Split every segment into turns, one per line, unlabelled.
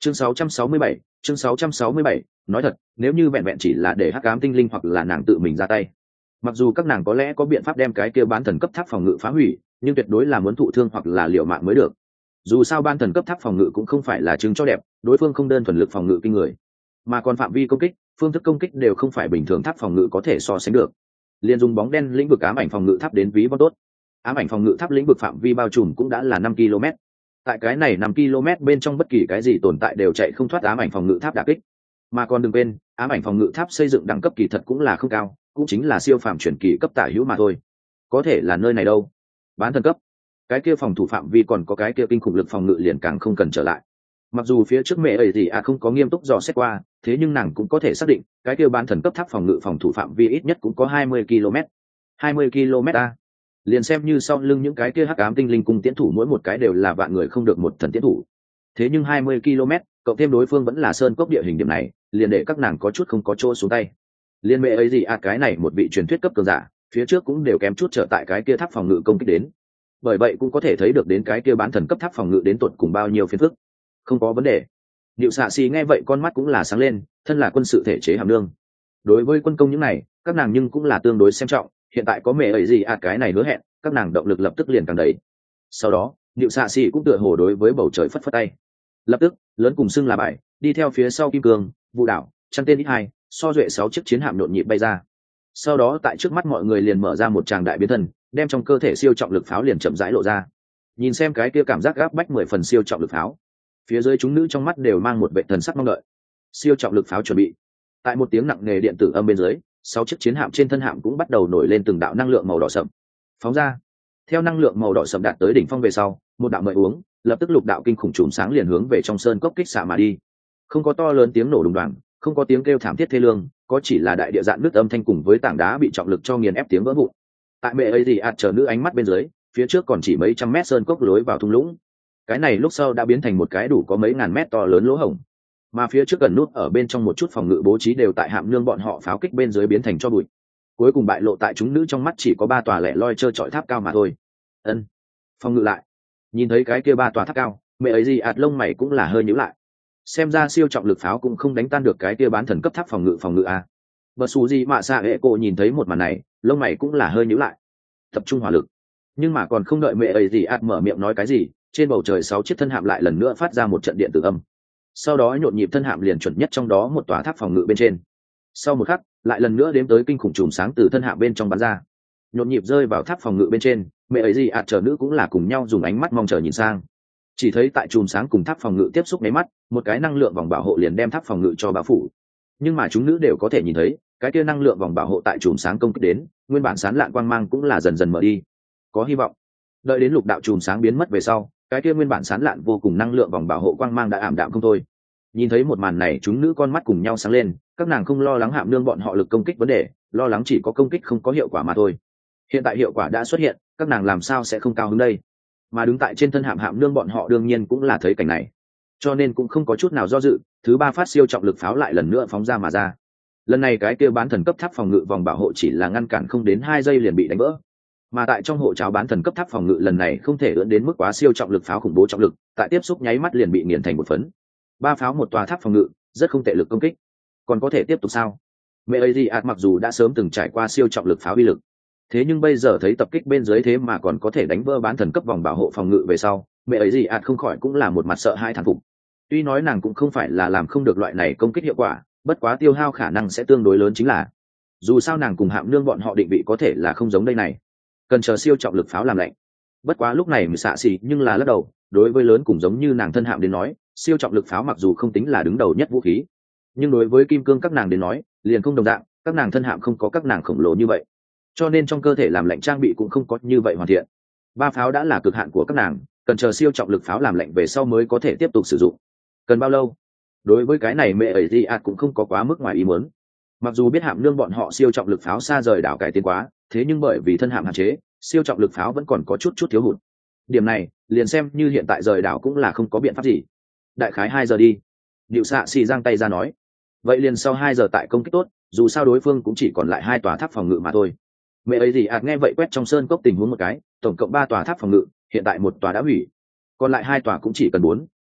chương 667, chương 667, nói thật, nếu như vẹn vẹn chỉ là để hắc ám tinh linh hoặc là nàng tự mình ra tay, mặc dù các nàng có lẽ có biện pháp đem cái kia bán thần cấp tháp phòng ngự phá hủy, nhưng tuyệt đối là muốn thụ thương hoặc là liều mạng mới được. Dù sao ban thần cấp tháp phòng ngự cũng không phải là chứng cho đẹp, đối phương không đơn thuần lực phòng ngự kinh người, mà còn phạm vi công kích, phương thức công kích đều không phải bình thường tháp phòng ngự có thể so sánh được. Liên dùng bóng đen lĩnh vực ám ảnh phòng ngự tháp đến ví von tốt, ám ảnh phòng ngự tháp lĩnh vực phạm vi bao trùm cũng đã là 5 km. Tại cái này 5 km bên trong bất kỳ cái gì tồn tại đều chạy không thoát ám ảnh phòng ngự tháp đả kích. Mà còn đừng quên, ám ảnh phòng ngự tháp xây dựng đẳng cấp kỳ thật cũng là không cao, cũng chính là siêu phàm chuyển kỳ cấp tả hữu mà thôi. Có thể là nơi này đâu? Bán thần cấp. Cái kia phòng thủ phạm vi còn có cái kia kinh khủng lực phòng ngự liền càng không cần trở lại. Mặc dù phía trước mẹ ấy gì không có nghiêm túc dò xét qua, thế nhưng nàng cũng có thể xác định, cái kia bán thần cấp tháp phòng ngự phòng thủ phạm vi ít nhất cũng có 20 km. 20 km a. Liền xem như sau lưng những cái kia hắc ám tinh linh cung tiễn thủ mỗi một cái đều là vạn người không được một thần tiễn thủ. Thế nhưng 20 km, cộng thêm đối phương vẫn là sơn cốc địa hình điểm này, liền để các nàng có chút không có chỗ xuống tay. Liên mẹ ấy gì cái này một vị truyền thuyết cấp cường giả, phía trước cũng đều kém chút trở tại cái kia tháp phòng ngự công kích đến. Bởi vậy cũng có thể thấy được đến cái kia bán thần cấp tháp phòng ngự đến tột cùng bao nhiêu phiền phức. Không có vấn đề. Niệu Xạ Xỉ nghe vậy con mắt cũng là sáng lên, thân là quân sự thể chế hàm lương. Đối với quân công những này, các nàng nhưng cũng là tương đối xem trọng, hiện tại có mẹ ấy gì cái này hứa hẹn, các nàng động lực lập tức liền càng đầy. Sau đó, Niệu Xạ Xỉ cũng tựa hồ đối với bầu trời phất phất tay. Lập tức, lớn cùng xưng là bài, đi theo phía sau Kim Cương, Vũ Đảo, Trăng Tên X2, so duệ 6 chiếc chiến hạm nhộn nhịp bay ra. Sau đó tại trước mắt mọi người liền mở ra một tràng đại biến thân, đem trong cơ thể siêu trọng lực pháo liền chậm rãi lộ ra. Nhìn xem cái kia cảm giác gáp bách 10 phần siêu trọng lực pháo, phía dưới chúng nữ trong mắt đều mang một vẻ thần sắc mong đợi. Siêu trọng lực pháo chuẩn bị. Tại một tiếng nặng nề điện tử âm bên dưới, 6 chiếc chiến hạm trên thân hạm cũng bắt đầu nổi lên từng đạo năng lượng màu đỏ sậm. Phóng ra. Theo năng lượng màu đỏ sậm đạt tới đỉnh phong về sau, một đạo mời uống, lập tức lục đạo kinh khủng chùm sáng liền hướng về trong sơn cốc kích xạ mà đi. Không có to lớn tiếng nổ đùng đoàng, không có tiếng kêu thảm thiết thê lương, có chỉ là đại địa dạn nước âm thanh cùng với tảng đá bị trọng lực cho nghiền ép tiếng vỡ vụn. Tại mẹ ấy thì chờ nữ ánh mắt bên dưới, phía trước còn chỉ mấy trăm mét sơn cốc lối vào thung lũng, cái này lúc sau đã biến thành một cái đủ có mấy ngàn mét to lớn lỗ hổng, mà phía trước gần nút ở bên trong một chút phòng ngự bố trí đều tại hạm nương bọn họ pháo kích bên dưới biến thành cho bụi. Cuối cùng bại lộ tại chúng nữ trong mắt chỉ có 3 tòa lẻ loi trơ trọi tháp cao mà thôi. Ân, phòng ngự lại. Nhìn thấy cái kia 3 tòa tháp cao, mẹ ấy gì lông mày cũng là hơi nhíu lại. Xem ra siêu trọng lực pháo cũng không đánh tan được cái kia bán thần cấp tháp phòng ngự a. Bờ Sú Di Mạ Xạ Hệ Cổ nhìn thấy một màn này, lông mày cũng là hơi nhíu lại. Tập trung hỏa lực. Nhưng mà còn không đợi mẹ ấy gì mở miệng nói cái gì, trên bầu trời 6 chiếc thân hạm lại lần nữa phát ra một trận điện tử âm. Sau đó nhộn nhịp thân hạm liền chuẩn nhất trong đó một tòa tháp phòng ngự bên trên. Sau một khắc, lại lần nữa đếm tới kinh khủng chùm sáng từ thân hạm bên trong bắn ra, nhộn nhịp rơi vào tháp phòng ngự bên trên. Mẹ ấy gì chờ nữ cũng là cùng nhau dùng ánh mắt mong chờ nhìn sang. Chỉ thấy tại chùm sáng cùng tháp phòng ngự tiếp xúc mấy mắt, một cái năng lượng vòng bảo hộ liền đem tháp phòng ngự cho bao phủ. Nhưng mà chúng nữ đều có thể nhìn thấy, cái kia năng lượng vòng bảo hộ tại chùm sáng công kích đến, nguyên bản sáng lạn quang mang cũng là dần dần mở đi. Có hy vọng. Đợi đến lục đạo chùm sáng biến mất về sau, cái kia nguyên bản sáng lạn vô cùng năng lượng vòng bảo hộ quang mang đã ảm đạm không thôi. Nhìn thấy một màn này, chúng nữ con mắt cùng nhau sáng lên, các nàng không lo lắng hạm nương bọn họ lực công kích vấn đề, lo lắng chỉ có công kích không có hiệu quả mà thôi. Hiện tại hiệu quả đã xuất hiện, các nàng làm sao sẽ không cao hứng đây? Mà đứng tại trên thân hạm nương bọn họ đương nhiên cũng là thấy cảnh này, cho nên cũng không có chút nào do dự, thứ 3 phát siêu trọng lực pháo lại lần nữa phóng ra mà ra. Lần này cái kia bán thần cấp tháp phòng ngự vòng bảo hộ chỉ là ngăn cản không đến 2 giây liền bị đánh vỡ. Mà tại trong hộ cháo bán thần cấp tháp phòng ngự lần này không thể ưỡn đến mức quá siêu trọng lực pháo khủng bố trọng lực, tại tiếp xúc nháy mắt liền bị nghiền thành một phấn. 3 pháo một tòa tháp phòng ngự, rất không tệ lực công kích. Còn có thể tiếp tục sao? Mẹ ấy gì mặc dù đã sớm từng trải qua siêu trọng lực pháo uy lực, thế nhưng bây giờ thấy tập kích bên dưới thế mà còn có thể đánh vỡ bán thần cấp vòng bảo hộ phòng ngự về sau, mẹ ấy gì không khỏi cũng là một mặt sợ hãi thán phục. Tuy nói nàng cũng không phải là làm không được loại này công kích hiệu quả, bất quá tiêu hao khả năng sẽ tương đối lớn chính là, dù sao nàng cùng hạm nương bọn họ định vị có thể là không giống đây này, cần chờ siêu trọng lực pháo làm lạnh. Bất quá lúc này Mị Xạ Xỉ nhưng là lắc đầu, đối với lớn cùng giống như nàng thân hạm đến nói, siêu trọng lực pháo mặc dù không tính là đứng đầu nhất vũ khí, nhưng đối với kim cương các nàng đến nói liền không đồng dạng, các nàng thân hạm không có các nàng khổng lồ như vậy, cho nên trong cơ thể làm lạnh trang bị cũng không có như vậy hoàn thiện. 3 pháo đã là cực hạn của các nàng, cần chờ siêu trọng lực pháo làm lạnh về sau mới có thể tiếp tục sử dụng. Cần bao lâu? Đối với cái này mẹ ấy gì cũng không có quá mức ngoài ý muốn. Mặc dù biết hạm nương bọn họ siêu trọng lực pháo xa rời đảo cải tiến quá, thế nhưng bởi vì thân hạm hạn chế, siêu trọng lực pháo vẫn còn có chút thiếu hụt. Điểm này liền xem như hiện tại rời đảo cũng là không có biện pháp gì. Đại khái 2 giờ đi. Niệu Xạ Xỉ giang tay ra nói. Vậy liền sau 2 giờ tại công kích tốt, dù sao đối phương cũng chỉ còn lại 2 tòa tháp phòng ngự mà thôi. Mẹ ấy gì nghe vậy quét trong sơn cốc tình huống một cái, tổng cộng 3 tòa tháp phòng ngự, hiện tại 1 tòa đã hủy, còn lại 2 tòa cũng chỉ cần 4,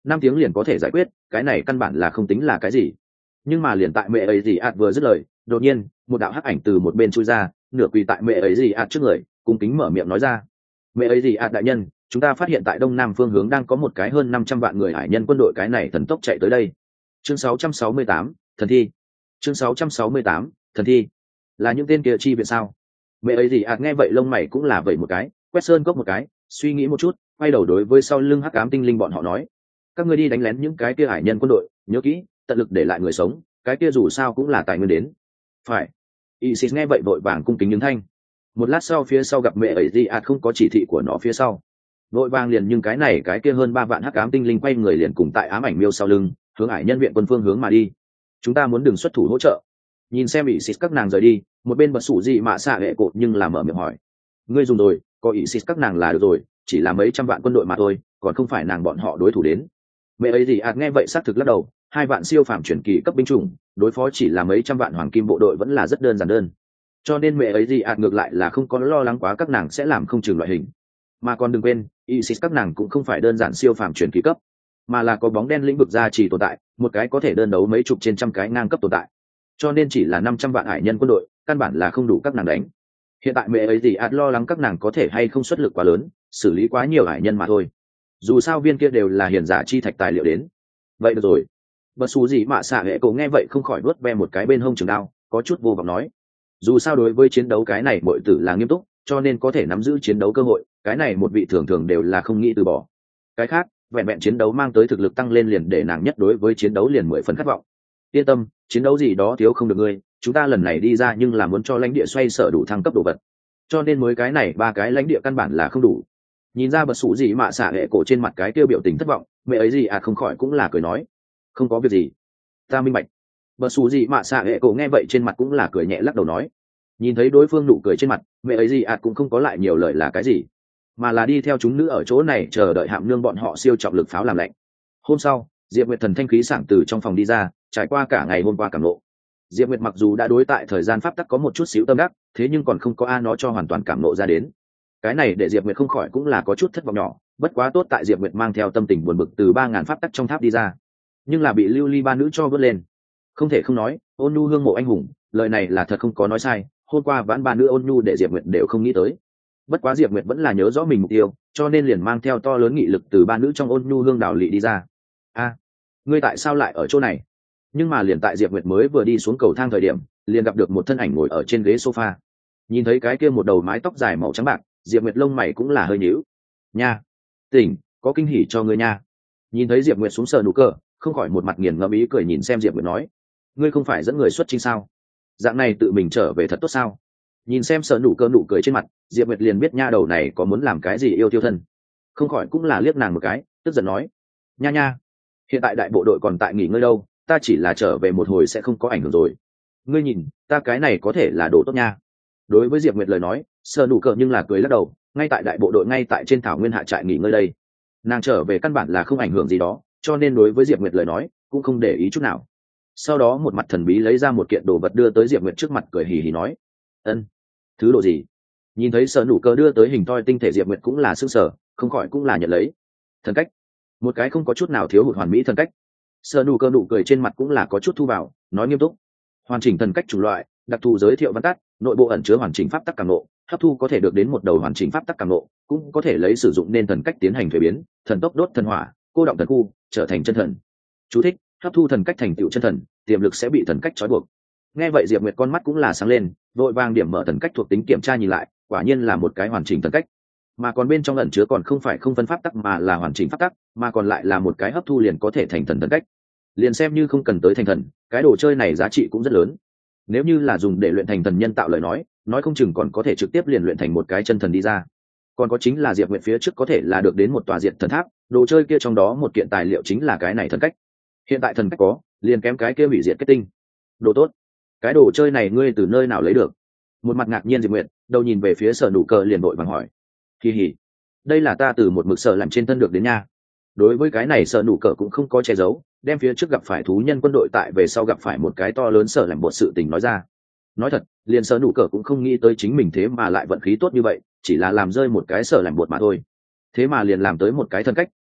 5 tiếng liền có thể giải quyết, cái này căn bản là không tính là cái gì. Nhưng mà liền tại mẹ ấy gì ạt vừa dứt lời, đột nhiên một đạo hắc ảnh từ một bên chui ra, nửa quỳ tại mẹ ấy gì ạt trước người, cung kính mở miệng nói ra: mẹ ấy gì ạt đại nhân, chúng ta phát hiện tại đông nam phương hướng đang có một cái hơn 500 vạn người hải nhân quân đội, cái này thần tốc chạy tới đây. Chương 668, thần thi. Chương 668, thần thi. Là những tên kia chi viện sao? Mẹ ấy gì ạt nghe vậy lông mày cũng là vậy một cái, quét sơn cốc một cái, suy nghĩ một chút, quay đầu đối với sau lưng hắc ám tinh linh bọn họ nói: các ngươi đi đánh lén những cái kia hải nhân quân đội, nhớ kỹ, tận lực để lại người sống, cái kia dù sao cũng là tài nguyên đến. Phải. Isis nghe vậy vội vàng cung kính ứng thanh. Một lát sau phía sau gặp mẹ ấy gì ạt không có chỉ thị của nó phía sau, vội vàng liền, nhưng cái này cái kia hơn 3 vạn hắc ám tinh linh quay người liền cùng tại ám ảnh miêu sau lưng hướng hải nhân viện quân phương hướng mà đi. Chúng ta muốn đừng xuất thủ hỗ trợ. Nhìn xem Isis các nàng rời đi, một bên bật sủ gì mà xạ hệ cột nhưng là mở miệng hỏi: ngươi dùng rồi, có Isis các nàng là được rồi, chỉ là mấy trăm vạn quân đội mà thôi, còn không phải nàng bọn họ đối thủ đến. Mẹ ấy gì ạt nghe vậy xác thực lắc đầu, 2 vạn siêu phàm chuyển kỳ cấp binh chủng đối phó chỉ là mấy trăm vạn hoàng kim bộ đội vẫn là rất đơn giản đơn, cho nên mẹ ấy gì ạt ngược lại là không có lo lắng quá các nàng sẽ làm không chừng loại hình. Mà còn đừng quên, Isis các nàng cũng không phải đơn giản siêu phàm chuyển kỳ cấp, mà là có bóng đen lĩnh vực gia trì tồn tại, một cái có thể đơn đấu mấy chục trên trăm cái ngang cấp tồn tại, cho nên chỉ là 500 vạn hải nhân quân đội căn bản là không đủ các nàng đánh. Hiện tại mẹ ấy gì ạt lo lắng các nàng có thể hay không xuất lực quá lớn, xử lý quá nhiều hải nhân mà thôi, dù sao viên kia đều là hiền giả chi thạch tài liệu đến. Vậy được rồi. Bật xù gì mà xạ hệ cổ nghe vậy không khỏi nuốt ve một cái bên hông trường đao, có chút vô vọng nói: dù sao đối với chiến đấu cái này mọi tử là nghiêm túc, cho nên có thể nắm giữ chiến đấu cơ hội, cái này một vị thường thường đều là không nghĩ từ bỏ. Cái khác, vẹn vẹn chiến đấu mang tới thực lực tăng lên liền để nàng nhất đối với chiến đấu liền 10 phần khát vọng. Yên tâm, chiến đấu gì đó thiếu không được ngươi, chúng ta lần này đi ra nhưng là muốn cho lãnh địa xoay sở đủ thăng cấp đồ vật, cho nên mới cái này 3 cái lãnh địa căn bản là không đủ. Nhìn ra bật sủ gì mà xả hệ cổ trên mặt cái tiêu biểu tình thất vọng, mẹ ấy gì không khỏi cũng là cười nói: không có việc gì, ta minh bạch. Bật sủ gì mà xả hệ cổ nghe vậy trên mặt cũng là cười nhẹ lắc đầu nói. Nhìn thấy đối phương nụ cười trên mặt, mẹ ấy gì cũng không có lại nhiều lời là cái gì, mà là đi theo chúng nữ ở chỗ này chờ đợi hạm nương bọn họ siêu trọng lực pháo làm lạnh. Hôm sau, Diệp Nguyệt thần thanh khí sảng từ trong phòng đi ra, trải qua cả ngày hôm qua cảm nộ. Diệp Nguyệt mặc dù đã đối tại thời gian pháp tắc có một chút xíu tâm đắc, thế nhưng còn không có nó cho hoàn toàn cảm nộ ra đến. Cái này để Diệp Nguyệt không khỏi cũng là có chút thất vọng nhỏ, bất quá tốt tại Diệp Nguyệt mang theo tâm tình buồn bực từ 3000 pháp tắc trong tháp đi ra, nhưng là bị lưu ly ba nữ cho vớt lên. Không thể không nói, Ôn Nhu hương mộ anh hùng, lời này là thật không có nói sai, hôm qua vãn ba nữ Ôn Nhu để Diệp Nguyệt đều không nghĩ tới. Bất quá Diệp Nguyệt vẫn là nhớ rõ mình mục tiêu, cho nên liền mang theo to lớn nghị lực từ ba nữ trong Ôn Nhu hương đảo lị đi ra. Ngươi tại sao lại ở chỗ này? Nhưng mà liền tại Diệp Nguyệt mới vừa đi xuống cầu thang thời điểm, liền gặp được một thân ảnh ngồi ở trên ghế sofa. Nhìn thấy cái kia một đầu mái tóc dài màu trắng bạc, Diệp Nguyệt lông mày cũng là hơi nhíu. Nha, tỉnh, có kinh hỉ cho ngươi nha. Nhìn thấy Diệp Nguyệt xuống sờ nụ cờ, không khỏi một mặt nghiền ngẫm ý cười nhìn xem Diệp Nguyệt nói: ngươi không phải dẫn người xuất chinh sao? Dạng này tự mình trở về thật tốt sao? Nhìn xem sờ nụ cười trên mặt, Diệp Nguyệt liền biết nha đầu này có muốn làm cái gì yêu tiêu thân, không khỏi cũng là liếc nàng một cái, tức giận nói: nha nha, hiện tại đại bộ đội còn tại nghỉ ngơi đâu, ta chỉ là trở về một hồi sẽ không có ảnh hưởng rồi. Ngươi nhìn, ta cái này có thể là đồ tốt nha. Đối với Diệp Nguyệt lời nói, sờ nụ cờ nhưng là cười lắc đầu, ngay tại đại bộ đội ngay tại trên thảo nguyên hạ trại nghỉ ngơi đây, nàng trở về căn bản là không ảnh hưởng gì đó, cho nên đối với Diệp Nguyệt lời nói cũng không để ý chút nào. Sau đó một mặt thần bí lấy ra một kiện đồ vật đưa tới Diệp Nguyệt trước mặt, cười hì hì nói: ân, thứ đồ gì? Nhìn thấy sờ nụ cờ đưa tới hình thoi tinh thể, Diệp Nguyệt cũng là sững sờ, không khỏi cũng là nhận lấy. Thần cách, một cái không có chút nào thiếu hụt hoàn mỹ thần cách. Sờ nụ cười trên mặt cũng là có chút thu vào, nói nghiêm túc: hoàn chỉnh thần cách chủng loại, đặc thù giới thiệu văn tắt, nội bộ ẩn chứa hoàn chỉnh pháp tắc cảm nộ, hấp thu có thể được đến một đầu hoàn chỉnh pháp tắc cảm nộ, cũng có thể lấy sử dụng nên thần cách tiến hành thuế biến, thần tốc đốt thần hỏa, cô động thần khu, trở thành chân thần. Chú thích: hấp thu thần cách thành tựu chân thần, tiềm lực sẽ bị thần cách trói buộc. Nghe vậy Diệp Nguyệt con mắt cũng là sáng lên, vội vàng điểm mở thần cách thuộc tính kiểm tra nhìn lại, quả nhiên là một cái hoàn chỉnh thần cách, mà còn bên trong ẩn chứa còn không phải không phân pháp tắc mà là hoàn chỉnh pháp tắc, mà còn lại là một cái hấp thu liền có thể thành thần thần cách. Liền xem như không cần tới thành thần, cái đồ chơi này giá trị cũng rất lớn. Nếu như là dùng để luyện thành thần nhân tạo lời nói không chừng còn có thể trực tiếp liền luyện thành một cái chân thần đi ra. Còn có chính là Diệp Nguyệt phía trước có thể là được đến một tòa diệt thần tháp, đồ chơi kia trong đó một kiện tài liệu chính là cái này thần cách. Hiện tại thần cách có, liền kém cái kia hủy diệt kết tinh. Đồ tốt, cái đồ chơi này ngươi từ nơi nào lấy được? Một mặt ngạc nhiên Diệp Nguyệt, đầu nhìn về phía Sở Nụ Cờ liền vội vàng hỏi: kỳ hỉ, đây là ta từ một mực sở làm trên thân được đến nha. Đối với cái này Sở Nụ Cờ cũng không có che giấu, đem phía trước gặp phải thú nhân quân đội tại về sau gặp phải một cái to lớn sở làm một sự tình nói ra. Nói thật, liền Sở Nụ Cờ cũng không nghĩ tới chính mình thế mà lại vận khí tốt như vậy, chỉ là làm rơi một cái sở làm bột mà thôi, thế mà liền làm tới một cái thần cách,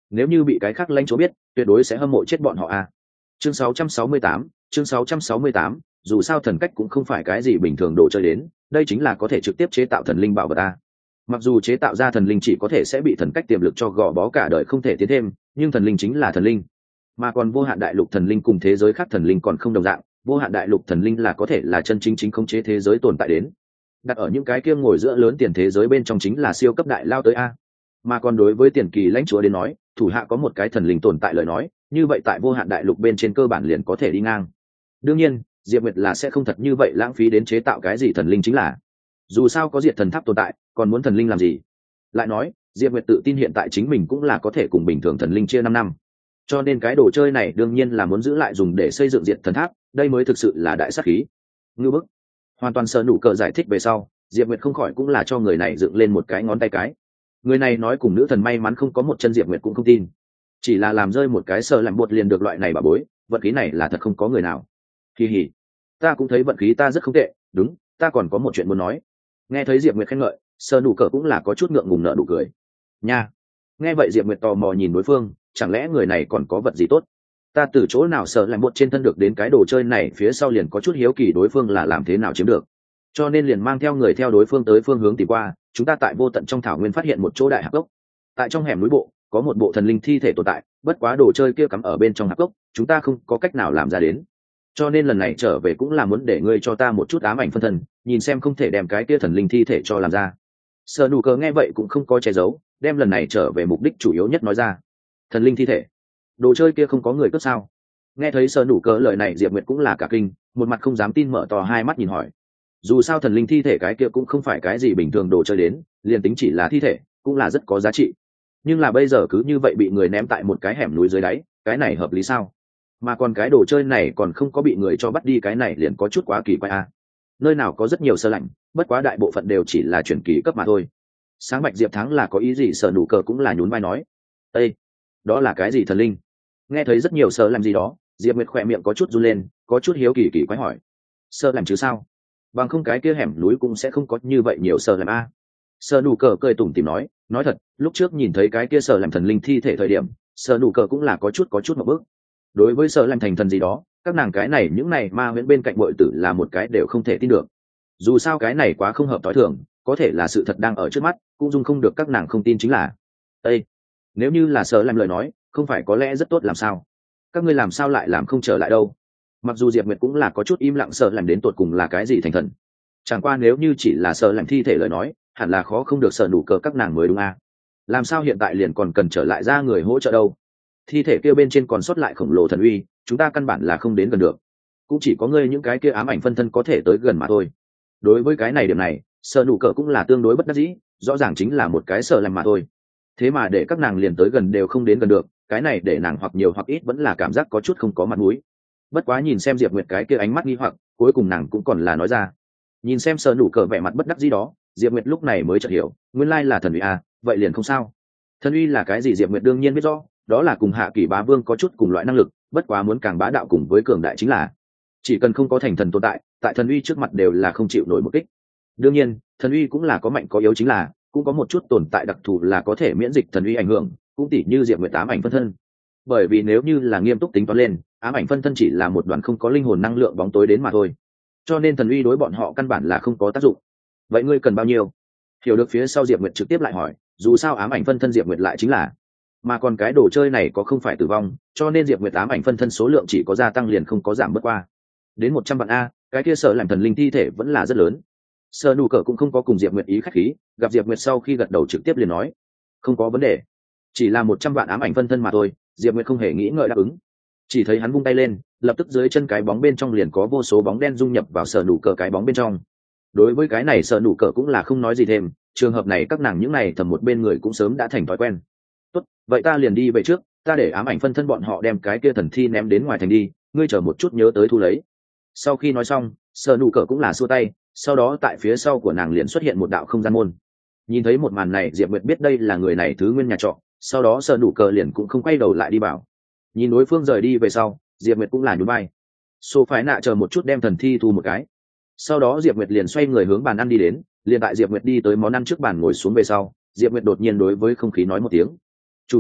nếu như bị cái khác lãnh chúa biết tuyệt đối sẽ hâm mộ chết bọn họ a. Chương 668, chương 668, dù sao thần cách cũng không phải cái gì bình thường đồ chơi đến, đây chính là có thể trực tiếp chế tạo thần linh bảo vật a. Mặc dù chế tạo ra thần linh chỉ có thể sẽ bị thần cách tiềm lực cho gò bó cả đời không thể tiến thêm, nhưng thần linh chính là thần linh. Mà còn vô hạn đại lục thần linh cùng thế giới khác thần linh còn không đồng dạng, vô hạn đại lục thần linh là có thể là chân chính khống chế thế giới tồn tại đến. Đặt ở những cái kia ngồi giữa lớn tiền thế giới bên trong chính là siêu cấp đại lao tới a. Mà còn đối với tiền kỳ lãnh chúa đến nói, thủ hạ có một cái thần linh tồn tại lời nói, như vậy tại vô hạn đại lục bên trên cơ bản liền có thể đi ngang. Đương nhiên, Diệp Nguyệt là sẽ không thật như vậy lãng phí đến chế tạo cái gì thần linh chính là. Dù sao có diệt thần tháp tồn tại, còn muốn thần linh làm gì? Lại nói, Diệp Nguyệt tự tin hiện tại chính mình cũng là có thể cùng bình thường thần linh chia 5 năm. Cho nên cái đồ chơi này đương nhiên là muốn giữ lại dùng để xây dựng diệt thần tháp, đây mới thực sự là đại sát khí. Ngưu bức. Hoàn toàn sợ nụ cờ giải thích về sau, Diệp Nguyệt không khỏi cũng là cho người này dựng lên một cái ngón tay cái. Người này nói cùng nữ thần may mắn không có một chân, Diệp Nguyệt cũng không tin. Chỉ là làm rơi một cái sợ làm bột liền được loại này bà bối, vận khí này là thật không có người nào. Kỳ hỉ. Ta cũng thấy vận khí ta rất không tệ, đúng, ta còn có một chuyện muốn nói. Nghe thấy Diệp Nguyệt khen ngợi, sợ nụ cờ cũng là có chút ngượng ngùng nở nụ cười. Nha. Nghe vậy Diệp Nguyệt tò mò nhìn đối phương, chẳng lẽ người này còn có vật gì tốt? Ta từ chỗ nào sợ làm bột trên thân được đến cái đồ chơi này, phía sau liền có chút hiếu kỳ đối phương là làm thế nào chiếm được. Cho nên liền mang theo người theo đối phương tới phương hướng tìm qua, chúng ta tại vô tận trong thảo nguyên phát hiện một chỗ đại hạp cốc. Tại trong hẻm núi bộ có một bộ thần linh thi thể tồn tại, bất quá đồ chơi kia cắm ở bên trong hạp cốc, chúng ta không có cách nào làm ra đến. Cho nên lần này trở về cũng là muốn để ngươi cho ta một chút ám ảnh phân thân, nhìn xem không thể đem cái kia thần linh thi thể cho làm ra. Sở Nụ Cờ nghe vậy cũng không có che giấu, đem lần này trở về mục đích chủ yếu nhất nói ra. Thần linh thi thể, đồ chơi kia không có người cướp sao? Nghe thấy Sở Nụ Cờ lời này, Diệp Nguyệt cũng là cả kinh, một mặt không dám tin mở to hai mắt nhìn hỏi. Dù sao thần linh thi thể cái kia cũng không phải cái gì bình thường đồ chơi đến, liền tính chỉ là thi thể cũng là rất có giá trị. Nhưng là bây giờ cứ như vậy bị người ném tại một cái hẻm núi dưới đáy, cái này hợp lý sao? Mà còn cái đồ chơi này còn không có bị người cho bắt đi, cái này liền có chút quá kỳ quái a. Nơi nào có rất nhiều sơ lạnh, bất quá đại bộ phận đều chỉ là chuyển kỳ cấp mà thôi. Sáng Bạch Diệp Thắng là có ý gì? Sở Nụ Cờ cũng là nhún vai nói. Ê, đó là cái gì thần linh? Nghe thấy rất nhiều sơ làm gì đó, Diệp Nguyệt khỏe miệng có chút run lên, có chút hiếu kỳ quái hỏi. Sơ làm chứ sao? Bằng không cái kia hẻm núi cũng sẽ không có như vậy nhiều sơ làm a. Sở Nụ Cờ cười tủm tỉm nói thật, lúc trước nhìn thấy cái kia sơ làm thần linh thi thể thời điểm, Sở Nụ Cờ cũng là có chút một bước. Đối với sơ làm thành thần gì đó, các nàng cái này những này ma huyễn bên cạnh bội tử là một cái đều không thể tin được. Dù sao cái này quá không hợp tối thường, có thể là sự thật đang ở trước mắt, cũng dung không được các nàng không tin chính là. Ê, nếu như là sơ làm lời nói, không phải có lẽ rất tốt làm sao? Các ngươi làm sao lại làm không trở lại đâu? Mặc dù Diệp Nguyệt cũng là có chút im lặng, sợ làm đến tột cùng là cái gì thành thần. Chẳng qua nếu như chỉ là sợ làm thi thể lời nói, hẳn là khó không được Sở Nụ Cờ các nàng mới đúng à? Làm sao hiện tại liền còn cần trở lại ra người hỗ trợ đâu? Thi thể kia bên trên còn sót lại khổng lồ thần uy, chúng ta căn bản là không đến gần được, cũng chỉ có ngươi những cái kia ám ảnh phân thân có thể tới gần mà thôi. Đối với cái này điểm này, Sở Nụ Cờ cũng là tương đối bất đắc dĩ, rõ ràng chính là một cái sợ làm mà thôi, thế mà để các nàng liền tới gần đều không đến gần được, cái này để nàng hoặc nhiều hoặc ít vẫn là cảm giác có chút không có mặt mũi. Bất quá nhìn xem Diệp Nguyệt cái kia ánh mắt nghi hoặc, cuối cùng nàng cũng còn là nói ra. Nhìn xem Sở Nụ Cờ vẻ mặt bất đắc dĩ đó, Diệp Nguyệt lúc này mới chợt hiểu, nguyên lai là thần uy à, vậy liền không sao. Thần uy là cái gì? Diệp Nguyệt đương nhiên biết rõ, đó là cùng Hạ Kỳ Bá Vương có chút cùng loại năng lực, bất quá muốn càng bá đạo cùng với cường đại chính là, chỉ cần không có thành thần tồn tại, tại thần uy trước mặt đều là không chịu nổi một kích. Đương nhiên, thần uy cũng là có mạnh có yếu, chính là cũng có một chút tồn tại đặc thù là có thể miễn dịch thần uy ảnh hưởng, cũng tỉ như Diệp Nguyệt ám ảnh phân thân. Bởi vì nếu như là nghiêm túc tính toán lên, ám ảnh phân thân chỉ là một đoàn không có linh hồn năng lượng bóng tối đến mà thôi, cho nên thần uy đối bọn họ căn bản là không có tác dụng. Vậy ngươi cần bao nhiêu? Hiểu được phía sau, Diệp Nguyệt trực tiếp lại hỏi, dù sao ám ảnh phân thân Diệp Nguyệt lại chính là, mà còn cái đồ chơi này có không phải tử vong, cho nên Diệp Nguyệt ám ảnh phân thân số lượng chỉ có gia tăng liền không có giảm bớt qua. Đến 100 vạn a, cái kia Sở làm thần linh thi thể vẫn là rất lớn. Sở Nụ Cờ cũng không có cùng Diệp Nguyệt ý khách khí, gặp Diệp Nguyệt sau khi gật đầu trực tiếp liền nói, không có vấn đề, chỉ là 100 vạn ám ảnh phân thân mà thôi. Diệp Nguyệt không hề nghĩ ngợi đáp ứng. Chỉ thấy hắn vung tay lên, lập tức dưới chân cái bóng bên trong liền có vô số bóng đen dung nhập vào Sở Nụ Cờ cái bóng bên trong. Đối với cái này Sở Nụ Cờ cũng là không nói gì thêm, trường hợp này các nàng những này thầm một bên người cũng sớm đã thành thói quen. Tốt, vậy ta liền đi về trước, ta để ám ảnh phân thân bọn họ đem cái kia thần thi ném đến ngoài thành đi, ngươi chờ một chút nhớ tới thu lấy. Sau khi nói xong, Sở Nụ Cờ cũng là xua tay, sau đó tại phía sau của nàng liền xuất hiện một đạo không gian môn. Nhìn thấy một màn này, Diệp Nguyệt biết đây là người này thứ nguyên nhà trọ, sau đó Sở Nụ Cờ liền cũng không quay đầu lại đi bảo. Nhìn đối phương rời đi về sau, Diệp Nguyệt cũng là nhún vai. Số phái nạ chờ một chút đem thần thi thu một cái. Sau đó Diệp Nguyệt liền xoay người hướng bàn ăn đi đến, liền tại Diệp Nguyệt đi tới món ăn trước bàn ngồi xuống về sau, Diệp Nguyệt đột nhiên đối với không khí nói một tiếng, chủ nhân,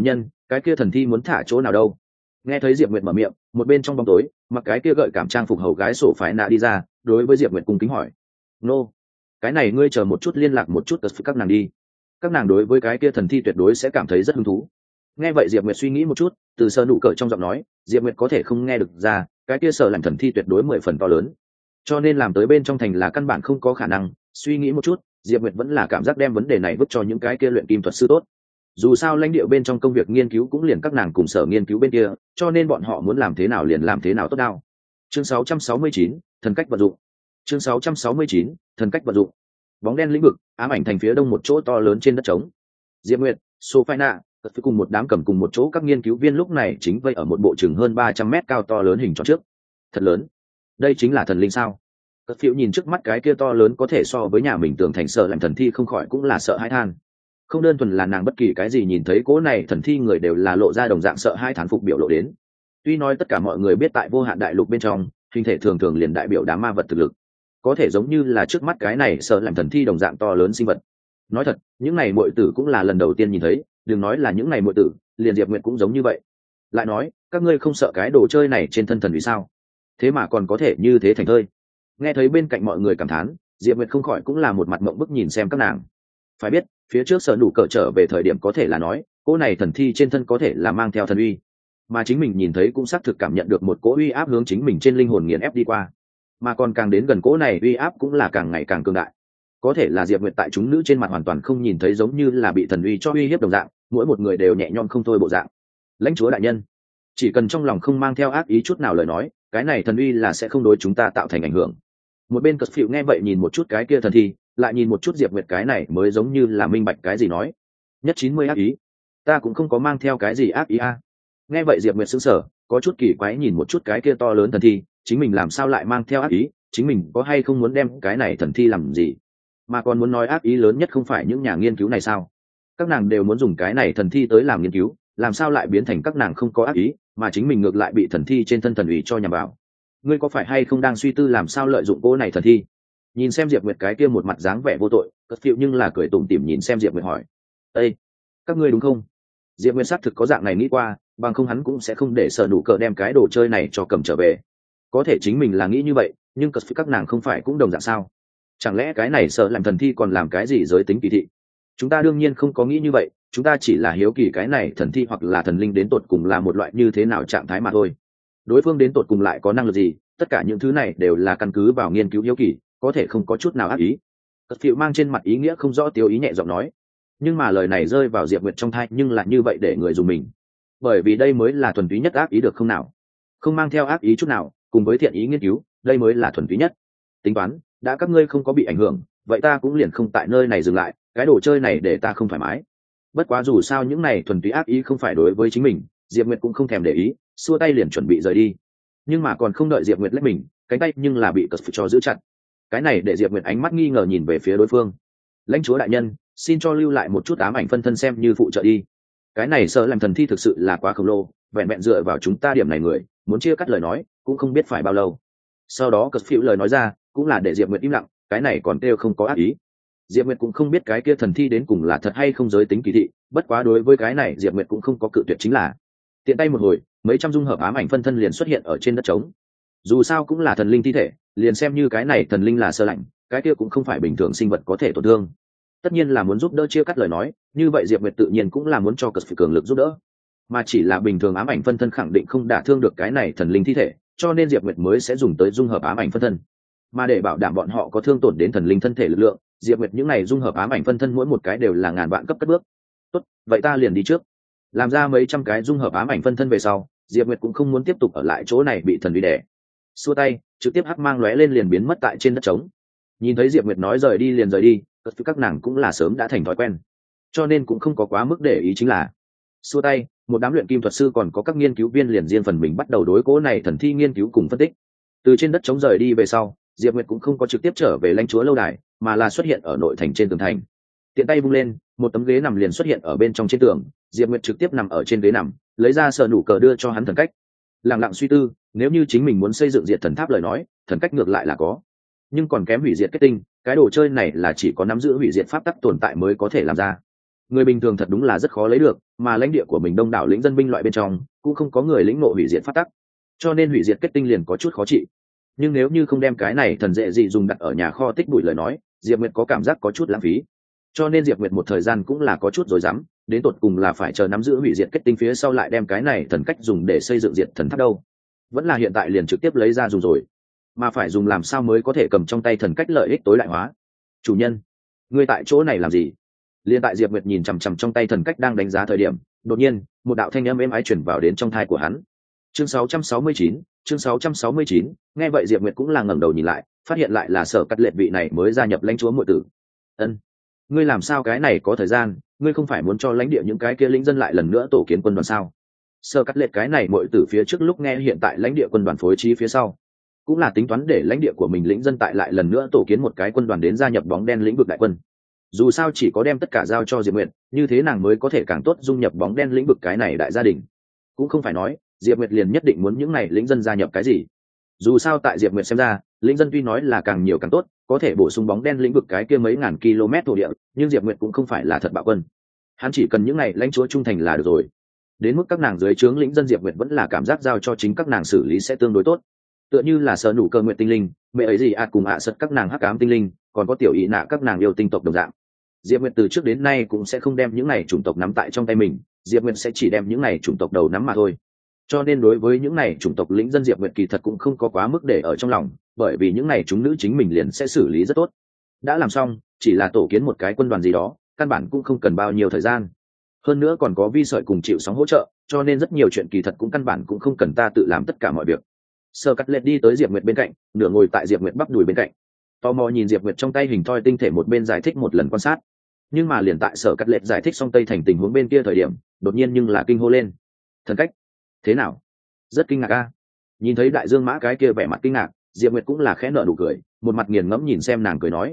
cái kia thần thi muốn thả chỗ nào đâu? Nghe thấy Diệp Nguyệt mở miệng, một bên trong bóng tối mặc cái kia gợi cảm trang phục hầu gái sổ phải nạ đi ra, đối với Diệp Nguyệt cung kính hỏi: nô, cái này ngươi chờ một chút, liên lạc một chút các nàng đi, các nàng đối với cái kia thần thi tuyệt đối sẽ cảm thấy rất hứng thú. Nghe vậy Diệp Nguyệt suy nghĩ một chút, từ sơ nụ cởi trong giọng nói Diệp Nguyệt có thể không nghe được ra cái kia sợ làm thần thi tuyệt đối 10 phần to lớn, cho nên làm tới bên trong thành là căn bản không có khả năng. Suy nghĩ một chút, Diệp Nguyệt vẫn là cảm giác đem vấn đề này vứt cho những cái kia luyện kim thuật sư tốt. Dù sao lãnh địa bên trong công việc nghiên cứu cũng liền các nàng cùng sở nghiên cứu bên kia, cho nên bọn họ muốn làm thế nào liền làm thế nào tốt đao. Chương 669, thần cách vận dụng. Chương 669, thần cách vận dụng. Bóng đen lĩnh vực, ám ảnh thành phía đông một chỗ to lớn trên đất trống. Diệp Nguyệt, Sophina, cùng một đám cầm cùng một chỗ các nghiên cứu viên lúc này chính vây ở một bộ chừng hơn 300 mét cao to lớn hình tròn trước. Thật lớn, đây chính là thần linh sao? Cất phiêu nhìn trước mắt cái kia to lớn có thể so với nhà mình tường thành sợ làm thần thi không khỏi cũng là sợ hãi than. Không đơn thuần là nàng bất kỳ cái gì nhìn thấy cỗ này thần thi người đều là lộ ra đồng dạng sợ hai thán phục biểu lộ đến. Tuy nói tất cả mọi người biết tại vô hạn đại lục bên trong hình thể thường thường liền đại biểu đám ma vật thực lực, có thể giống như là trước mắt cái này sợ làm thần thi đồng dạng to lớn sinh vật. Nói thật, những này muội tử cũng là lần đầu tiên nhìn thấy, đừng nói là những này muội tử, liền Diệp Nguyệt cũng giống như vậy. Lại nói, các ngươi không sợ cái đồ chơi này trên thân thần vì sao? Thế mà còn có thể như thế thành thơi. Nghe thấy bên cạnh mọi người cảm thán, Diệp Nguyệt không khỏi cũng là một mặt mộng bức nhìn xem các nàng. Phải biết, phía trước sở đủ cỡ trở về thời điểm có thể là nói cỗ này thần thi trên thân có thể là mang theo thần uy, mà chính mình nhìn thấy cũng xác thực cảm nhận được một cỗ uy áp hướng chính mình trên linh hồn nghiền ép đi qua, mà còn càng đến gần cỗ này uy áp cũng là càng ngày càng cường đại. Có thể là Diệp Nguyệt tại chúng nữ trên mặt hoàn toàn không nhìn thấy giống như là bị thần uy cho uy hiếp đồng dạng, mỗi một người đều nhẹ nhõm không thôi bộ dạng. Lãnh chúa đại nhân, chỉ cần trong lòng không mang theo ác ý chút nào lời nói, cái này thần uy là sẽ không đối chúng ta tạo thành ảnh hưởng. Một bên cất phịu nghe vậy nhìn một chút cái kia thần thi, lại nhìn một chút Diệp Nguyệt, cái này mới giống như là minh bạch cái gì nói. Nhất 90 ác ý, ta cũng không có mang theo cái gì ác ý a. Nghe vậy Diệp Nguyệt sững sờ, có chút kỳ quái nhìn một chút cái kia to lớn thần thi, chính mình làm sao lại mang theo ác ý, chính mình có hay không muốn đem cái này thần thi làm gì, mà còn muốn nói ác ý lớn nhất không phải những nhà nghiên cứu này sao? Các nàng đều muốn dùng cái này thần thi tới làm nghiên cứu, làm sao lại biến thành các nàng không có ác ý, mà chính mình ngược lại bị thần thi trên thân thần ủy cho nhằm vào? Ngươi có phải hay không đang suy tư làm sao lợi dụng cô này thần thi? Nhìn xem Diệp Nguyệt cái kia một mặt dáng vẻ vô tội, cất phiệu nhưng là cười tủm tỉm nhìn xem Diệp Nguyệt hỏi: "Ê, các ngươi đúng không?" Diệp Nguyệt xác thực có dạng này nghĩ qua, bằng không hắn cũng sẽ không để Sở Đủ Cờ đem cái đồ chơi này cho cầm trở về. Có thể chính mình là nghĩ như vậy, nhưng cất phiệu các nàng không phải cũng đồng dạng sao? Chẳng lẽ cái này sợ làm thần thi còn làm cái gì giới tính kỳ thị? Chúng ta đương nhiên không có nghĩ như vậy, chúng ta chỉ là hiếu kỳ cái này thần thi hoặc là thần linh đến tột cùng là một loại như thế nào trạng thái mà thôi. Đối phương đến tột cùng lại có năng lực gì, tất cả những thứ này đều là căn cứ vào nghiên cứu hiếu kỳ, có thể không có chút nào ác ý. Cất phiệu mang trên mặt ý nghĩa không rõ tiêu ý nhẹ giọng nói, nhưng mà lời này rơi vào Diệp Nguyệt trong tai nhưng là như vậy để người dùng mình, bởi vì đây mới là thuần túy nhất ác ý được không nào? Không mang theo ác ý chút nào, cùng với thiện ý nghiên cứu, đây mới là thuần túy nhất. Tính toán, đã các ngươi không có bị ảnh hưởng, vậy ta cũng liền không tại nơi này dừng lại, cái đồ chơi này để ta không thoải mái. Bất quá dù sao những này thuần túy ác ý không phải đối với chính mình, Diệp Nguyệt cũng không thèm để ý, xua tay liền chuẩn bị rời đi. Nhưng mà còn không đợi Diệp Nguyệt lách mình, cánh tay nhưng là bị cất cho giữ chặt. Cái này để Diệp Nguyệt ánh mắt nghi ngờ nhìn về phía đối phương. Lãnh chúa đại nhân, xin cho lưu lại một chút ám ảnh phân thân xem như phụ trợ đi. Cái này sợ làm thần thi thực sự là quá khổng lồ, vẹn vẹn dựa vào chúng ta điểm này người, muốn chia cắt lời nói, cũng không biết phải bao lâu. Sau đó cất phiểu lời nói ra, cũng là để Diệp Nguyệt im lặng, cái này còn kêu không có ác ý. Diệp Nguyệt cũng không biết cái kia thần thi đến cùng là thật hay không giới tính kỳ thị, bất quá đối với cái này Diệp Nguyệt cũng không có cự tuyệt, chính là tiện tay một hồi, mấy trăm dung hợp ám ảnh phân thân liền xuất hiện ở trên đất trống. Dù sao cũng là thần linh thi thể, liền xem như cái này thần linh là sơ lạnh, cái kia cũng không phải bình thường sinh vật có thể tổn thương. Tất nhiên là muốn giúp đỡ chia cắt lời nói, như vậy Diệp Nguyệt tự nhiên cũng là muốn cho cật cường lực giúp đỡ, mà chỉ là bình thường ám ảnh phân thân khẳng định không đả thương được cái này thần linh thi thể, cho nên Diệp Nguyệt mới sẽ dùng tới dung hợp ám ảnh phân thân. Mà để bảo đảm bọn họ có thương tổn đến thần linh thân thể lực lượng, Diệp Nguyệt những này dung hợp ám ảnh phân thân mỗi một cái đều là ngàn vạn cấp cất bước. Tốt, vậy ta liền đi trước. Làm ra mấy trăm cái dung hợp ám ảnh phân thân về sau, Diệp Nguyệt cũng không muốn tiếp tục ở lại chỗ này bị thần uy đè. Xua tay, trực tiếp hắc mang lóe lên liền biến mất tại trên đất trống. Nhìn thấy Diệp Nguyệt nói rời đi liền rời đi, các nàng cũng là sớm đã thành thói quen, cho nên cũng không có quá mức để ý. Chính là xua tay, một đám luyện kim thuật sư còn có các nghiên cứu viên liền riêng phần mình bắt đầu đối cố này thần thi nghiên cứu cùng phân tích. Từ trên đất trống rời đi về sau, Diệp Nguyệt cũng không có trực tiếp trở về lãnh chúa lâu đài, mà là xuất hiện ở nội thành trên tường thành. Tiện tay vung lên, một tấm ghế nằm liền xuất hiện ở bên trong trên tường. Diệp Nguyệt trực tiếp nằm ở trên ghế nằm, lấy ra sợ nụ cờ đưa cho hắn thần cách. Lặng lặng suy tư, nếu như chính mình muốn xây dựng diệt thần tháp lời nói, thần cách ngược lại là có, nhưng còn kém hủy diệt kết tinh. Cái đồ chơi này là chỉ có nắm giữ hủy diệt pháp tắc tồn tại mới có thể làm ra. người bình thường thật đúng là rất khó lấy được, mà lãnh địa của mình đông đảo lĩnh dân binh loại bên trong cũng không có người lĩnh ngộ hủy diệt pháp tắc, cho nên hủy diệt kết tinh liền có chút khó trị. Nhưng nếu như không đem cái này thần dễ gì dùng đặt ở nhà kho tích bụi lời nói, Diệp Nguyệt có cảm giác có chút lãng phí. Cho nên Diệp Nguyệt một thời gian cũng là có chút rồi dám, đến tột cùng là phải chờ nắm giữ hủy diệt kết tinh phía sau lại đem cái này thần cách dùng để xây dựng diệt thần tháp đâu, vẫn là hiện tại liền trực tiếp lấy ra dùng rồi, mà phải dùng làm sao mới có thể cầm trong tay thần cách lợi ích tối đại hóa. Chủ nhân, ngươi tại chỗ này làm gì? Liên tại Diệp Nguyệt nhìn chằm chằm trong tay thần cách đang đánh giá thời điểm, đột nhiên một đạo thanh âm êm ái truyền vào đến trong tai của hắn. Chương 669, chương 669, nghe vậy Diệp Nguyệt cũng là ngẩng đầu nhìn lại, phát hiện lại là Sở Cắt Lệ vị này mới gia nhập lãnh chúa muội tử. Ân, ngươi làm sao cái này có thời gian, ngươi không phải muốn cho lãnh địa những cái kia lĩnh dân lại lần nữa tổ kiến quân đoàn sao? Sở Cắt Lệ cái này muội tử phía trước lúc nghe hiện tại lãnh địa quân đoàn phối trí phía sau, cũng là tính toán để lãnh địa của mình lĩnh dân tại lại lần nữa tổ kiến một cái quân đoàn đến gia nhập bóng đen lĩnh vực đại quân. Dù sao chỉ có đem tất cả giao cho Diệp Nguyệt, như thế nàng mới có thể càng tốt dung nhập bóng đen lĩnh vực cái này đại gia đình. Cũng không phải nói Diệp Nguyệt liền nhất định muốn những này lĩnh dân gia nhập cái gì. Dù sao tại Diệp Nguyệt xem ra, lĩnh dân tuy nói là càng nhiều càng tốt, có thể bổ sung bóng đen lĩnh vực cái kia mấy ngàn km thổ địa, nhưng Diệp Nguyệt cũng không phải là thật bạo quân. Hắn chỉ cần những này lãnh chúa trung thành là được rồi. Đến mức các nàng dưới trướng lĩnh dân Diệp Nguyệt vẫn là cảm giác giao cho chính các nàng xử lý sẽ tương đối tốt. Tựa như là sở nụ cơ nguyện tinh linh, mẹ ấy gì cùng sật các nàng hắc ám tinh linh, còn có tiểu ý nạ các nàng yêu tinh tộc đồng dạng. Diệp Nguyệt từ trước đến nay cũng sẽ không đem những này chủng tộc nắm tại trong tay mình, Diệp Nguyệt sẽ chỉ đem những này chủng tộc đầu nắm mà thôi. Cho nên đối với những này chủng tộc lĩnh dân Diệp Nguyệt kỳ thật cũng không có quá mức để ở trong lòng, bởi vì những này chúng nữ chính mình liền sẽ xử lý rất tốt. Đã làm xong, chỉ là tổ kiến một cái quân đoàn gì đó, căn bản cũng không cần bao nhiêu thời gian. Hơn nữa còn có vi sợi cùng chịu sóng hỗ trợ, cho nên rất nhiều chuyện kỳ thật cũng căn bản cũng không cần ta tự làm tất cả mọi việc. Sở Cắt Lệ đi tới Diệp Nguyệt bên cạnh, nửa ngồi tại Diệp Nguyệt bắp đùi bên cạnh, tò mò nhìn Diệp Nguyệt trong tay hình thoi tinh thể một bên giải thích một lần quan sát. Nhưng mà liền tại Sở Cắt Lệ giải thích xong tây thành tình huống bên kia thời điểm, đột nhiên nhưng là kinh hô lên. Thần cách? Thế nào? Rất kinh ngạc a. Nhìn thấy Đại Dương Mã cái kia vẻ mặt kinh ngạc, Diệp Nguyệt cũng là khẽ nở nụ cười, một mặt nghiền ngẫm nhìn xem nàng cười nói: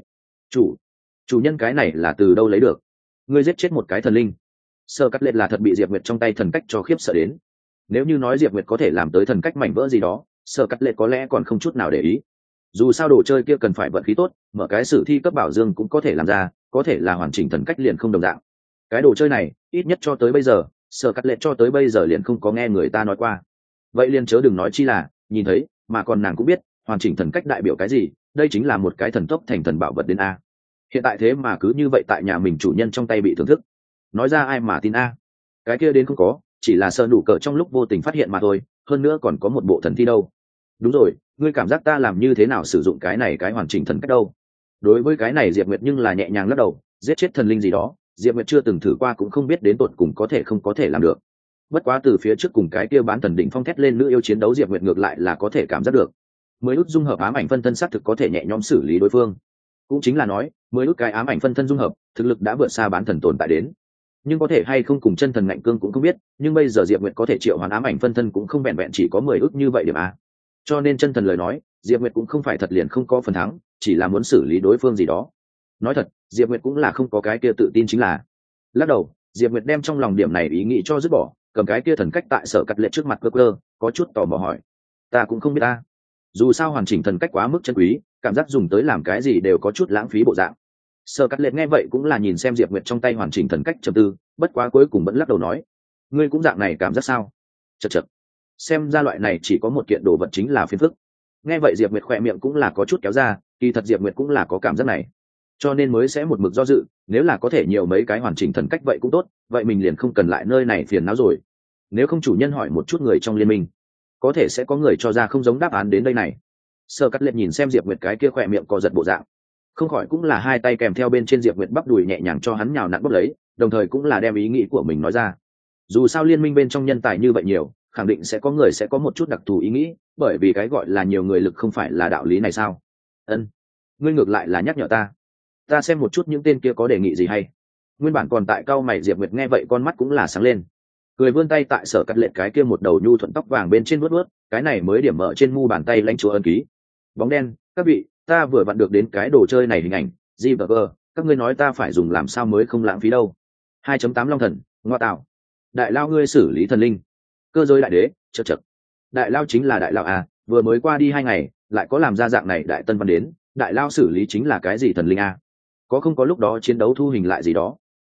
chủ nhân cái này là từ đâu lấy được? Ngươi giết chết một cái thần linh. Sở Cắt Lệ là thật bị Diệp Nguyệt trong tay thần cách cho khiếp sợ đến. Nếu như nói Diệp Nguyệt có thể làm tới thần cách mảnh vỡ gì đó, Sở Cắt Lệ có lẽ còn không chút nào để ý. Dù sao đồ chơi kia cần phải vận khí tốt, mở cái sử thi cấp bảo dương cũng có thể làm ra, có thể là hoàn chỉnh thần cách liền không đồng dạng. Cái đồ chơi này, ít nhất cho tới bây giờ, Sở Cắt Lệ cho tới bây giờ liền không có nghe người ta nói qua. Vậy liền chớ đừng nói chi là nhìn thấy, mà còn nàng cũng biết, hoàn chỉnh thần cách đại biểu cái gì, đây chính là một cái thần tốc thành thần bảo vật đến a. Hiện tại thế mà cứ như vậy tại nhà mình chủ nhân trong tay bị thưởng thức. Nói ra ai mà tin a? Cái kia đến không có, chỉ là sơ đủ cỡ trong lúc vô tình phát hiện mà thôi, hơn nữa còn có một bộ thần thi đâu. Đúng rồi, ngươi cảm giác ta làm như thế nào sử dụng cái này cái hoàn chỉnh thần cách đâu? Đối với cái này Diệp Nguyệt nhưng là nhẹ nhàng lắc đầu, giết chết thần linh gì đó, Diệp Nguyệt chưa từng thử qua cũng không biết đến tột cùng có thể không có thể làm được. Bất quá từ phía trước cùng cái kia bán thần đỉnh phong thét lên nữ yêu chiến đấu Diệp Nguyệt ngược lại là có thể cảm giác được. Mới út dung hợp ám ảnh phân thân xác thực có thể nhẹ nhõm xử lý đối phương. Cũng chính là nói, mới út cái ám ảnh phân thân dung hợp, thực lực đã vượt xa bán thần tồn tại đến. Nhưng có thể hay không cùng chân thần ngạnh cương cũng không biết, nhưng bây giờ Diệp Nguyệt có thể triệu hoán ám ảnh phân thân cũng không vẹn vẹn chỉ có 10 ức như vậy điểm a. Cho nên chân thần lời nói, Diệp Nguyệt cũng không phải thật liền không có phần thắng, chỉ là muốn xử lý đối phương gì đó. Nói thật, Diệp Nguyệt cũng là không có cái kia tự tin chính là. Lắc đầu, Diệp Nguyệt đem trong lòng điểm này ý nghĩ cho dứt bỏ, cầm cái kia thần cách tại Sở Cắt Lệ trước mặt cơ, có chút tò mò hỏi: "Ta cũng không biết ta. Dù sao hoàn chỉnh thần cách quá mức chân quý, cảm giác dùng tới làm cái gì đều có chút lãng phí bộ dạng." Sở Cắt Lệ nghe vậy cũng là nhìn xem Diệp Nguyệt trong tay hoàn chỉnh thần cách trầm tư, bất quá cuối cùng vẫn lắc đầu nói: "Ngươi cũng dạng này cảm giác sao?" Chậc chậc. Xem ra loại này chỉ có một kiện đồ vật chính là phiền phức. Nghe vậy Diệp Nguyệt khỏe miệng cũng là có chút kéo ra, kỳ thật Diệp Nguyệt cũng là có cảm giác này, cho nên mới sẽ một mực do dự, nếu là có thể nhiều mấy cái hoàn chỉnh thần cách vậy cũng tốt, vậy mình liền không cần lại nơi này phiền não rồi. Nếu không chủ nhân hỏi một chút người trong liên minh, có thể sẽ có người cho ra không giống đáp án đến đây này. Sở Cắt Lệ nhìn xem Diệp Nguyệt cái kia khỏe miệng co giật bộ dạng, không khỏi cũng là hai tay kèm theo bên trên Diệp Nguyệt bắp đùi nhẹ nhàng cho hắn nhào nặn bóp lấy, đồng thời cũng là đem ý nghĩ của mình nói ra. Dù sao liên minh bên trong nhân tài như vậy nhiều, khẳng định sẽ có người sẽ có một chút đặc thù ý nghĩ, bởi vì cái gọi là nhiều người lực không phải là đạo lý này sao? Ân, ngươi ngược lại là nhắc nhở ta xem một chút những tên kia có đề nghị gì hay. Nguyên bản còn tại cau mày Diệp Nguyệt nghe vậy con mắt cũng là sáng lên, cười vươn tay tại Sở Cắt Lệ cái kia một đầu nhu thuận tóc vàng bên trên vuốt vuốt, cái này mới điểm mở trên mu bàn tay lãnh chúa ân ký. Bóng đen, các vị, ta vừa vặn được đến cái đồ chơi này hình ảnh, GVG, các ngươi nói ta phải dùng làm sao mới không lãng phí đâu. 2.8 Long thần, ngoa tạo. Đại lao ngươi xử lý thần linh. Cơ giới đại đế, chậc chậc. Đại lao chính là đại lao à, vừa mới qua đi 2 ngày, lại có làm ra dạng này đại tân văn đến, đại lao xử lý chính là cái gì thần linh à? Có không có lúc đó chiến đấu thu hình lại gì đó.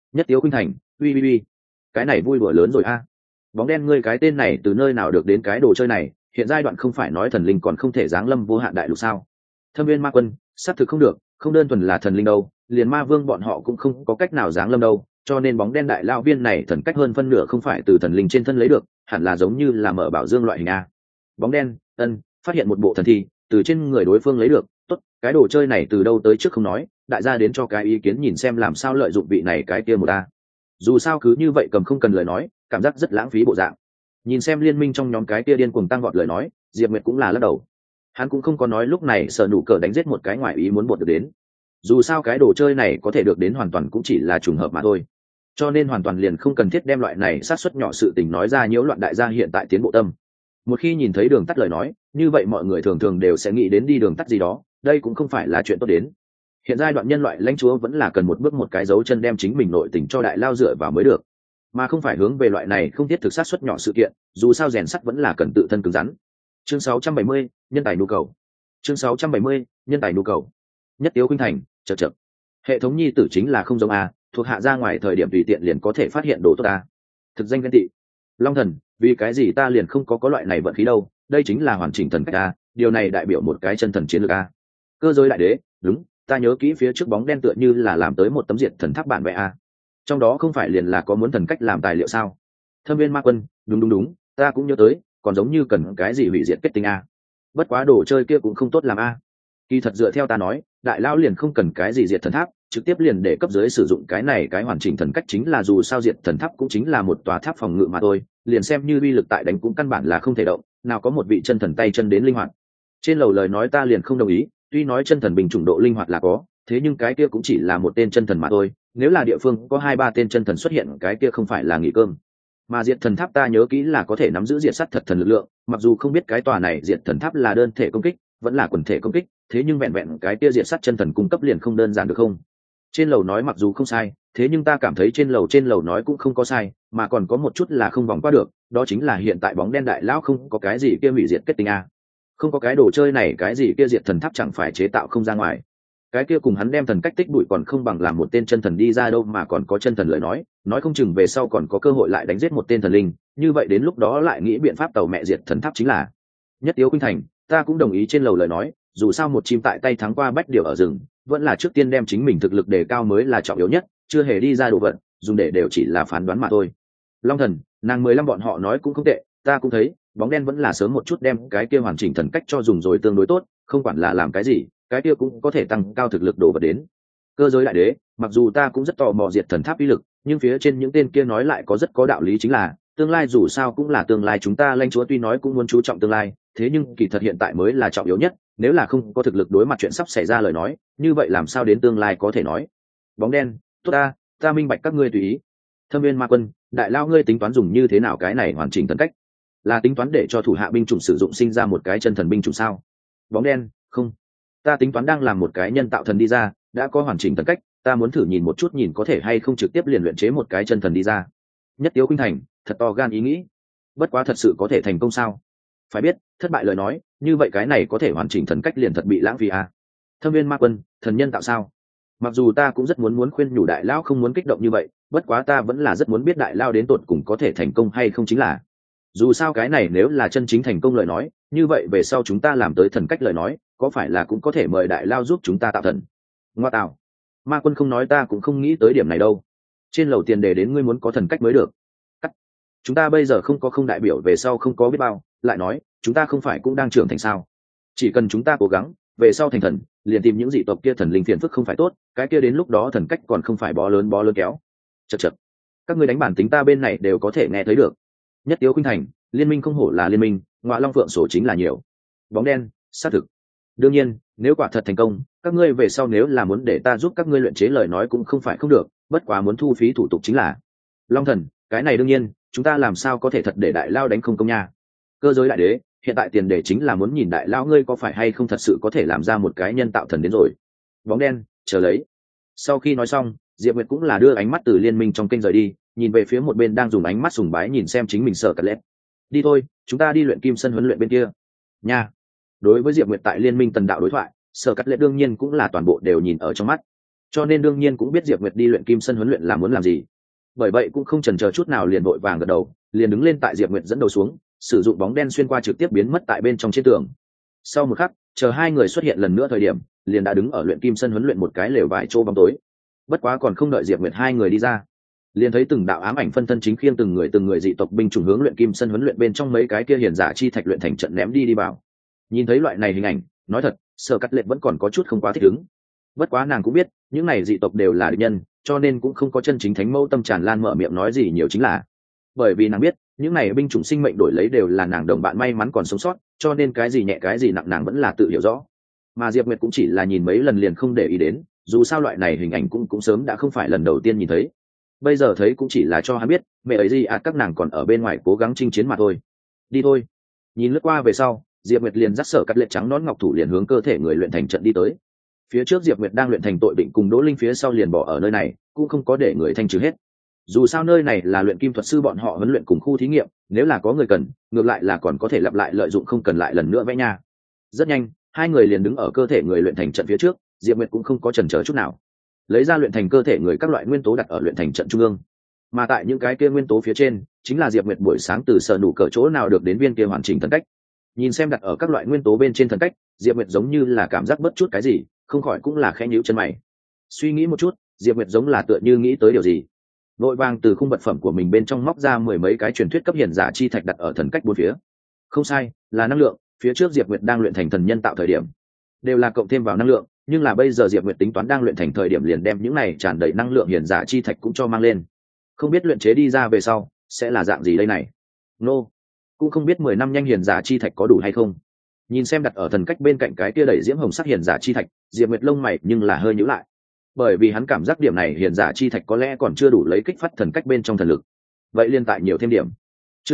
Nhất Tiếu Khuynh Thành, uy, cái này vui đùa lớn rồi a. Bóng đen ngươi cái tên này từ nơi nào được đến cái đồ chơi này, hiện giai đoạn không phải nói thần linh còn không thể giáng lâm vô hạn đại lục sao? Thâm viên ma quân, xác thực không được, không đơn thuần là thần linh đâu, liền ma vương bọn họ cũng không có cách nào giáng lâm đâu, cho nên bóng đen đại lao viên này thần cách hơn phân nửa không phải từ thần linh trên thân lấy được, hẳn là giống như là mở bảo dương loại hình a. Bóng đen, phát hiện một bộ thần thi, từ trên người đối phương lấy được, tốt, cái đồ chơi này từ đâu tới trước không nói, đại gia đến cho cái ý kiến nhìn xem làm sao lợi dụng vị này cái kia một a. Dù sao cứ như vậy cầm không cần lời nói, cảm giác rất lãng phí bộ dạng. Nhìn xem liên minh trong nhóm cái kia điên cuồng tăng vọt lời nói, Diệp Nguyệt cũng là lắc đầu. Hắn cũng không có nói lúc này Sở Nụ Cờ đánh giết một cái ngoại ý muốn bột được đến. Dù sao cái đồ chơi này có thể được đến hoàn toàn cũng chỉ là trùng hợp mà thôi, cho nên hoàn toàn liền không cần thiết đem loại này sát suất nhỏ sự tình nói ra nhiễu loạn đại gia hiện tại tiến bộ tâm. Một khi nhìn thấy đường tắt lời nói, như vậy mọi người thường thường đều sẽ nghĩ đến đi đường tắt gì đó, đây cũng không phải là chuyện tốt đến. Hiện giai đoạn nhân loại lãnh chúa vẫn là cần một bước một cái dấu chân đem chính mình nội tình cho đại lao dựa vào mới được, mà không phải hướng về loại này không thiết thực sát suất nhỏ sự kiện, dù sao rèn sắt vẫn là cần tự thân cứng rắn. Chương 670, nhân tài nhu cầu. Chương 670, nhân tài nhu cầu. Nhất Tiếu Khuynh Thành, chậc. Hệ thống nhi tử chính là không giống a, thuộc hạ ra ngoài thời điểm tùy tiện liền có thể phát hiện đồ tốt a. Thực danh ghen tị. Long thần, vì cái gì ta liền không có loại này vận khí đâu, đây chính là hoàn chỉnh thần cách a, điều này đại biểu một cái chân thần chiến lược a. Cơ giới đại đế, đúng, ta nhớ kỹ phía trước bóng đen tựa như là làm tới một tấm diệt thần tháp bản vẽ a. Trong đó không phải liền là có muốn thần cách làm tài liệu sao? Thâm viên ma quân, đúng, ta cũng nhớ tới, còn giống như cần cái gì hủy diệt kết tinh a. Bất quá đồ chơi kia cũng không tốt làm a. Kỳ thật dựa theo ta nói, đại lão liền không cần cái gì diệt thần tháp, trực tiếp liền để cấp dưới sử dụng cái này cái hoàn chỉnh thần cách, chính là dù sao diệt thần tháp cũng chính là một tòa tháp phòng ngự mà thôi, liền xem như uy lực tại đánh cũng căn bản là không thể động, nào có một vị chân thần tay chân đến linh hoạt. Trên lầu lời nói ta liền không đồng ý, tuy nói chân thần bình chủng độ linh hoạt là có, thế nhưng cái kia cũng chỉ là một tên chân thần mà thôi, nếu là địa phương có 2-3 tên chân thần xuất hiện, cái kia không phải là nghỉ cơm. Mà diệt thần tháp ta nhớ kỹ là có thể nắm giữ diệt sát thật thần lực lượng, mặc dù không biết cái tòa này diệt thần tháp là đơn thể công kích vẫn là quần thể công kích, thế nhưng vẹn vẹn cái kia diệt sát chân thần cung cấp liền không đơn giản được không? Trên lầu nói mặc dù không sai, thế nhưng ta cảm thấy trên lầu nói cũng không có sai, mà còn có một chút là không vòng qua được, đó chính là hiện tại bóng đen đại lão không có cái gì kia hủy diệt kết tinh a. Không có cái đồ chơi này, cái gì kia diệt thần tháp chẳng phải chế tạo không ra ngoài. Cái kia cùng hắn đem thần cách tích bụi còn không bằng làm một tên chân thần đi ra đâu, mà còn có chân thần lời nói không chừng về sau còn có cơ hội lại đánh giết một tên thần linh, như vậy đến lúc đó lại nghĩ biện pháp tàu mẹ diệt thần tháp chính là. Nhất Tiếu Khuynh Thành, ta cũng đồng ý trên lầu lời nói, dù sao một chim tại tay thắng qua bách điều ở rừng, vẫn là trước tiên đem chính mình thực lực đề cao mới là trọng yếu nhất, chưa hề đi ra đồ vật, dùng để đều chỉ là phán đoán mà thôi. Long thần, nàng 15 bọn họ nói cũng không tệ, ta cũng thấy, bóng đen vẫn là sớm một chút đem cái kia hoàn chỉnh thần cách cho dùng rồi tương đối tốt, không quản là làm cái gì, cái kia cũng có thể tăng cao thực lực đồ vật đến. Cơ giới đại đế, mặc dù ta cũng rất tò mò diệt thần tháp uy lực, nhưng phía trên những tên kia nói lại có rất có đạo lý, chính là tương lai dù sao cũng là tương lai, chúng ta lãnh chúa tuy nói cũng muốn chú trọng tương lai, thế nhưng kỳ thật hiện tại mới là trọng yếu nhất, nếu là không có thực lực đối mặt chuyện sắp xảy ra lời nói, như vậy làm sao đến tương lai có thể nói. Bóng đen, tốt ta minh bạch các ngươi tùy ý. Thâm viên ma quân, đại lao ngươi tính toán dùng như thế nào cái này hoàn chỉnh thần cách? Là tính toán để cho thủ hạ binh chủng sử dụng sinh ra một cái chân thần binh chủng sao? Bóng đen, không, ta tính toán đang làm một cái nhân tạo thần đi ra, đã có hoàn chỉnh thần cách, ta muốn thử nhìn một chút nhìn có thể hay không trực tiếp liền luyện chế một cái chân thần đi ra. Nhất Tiếu Khuynh Thành, thật to gan ý nghĩ, bất quá thật sự có thể thành công sao? Phải biết, thất bại lời nói, như vậy cái này có thể hoàn chỉnh thần cách liền thật bị lãng phí à. Thâm viên ma quân, thần nhân tạo sao? Mặc dù ta cũng rất muốn khuyên nhủ đại lao không muốn kích động như vậy, bất quá ta vẫn là rất muốn biết đại lao đến tột cùng có thể thành công hay không, chính là dù sao cái này nếu là chân chính thành công lời nói, như vậy về sau chúng ta làm tới thần cách lời nói, có phải là cũng có thể mời đại lao giúp chúng ta tạo thần. Ngoa tạo, ma quân không nói ta cũng không nghĩ tới điểm này đâu. Trên lầu tiền đề đến ngươi muốn có thần cách mới được. Cắt. Chúng ta bây giờ không có không đại biểu về sau không có biết bao, lại nói chúng ta không phải cũng đang trưởng thành sao? Chỉ cần chúng ta cố gắng, về sau thành thần, liền tìm những dị tộc kia thần linh phiền phức không phải tốt, cái kia đến lúc đó thần cách còn không phải bó lớn kéo. Chật. Các ngươi đánh bản tính ta bên này đều có thể nghe thấy được. Nhất Tiếu Khuynh Thành, liên minh không hổ là liên minh, Ngọa Long Phượng sổ chính là nhiều. Bóng đen, xác thực. Đương nhiên, nếu quả thật thành công, các ngươi về sau nếu là muốn để ta giúp các ngươi luyện chế lời nói cũng không phải không được, bất quá muốn thu phí thủ tục chính là. Long thần, cái này đương nhiên, chúng ta làm sao có thể thật để đại lao đánh không công nha. Cơ giới đại đế, hiện tại tiền đề chính là muốn nhìn đại lao ngươi có phải hay không thật sự có thể làm ra một cái nhân tạo thần đến rồi. Bóng đen, chờ lấy. Sau khi nói xong, Diệp Nguyệt cũng là đưa ánh mắt từ liên minh trong kênh rời đi, nhìn về phía một bên đang dùng ánh mắt sùng bái nhìn xem chính mình Sở Cật Lết. Đi thôi, chúng ta đi luyện kim sân huấn luyện bên kia nha. Đối với Diệp Nguyệt tại liên minh tần đạo đối thoại, Sở Cật Lết đương nhiên cũng là toàn bộ đều nhìn ở trong mắt. cho nên đương nhiên cũng biết Diệp Nguyệt đi luyện kim sân huấn luyện là muốn làm gì. Bởi vậy cũng không chần chờ chút nào liền vội vàng gật đầu, liền đứng lên tại Diệp Nguyệt dẫn đầu xuống, sử dụng bóng đen xuyên qua trực tiếp biến mất tại bên trong trên tường. Sau một khắc, chờ hai người xuất hiện lần nữa thời điểm, liền đã đứng ở luyện kim sân huấn luyện một cái lều vải chỗ bóng tối. Bất quá còn không đợi Diệp Nguyệt hai người đi ra, liền thấy từng đạo ám ảnh phân thân chính khiêng từng người dị tộc binh chủng hướng luyện kim sân huấn luyện bên trong mấy cái kia hiền giả chi thạch luyện thành trận ném đi vào. Nhìn thấy loại này hình ảnh, nói thật, Sở Cắt Lệ vẫn còn có chút không quá thích ứng. Bất quá nàng cũng biết, những này dị tộc đều là địch nhân, cho nên cũng không có chân chính thánh mẫu tâm tràn lan mở miệng nói gì nhiều chính là. Bởi vì nàng biết, những này binh chủng sinh mệnh đổi lấy đều là nàng đồng bạn may mắn còn sống sót, cho nên cái gì nhẹ cái gì nặng nàng vẫn là tự hiểu rõ. Mà Diệp Nguyệt cũng chỉ là nhìn mấy lần liền không để ý đến, dù sao loại này hình ảnh cũng sớm đã không phải lần đầu tiên nhìn thấy. Bây giờ thấy cũng chỉ là cho hắn biết, mẹ ấy gì các nàng còn ở bên ngoài cố gắng chinh chiến mà thôi. Đi thôi. Nhìn lướt qua về sau, Diệp Nguyệt liền dắt Sở Cắt Lệ trắng nón ngọc thủ liền hướng cơ thể người luyện thành trận đi tới. Phía trước Diệp Nguyệt đang luyện thành tội định cùng Đỗ Linh phía sau liền bỏ ở nơi này, cũng không có để người thanh trừ hết. Dù sao nơi này là luyện kim thuật sư bọn họ huấn luyện cùng khu thí nghiệm, nếu là có người cần, ngược lại là còn có thể lặp lại lợi dụng không cần lại lần nữa vẽ nha. Rất nhanh, hai người liền đứng ở cơ thể người luyện thành trận phía trước, Diệp Nguyệt cũng không có chần chờ chút nào. Lấy ra luyện thành cơ thể người các loại nguyên tố đặt ở luyện thành trận trung ương. Mà tại những cái kia nguyên tố phía trên, chính là Diệp Nguyệt buổi sáng từ sở nụ cỡ chỗ nào được đến viên kia hoàn chỉnh thần cách. Nhìn xem đặt ở các loại nguyên tố bên trên thần cách, Diệp Nguyệt giống như là cảm giác bất chút cái gì, không khỏi cũng là khẽ nhíu chân mày. Suy nghĩ một chút, Diệp Nguyệt giống là tựa như nghĩ tới điều gì, vội vàng từ khung vật phẩm của mình bên trong móc ra mười mấy cái truyền thuyết cấp hiển giả chi thạch đặt ở thần cách bốn phía. Không sai, là năng lượng. Phía trước Diệp Nguyệt đang luyện thành thần nhân tạo thời điểm, đều là cộng thêm vào năng lượng, nhưng là bây giờ Diệp Nguyệt tính toán đang luyện thành thời điểm liền đem những này tràn đầy năng lượng hiển giả chi thạch cũng cho mang lên. Không biết luyện chế đi ra về sau sẽ là dạng gì đây này. Nô, cũng không biết 10 năm nhanh hiển giả chi thạch có đủ hay không. Nhìn xem đặt ở thần cách bên cạnh cái kia đầy diễm hồng sắc hiển giả chi thạch, Diệp Nguyệt lông mày nhưng là hơi nhíu lại. Bởi vì hắn cảm giác điểm này hiển giả chi thạch có lẽ còn chưa đủ lấy kích phát thần cách bên trong thần lực. Vậy liên tại nhiều thêm điểm. Chương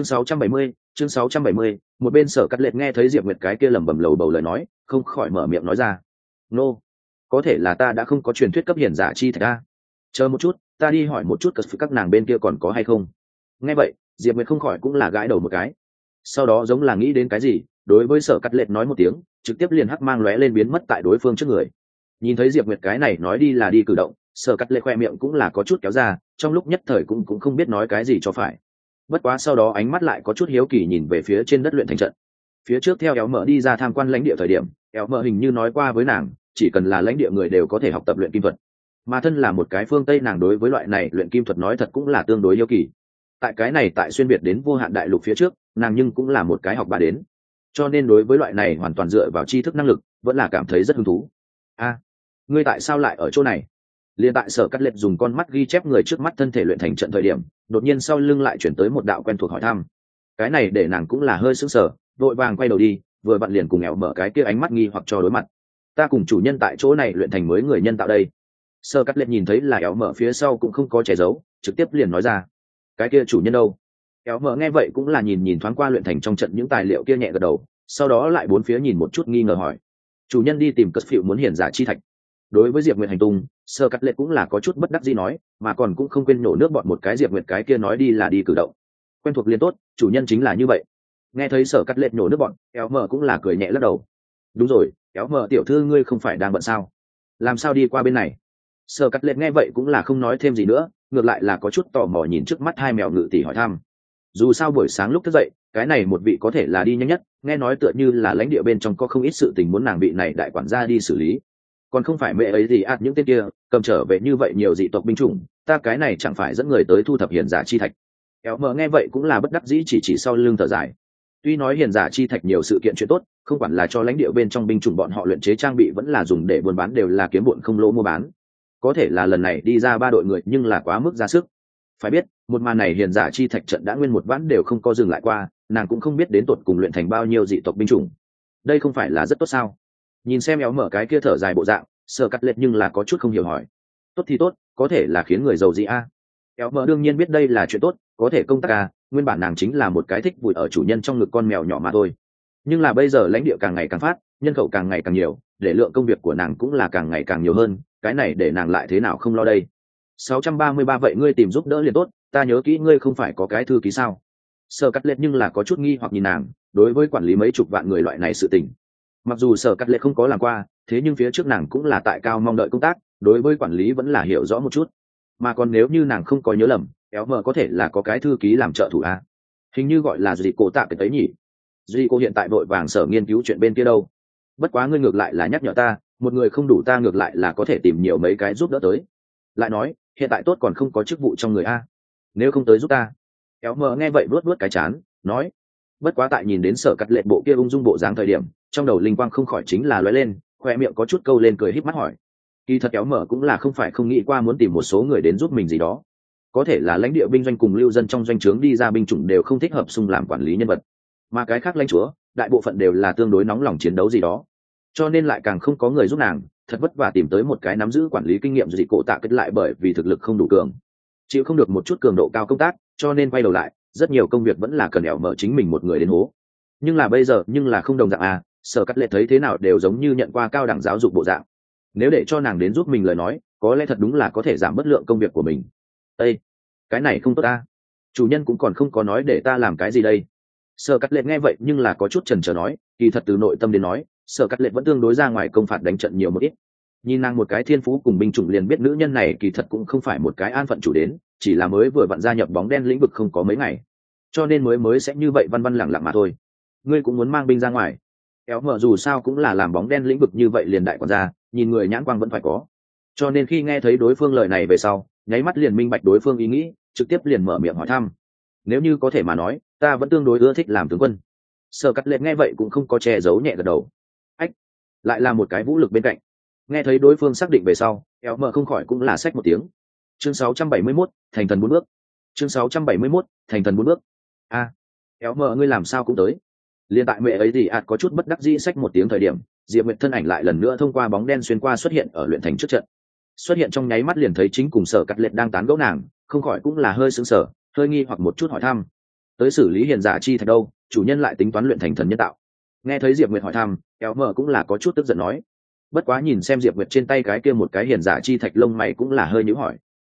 670, một bên Sở Cắt Lệ nghe thấy Diệp Nguyệt cái kia lẩm bẩm lầu bầu lời nói, không khỏi mở miệng nói ra. Nô, có thể là ta đã không có truyền thuyết cấp hiển giả chi thạch a. Chờ một chút, ta đi hỏi một chút các nàng bên kia còn có hay không. Nghe vậy, Diệp Nguyệt không khỏi cũng là gãi đầu một cái. Sau đó giống là nghĩ đến cái gì, đối với Sở Cắt Lệ nói một tiếng, trực tiếp liền hắc mang lóe lên biến mất tại đối phương trước người. Nhìn thấy Diệp Nguyệt cái này nói đi là đi cử động, Sở Cắt Lệ khoe miệng cũng là có chút kéo ra, trong lúc nhất thời cũng không biết nói cái gì cho phải. Bất quá sau đó ánh mắt lại có chút hiếu kỳ nhìn về phía trên đất luyện thành trận. Phía trước theo Éo Mở đi ra tham quan lãnh địa thời điểm, Éo Mở hình như nói qua với nàng, chỉ cần là lãnh địa người đều có thể học tập luyện kim thuật. Mà thân là một cái phương Tây, nàng đối với loại này luyện kim thuật nói thật cũng là tương đối hiếu kỳ. Tại cái này tại xuyên việt đến vô hạn đại lục phía trước, nàng nhưng cũng là một cái học bà đến. Cho nên đối với loại này hoàn toàn dựa vào tri thức năng lực, vẫn là cảm thấy rất hứng thú. A, ngươi tại sao lại ở chỗ này? Liên tại Sở Cắt Lệ dùng con mắt ghi chép người trước mắt thân thể luyện thành trận thời điểm, đột nhiên sau lưng lại chuyển tới một đạo quen thuộc hỏi thăm. Cái này để nàng cũng là hơi sững sờ, vội vàng quay đầu đi, vừa vặn liền cùng Éo Mở cái kia ánh mắt nghi hoặc cho đối mặt. Ta cùng chủ nhân tại chỗ này luyện thành mới người nhân tạo đây. Sở Cắt Lệ nhìn thấy là Éo Mở phía sau cũng không có che giấu, trực tiếp liền nói ra. Cái kia chủ nhân đâu? Éo Mở nghe vậy cũng là nhìn thoáng qua luyện thành trong trận những tài liệu kia nhẹ gật đầu, sau đó lại bốn phía nhìn một chút nghi ngờ hỏi. Chủ nhân đi tìm cất phiệu muốn hiển giả chi thạch. Đối với Diệp Nguyệt hành tung, Sở Cắt Lệ cũng là có chút bất đắc dĩ nói, mà còn cũng không quên nổ nước bọn một cái Diệp Nguyệt cái kia nói đi là đi cử động. Quen thuộc liền tốt, chủ nhân chính là như vậy. Nghe thấy Sở Cắt Lệ nổ nước bọn, Éo Mở cũng là cười nhẹ lắc đầu. Đúng rồi, Éo Mở tiểu thư ngươi không phải đang bận sao? Làm sao đi qua bên này? Sở Cắt Lệ nghe vậy cũng là không nói thêm gì nữa, ngược lại là có chút tò mò nhìn trước mắt hai mèo ngự tỷ hỏi thăm. Dù sao buổi sáng lúc thức dậy, cái này một vị có thể là đi nhanh nhất, nghe nói tựa như là lãnh địa bên trong có không ít sự tình muốn nàng vị này đại quản gia đi xử lý. Còn không phải mẹ ấy gì những tên kia cầm trở về như vậy nhiều dị tộc binh chủng, ta cái này chẳng phải dẫn người tới thu thập hiền giả chi thạch. Éo Mở nghe vậy cũng là bất đắc dĩ chỉ sau lưng thở dài. Tuy nói hiền giả chi thạch nhiều sự kiện chuyện tốt, không quản là cho lãnh địa bên trong binh chủng bọn họ luyện chế trang bị vẫn là dùng để buôn bán đều là kiếm bộn không lỗ mua bán. Có thể là lần này đi ra 3 đội người nhưng là quá mức ra sức. Phải biết, một màn này hiền giả chi thạch trận đã nguyên một ván đều không có dừng lại qua, nàng cũng không biết đến tột cùng luyện thành bao nhiêu dị tộc binh chủng. Đây không phải là rất tốt sao? Nhìn xem Éo Mở cái kia thở dài bộ dạng, Sở Cắt Lệ nhưng là có chút không hiểu hỏi. Tốt thì tốt, có thể là khiến người giàu gì a? Éo Mở đương nhiên biết đây là chuyện tốt, có thể công tác à, nguyên bản nàng chính là một cái thích vùi ở chủ nhân trong ngực con mèo nhỏ mà thôi. Nhưng là bây giờ lãnh địa càng ngày càng phát, nhân khẩu càng ngày càng nhiều, để lượng công việc của nàng cũng là càng ngày càng nhiều hơn, cái này để nàng lại thế nào không lo đây. 633 vậy ngươi tìm giúp đỡ liền tốt, ta nhớ kỹ ngươi không phải có cái thư ký sao? Sở Cắt Lệ nhưng là có chút nghi hoặc nhìn nàng, đối với quản lý mấy chục vạn người loại này sự tình, Mặc dù sở cắt lệ không có làm qua, thế nhưng phía trước nàng cũng là tại cao mong đợi công tác, đối với quản lý vẫn là hiểu rõ một chút. Mà còn nếu như nàng không có nhớ lầm, kéo mờ có thể là có cái thư ký làm trợ thủ a, hình như gọi là gì cổ tạ cái ấy nhỉ. Duy cô hiện tại vội vàng sở nghiên cứu chuyện bên kia đâu. Bất quá ngươi ngược lại là nhắc nhở ta, một người không đủ ta ngược lại là có thể tìm nhiều mấy cái giúp đỡ tới. Lại nói hiện tại tốt còn không có chức vụ trong người a, nếu không tới giúp ta. Kéo mờ nghe vậy vuốt vuốt cái chán nói. Bất quá tại nhìn đến sở cắt lệ bộ kia ung dung bộ dáng thời điểm, trong đầu linh quang không khỏi chính là lóe lên, khoe miệng có chút câu lên cười híp mắt hỏi. Kỳ thật kéo mở cũng là không phải không nghĩ qua muốn tìm một số người đến giúp mình gì đó, có thể là lãnh địa binh doanh cùng lưu dân trong doanh trướng đi ra binh chủng đều không thích hợp xung làm quản lý nhân vật, mà cái khác lãnh chúa đại bộ phận đều là tương đối nóng lòng chiến đấu gì đó, cho nên lại càng không có người giúp nàng, thật vất vả tìm tới một cái nắm giữ quản lý kinh nghiệm gì cổ tạ kết lại bởi vì thực lực không đủ cường, chịu không được một chút cường độ cao công tác, cho nên quay đầu lại rất nhiều công việc vẫn là cần ẻo mở chính mình một người đến hố. Nhưng là bây giờ nhưng là không đồng dạng à, sở cắt lệ thấy thế nào đều giống như nhận qua cao đẳng giáo dục bộ dạng, nếu để cho nàng đến giúp mình lời nói có lẽ thật đúng là có thể giảm bất lượng công việc của mình. Ê, cái này không tốt ta, chủ nhân cũng còn không có nói để ta làm cái gì đây. Sở cắt lệ nghe vậy nhưng là có chút chần chờ nói, kỳ thật từ nội tâm đến nói sở cắt lệ vẫn tương đối ra ngoài công phạt đánh trận nhiều một ít. Nhìn nàng một cái thiên phú cùng binh chủng liền biết nữ nhân này kỳ thật cũng không phải một cái an phận chủ đến, chỉ là mới vừa vặn gia nhập bóng đen lĩnh vực không có mấy ngày, cho nên mới sẽ như vậy văn văn lẳng lặng mà thôi. Ngươi cũng muốn mang binh ra ngoài? Kéo mở dù sao cũng là làm bóng đen lĩnh vực như vậy liền đại quản gia, nhìn người nhãn quang vẫn phải có, cho nên khi nghe thấy đối phương lời này về sau nháy mắt liền minh bạch đối phương ý nghĩ, trực tiếp liền mở miệng hỏi thăm. Nếu như có thể mà nói ta vẫn tương đối ưa thích làm tướng quân. Sở cắt lệ nghe vậy cũng không có che giấu, nhẹ gật đầu. Ách, lại là một cái vũ lực bên cạnh. Nghe thấy đối phương xác định về sau kéo mở không khỏi cũng là xách một tiếng. Chương 671, thành thần 4 bước. Chương 671, thành thần 4 bước. A, kéo mở ngươi làm sao cũng tới. Liên tại mẹ ấy thì có chút bất đắc dĩ xách một tiếng thời điểm, Diệp Nguyệt thân ảnh lại lần nữa thông qua bóng đen xuyên qua xuất hiện ở luyện thành trước trận. Xuất hiện trong nháy mắt liền thấy chính cùng sở cắt lệ đang tán gẫu nàng, không khỏi cũng là hơi sững sờ, hơi nghi hoặc một chút hỏi thăm. Tới xử lý hiền giả chi thạch đâu, chủ nhân lại tính toán luyện thành thần nhân tạo. Nghe thấy Diệp Nguyệt hỏi thăm, kéo mở cũng là có chút tức giận nói. Bất quá nhìn xem Diệp Nguyệt trên tay cái kia một cái hiền giả chi thạch lông mày cũng là hơi nhíu hỏi.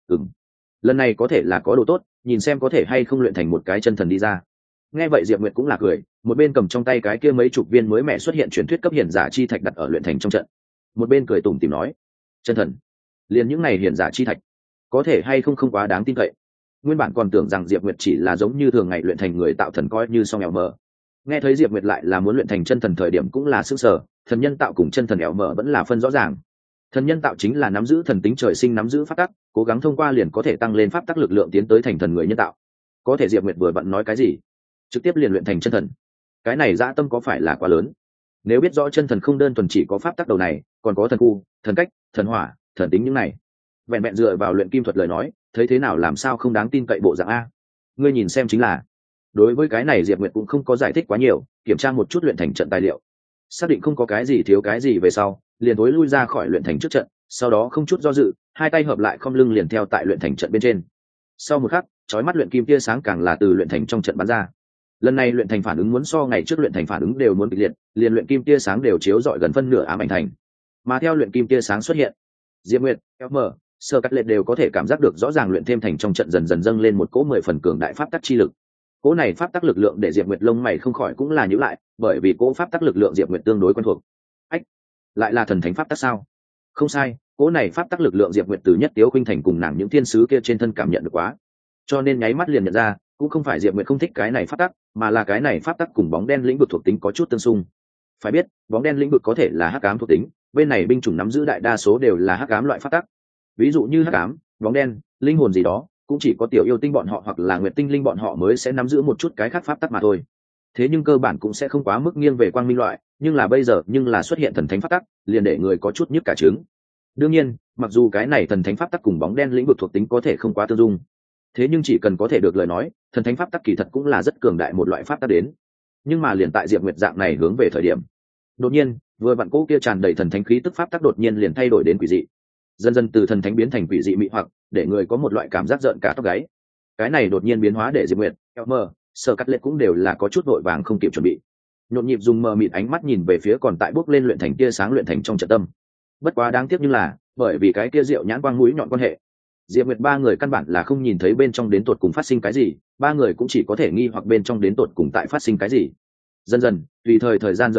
Lần này có thể là có đồ tốt, nhìn xem có thể hay không luyện thành một cái chân thần đi ra. Nghe vậy Diệp Nguyệt cũng là cười, một bên cầm trong tay cái kia mấy chục viên mới mẹ xuất hiện truyền thuyết cấp hiền giả chi thạch đặt ở luyện thành trong trận, một bên cười tủm tỉm nói. Chân thần? Liền những này hiền giả chi thạch có thể hay không không quá đáng tin cậy. Nguyên bản còn tưởng rằng Diệp Nguyệt chỉ là giống như thường ngày luyện thành người tạo thần coi như xong ẻo mờ. Nghe thấy Diệp Nguyệt lại là muốn luyện thành chân thần thời điểm cũng là sững sờ, thần nhân tạo cùng chân thần ẻo mờ vẫn là phân rõ ràng. Thần nhân tạo chính là nắm giữ thần tính trời sinh, nắm giữ pháp tắc, cố gắng thông qua liền có thể tăng lên pháp tắc lực lượng tiến tới thành thần người nhân tạo. Có thể Diệp Nguyệt vừa vặn nói cái gì trực tiếp liền luyện thành chân thần, cái này dã tâm có phải là quá lớn. Nếu biết rõ chân thần không đơn thuần chỉ có pháp tắc đầu này, còn có thần khu, thần cách, thần hỏa, thần tính những này, vẹn vẹn dựa vào luyện kim thuật lời nói thấy thế nào làm sao không đáng tin cậy bộ dạng a. Ngươi nhìn xem chính là. Đối với cái này Diệp Nguyệt cũng không có giải thích quá nhiều, kiểm tra một chút luyện thành trận tài liệu, xác định không có cái gì thiếu cái gì về sau liền thối lui ra khỏi luyện thành trước trận, sau đó không chút do dự hai tay hợp lại không lưng liền theo tại luyện thành trận bên trên. Sau một khắc chói mắt luyện kim tia sáng càng là từ luyện thành trong trận bắn ra. Lần này luyện thành phản ứng muốn so ngày trước luyện thành phản ứng đều muốn kịch liệt, liền luyện kim tia sáng đều chiếu rọi gần phân nửa ám ảnh thành. Mà theo luyện kim tia sáng xuất hiện, Diệp Nguyệt, Elmer, Sơ Cắt Lệ đều có thể cảm giác được rõ ràng luyện thêm thành trong trận dần dần dâng lên một cỗ 10 phần cường đại pháp tắc chi lực. Cỗ này pháp tắc lực lượng để Diệp Nguyệt lông mày không khỏi cũng là nhíu lại, bởi vì cỗ pháp tắc lực lượng Diệp Nguyệt tương đối quen thuộc. Ách, lại là thần thánh pháp tắc sao? Không sai, cỗ này pháp tắc lực lượng Diệp Nguyệt từ nhất Tiếu Khuynh Thành cùng nàng những thiên sứ kia trên thân cảm nhận được quá, cho nên nháy mắt liền nhận ra, cũng không phải Diệp Nguyệt không thích cái này pháp tắc, mà là cái này pháp tắc cùng bóng đen lĩnh vực thuộc tính có chút tương xung. Phải biết, bóng đen lĩnh vực có thể là hắc ám thuộc tính, bên này binh chủng nắm giữ đại đa số đều là hắc ám loại pháp tắc. Ví dụ như hắc ám, bóng đen, linh hồn gì đó, cũng chỉ có tiểu yêu tinh bọn họ hoặc là nguyệt tinh linh bọn họ mới sẽ nắm giữ một chút cái khác pháp tắc mà thôi. Thế nhưng cơ bản cũng sẽ không quá mức nghiêng về quang minh loại, nhưng là bây giờ nhưng là xuất hiện thần thánh pháp tắc, liền để người có chút nhức cả trứng. Đương nhiên, mặc dù cái này thần thánh pháp tắc cùng bóng đen lĩnh vực thuộc tính có thể không quá tương dung, thế nhưng chỉ cần có thể được lời nói, thần thánh pháp tắc kỳ thật cũng là rất cường đại một loại pháp tắc đến. Nhưng mà liền tại Diệp Nguyệt dạng này hướng về thời điểm, đột nhiên, vừa vặn cỗ kia tràn đầy thần thánh khí tức pháp tắc đột nhiên liền thay đổi đến quỷ dị. Dần dần từ thần thánh biến thành quỷ dị mị hoặc, để người có một loại cảm giác rợn cả tóc gáy. Cái này đột nhiên biến hóa để Diệp Nguyệt, Elmer, Sở Cắt Lệ cũng đều là có chút vội vàng không kịp chuẩn bị. Nhộn nhịp dùng mờ mịt ánh mắt nhìn về phía còn tại bước lên luyện thành tia sáng luyện thành trong trận tâm. Bất quá đáng tiếc như là, bởi vì cái kia rượu nhãn quang mũi nhọn quan hệ, Diệp Nguyệt ba người căn bản là không nhìn thấy bên trong đến tột cùng phát sinh cái gì, ba người cũng chỉ có thể nghi hoặc bên trong đến tột cùng tại phát sinh cái gì. Dần dần, tùy thời gian rời đổi,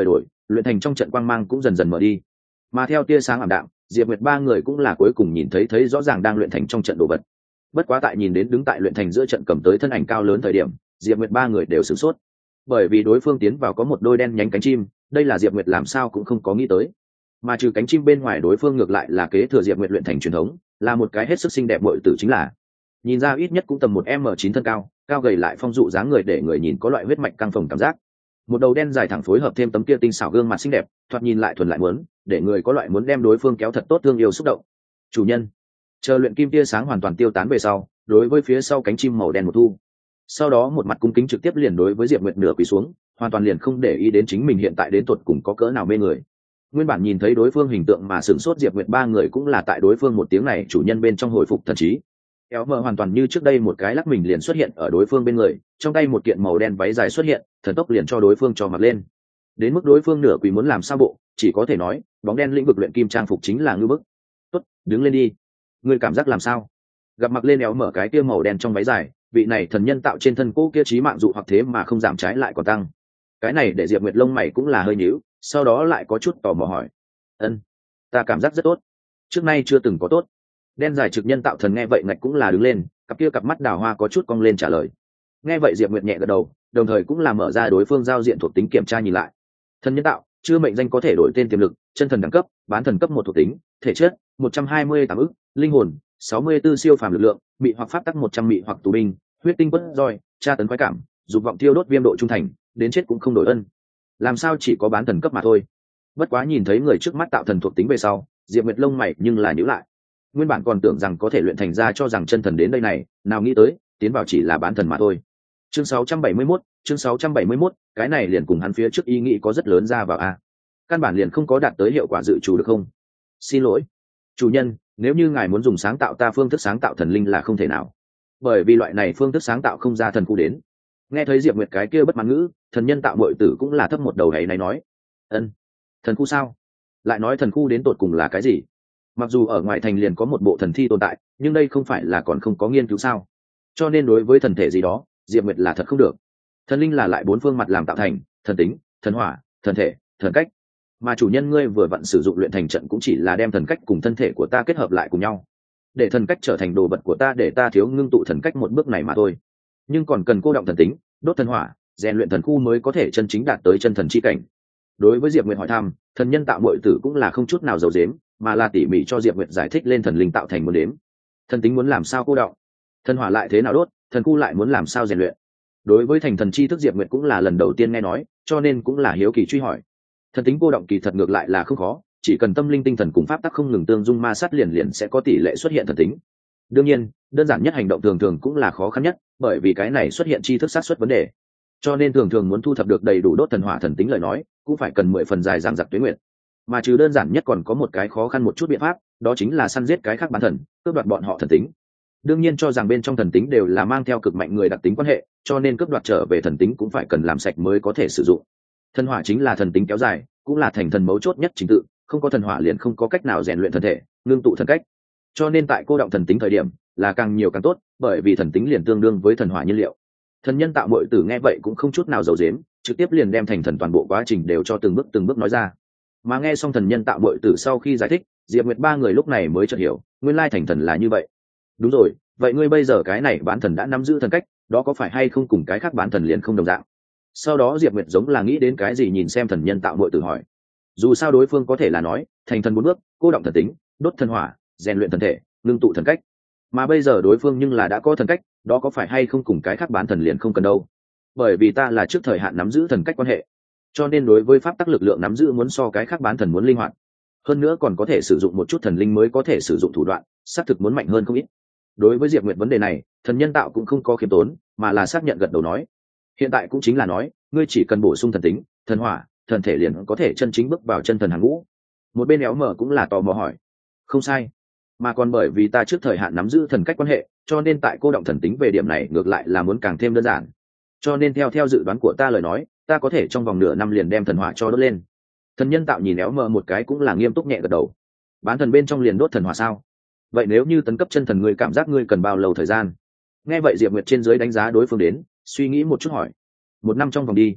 luyện thành trong trận quang mang cũng dần dần mở đi. Mà theo tia sáng ảm đạm, Diệp Nguyệt ba người cũng là cuối cùng nhìn thấy rõ ràng đang luyện thành trong trận đồ vật. Bất quá tại nhìn đến đứng tại luyện thành giữa trận cầm tới thân ảnh cao lớn thời điểm, Diệp Nguyệt ba người đều sửng sốt, bởi vì đối phương tiến vào có một đôi đen nhánh cánh chim, đây là Diệp Nguyệt làm sao cũng không có nghĩ tới. Mà trừ cánh chim bên ngoài, đối phương ngược lại là kế thừa Diệp Nguyệt luyện thành truyền thống, là một cái hết sức xinh đẹp muội tử, chính là nhìn ra ít nhất cũng tầm 1m9 thân cao, cao gầy lại phong dụ dáng người để người nhìn có loại huyết mạch căng phồng cảm giác. Một đầu đen dài thẳng phối hợp thêm tấm kia tinh xảo gương mặt xinh đẹp, thoạt nhìn lại thuần lại muốn, để người có loại muốn đem đối phương kéo thật tốt, thương yêu xúc động. Chủ nhân, chờ luyện kim tia sáng hoàn toàn tiêu tán về sau, đối với phía sau cánh chim màu đen một thu, sau đó một mặt cung kính trực tiếp liền đối với Diệp Nguyệt nửa quỳ xuống, hoàn toàn liền không để ý đến chính mình hiện tại đến tuột cùng có cỡ nào mê người. Nguyên bản nhìn thấy đối phương hình tượng mà sửng sốt Diệp Nguyệt ba người cũng là tại đối phương một tiếng này chủ nhân bên trong hồi phục thần trí. Kéo mờ hoàn toàn như trước đây một cái lắc mình liền xuất hiện ở đối phương bên người, trong tay một kiện màu đen váy dài xuất hiện, thần tốc liền cho đối phương cho mặc lên. Đến mức đối phương nửa quỳ muốn làm sao bộ, chỉ có thể nói bóng đen lĩnh vực luyện kim trang phục chính là ngư bức. Tốt, đứng lên đi. Ngươi cảm giác làm sao? Gặp mặc lên éo mở cái kia màu đen trong váy dài, vị này thần nhân tạo trên thân cô kia chí mạng dụ hoặc thế mà không giảm trái lại còn tăng. Cái này để Diệp Nguyệt lông mày cũng là hơi nhíu, sau đó lại có chút tò mò hỏi: "Ân, ta cảm giác rất tốt, trước nay chưa từng có tốt." Đen dài trực nhân tạo thần nghe vậy ngạch cũng là đứng lên, cặp mắt đào hoa có chút cong lên trả lời. Nghe vậy Diệp Nguyệt nhẹ gật đầu, đồng thời cũng là mở ra đối phương giao diện thuộc tính kiểm tra nhìn lại. Thần nhân tạo, chưa mệnh danh có thể đổi tên tiềm lực, chân thần đẳng cấp, bán thần cấp 1 thuộc tính, thể chất 128 ức, linh hồn 64 siêu phàm lực lượng, mị hoặc pháp tắc 100 mị hoặc tù binh, huyết tinh quất roi, tra tấn khoái cảm, dục vọng tiêu đốt viêm độ trung thành, đến chết cũng không đổi ân. Làm sao chỉ có bán thần cấp mà thôi. Bất quá nhìn thấy người trước mắt tạo thần thuộc tính về sau, Diệp Nguyệt lông mày nhưng là nhíu lại. Nguyên bản còn tưởng rằng có thể luyện thành ra cho rằng chân thần đến đây này, nào nghĩ tới tiến vào chỉ là bán thần mà thôi. Chương 671, cái này liền cùng hắn phía trước ý nghĩ có rất lớn ra vào a. Căn bản liền không có đạt tới hiệu quả dự trù được không? Xin lỗi, chủ nhân, nếu như ngài muốn dùng sáng tạo ta phương thức sáng tạo thần linh là không thể nào, bởi vì loại này phương thức sáng tạo không ra thần khu đến. Nghe thấy Diệp Nguyệt cái kia bất mãn ngữ, thần nhân tạo muội tử cũng là thấp một đầu ấy này nói: "Ân, thần khu sao? Lại nói thần khu đến tột cùng là cái gì? Mặc dù ở ngoại thành liền có một bộ thần thi tồn tại, nhưng đây không phải là còn không có nghiên cứu sao? Cho nên đối với thần thể gì đó, Diệp Nguyệt là thật không được. Thần linh là lại 4 phương mặt làm tạo thành, thần tính, thần hỏa, thần thể, thần cách. Mà chủ nhân ngươi vừa vặn sử dụng luyện thành trận cũng chỉ là đem thần cách cùng thân thể của ta kết hợp lại cùng nhau, để thần cách trở thành đồ vật của ta, để ta thiếu ngưng tụ thần cách một bước này mà thôi. Nhưng còn cần cô động thần tính, đốt thần hỏa, rèn luyện thần khu mới có thể chân chính đạt tới chân thần chi cảnh." Đối với Diệp Nguyệt hỏi thăm, thần nhân tạo muội tử cũng là không chút nào giấu giếm, mà là tỉ mỉ cho Diệp Nguyệt giải thích lên thần linh tạo thành muốn đếm. Thần tính muốn làm sao cô động, thần hỏa lại thế nào đốt, thần khu lại muốn làm sao rèn luyện. Đối với thành thần chi thức Diệp Nguyệt cũng là lần đầu tiên nghe nói, cho nên cũng là hiếu kỳ truy hỏi. Thần tính cô động kỳ thật ngược lại là không khó, chỉ cần tâm linh tinh thần cùng pháp tắc không ngừng tương dung ma sát liền sẽ có tỷ lệ xuất hiện thần tính. Đương nhiên, đơn giản nhất hành động thường cũng là khó khăn nhất, bởi vì cái này xuất hiện chi thức sát xuất vấn đề. Cho nên thường muốn thu thập được đầy đủ đốt thần hỏa thần tính lời nói, cũng phải cần 10 phần dài dằng dặc tuế nguyệt. Mà trừ đơn giản nhất còn có một cái khó khăn một chút biện pháp, đó chính là săn giết cái khác bán thần, cướp đoạt bọn họ thần tính. Đương nhiên cho rằng bên trong thần tính đều là mang theo cực mạnh người đặc tính quan hệ, cho nên cướp đoạt trở về thần tính cũng phải cần làm sạch mới có thể sử dụng. Thần hỏa chính là thần tính kéo dài, cũng là thành thần mấu chốt nhất trình tự, không có thần hỏa liền không có cách nào rèn luyện thân thể, ngưng tụ thần cách. Cho nên tại cô động thần tính thời điểm, là càng nhiều càng tốt, bởi vì thần tính liền tương đương với thần hỏa nhiên liệu. Thần nhân tạo muội tử nghe vậy cũng không chút nào giấu giếm, trực tiếp liền đem thành thần toàn bộ quá trình đều cho từng bước nói ra. Mà nghe xong thần nhân tạo muội tử sau khi giải thích, Diệp Nguyệt ba người lúc này mới chợt hiểu, nguyên lai thành thần là như vậy. Đúng rồi, vậy ngươi bây giờ cái này bán thần đã nắm giữ thần cách, đó có phải hay không cùng cái khác bán thần liền không đồng dạng? Sau đó Diệp Nguyệt giống là nghĩ đến cái gì nhìn xem thần nhân tạo muội tử hỏi. Dù sao đối phương có thể là nói, thành thần 4 bước, cô động thần tính, đốt thần hỏa, rèn luyện thần thể, ngưng tụ thần cách. Mà bây giờ đối phương nhưng là đã có thần cách, đó có phải hay không cùng cái khác bán thần liền không cần đâu? Bởi vì ta là trước thời hạn nắm giữ thần cách quan hệ, cho nên đối với pháp tắc lực lượng nắm giữ muốn so cái khác bán thần muốn linh hoạt, hơn nữa còn có thể sử dụng một chút thần linh mới có thể sử dụng thủ đoạn, xác thực muốn mạnh hơn không ít. Đối với Diệp Nguyệt vấn đề này, thần nhân tạo cũng không có khiêm tốn, mà là xác nhận gật đầu nói, hiện tại cũng chính là nói, ngươi chỉ cần bổ sung thần tính, thần hỏa, thần thể liền có thể chân chính bước vào chân thần hàng ngũ. Một bên éo mở cũng là tò mò hỏi, không sai, mà còn bởi vì ta trước thời hạn nắm giữ thần cách quan hệ, cho nên tại cô động thần tính về điểm này ngược lại là muốn càng thêm đơn giản. Cho nên theo dự đoán của ta lời nói, ta có thể trong vòng nửa năm liền đem thần hỏa cho đốt lên. Thần nhân tạo nhìn éo mờ một cái cũng là nghiêm túc nhẹ gật đầu. Bán thần bên trong liền đốt thần hỏa sao? Vậy nếu như tấn cấp chân thần, ngươi cảm giác ngươi cần bao lâu thời gian? Nghe vậy Diệp Nguyệt trên dưới đánh giá đối phương đến, suy nghĩ một chút hỏi. 1 năm trong vòng đi.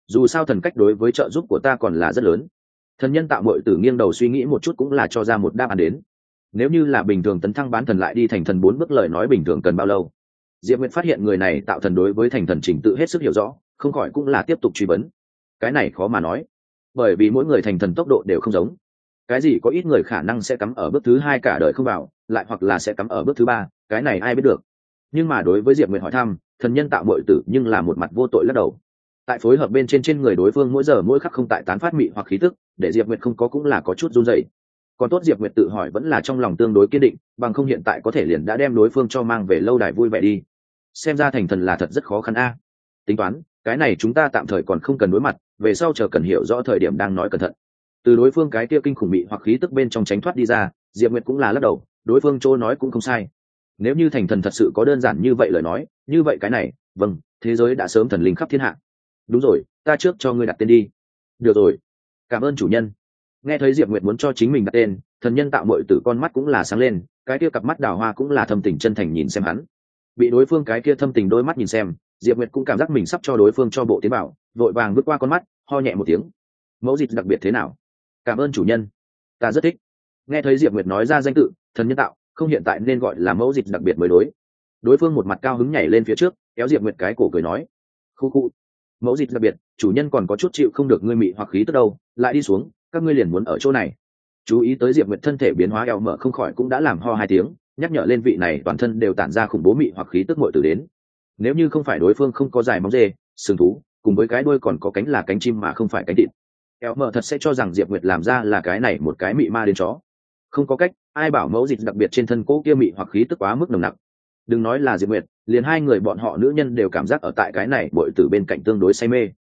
dù sao thần cách đối với trợ giúp của ta còn là rất lớn. Thần nhân tạo muội tử nghiêng đầu suy nghĩ một chút cũng là cho ra một đáp án đến. Nếu như là bình thường tấn thăng bán thần lại đi thành thần 4 bước lời nói bình thường cần bao lâu? Diệp Nguyệt phát hiện người này tạo thần đối với thành thần trình tự hết sức hiểu rõ, không khỏi cũng là tiếp tục truy vấn. Cái này khó mà nói, bởi vì mỗi người thành thần tốc độ đều không giống. Cái gì có ít người khả năng sẽ cắm ở bước thứ 2 cả đời không vào, lại hoặc là sẽ cắm ở bước thứ 3, cái này ai biết được. Nhưng mà đối với Diệp Nguyệt hỏi thăm, thần nhân tạo muội tử nhưng là một mặt vô tội lắc đầu. Tại phối hợp bên trên người đối phương mỗi giờ mỗi khắc không tại tán phát mị hoặc khí tức, để Diệp Nguyệt không có cũng là có chút run rẩy. Còn tốt Diệp Nguyệt tự hỏi vẫn là trong lòng tương đối kiên định, bằng không hiện tại có thể liền đã đem đối phương cho mang về lâu đài vui vẻ đi. Xem ra thành thần là thật rất khó khăn a. Tính toán, cái này chúng ta tạm thời còn không cần đối mặt, về sau chờ cần hiểu rõ thời điểm đang nói cẩn thận. Từ đối phương cái kia kinh khủng mị hoặc khí tức bên trong tránh thoát đi ra, Diệp Nguyệt cũng là lắc đầu, đối phương chỗ nói cũng không sai. Nếu như thành thần thật sự có đơn giản như vậy lời nói, như vậy cái này, vâng, thế giới đã sớm thần linh khắp thiên hạ. Đúng rồi, ta trước cho ngươi đặt tên đi. Được rồi, cảm ơn chủ nhân. Nghe thấy Diệp Nguyệt muốn cho chính mình đặt tên, thần nhân tạo muội tử con mắt cũng là sáng lên, cái kia cặp mắt đào hoa cũng là thâm tình chân thành nhìn xem hắn. Bị đối phương cái kia thâm tình đôi mắt nhìn xem, Diệp Nguyệt cũng cảm giác mình sắp cho đối phương cho bộ tiến bảo, vội vàng bước qua con mắt, ho nhẹ một tiếng. Mẫu dịch đặc biệt thế nào? Cảm ơn chủ nhân, ta rất thích. Nghe thấy Diệp Nguyệt nói ra danh tự thần nhân tạo, không hiện tại nên gọi là mẫu dịch đặc biệt mới đối. Đối phương một mặt cao hứng nhảy lên phía trước, kéo Diệp Nguyệt cái cổ cười nói: khu khu, mẫu dịch đặc biệt, chủ nhân còn có chút chịu không được ngươi mị hoặc khí tức đâu, lại đi xuống, các ngươi liền muốn ở chỗ này. Chú ý tới Diệp Nguyệt thân thể biến hóa eo mở không khỏi cũng đã làm ho 2 tiếng, nhắc nhở lên vị này toàn thân đều tản ra khủng bố mị hoặc khí tức muội tử đến. Nếu như không phải đối phương không có dài móng dê, sừng thú, cùng với cái đuôi còn có cánh là cánh chim mà không phải cánh thịt, eo mở thật sẽ cho rằng Diệp Nguyệt làm ra là cái này một cái mị ma đến chó. Không có cách, ai bảo mẫu dịch đặc biệt trên thân cố kia mị hoặc khí tức quá mức nồng nặc. Đừng nói là Diệp Nguyệt, liền hai người bọn họ nữ nhân đều cảm giác ở tại cái này muội tử bên cạnh tương đối say mê.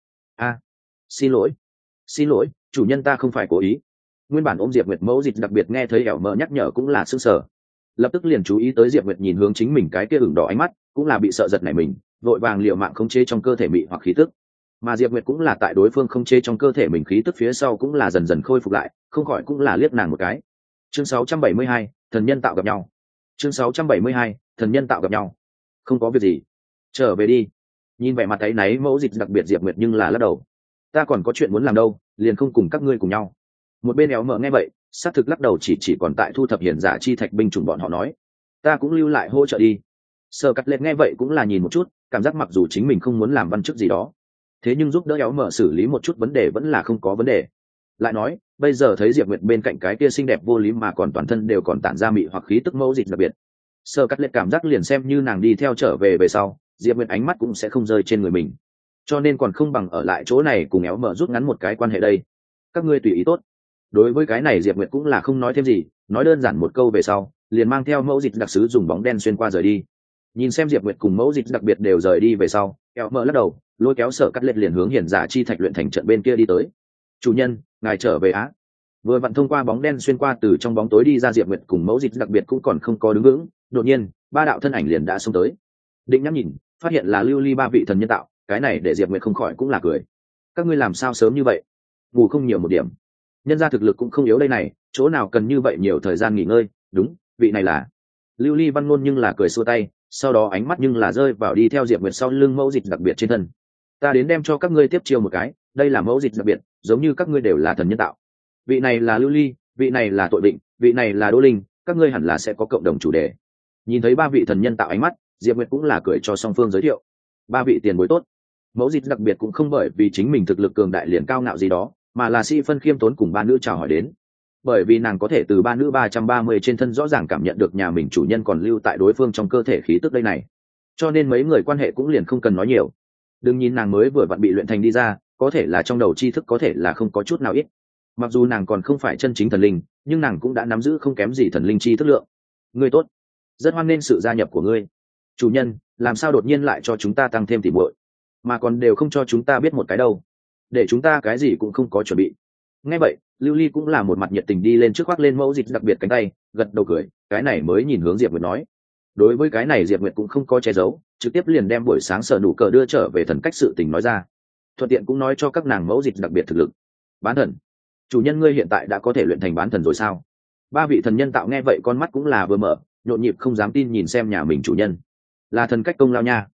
Xin lỗi, chủ nhân ta không phải cố ý. Nguyên bản ôm Diệp Nguyệt mẫu dịch đặc biệt nghe thấy ẻo mờ nhắc nhở cũng là sững sờ, lập tức liền chú ý tới Diệp Nguyệt nhìn hướng chính mình cái kia ửng đỏ ánh mắt, cũng là bị sợ giật nảy mình, vội vàng liều mạng khống chế trong cơ thể mị hoặc khí tức. Mà Diệp Nguyệt cũng là tại đối phương khống chế trong cơ thể mình khí tức phía sau cũng là dần dần khôi phục lại, không khỏi cũng là liếc nàng một cái. Chương 672, thần nhân tạo gặp nhau. Chương 672, thần nhân tạo gặp nhau. Không có việc gì, trở về đi. Nhìn vẻ mặt ấy náy mẫu dịch đặc biệt Diệp Nguyệt nhưng là lắc đầu. Ta còn có chuyện muốn làm đâu, liền không cùng các ngươi cùng nhau. Một bên éo mở nghe vậy, xác thực lắc đầu chỉ còn tại thu thập hiển giả chi thạch binh chủng bọn họ nói. Ta cũng lưu lại hỗ trợ đi. Sở Cắt Lệ nghe vậy cũng là nhìn một chút, cảm giác mặc dù chính mình không muốn làm văn chức gì đó, thế nhưng giúp đỡ éo mở xử lý một chút vấn đề vẫn là không có vấn đề. Lại nói, bây giờ thấy Diệp Nguyệt bên cạnh cái kia xinh đẹp vô lý mà còn toàn thân đều còn tản ra mị hoặc khí tức mẫu dịch đặc biệt. Sở Cắt Lệ cảm giác liền xem như nàng đi theo trở về sau, Diệp Nguyệt ánh mắt cũng sẽ không rơi trên người mình, cho nên còn không bằng ở lại chỗ này cùng éo mở rút ngắn một cái quan hệ đây. Các ngươi tùy ý tốt. Đối với cái này Diệp Nguyệt cũng là không nói thêm gì, nói đơn giản một câu về sau liền mang theo mẫu dịch đặc sứ dùng bóng đen xuyên qua rời đi. Nhìn xem Diệp Nguyệt cùng mẫu dịch đặc biệt đều rời đi về sau, éo mở lắc đầu, lôi kéo Sở Cắt Lệ liền hướng hiển giả chi thạch luyện thành trận bên kia đi tới. Chủ nhân, ngài trở về á. Vừa vặn thông qua bóng đen xuyên qua từ trong bóng tối đi ra Diệp Nguyệt cùng mẫu dịch đặc biệt cũng còn không có đứng vững, đột nhiên ba đạo thân ảnh liền đã xông tới. Định nhắm nhìn, phát hiện là lưu ly ba vị thần nhân tạo, cái này để Diệp Nguyệt không khỏi cũng là cười. Các ngươi làm sao sớm như vậy? Ngủ không nhiều một điểm. Nhân gia thực lực cũng không yếu đây này, chỗ nào cần như vậy nhiều thời gian nghỉ ngơi. Đúng, vị này là lưu ly văn ngôn nhưng là cười xua tay, sau đó ánh mắt nhưng là rơi vào đi theo Diệp Nguyệt sau lưng mẫu dịch đặc biệt trên thân. Ta đến đem cho các ngươi tiếp chiêu một cái, đây là mẫu dịch đặc biệt, giống như các ngươi đều là thần nhân tạo. Vị này là lưu ly, vị này là tội định, vị này là đỗ linh, các ngươi hẳn là sẽ có cộng đồng chủ đề. Nhìn thấy ba vị thần nhân tạo ánh mắt, Diệp Nguyệt cũng là cười cho song phương giới thiệu. Ba vị tiền bối tốt. Mẫu dịch đặc biệt cũng không bởi vì chính mình thực lực cường đại liền cao ngạo gì đó, mà là sĩ phân khiêm tốn cùng ba nữ chào hỏi đến. Bởi vì nàng có thể từ ba nữ 330 trên thân rõ ràng cảm nhận được nhà mình chủ nhân còn lưu tại đối phương trong cơ thể khí tức đây này, cho nên mấy người quan hệ cũng liền không cần nói nhiều. Đừng nhìn nàng mới vừa vặn bị luyện thành đi ra, có thể là trong đầu tri thức có thể là không có chút nào ít. Mặc dù nàng còn không phải chân chính thần linh, nhưng nàng cũng đã nắm giữ không kém gì thần linh chi thức lượng. Ngươi tốt, rất hoan nghênh sự gia nhập của ngươi. Chủ nhân, làm sao đột nhiên lại cho chúng ta tăng thêm tỉ muội, mà còn đều không cho chúng ta biết một cái đâu, để chúng ta cái gì cũng không có chuẩn bị. Nghe vậy, lưu ly cũng là một mặt nhiệt tình đi lên trước khoác lên mẫu dịch đặc biệt cánh tay, gật đầu cười, cái này mới nhìn hướng Diệp Nguyệt nói. Đối với cái này Diệp Nguyệt cũng không có che giấu, trực tiếp liền đem buổi sáng sở nụ cờ đưa trở về thần cách sự tình nói ra, thuận tiện cũng nói cho các nàng mẫu dịch đặc biệt thực lực. Bán thần, chủ nhân ngươi hiện tại đã có thể luyện thành bán thần rồi sao? Ba vị thần nhân tạo nghe vậy con mắt cũng là vừa mở, nhộn nhịp không dám tin nhìn xem nhà mình chủ nhân. Là thần cách công lao nha.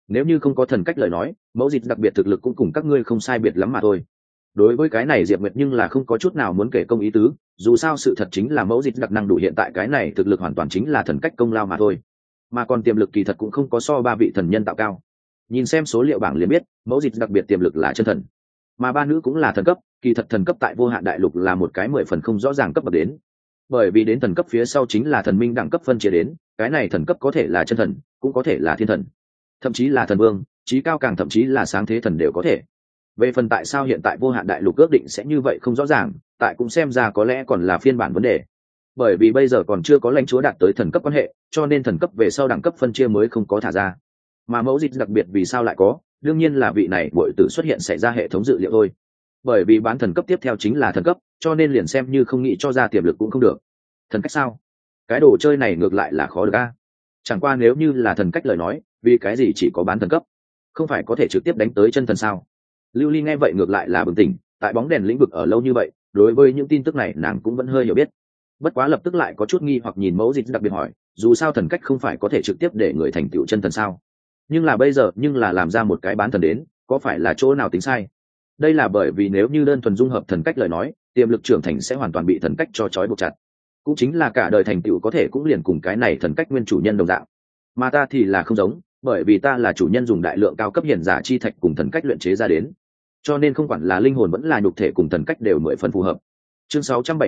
nếu như không có thần cách lời nói, mẫu dịch đặc biệt thực lực cũng cùng các ngươi không sai biệt lắm mà thôi. Đối với cái này Diệp Nguyệt nhưng là không có chút nào muốn kể công ý tứ, dù sao sự thật chính là mẫu dịch đặc năng đủ hiện tại cái này thực lực hoàn toàn chính là thần cách công lao mà thôi, mà còn tiềm lực kỳ thật cũng không có so ba vị thần nhân tạo cao. Nhìn xem số liệu bảng liền biết mẫu dịch đặc biệt tiềm lực là chân thần, mà ba nữ cũng là thần cấp. Kỳ thật thần cấp tại vô hạn đại lục là một cái 10 phần không rõ ràng cấp bậc đến, bởi vì đến thần cấp phía sau chính là thần minh đẳng cấp phân chia đến, cái này thần cấp có thể là chân thần, cũng có thể là thiên thần, thậm chí là thần vương, chí cao càng thậm chí là sáng thế thần đều có thể. Về phần tại sao hiện tại vô hạn đại lục ước định sẽ như vậy không rõ ràng, tại cũng xem ra có lẽ còn là phiên bản vấn đề, bởi vì bây giờ còn chưa có lãnh chúa đạt tới thần cấp quan hệ, cho nên thần cấp về sau đẳng cấp phân chia mới không có thả ra. Mà mẫu dịch đặc biệt vì sao lại có, đương nhiên là vị này bội tử xuất hiện xảy ra hệ thống dự liệu thôi, bởi vì bán thần cấp tiếp theo chính là thần cấp, cho nên liền xem như không nghĩ cho ra tiềm lực cũng không được. Thần cách sao? Cái đồ chơi này ngược lại là khó được a. Chẳng qua nếu như là thần cách lời nói, vì cái gì chỉ có bán thần cấp, không phải có thể trực tiếp đánh tới chân thần sao? Lưu Ly nghe vậy ngược lại là bừng tỉnh, tại bóng đèn lĩnh vực ở lâu như vậy, đối với những tin tức này nàng cũng vẫn hơi hiểu biết. Bất quá lập tức lại có chút nghi hoặc nhìn mẫu dịch đặc biệt hỏi, dù sao thần cách không phải có thể trực tiếp để người thành tựu chân thần sao? Nhưng là bây giờ nhưng là làm ra một cái bán thần đến, có phải là chỗ nào tính sai? Đây là bởi vì nếu như đơn thuần dung hợp thần cách lời nói, tiềm lực trưởng thành sẽ hoàn toàn bị thần cách cho trói buộc chặt, cũng chính là cả đời thành tựu có thể cũng liền cùng cái này thần cách nguyên chủ nhân đồng dạng. Mà ta thì là không giống, bởi vì ta là chủ nhân dùng đại lượng cao cấp hiển giả chi thạch cùng thần cách luyện chế ra đến, cho nên không quản là linh hồn vẫn là nhục thể cùng thần cách đều 10 phần phù hợp. Chương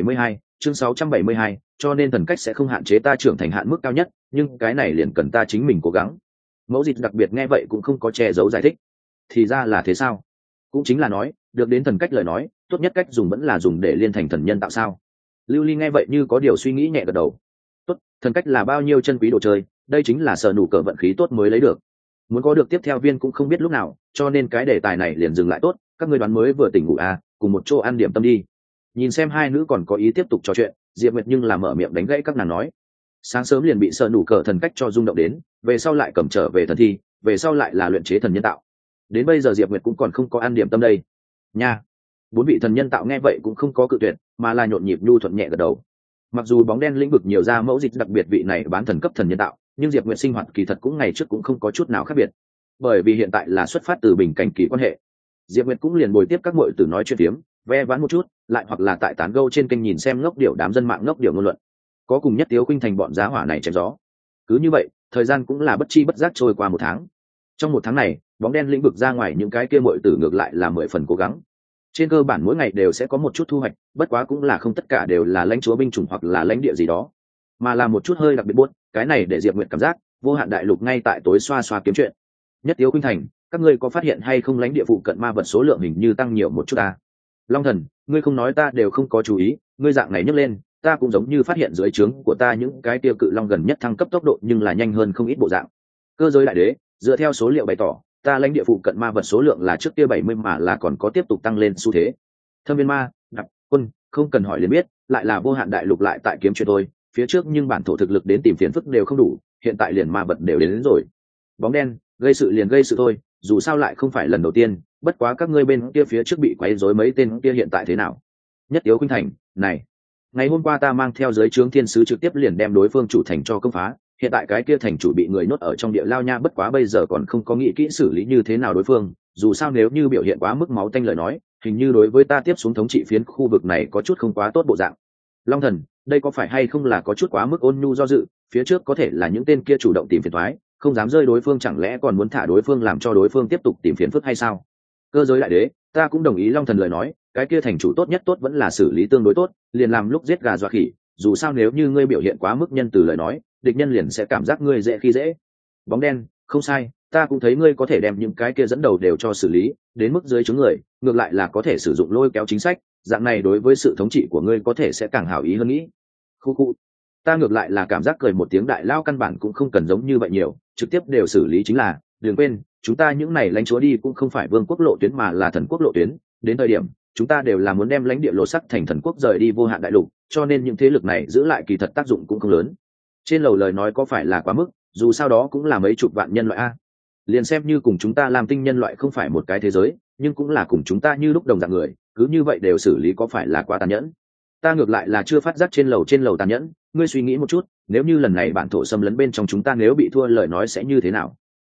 672, cho nên thần cách sẽ không hạn chế ta trưởng thành hạn mức cao nhất, nhưng cái này liền cần ta chính mình cố gắng. Mẫu dịch đặc biệt nghe vậy cũng không có che giấu giải thích. Thì ra là thế sao? Cũng chính là nói, được đến thần cách lời nói, tốt nhất cách dùng vẫn là dùng để liên thành thần nhân tạo sao? Lưu Ly nghe vậy như có điều suy nghĩ nhẹ gật đầu. Tốt, thần cách là bao nhiêu chân quý đồ chơi, đây chính là sở nụ cờ vận khí tốt mới lấy được. Muốn có được tiếp theo viên cũng không biết lúc nào, cho nên cái đề tài này liền dừng lại tốt, các ngươi đoán mới vừa tỉnh ngủ à, cùng một chỗ ăn điểm tâm đi. Nhìn xem hai nữ còn có ý tiếp tục trò chuyện, Diệp Nguyệt nhưng là mở miệng đánh gãy các nàng nói. Sáng sớm liền bị sở nụ cờ thần cách cho rung động đến, về sau lại cầm trở về thần thi, về sau lại là luyện chế thần nhân tạo. Đến bây giờ Diệp Nguyệt cũng còn không có ăn điểm tâm đây. Nha. Bốn vị thần nhân tạo nghe vậy cũng không có cự tuyệt, mà là nhộn nhịp nhu thuận nhẹ gật đầu. Mặc dù bóng đen lĩnh vực nhiều ra mẫu dịch đặc biệt vị này bán thần cấp thần nhân tạo, nhưng Diệp Nguyệt sinh hoạt kỳ thật cũng ngày trước cũng không có chút nào khác biệt, bởi vì hiện tại là xuất phát từ bình cảnh kỳ quan hệ. Diệp Nguyệt cũng liền bồi tiếp các muội tử nói chuyện phiếm, ve vãn một chút, lại hoặc là tại tán gẫu trên kênh nhìn xem ngốc điệu đám dân mạng ngốc điệu ngôn luận, có cùng nhất Tiếu Khuynh Thành bọn giá hỏa này chém gió. Cứ như vậy, thời gian cũng là bất chi bất giác trôi qua một tháng. Trong một tháng này, bóng đen lĩnh vực ra ngoài những cái kia muội tử ngược lại là 10 phần cố gắng. Trên cơ bản mỗi ngày đều sẽ có một chút thu hoạch, bất quá cũng là không tất cả đều là lãnh chúa binh chủng hoặc là lãnh địa gì đó, mà là một chút hơi đặc biệt buốt, cái này để Diệp Nguyệt cảm giác vô hạn đại lục ngay tại tối xoa xoa kiếm chuyện. Nhất Tiếu Khuynh Thành, các ngươi có phát hiện hay không lãnh địa phụ cận ma vật số lượng hình như tăng nhiều một chút ta? Long Thần, ngươi không nói ta đều không có chú ý, ngươi dạng này nhấc lên, ta cũng giống như phát hiện dưới trướng của ta những cái tiêu cự long gần nhất thăng cấp tốc độ nhưng là nhanh hơn không ít bộ dạng. Cơ giới đại đế, dựa theo số liệu bày tỏ, ta lãnh địa phụ cận ma vật số lượng là trước kia 70 mà là còn có tiếp tục tăng lên xu thế. Thâm viên ma, đặc quân, không cần hỏi liền biết, lại là vô hạn đại lục lại tại kiếm chuyện thôi, phía trước nhưng bản thổ thực lực đến tìm phiền phức đều không đủ, hiện tại liền ma vật đều đến rồi. Bóng đen, gây sự liền gây sự thôi, dù sao lại không phải lần đầu tiên, bất quá các ngươi bên kia phía trước bị quấy rối mấy tên kia hiện tại thế nào? Nhất Tiếu Khuynh Thành, này, ngày hôm qua ta mang theo giới trướng thiên sứ trực tiếp liền đem đối phương chủ thành cho công phá, hiện tại cái kia thành chủ bị người nhốt ở trong địa lao nha, bất quá bây giờ còn không có nghĩ kỹ xử lý như thế nào đối phương, dù sao nếu như biểu hiện quá mức máu tanh lời nói, hình như đối với ta tiếp xuống thống trị phiến khu vực này có chút không quá tốt bộ dạng. Long Thần, đây có phải hay không là có chút quá mức ôn nhu do dự, phía trước có thể là những tên kia chủ động tìm phiền toái, không dám rơi đối phương, chẳng lẽ còn muốn thả đối phương làm cho đối phương tiếp tục tìm phiền phức hay sao? Cơ giới đại đế, ta cũng đồng ý Long Thần lời nói, cái kia thành chủ tốt nhất tốt vẫn là xử lý tương đối tốt, liền làm lúc giết gà dọa khỉ, dù sao nếu như ngươi biểu hiện quá mức nhân từ lời nói, địch nhân liền sẽ cảm giác ngươi dễ khi dễ. Bóng đen, không sai, ta cũng thấy ngươi có thể đem những cái kia dẫn đầu đều cho xử lý, đến mức dưới chúng người, ngược lại là có thể sử dụng lôi kéo chính sách, dạng này đối với sự thống trị của ngươi có thể sẽ càng hảo ý hơn nghĩ. Khu khu, ta ngược lại là cảm giác cười một tiếng, đại lao căn bản cũng không cần giống như vậy nhiều, trực tiếp đều xử lý chính là, đừng quên, chúng ta những này lãnh chúa đi cũng không phải vương quốc lộ tuyến mà là thần quốc lộ tuyến, đến thời điểm chúng ta đều là muốn đem lãnh địa lột sắc thành thần quốc rời đi vô hạn đại lục, cho nên những thế lực này giữ lại kỳ thật tác dụng cũng không lớn. Trên lầu lời nói có phải là quá mức, dù sao đó cũng là mấy chục vạn nhân loại a, liền xem như cùng chúng ta làm tinh nhân loại không phải một cái thế giới, nhưng cũng là cùng chúng ta như lúc đồng dạng người, cứ như vậy đều xử lý có phải là quá tàn nhẫn? Ta ngược lại là chưa phát giác trên lầu tàn nhẫn, ngươi suy nghĩ một chút, nếu như lần này bản thổ xâm lấn bên trong chúng ta nếu bị thua lời nói sẽ như thế nào?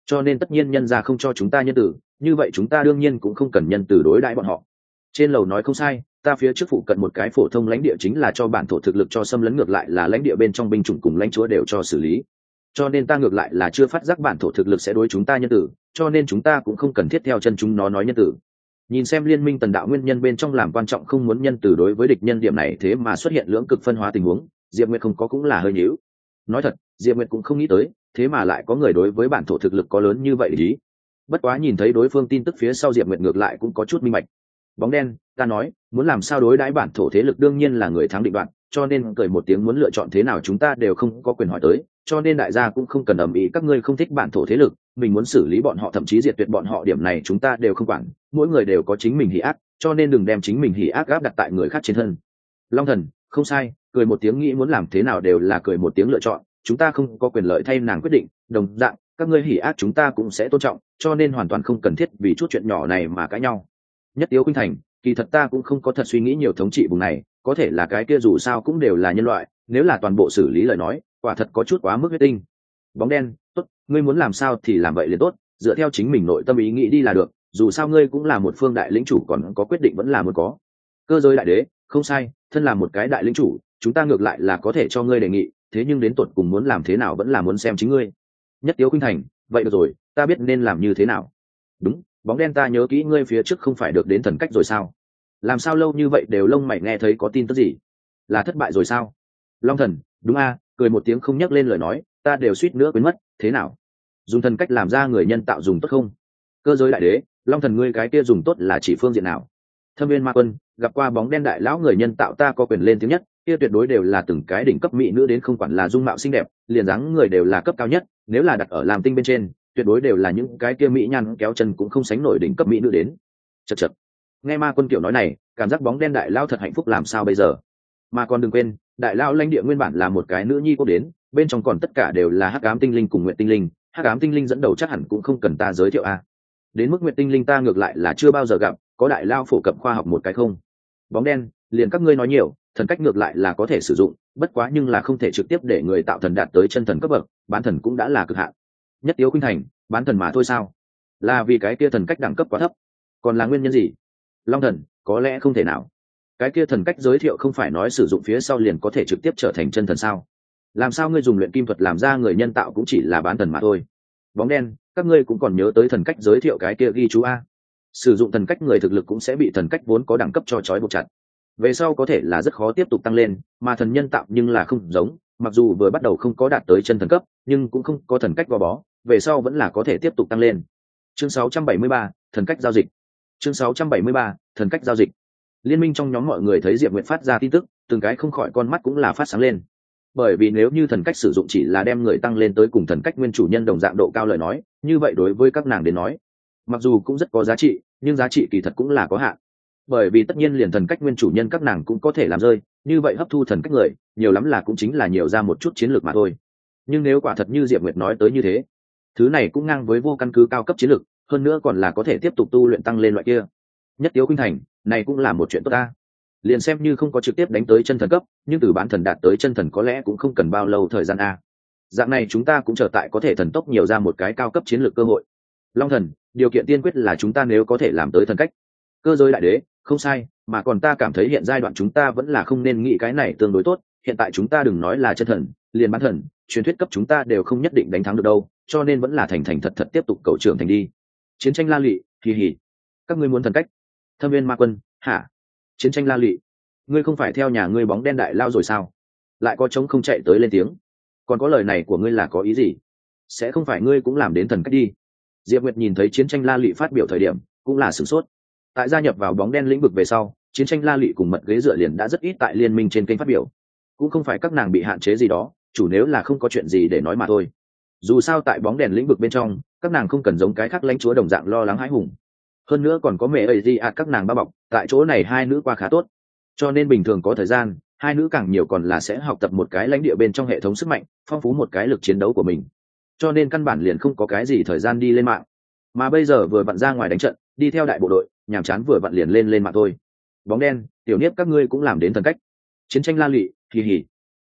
cho nên tất nhiên nhân gia không cho chúng ta nhân tử, như vậy chúng ta đương nhiên cũng không cần nhân tử đối đãi bọn họ. Trên lầu nói không sai, ta phía trước phụ cận một cái phổ thông lãnh địa chính là cho bản thổ thực lực cho xâm lấn, ngược lại là lãnh địa bên trong binh chủng cùng lãnh chúa đều cho xử lý, cho nên ta ngược lại là chưa phát giác bản thổ thực lực sẽ đối chúng ta nhân tử, cho nên chúng ta cũng không cần thiết theo chân chúng nó nói nhân tử. Nhìn xem liên minh tần đạo nguyên nhân bên trong làm quan trọng không muốn nhân tử đối với địch nhân điểm này, thế mà xuất hiện lưỡng cực phân hóa tình huống, Diệp Nguyệt không có cũng là hơi nhíu. Nói thật, Diệp Nguyệt cũng không nghĩ tới, thế mà lại có người đối với bản thổ thực lực có lớn như vậy ý. Bất quá nhìn thấy đối phương tin tức phía sau, Diệp Nguyệt ngược lại cũng có chút minh bạch. Bóng đen, ta nói, muốn làm sao đối đãi bản thổ thế lực đương nhiên là người thắng định đoạt, cho nên cười một tiếng muốn lựa chọn thế nào chúng ta đều không có quyền hỏi tới, cho nên đại gia cũng không cần ầm ĩ các ngươi không thích bản thổ thế lực, mình muốn xử lý bọn họ thậm chí diệt tuyệt bọn họ điểm này chúng ta đều không quản, mỗi người đều có chính mình hỉ ác, cho nên đừng đem chính mình hỉ ác áp đặt tại người khác trên thân. Long Thần, không sai, cười một tiếng nghĩ muốn làm thế nào đều là cười một tiếng lựa chọn, chúng ta không có quyền lợi thay nàng quyết định, đồng dạng, các ngươi hỉ ác chúng ta cũng sẽ tôn trọng, cho nên hoàn toàn không cần thiết vì chút chuyện nhỏ này mà cãi nhau. Nhất Tiếu Khuynh Thành, kỳ thật ta cũng không có thật suy nghĩ nhiều thống trị vùng này, có thể là cái kia dù sao cũng đều là nhân loại, nếu là toàn bộ xử lý lời nói, quả thật có chút quá mức huyết tinh. Bóng đen, tốt, ngươi muốn làm sao thì làm vậy liền tốt, dựa theo chính mình nội tâm ý nghĩ đi là được, dù sao ngươi cũng là một phương đại lĩnh chủ, còn có quyết định vẫn là muốn có. Cơ giới đại đế, không sai, thân là một cái đại lĩnh chủ, chúng ta ngược lại là có thể cho ngươi đề nghị, thế nhưng đến tột cùng muốn làm thế nào vẫn là muốn xem chính ngươi. Nhất Tiếu Khuynh Thành, vậy được rồi, ta biết nên làm như thế nào. Đúng, bóng đen, ta nhớ kỹ ngươi phía trước không phải được đến thần cách rồi sao? Làm sao lâu như vậy đều lông mày nghe thấy có tin tức gì? Là thất bại rồi sao? Long Thần, đúng a, cười một tiếng không nhắc lên lời nói, ta đều suýt nữa quên mất, thế nào? Dùng thần cách làm ra người nhân tạo dùng tốt không? Cơ giới đại đế, Long Thần ngươi cái kia dùng tốt là chỉ phương diện nào? Thâm Viên Ma Quân, gặp qua bóng đen đại lão người nhân tạo ta có quyền lên tiếng nhất, kia tuyệt đối đều là từng cái đỉnh cấp mỹ nữ đến, không quản là dung mạo xinh đẹp, liền dáng người đều là cấp cao nhất, nếu là đặt ở làm tinh bên trên, tuyệt đối đều là những cái kia mỹ nhan kéo chân cũng không sánh nổi đỉnh cấp mỹ nữ đến. Chậc chậc. Nghe Ma Quân kiểu nói này, cảm giác bóng đen đại lão thật hạnh phúc làm sao bây giờ. Mà còn đừng quên, đại lão lãnh địa nguyên bản là một cái nữ nhi quốc đến, bên trong còn tất cả đều là hắc ám tinh linh cùng nguyện tinh linh, hắc ám tinh linh dẫn đầu chắc hẳn cũng không cần ta giới thiệu a. Đến mức nguyện tinh linh ta ngược lại là chưa bao giờ gặp, có đại lão phổ cập khoa học một cái không? Bóng đen, liền các ngươi nói nhiều, thần cách ngược lại là có thể sử dụng, bất quá nhưng là không thể trực tiếp để người tạo thần đạt tới chân thần cấp bậc, bán thần cũng đã là cực hạn. Nhất Tiếu Khuynh Thành, bán thần mà thôi sao? Là vì cái kia thần cách đẳng cấp quá thấp, còn là nguyên nhân gì? Long Thần, có lẽ không thể nào. Cái kia thần cách giới thiệu không phải nói sử dụng phía sau liền có thể trực tiếp trở thành chân thần sao? Làm sao ngươi dùng luyện kim thuật làm ra người nhân tạo cũng chỉ là bán thần mà thôi? Bóng đen, các ngươi cũng còn nhớ tới thần cách giới thiệu cái kia ghi chú a? Sử dụng thần cách người thực lực cũng sẽ bị thần cách vốn có đẳng cấp cho trói buộc chặt, về sau có thể là rất khó tiếp tục tăng lên, mà thần nhân tạo nhưng là không giống, mặc dù vừa bắt đầu không có đạt tới chân thần cấp nhưng cũng không có thần cách gò bó, về sau vẫn là có thể tiếp tục tăng lên. Chương 673, thần cách giao dịch. Chương 673, thần cách giao dịch. Liên minh trong nhóm mọi người thấy Diệp Nguyệt phát ra tin tức, từng cái không khỏi con mắt cũng là phát sáng lên, bởi vì nếu như thần cách sử dụng chỉ là đem người tăng lên tới cùng thần cách nguyên chủ nhân đồng dạng độ cao lời nói, như vậy đối với các nàng đến nói mặc dù cũng rất có giá trị, nhưng giá trị kỳ thật cũng là có hạn, bởi vì tất nhiên liền thần cách nguyên chủ nhân các nàng cũng có thể làm rơi, như vậy hấp thu thần cách người nhiều lắm là cũng chính là nhiều ra một chút chiến lược mà thôi. Nhưng nếu quả thật như Diệp Nguyệt nói tới như thế, thứ này cũng ngang với vô căn cứ cao cấp chiến lược, hơn nữa còn là có thể tiếp tục tu luyện tăng lên loại kia. Nhất Tiếu Khuynh Thành, này cũng là một chuyện tốt ta. Liền xem như không có trực tiếp đánh tới chân thần cấp, nhưng từ bán thần đạt tới chân thần có lẽ cũng không cần bao lâu thời gian a. Dạng này chúng ta cũng trở tại có thể thần tốc nhiều ra một cái cao cấp chiến lược cơ hội. Long Thần, điều kiện tiên quyết là chúng ta nếu có thể làm tới thần cách. Cơ giới đại đế, không sai, mà còn ta cảm thấy hiện giai đoạn chúng ta vẫn là không nên nghĩ cái này tương đối tốt, hiện tại chúng ta đừng nói là chân thần, liền bán thần, truyền thuyết cấp chúng ta đều không nhất định đánh thắng được đâu, cho nên vẫn là thành thành thật thật tiếp tục cầu trưởng thành đi. Chiến tranh la lị, kỳ hỉ. Các ngươi muốn thần cách? Thâm Viên Ma Quân, hả? Chiến tranh la lị, ngươi không phải theo nhà ngươi bóng đen đại lao rồi sao? Lại có trống không chạy tới lên tiếng. Còn có lời này của ngươi là có ý gì? Sẽ không phải ngươi cũng làm đến thần cách đi? Diệp Nguyệt nhìn thấy chiến tranh la lị phát biểu thời điểm cũng là sửng sốt. Tại gia nhập vào bóng đen lĩnh vực về sau, chiến tranh la lị cùng mật ghế dựa liền đã rất ít tại liên minh trên kênh phát biểu, cũng không phải các nàng bị hạn chế gì đó, chủ nếu là không có chuyện gì để nói mà thôi. Dù sao tại bóng đèn lĩnh vực bên trong, các nàng không cần giống cái khác lãnh chúa đồng dạng lo lắng hãi hùng, hơn nữa còn có mẹ ấy gì các nàng bao bọc, tại chỗ này hai nữ qua khá tốt, cho nên bình thường có thời gian hai nữ càng nhiều còn là sẽ học tập một cái lãnh địa bên trong hệ thống sức mạnh, phong phú một cái lực chiến đấu của mình, cho nên căn bản liền không có cái gì thời gian đi lên mạng, mà bây giờ vừa vặn ra ngoài đánh trận đi theo đại bộ đội, nhàm chán vừa vặn liền lên mạng thôi. Bóng đen, tiểu niếp các ngươi cũng làm đến thần cách. Chiến tranh la lị, kỳ hỉ.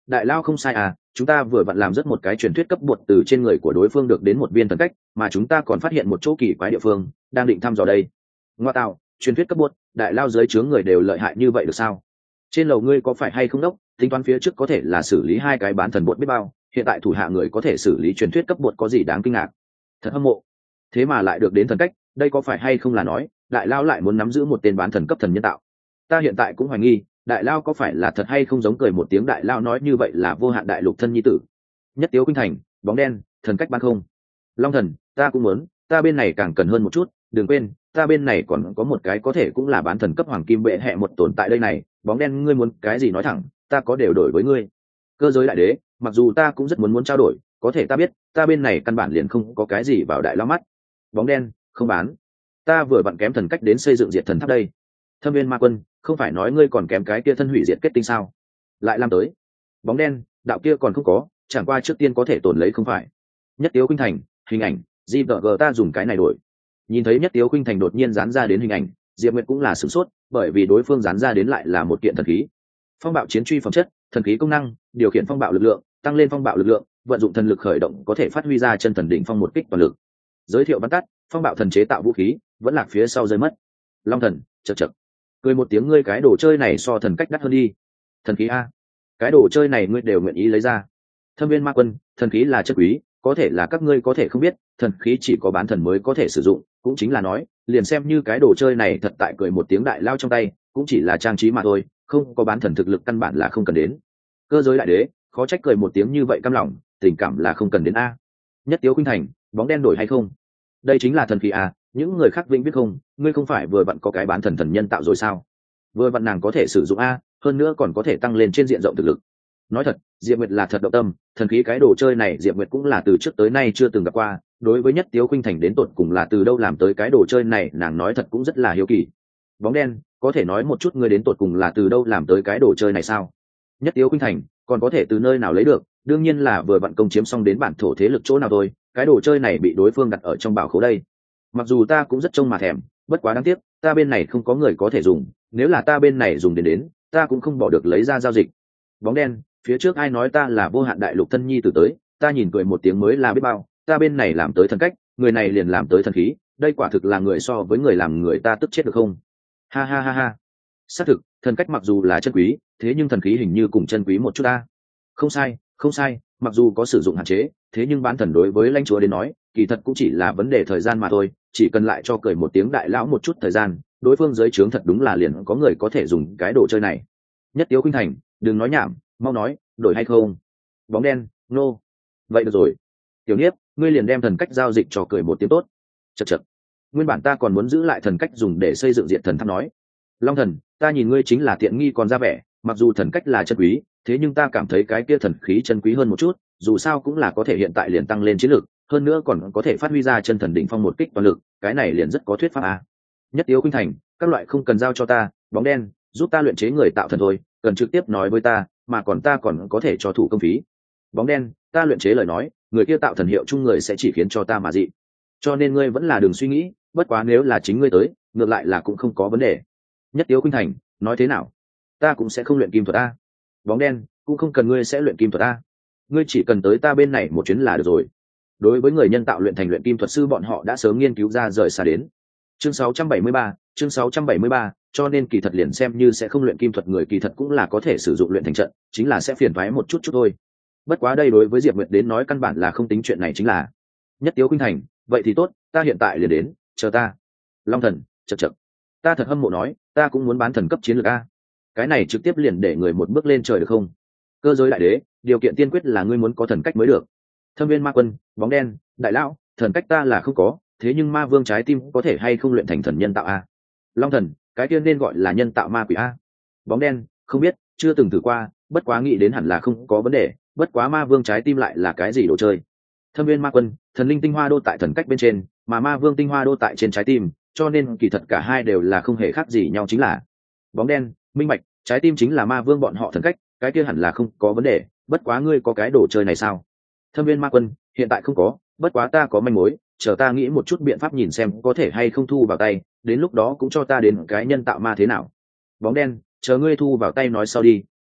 đại lao không sai à, chúng ta vừa vặn làm rất một cái truyền thuyết cấp bột từ trên người của đối phương được đến một viên thần cách, mà chúng ta còn phát hiện một chỗ kỳ quái địa phương, đang định thăm dò đây. Ngoa tạo, truyền thuyết cấp bột, đại lao dưới trướng người đều lợi hại như vậy được sao? Trên lầu ngươi có phải hay không đốc, tính toán phía trước có thể là xử lý 2 cái bán thần bột biết bao, hiện tại thủ hạ người có thể xử lý truyền thuyết cấp bột có gì đáng kinh ngạc? Thật hâm mộ. Thế mà lại được đến thần cách, đây có phải hay không là nói, đại lao lại muốn nắm giữ một tên bán thần cấp thần nhân tạo. Ta hiện tại cũng hoài nghi, đại lao có phải là thật hay không, giống cười một tiếng đại lao nói như vậy là vô hạn đại lục thân nhi tử. Nhất Tiếu Khuynh Thành, bóng đen, thần cách bán không. Long thần, ta cũng muốn, ta bên này càng cần hơn một chút, đừng quên, ta bên này còn có một cái có thể cũng là bán thần cấp hoàng kim bệ hệ một tồn tại đây này, bóng đen ngươi muốn cái gì nói thẳng, ta có đều đổi với ngươi. Cơ giới đại đế, mặc dù ta cũng rất muốn trao đổi, có thể ta biết, ta bên này căn bản liền không có cái gì vào đại lao mắt. Bóng đen, không bán. Ta vừa vặn kém thần cách đến xây dựng diệt thần tháp đây. Thâm Viên Ma Quân, không phải nói ngươi còn kém cái kia thân hủy diệt kết tinh sao? Lại làm tới. Bóng đen, đạo kia còn không có, chẳng qua trước tiên có thể tồn lấy không phải. Nhất Tiếu Khuynh Thành, hình ảnh, GG ta dùng cái này đổi. Nhìn thấy Nhất Tiếu Khuynh Thành đột nhiên dán ra đến hình ảnh, Diệp Nguyệt cũng là sửng sốt, bởi vì đối phương dán ra đến lại là một kiện thần khí. Phong bạo chiến truy phẩm chất, thần khí công năng, điều khiển phong bạo lực lượng, tăng lên phong bạo lực lượng, vận dụng thần lực khởi động có thể phát huy ra chân thần đỉnh phong một kích toàn lực. Giới thiệu văn tắt, phong bạo thần chế tạo vũ khí, vẫn lạc phía sau rơi mất. Long thần, chậc chậc. Cười một tiếng, ngươi cái đồ chơi này so thần cách đắt hơn đi. Thần khí a, cái đồ chơi này ngươi đều nguyện ý lấy ra. Thâm Viên Ma Quân, thần khí là chất quý, có thể là các ngươi có thể không biết, thần khí chỉ có bán thần mới có thể sử dụng, cũng chính là nói, liền xem như cái đồ chơi này thật tại cười một tiếng đại lao trong tay, cũng chỉ là trang trí mà thôi, không có bán thần thực lực căn bản là không cần đến. Cơ giới đại đế, khó trách cười một tiếng như vậy căm lòng, tình cảm là không cần đến a. Nhất Tiếu Khuynh Thành, bóng đen đổi hay không? Đây chính là thần khí a, những người khác vĩnh biết không, ngươi không phải vừa vặn có cái bán thần thần nhân tạo rồi sao? Vừa vặn nàng có thể sử dụng a, hơn nữa còn có thể tăng lên trên diện rộng thực lực. Nói thật, Diệp Nguyệt là thật động tâm, thần khí cái đồ chơi này Diệp Nguyệt cũng là từ trước tới nay chưa từng gặp qua, đối với Nhất Tiếu Khuynh Thành đến tột cùng là từ đâu làm tới cái đồ chơi này nàng nói thật cũng rất là hiếu kỳ. Bóng đen, có thể nói một chút ngươi đến tột cùng là từ đâu làm tới cái đồ chơi này sao? Nhất Tiếu Khuynh Thành, còn có thể từ nơi nào lấy được, đương nhiên là vừa vặn công chiếm xong đến bản thổ thế lực chỗ nào thôi, cái đồ chơi này bị đối phương đặt ở trong bảo khố đây. Mặc dù ta cũng rất trông mà thèm, bất quá đáng tiếc, ta bên này không có người có thể dùng, nếu là ta bên này dùng đến, ta cũng không bỏ được lấy ra giao dịch. Bóng đen, phía trước ai nói ta là vô hạn đại lục thân nhi tử tới, ta nhìn cười một tiếng mới là biết bao, ta bên này làm tới thần cách, người này liền làm tới thần khí, đây quả thực là người so với người làm người ta tức chết được không? Ha ha ha ha. Xác thực, thần cách mặc dù là chân quý, thế nhưng thần khí hình như cùng chân quý một chút ta. Không sai, không sai, mặc dù có sử dụng hạn chế, thế nhưng bán thần đối với lãnh chúa đến nói, kỳ thật cũng chỉ là vấn đề thời gian mà thôi, chỉ cần lại cho cười một tiếng đại lão một chút thời gian, đối phương dưới trướng thật đúng là liền có người có thể dùng cái đồ chơi này. Nhất Tiếu Khuynh Thành, đừng nói nhảm, mau nói, đổi hay không? Bóng đen, nô. Vậy được rồi. Tiểu Niếp, ngươi liền đem thần cách giao dịch cho cười một tiếng tốt. Chậc chậc. Nguyên bản ta còn muốn giữ lại thần cách dùng để xây dựng diện thần tháp nói. Long thần, ta nhìn ngươi chính là tiện nghi còn ra vẻ, mặc dù thần cách là chân quý, thế nhưng ta cảm thấy cái kia thần khí chân quý hơn một chút, dù sao cũng là có thể hiện tại liền tăng lên chiến lược, hơn nữa còn có thể phát huy ra chân thần đỉnh phong một kích toàn lực, cái này liền rất có thuyết pháp à. Nhất Tiếu Khuynh Thành, các loại không cần giao cho ta, bóng đen, giúp ta luyện chế người tạo thần thôi, cần trực tiếp nói với ta, mà còn ta còn có thể cho thủ công phí. Bóng đen, ta luyện chế lời nói, người kia tạo thần hiệu chung người sẽ chỉ khiến cho ta mà dị. Cho nên ngươi vẫn là đừng suy nghĩ, bất quá nếu là chính ngươi tới, ngược lại là cũng không có vấn đề. Nhất Tiếu Khuynh Thành, nói thế nào? Ta cũng sẽ không luyện kim thuật a. Bóng đen, cũng không cần ngươi sẽ luyện kim thuật a. Ngươi chỉ cần tới ta bên này một chuyến là được rồi. Đối với người nhân tạo luyện thành luyện kim thuật sư bọn họ đã sớm nghiên cứu ra rời xa đến. Chương 673, chương 673, cho nên kỳ thật liền xem như sẽ không luyện kim thuật người kỳ thật cũng là có thể sử dụng luyện thành trận, chính là sẽ phiền toái một chút thôi. Bất quá đây đối với Diệp Nguyệt đến nói căn bản là không tính chuyện này chính là. Nhất Tiếu Khuynh Thành, vậy thì tốt, ta hiện tại liền đến, chờ ta. Long thần, chậc chậc. Ta thật hâm mộ nói, ta cũng muốn bán thần cấp chiến lược a. Cái này trực tiếp liền để người một bước lên trời được không? Cơ giới đại đế, điều kiện tiên quyết là ngươi muốn có thần cách mới được. Thâm Viên Ma Quân, bóng đen, đại lão, thần cách ta là không có, thế nhưng ma vương trái tim có thể hay không luyện thành thần nhân tạo a? Long thần, cái kia nên gọi là nhân tạo ma quỷ a. Bóng đen, không biết, chưa từng thử qua, bất quá nghĩ đến hẳn là không có vấn đề, bất quá ma vương trái tim lại là cái gì đồ chơi? Thâm Viên Ma Quân, thần linh tinh hoa đô tại thần cách bên trên, mà ma vương tinh hoa đô tại trên trái tim, cho nên kỳ thật cả hai đều là không hề khác gì nhau chính là. Bóng đen, minh bạch, trái tim chính là ma vương bọn họ thần cách, cái kia hẳn là không có vấn đề, bất quá ngươi có cái đồ chơi này sao? Thâm Viên Ma Quân, hiện tại không có, bất quá ta có manh mối, chờ ta nghĩ một chút biện pháp nhìn xem có thể hay không thu vào tay, đến lúc đó cũng cho ta đến cái nhân tạo ma thế nào. Bóng đen, chờ ngươi thu vào tay nói sau đi,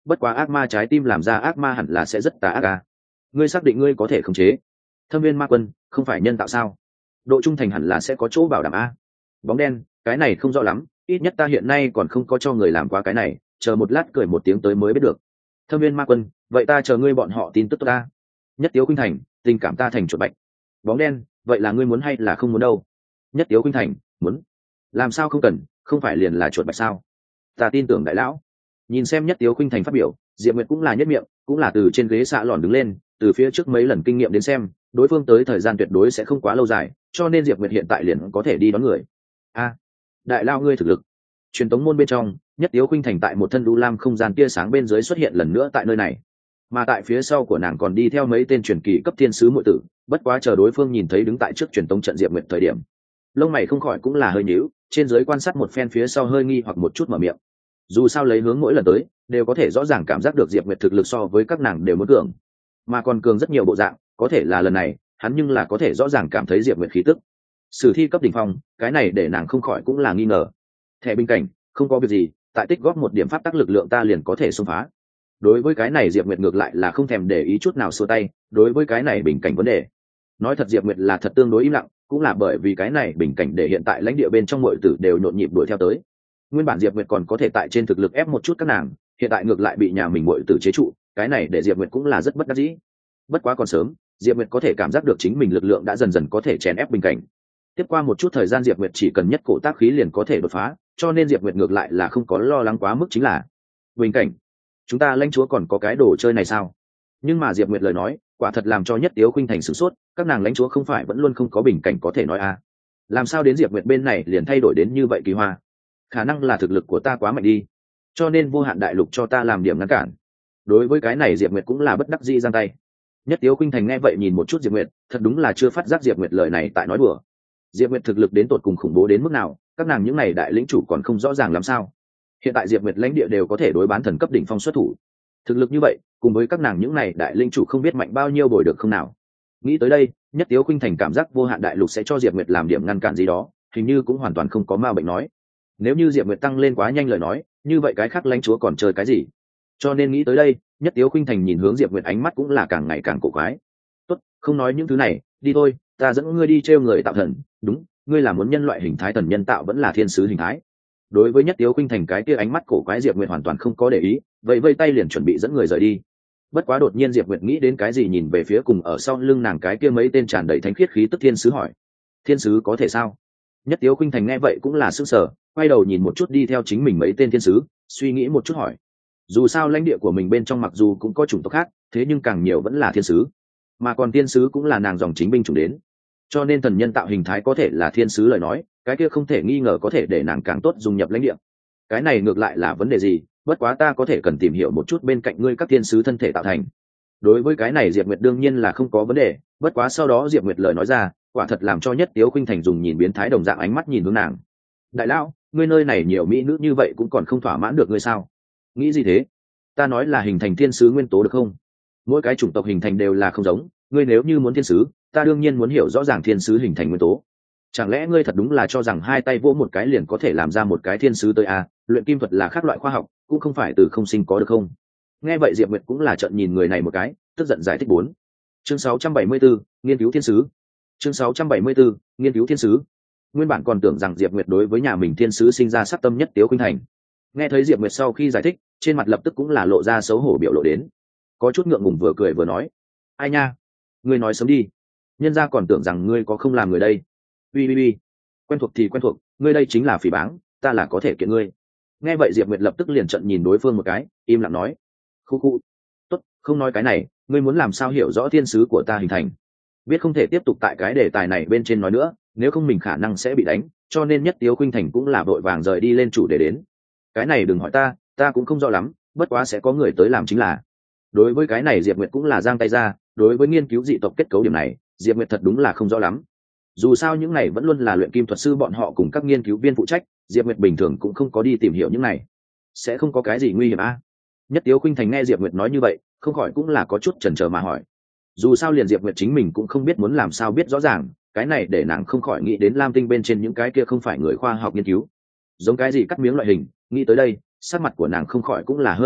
bất quá ác ma trái tim làm ra ác ma hẳn là sẽ rất tà ác à. Ngươi xác định ngươi có thể khống chế thâm viên ma quân không phải nhân tạo sao? Độ trung thành hẳn là sẽ có chỗ bảo đảm a. Bóng đen, cái này không rõ lắm, ít nhất ta hiện nay còn không có cho người làm qua cái này, chờ một lát cười một tiếng tới mới biết được. Thâm viên ma quân, vậy ta chờ ngươi bọn họ tin tức ta. Nhất Tiếu Khuynh Thành, tình cảm ta thành chuột bạch. Bóng đen, vậy là ngươi muốn hay là không muốn đâu? Nhất Tiếu Khuynh Thành, muốn. Làm sao không cần, không phải liền là chuột bạch sao? Ta tin tưởng đại lão. Nhìn xem Nhất Tiếu Khuynh Thành phát biểu, Diệp Nguyệt cũng là nhất miệng, cũng là từ trên ghế xạ lòn đứng lên, từ phía trước mấy lần kinh nghiệm đến xem, đối phương tới thời gian tuyệt đối sẽ không quá lâu dài, cho nên Diệp Nguyệt hiện tại liền có thể đi đón người. A, đại lao ngươi thực lực. Truyền tống môn bên trong, Nhất Tiếu Khuynh Thành tại một thân đu lam không gian tia sáng bên dưới xuất hiện lần nữa tại nơi này, mà tại phía sau của nàng còn đi theo mấy tên truyền kỳ cấp thiên sứ muội tử. Bất quá chờ đối phương nhìn thấy đứng tại trước truyền tống trận Diệp Nguyệt thời điểm, lông mày không khỏi cũng là hơi nhíu, trên dưới quan sát một phen phía sau hơi nghi hoặc một chút mở miệng. Dù sao lấy hướng mỗi lần tới đều có thể rõ ràng cảm giác được Diệp Nguyệt thực lực so với các nàng đều muốn cường, mà còn cường rất nhiều bộ dạng, có thể là lần này hắn nhưng là có thể rõ ràng cảm thấy Diệp Nguyệt khí tức sử thi cấp đỉnh phong, cái này để nàng không khỏi cũng là nghi ngờ. Thẻ bình cảnh, không có việc gì, tại tích góp một điểm pháp tắc lực lượng ta liền có thể xông phá. Đối với cái này Diệp Nguyệt ngược lại là không thèm để ý chút nào xua tay, đối với cái này bình cảnh vấn đề, nói thật Diệp Nguyệt là thật tương đối im lặng, cũng là bởi vì cái này bình cảnh để hiện tại lãnh địa bên trong mọi tử đều nhộn nhịp đuổi theo tới. Nguyên bản Diệp Nguyệt còn có thể tại trên thực lực ép một chút các nàng, hiện tại ngược lại bị nhà mình mọi tử chế trụ, cái này để Diệp Nguyệt cũng là rất bất đắc dĩ. Bất quá còn sớm, Diệp Nguyệt có thể cảm giác được chính mình lực lượng đã dần dần có thể chèn ép bình cảnh. Tiếp qua một chút thời gian Diệp Nguyệt chỉ cần nhất cổ tác khí liền có thể đột phá, cho nên Diệp Nguyệt ngược lại là không có lo lắng quá mức. Chính là bình cảnh, chúng ta lãnh chúa còn có cái đồ chơi này sao? Nhưng mà Diệp Nguyệt lời nói quả thật làm cho Nhất Tiếu Khuynh Thành sửng sốt, các nàng lãnh chúa không phải vẫn luôn không có bình cảnh có thể nói à? Làm sao đến Diệp Nguyệt bên này liền thay đổi đến như vậy kỳ hoa? Khả năng là thực lực của ta quá mạnh đi, cho nên vô hạn đại lục cho ta làm điểm ngăn cản. Đối với cái này Diệp Nguyệt cũng là bất đắc dĩ giang tay. Nhất Tiếu Khuynh Thành nghe vậy nhìn một chút Diệp Nguyệt, thật đúng là chưa phát giác Diệp Nguyệt lời này tại nói đùa. Diệp Nguyệt thực lực đến tột cùng khủng bố đến mức nào, các nàng những này đại lĩnh chủ còn không rõ ràng làm sao. Hiện tại Diệp Nguyệt lãnh địa đều có thể đối bán thần cấp đỉnh phong xuất thủ, thực lực như vậy cùng với các nàng những này đại lĩnh chủ không biết mạnh bao nhiêu bồi được không nào. Nghĩ tới đây, Nhất Tiếu Khuynh Thành cảm giác vô hạn đại lục sẽ cho Diệp Nguyệt làm điểm ngăn cản gì đó, hình như cũng hoàn toàn không có ma bệnh nói. Nếu như Diệp Nguyệt tăng lên quá nhanh lời nói, như vậy cái khác lãnh chúa còn chơi cái gì? Cho nên nghĩ tới đây, Nhất Tiếu Khuynh Thành nhìn hướng Diệp Nguyệt ánh mắt cũng là càng ngày càng cổ quái. Tốt, không nói những thứ này, đi thôi, ta dẫn ngươi đi trêu người tạo thần. Đúng, ngươi là muốn nhân loại hình thái thần nhân tạo vẫn là thiên sứ hình thái? Đối với Nhất Tiếu Khuynh Thành cái kia ánh mắt cổ quái Diệp Nguyệt hoàn toàn không có để ý, vậy vây tay liền chuẩn bị dẫn người rời đi. Bất quá đột nhiên Diệp Nguyệt nghĩ đến cái gì, nhìn về phía cùng ở sau lưng nàng cái kia mấy tên tràn đầy thánh khiết khí tức thiên sứ hỏi: thiên sứ có thể sao? Nhất Tiếu Khuynh Thành nghe vậy cũng là sững sờ, quay đầu nhìn một chút đi theo chính mình mấy tên thiên sứ, suy nghĩ một chút hỏi. Dù sao lãnh địa của mình bên trong mặc dù cũng có chủng tộc khác, thế nhưng càng nhiều vẫn là thiên sứ, mà còn thiên sứ cũng là nàng dòng chính binh chủng đến, cho nên thần nhân tạo hình thái có thể là thiên sứ lời nói, cái kia không thể nghi ngờ có thể để nàng càng tốt dung nhập lãnh địa. Cái này ngược lại là vấn đề gì, bất quá ta có thể cần tìm hiểu một chút bên cạnh ngươi các thiên sứ thân thể tạo thành. Đối với cái này Diệp Nguyệt đương nhiên là không có vấn đề, bất quá sau đó Diệp Nguyệt lời nói ra quả thật làm cho Nhất Tiếu Khuynh Thành dùng nhìn biến thái đồng dạng ánh mắt nhìn hướng nàng. Đại lão, ngươi nơi này nhiều mỹ nữ như vậy cũng còn không thỏa mãn được ngươi sao? Nghĩ gì thế? Ta nói là hình thành thiên sứ nguyên tố được không? Mỗi cái chủng tộc hình thành đều là không giống, ngươi nếu như muốn thiên sứ, ta đương nhiên muốn hiểu rõ ràng thiên sứ hình thành nguyên tố. Chẳng lẽ ngươi thật đúng là cho rằng hai tay vỗ một cái liền có thể làm ra một cái thiên sứ tới à? Luyện kim thuật là khác loại khoa học, cũng không phải từ không sinh có được không? Nghe vậy Diệp Nguyệt cũng là trợn nhìn người này một cái, tức giận giải thích 4. Chương 674, nghiên cứu thiên sứ. Chương 674, nghiên cứu thiên sứ. Nguyên bản còn tưởng rằng Diệp Nguyệt đối với nhà mình thiên sứ sinh ra sát tâm Nhất Tiếu Khuynh Thành. Nghe thấy Diệp Nguyệt sau khi giải thích, trên mặt lập tức cũng là lộ ra xấu hổ biểu lộ đến, có chút ngượng ngùng vừa cười vừa nói: ai nha, ngươi nói sớm đi, nhân gia còn tưởng rằng ngươi có không làm người đây. Ui, quen thuộc thì quen thuộc, ngươi đây chính là phỉ báng, ta là có thể kiện ngươi. Nghe vậy Diệp Nguyệt lập tức liền trợn nhìn đối phương một cái, im lặng nói: khu, tốt, không nói cái này, ngươi muốn làm sao hiểu rõ thiên sứ của ta hình thành? Biết không thể tiếp tục tại cái đề tài này bên trên nói nữa, nếu không mình khả năng sẽ bị đánh, cho nên Nhất Tiếu Khuynh Thành cũng là vội vàng rời đi lên chủ đề đến. Cái này đừng hỏi ta cũng không rõ lắm, bất quá sẽ có người tới làm chính là. Đối với cái này Diệp Nguyệt cũng là giang tay ra, đối với nghiên cứu dị tộc kết cấu điểm này, Diệp Nguyệt thật đúng là không rõ lắm. Dù sao những này vẫn luôn là luyện kim thuật sư bọn họ cùng các nghiên cứu viên phụ trách, Diệp Nguyệt bình thường cũng không có đi tìm hiểu những này, sẽ không có cái gì nguy hiểm a. Nhất Tiếu Khuynh Thành nghe Diệp Nguyệt nói như vậy, không khỏi cũng là có chút chần chờ mà hỏi. Dù sao liền Diệp Nguyệt chính mình cũng không biết muốn làm sao biết rõ ràng, cái này để nàng không khỏi nghĩ đến Lam Tinh bên trên những cái kia không phải người khoa học nghiên cứu, giống cái gì cắt miếng loại hình. Nghĩ tới đây, sắc mặt của nàng không khỏi cũng là hơi trắng bệnh,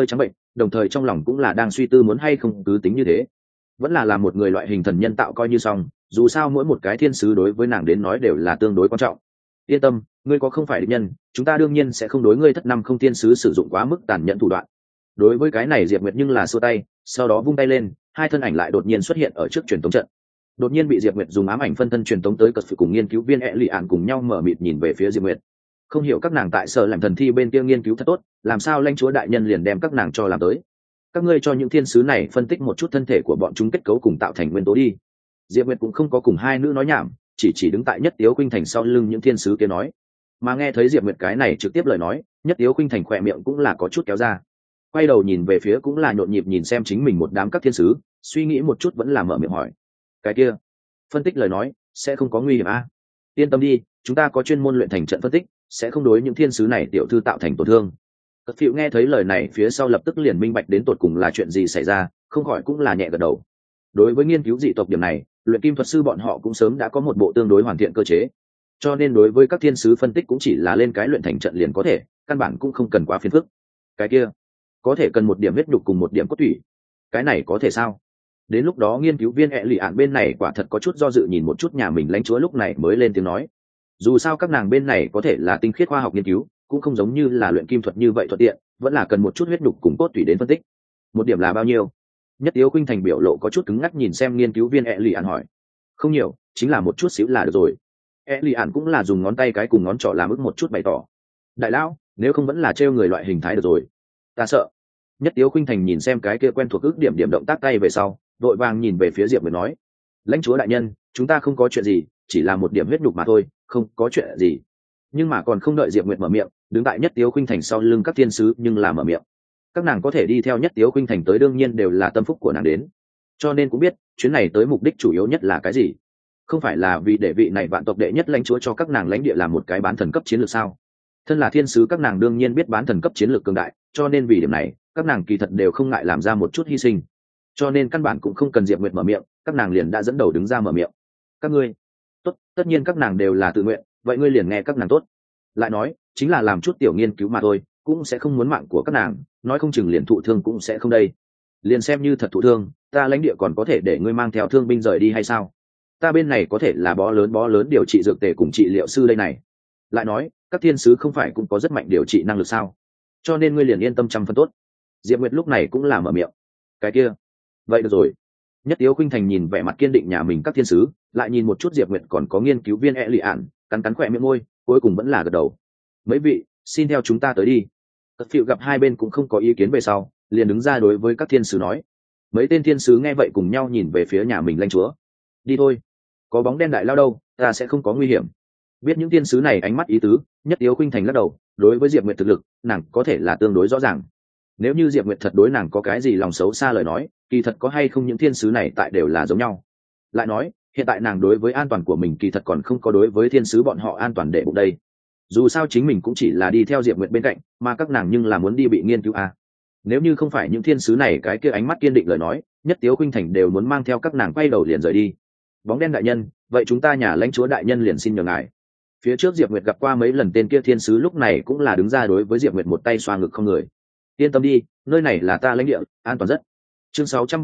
đồng thời trong lòng cũng là đang suy tư muốn hay không cứ tính như thế, vẫn là một người loại hình thần nhân tạo coi như xong, dù sao mỗi một cái thiên sứ đối với nàng đến nói đều là tương đối quan trọng. Yên tâm, ngươi có không phải địch nhân, chúng ta đương nhiên sẽ không đối ngươi thất năm không thiên sứ sử dụng quá mức tàn nhẫn thủ đoạn. Đối với cái này Diệp Nguyệt nhưng là xua tay, sau đó vung tay lên, hai thân ảnh lại đột nhiên xuất hiện ở trước truyền tống trận. Đột nhiên bị Diệp Nguyệt dùng ám ảnh phân thân truyền tống tới cật sự cùng nghiên cứu viên lì ạn cùng nhau mở mịt nhìn về phía Diệp Nguyệt. Không hiểu các nàng tại sở làm thần thi bên kia nghiên cứu thật tốt, làm sao lãnh chúa đại nhân liền đem các nàng cho làm tới. Các ngươi cho những thiên sứ này phân tích một chút thân thể của bọn chúng kết cấu cùng tạo thành nguyên tố đi. Diệp Nguyệt cũng không có cùng hai nữ nói nhảm, chỉ đứng tại Nhất Tiếu Khuynh Thành sau lưng những thiên sứ kia nói. Mà nghe thấy Diệp Nguyệt cái này trực tiếp lời nói, Nhất Tiếu Khuynh Thành khỏe miệng cũng là có chút kéo ra, quay đầu nhìn về phía cũng là nhộn nhịp nhìn xem chính mình một đám các thiên sứ, suy nghĩ một chút vẫn là mở miệng hỏi: cái kia phân tích lời nói sẽ không có nguy hiểm à? Yên tâm đi, chúng ta có chuyên môn luyện thành trận phân tích, sẽ không đối những thiên sứ này tiểu thư tạo thành tổn thương. Cật Phiệu nghe thấy lời này phía sau lập tức liền minh bạch đến tột cùng là chuyện gì xảy ra, không khỏi cũng là nhẹ gật đầu. Đối với nghiên cứu dị tộc điểm này, luyện kim thuật sư bọn họ cũng sớm đã có một bộ tương đối hoàn thiện cơ chế, cho nên đối với các thiên sứ phân tích cũng chỉ là lên cái luyện thành trận liền có thể, căn bản cũng không cần quá phiền phức. Cái kia có thể cần một điểm huyết nhục cùng một điểm cốt thủy, cái này có thể sao? Đến lúc đó nghiên cứu viên lì ạn bên này quả thật có chút do dự nhìn một chút nhà mình lãnh chúa lúc này mới lên tiếng nói. Dù sao các nàng bên này có thể là tinh khiết khoa học nghiên cứu, cũng không giống như là luyện kim thuật như vậy thuận tiện, vẫn là cần một chút huyết nhục cùng cốt thủy đến phân tích. Một điểm là bao nhiêu? Nhất Tiếu Khuynh Thành biểu lộ có chút cứng ngắc nhìn xem nghiên cứu viên lì ạn hỏi. Không nhiều, chính là một chút xíu là được rồi. Lì ạn cũng là dùng ngón tay cái cùng ngón trỏ làm ức một chút bày tỏ. Đại lão, nếu không vẫn là trêu người loại hình thái được rồi. Ta sợ. Nhất Tiếu Khuynh Thành nhìn xem cái kia quen thuộc ước điểm điểm động tác tay về sau, đội vàng nhìn về phía Diệp Nguyệt nói: lãnh chúa đại nhân, chúng ta không có chuyện gì, chỉ là một điểm huyết nhục mà thôi, không có chuyện gì. Nhưng mà còn không đợi Diệp Nguyệt mở miệng, đứng tại Nhất Tiếu Khuynh Thành sau lưng các thiên sứ nhưng là mở miệng. Các nàng có thể đi theo Nhất Tiếu Khuynh Thành tới đương nhiên đều là tâm phúc của nàng đến, cho nên cũng biết chuyến này tới mục đích chủ yếu nhất là cái gì. Không phải là vì để vị này vạn tộc đệ nhất lãnh chúa cho các nàng lãnh địa làm một cái bán thần cấp chiến lược sao? Thân là thiên sứ các nàng đương nhiên biết bán thần cấp chiến lược cường đại, cho nên vì điểm này các nàng kỳ thật đều không ngại làm ra một chút hy sinh, cho nên căn bản cũng không cần Diệp Nguyệt mở miệng, các nàng liền đã dẫn đầu đứng ra mở miệng. Các ngươi tốt, tất nhiên các nàng đều là tự nguyện, vậy ngươi liền nghe các nàng tốt. Lại nói chính là làm chút tiểu nghiên cứu mà thôi, cũng sẽ không muốn mạng của các nàng, nói không chừng liền thụ thương cũng sẽ không đây. Liền xem như thật thụ thương, ta lãnh địa còn có thể để ngươi mang theo thương binh rời đi hay sao? Ta bên này có thể là bó lớn điều trị dược tề cùng trị liệu sư đây này. Lại nói các thiên sứ không phải cũng có rất mạnh điều trị năng lực sao? Cho nên ngươi liền yên tâm trăm phần tốt. Diệp Nguyệt lúc này cũng là mở miệng. Cái kia vậy được rồi. Nhất Tiếu Khuynh Thành nhìn vẻ mặt kiên định nhà mình các thiên sứ, lại nhìn một chút Diệp Nguyệt còn có nghiên cứu viên lì ạn, cắn khỏe miệng môi, cuối cùng vẫn là gật đầu. Mấy vị, xin theo chúng ta tới đi. Cật Phiệu gặp hai bên cũng không có ý kiến về sau, liền đứng ra đối với các thiên sứ nói. Mấy tên thiên sứ nghe vậy cùng nhau nhìn về phía nhà mình lãnh chúa. Đi thôi, có bóng đen đại lao đâu, ta sẽ không có nguy hiểm. Biết những thiên sứ này ánh mắt ý tứ, Nhất Tiếu Khuynh Thành lắc đầu, đối với Diệp Nguyệt thực lực, nàng có thể là tương đối rõ ràng. Nếu như Diệp Nguyệt thật đối nàng có cái gì lòng xấu xa lời nói, kỳ thật có hay không những thiên sứ này tại đều là giống nhau. Lại nói hiện tại nàng đối với an toàn của mình kỳ thật còn không có đối với thiên sứ bọn họ an toàn để bụng đây. Dù sao chính mình cũng chỉ là đi theo Diệp Nguyệt bên cạnh, mà các nàng nhưng là muốn đi bị nghiên cứu à. Nếu như không phải những thiên sứ này cái kia ánh mắt kiên định lời nói, Nhất Tiếu Khuynh Thành đều muốn mang theo các nàng quay đầu liền rời đi. Bóng đen đại nhân, vậy chúng ta nhà lãnh chúa đại nhân liền xin nhờ ngài. Phía trước Diệp Nguyệt gặp qua mấy lần tên kia thiên sứ lúc này cũng là đứng ra đối với Diệp Nguyệt một tay xoa ngực không người. Yên tâm đi, nơi này là ta lãnh địa, an toàn rất. Chương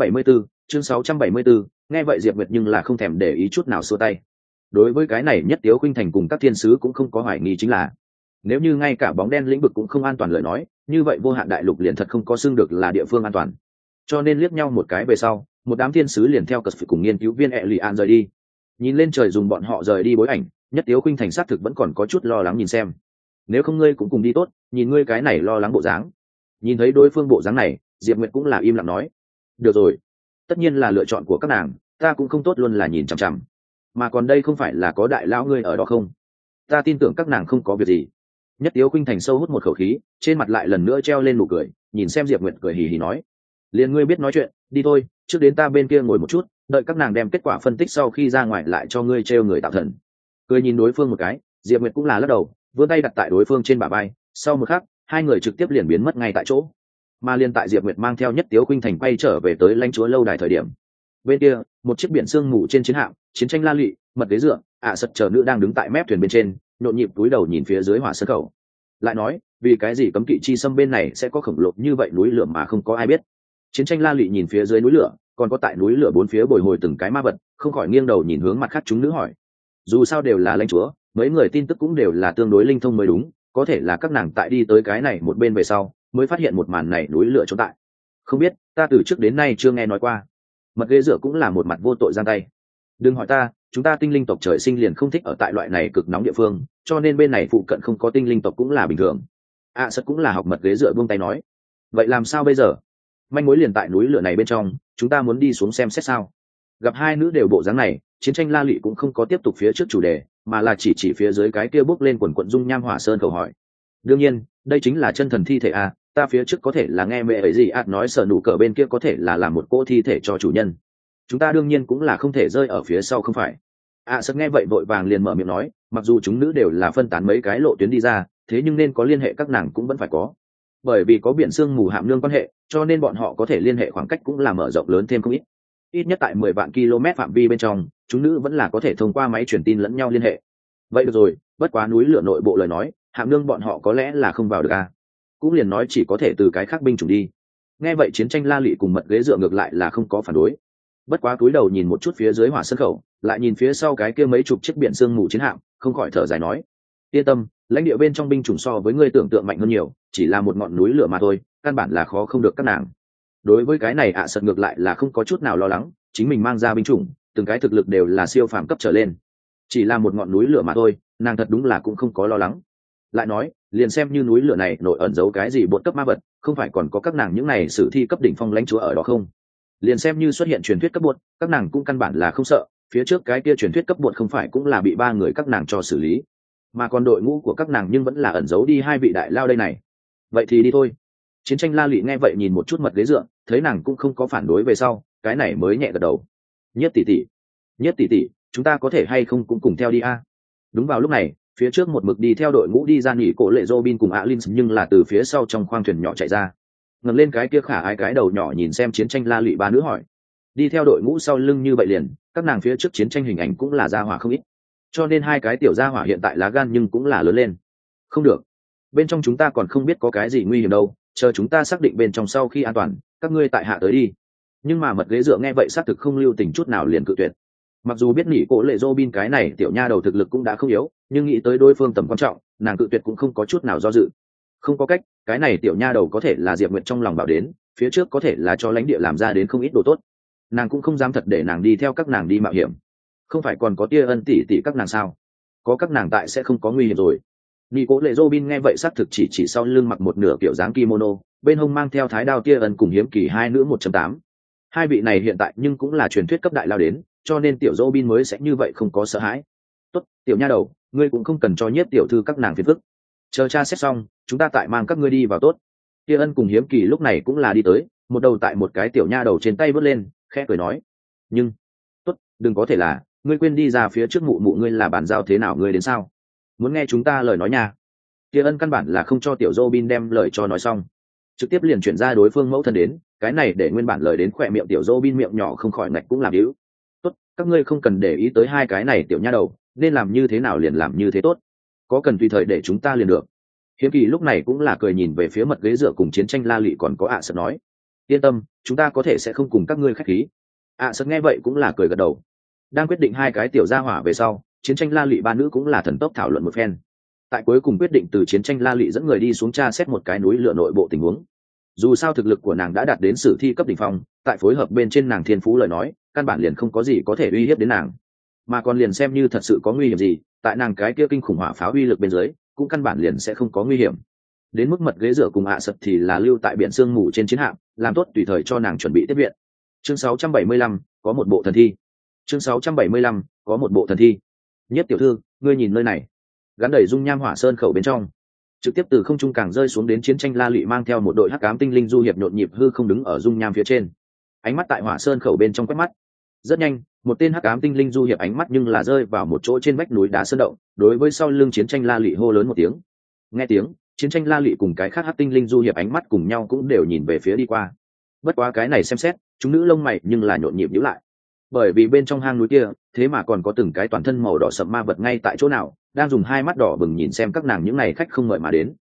674, nghe vậy Diệp Nguyệt nhưng là không thèm để ý chút nào xua tay. Đối với cái này Nhất Tiếu Khuynh Thành cùng các thiên sứ cũng không có hoài nghi chính là, nếu như ngay cả bóng đen lĩnh vực cũng không an toàn lời nói, như vậy vô hạn đại lục liền thật không có xưng được là địa phương an toàn. Cho nên liếc nhau một cái về sau, một đám thiên sứ liền theo Cật Phiệu cùng nghiên cứu viên lì ạn rời đi. Nhìn lên trời dùng bọn họ rời đi bối ảnh, Nhất Tiếu Khuynh Thành xác thực vẫn còn có chút lo lắng nhìn xem. Nếu không ngươi cũng cùng đi tốt, nhìn ngươi cái này lo lắng bộ dáng. Nhìn thấy đối phương bộ dáng này, Diệp Nguyệt cũng là im lặng nói. Được rồi, tất nhiên là lựa chọn của các nàng, ta cũng không tốt luôn là nhìn chằm chằm. Mà còn đây không phải là có đại lão ngươi ở đó không? Ta tin tưởng các nàng không có việc gì. Nhất Tiếu Khuynh Thành sâu hút một khẩu khí, trên mặt lại lần nữa treo lên nụ cười, nhìn xem Diệp Nguyệt cười hì hì nói. Liền ngươi biết nói chuyện, đi thôi, trước đến ta bên kia ngồi một chút, đợi các nàng đem kết quả phân tích sau khi ra ngoài lại cho ngươi treo người tạo thần. Cười nhìn đối phương một cái, Diệp Nguyệt cũng là lắc đầu, vươn tay đặt tại đối phương trên bả vai, sau một khắc, hai người trực tiếp liền biến mất ngay tại chỗ. Mà liên tại Diệp Nguyệt mang theo Nhất Tiếu Khuynh Thành quay trở về tới lãnh chúa lâu đài thời điểm, bên kia một chiếc biển sương mù trên chiến hạm, chiến tranh la lụy, mật ghế dựa, sật chờ nữ đang đứng tại mép thuyền bên trên, nhộn nhịp túi đầu nhìn phía dưới hỏa sơn khẩu. Lại nói vì cái gì cấm kỵ chi xâm bên này sẽ có khổng lồ như vậy núi lửa mà không có ai biết. Chiến tranh la lụy nhìn phía dưới núi lửa, còn có tại núi lửa bốn phía bồi hồi từng cái ma vật, không khỏi nghiêng đầu nhìn hướng mặt khác chúng nữ hỏi. Dù sao đều là lãnh chúa, mấy người tin tức cũng đều là tương đối linh thông mới đúng, có thể là các nàng tại đi tới cái này một bên về sau mới phát hiện một màn này núi lửa trốn tại. Không biết, ta từ trước đến nay chưa nghe nói qua. Mật ghế dựa cũng là một mặt vô tội giang tay. Đừng hỏi ta, chúng ta tinh linh tộc trời sinh liền không thích ở tại loại này cực nóng địa phương, cho nên bên này phụ cận không có tinh linh tộc cũng là bình thường. Sật cũng là học mật ghế dựa buông tay nói. Vậy làm sao bây giờ? Manh mối liền tại núi lửa này bên trong, chúng ta muốn đi xuống xem xét sao? Gặp hai nữ đều bộ dáng này, chiến tranh la lụy cũng không có tiếp tục phía trước chủ đề, mà là chỉ phía dưới cái kia bốc lên quần quận dung nham hỏa sơn cầu hỏi. Đương nhiên, đây chính là chân thần thi thể à, ta phía trước có thể là nghe mẹ ấy gì nói sở nụ cờ bên kia có thể là làm một cỗ thi thể cho chủ nhân. Chúng ta đương nhiên cũng là không thể rơi ở phía sau không phải. Sật nghe vậy vội vàng liền mở miệng nói, mặc dù chúng nữ đều là phân tán mấy cái lộ tuyến đi ra, thế nhưng nên có liên hệ các nàng cũng vẫn phải có. Bởi vì có biển sương mù hạm nương quan hệ, cho nên bọn họ có thể liên hệ khoảng cách cũng là mở rộng lớn thêm không ít. Ít nhất tại 10 vạn km phạm vi bên trong, chúng nữ vẫn là có thể thông qua máy truyền tin lẫn nhau liên hệ. Vậy được rồi, bất quá núi lửa nội bộ lời nói, hạm nương bọn họ có lẽ là không vào được à. Cũng liền nói chỉ có thể từ cái khác binh chủng đi. Nghe vậy chiến tranh la lụy cùng mật ghế dựa ngược lại là không có phản đối. Bất quá cúi đầu nhìn một chút phía dưới hỏa sân khẩu, lại nhìn phía sau cái kia mấy chục chiếc biển sương mù chiến hạm, không khỏi thở dài nói: yên tâm, lãnh địa bên trong binh chủng so với ngươi tưởng tượng mạnh hơn nhiều, chỉ là một ngọn núi lửa mà thôi, căn bản là khó không được các nàng. Đối với cái này Sật ngược lại là không có chút nào lo lắng, chính mình mang ra binh chủng, từng cái thực lực đều là siêu phàm cấp trở lên. Chỉ là một ngọn núi lửa mà thôi, nàng thật đúng là cũng không có lo lắng. Lại nói, liền xem như núi lửa này nội ẩn giấu cái gì bột cấp ma vật, không phải còn có các nàng những này sử thi cấp đỉnh phong lãnh chúa ở đó không? Liền xem như xuất hiện truyền thuyết cấp bột, các nàng cũng căn bản là không sợ, phía trước cái kia truyền thuyết cấp bột không phải cũng là bị ba người các nàng cho xử lý, mà còn đội ngũ của các nàng nhưng vẫn là ẩn giấu đi hai vị đại lao đây này. Vậy thì đi thôi. Chiến tranh la lụy nghe vậy nhìn một chút mật ghế dựa, thấy nàng cũng không có phản đối về sau, cái này mới nhẹ gật đầu. Nhất tỷ tỷ, chúng ta có thể hay không cũng cùng theo đi a? Đúng vào lúc này, phía trước một mực đi theo đội ngũ đi ra nghỉ cổ lệ Robin cùng Alin nhưng là từ phía sau trong khoang thuyền nhỏ chạy ra. Ngẩng lên cái kia khả ái cái đầu nhỏ nhìn xem chiến tranh la lụy ba nữ hỏi. Đi theo đội ngũ sau lưng như vậy liền, các nàng phía trước chiến tranh hình ảnh cũng là gia hỏa không ít. Cho nên hai cái tiểu gia hỏa hiện tại lá gan nhưng cũng là lớn lên. Không được, bên trong chúng ta còn không biết có cái gì nguy hiểm đâu, chờ chúng ta xác định bên trong sau khi an toàn, các ngươi tại hạ tới đi. Nhưng mà mật ghế dựa nghe vậy xác thực không lưu tình chút nào liền cự tuyệt. Mặc dù biết nghỉ cổ lệ Robin cái này tiểu nha đầu thực lực cũng đã không yếu, nhưng nghĩ tới đối phương tầm quan trọng, nàng cự tuyệt cũng không có chút nào do dự. Không có cách, cái này tiểu nha đầu có thể là Diệp Nguyệt trong lòng bảo đến, phía trước có thể là cho lãnh địa làm ra đến không ít đồ tốt, nàng cũng không dám thật để nàng đi theo các nàng đi mạo hiểm. Không phải còn có tia ân tỷ tỷ các nàng sao? Có các nàng tại sẽ không có nguy hiểm rồi. Nghỉ cổ lệ Robin nghe vậy xác thực chỉ sau lưng mặc một nửa kiểu dáng kimono, bên hông mang theo thái đao tia ân cùng hiếm kỳ hai nữ 1.8. Hai vị này hiện tại nhưng cũng là truyền thuyết cấp đại lao đến, cho nên tiểu Robin mới sẽ như vậy không có sợ hãi. Tốt, tiểu nha đầu, ngươi cũng không cần cho nhiếp tiểu thư các nàng phiền phức. Chờ cha xét xong, chúng ta tại mang các ngươi đi vào tốt. Tia ân cùng hiếm kỳ lúc này cũng là đi tới, một đầu tại một cái tiểu nha đầu trên tay vớt lên, khẽ cười nói. Nhưng, tốt, đừng có thể là, ngươi quên đi ra phía trước mụ mụ ngươi là bàn giao thế nào ngươi đến sao? Muốn nghe chúng ta lời nói nha. Tia ân căn bản là không cho tiểu Robin đem lời cho nói xong, trực tiếp liền chuyển ra đối phương mẫu thân đến, cái này để nguyên bản lời đến khỏe miệng tiểu Robin miệng nhỏ không khỏi ngạch cũng làm hữu. Tốt, các ngươi không cần để ý tới hai cái này tiểu nha đầu, nên làm như thế nào liền làm như thế tốt, có cần tùy thời để chúng ta liền được. Hiếm kỳ lúc này cũng là cười nhìn về phía mật ghế dựa cùng chiến tranh la lụy còn có Sật nói, yên tâm, chúng ta có thể sẽ không cùng các ngươi khách khí. Sật nghe vậy cũng là cười gật đầu. Đang quyết định hai cái tiểu gia hỏa về sau, chiến tranh la lụy ba nữ cũng là thần tốc thảo luận một phen, tại cuối cùng quyết định từ chiến tranh la lụy dẫn người đi xuống tra xét một cái núi lửa nội bộ tình huống. Dù sao thực lực của nàng đã đạt đến sử thi cấp đỉnh phong, tại phối hợp bên trên nàng thiên phú lời nói, căn bản liền không có gì có thể uy hiếp đến nàng, mà còn liền xem như thật sự có nguy hiểm gì, tại nàng cái kia kinh khủng hỏa pháo uy lực bên dưới, cũng căn bản liền sẽ không có nguy hiểm. Đến mức mật ghế dựa cùng Sật thì là lưu tại biển sương mù trên chiến hạm, làm tốt tùy thời cho nàng chuẩn bị tiếp viện. Chương 675, có một bộ thần thi. Chương 675, có một bộ thần thi. Nhất tiểu thư, ngươi nhìn nơi này, gắn đầy dung nham hỏa sơn khẩu bên trong, trực tiếp từ không trung càng rơi xuống đến chiến tranh la lụy mang theo một đội hắc ám tinh linh du hiệp nhộn nhịp hư không đứng ở dung nham phía trên, ánh mắt tại hỏa sơn khẩu bên trong quét mắt. Rất nhanh, một tên hắc ám tinh linh du hiệp ánh mắt nhưng là rơi vào một chỗ trên vách núi đá sơn động, đối với sau lưng chiến tranh la lụy hô lớn một tiếng. Nghe tiếng, chiến tranh la lụy cùng cái khác hắc tinh linh du hiệp ánh mắt cùng nhau cũng đều nhìn về phía đi qua. Bất quá cái này xem xét, chúng nữ lông mày nhưng là nhộn nhịp nhíu lại, bởi vì bên trong hang núi kia thế mà còn có từng cái toàn thân màu đỏ sậm ma vật ngay tại chỗ nào đang dùng hai mắt đỏ bừng nhìn xem các nàng những này khách không mời mà đến.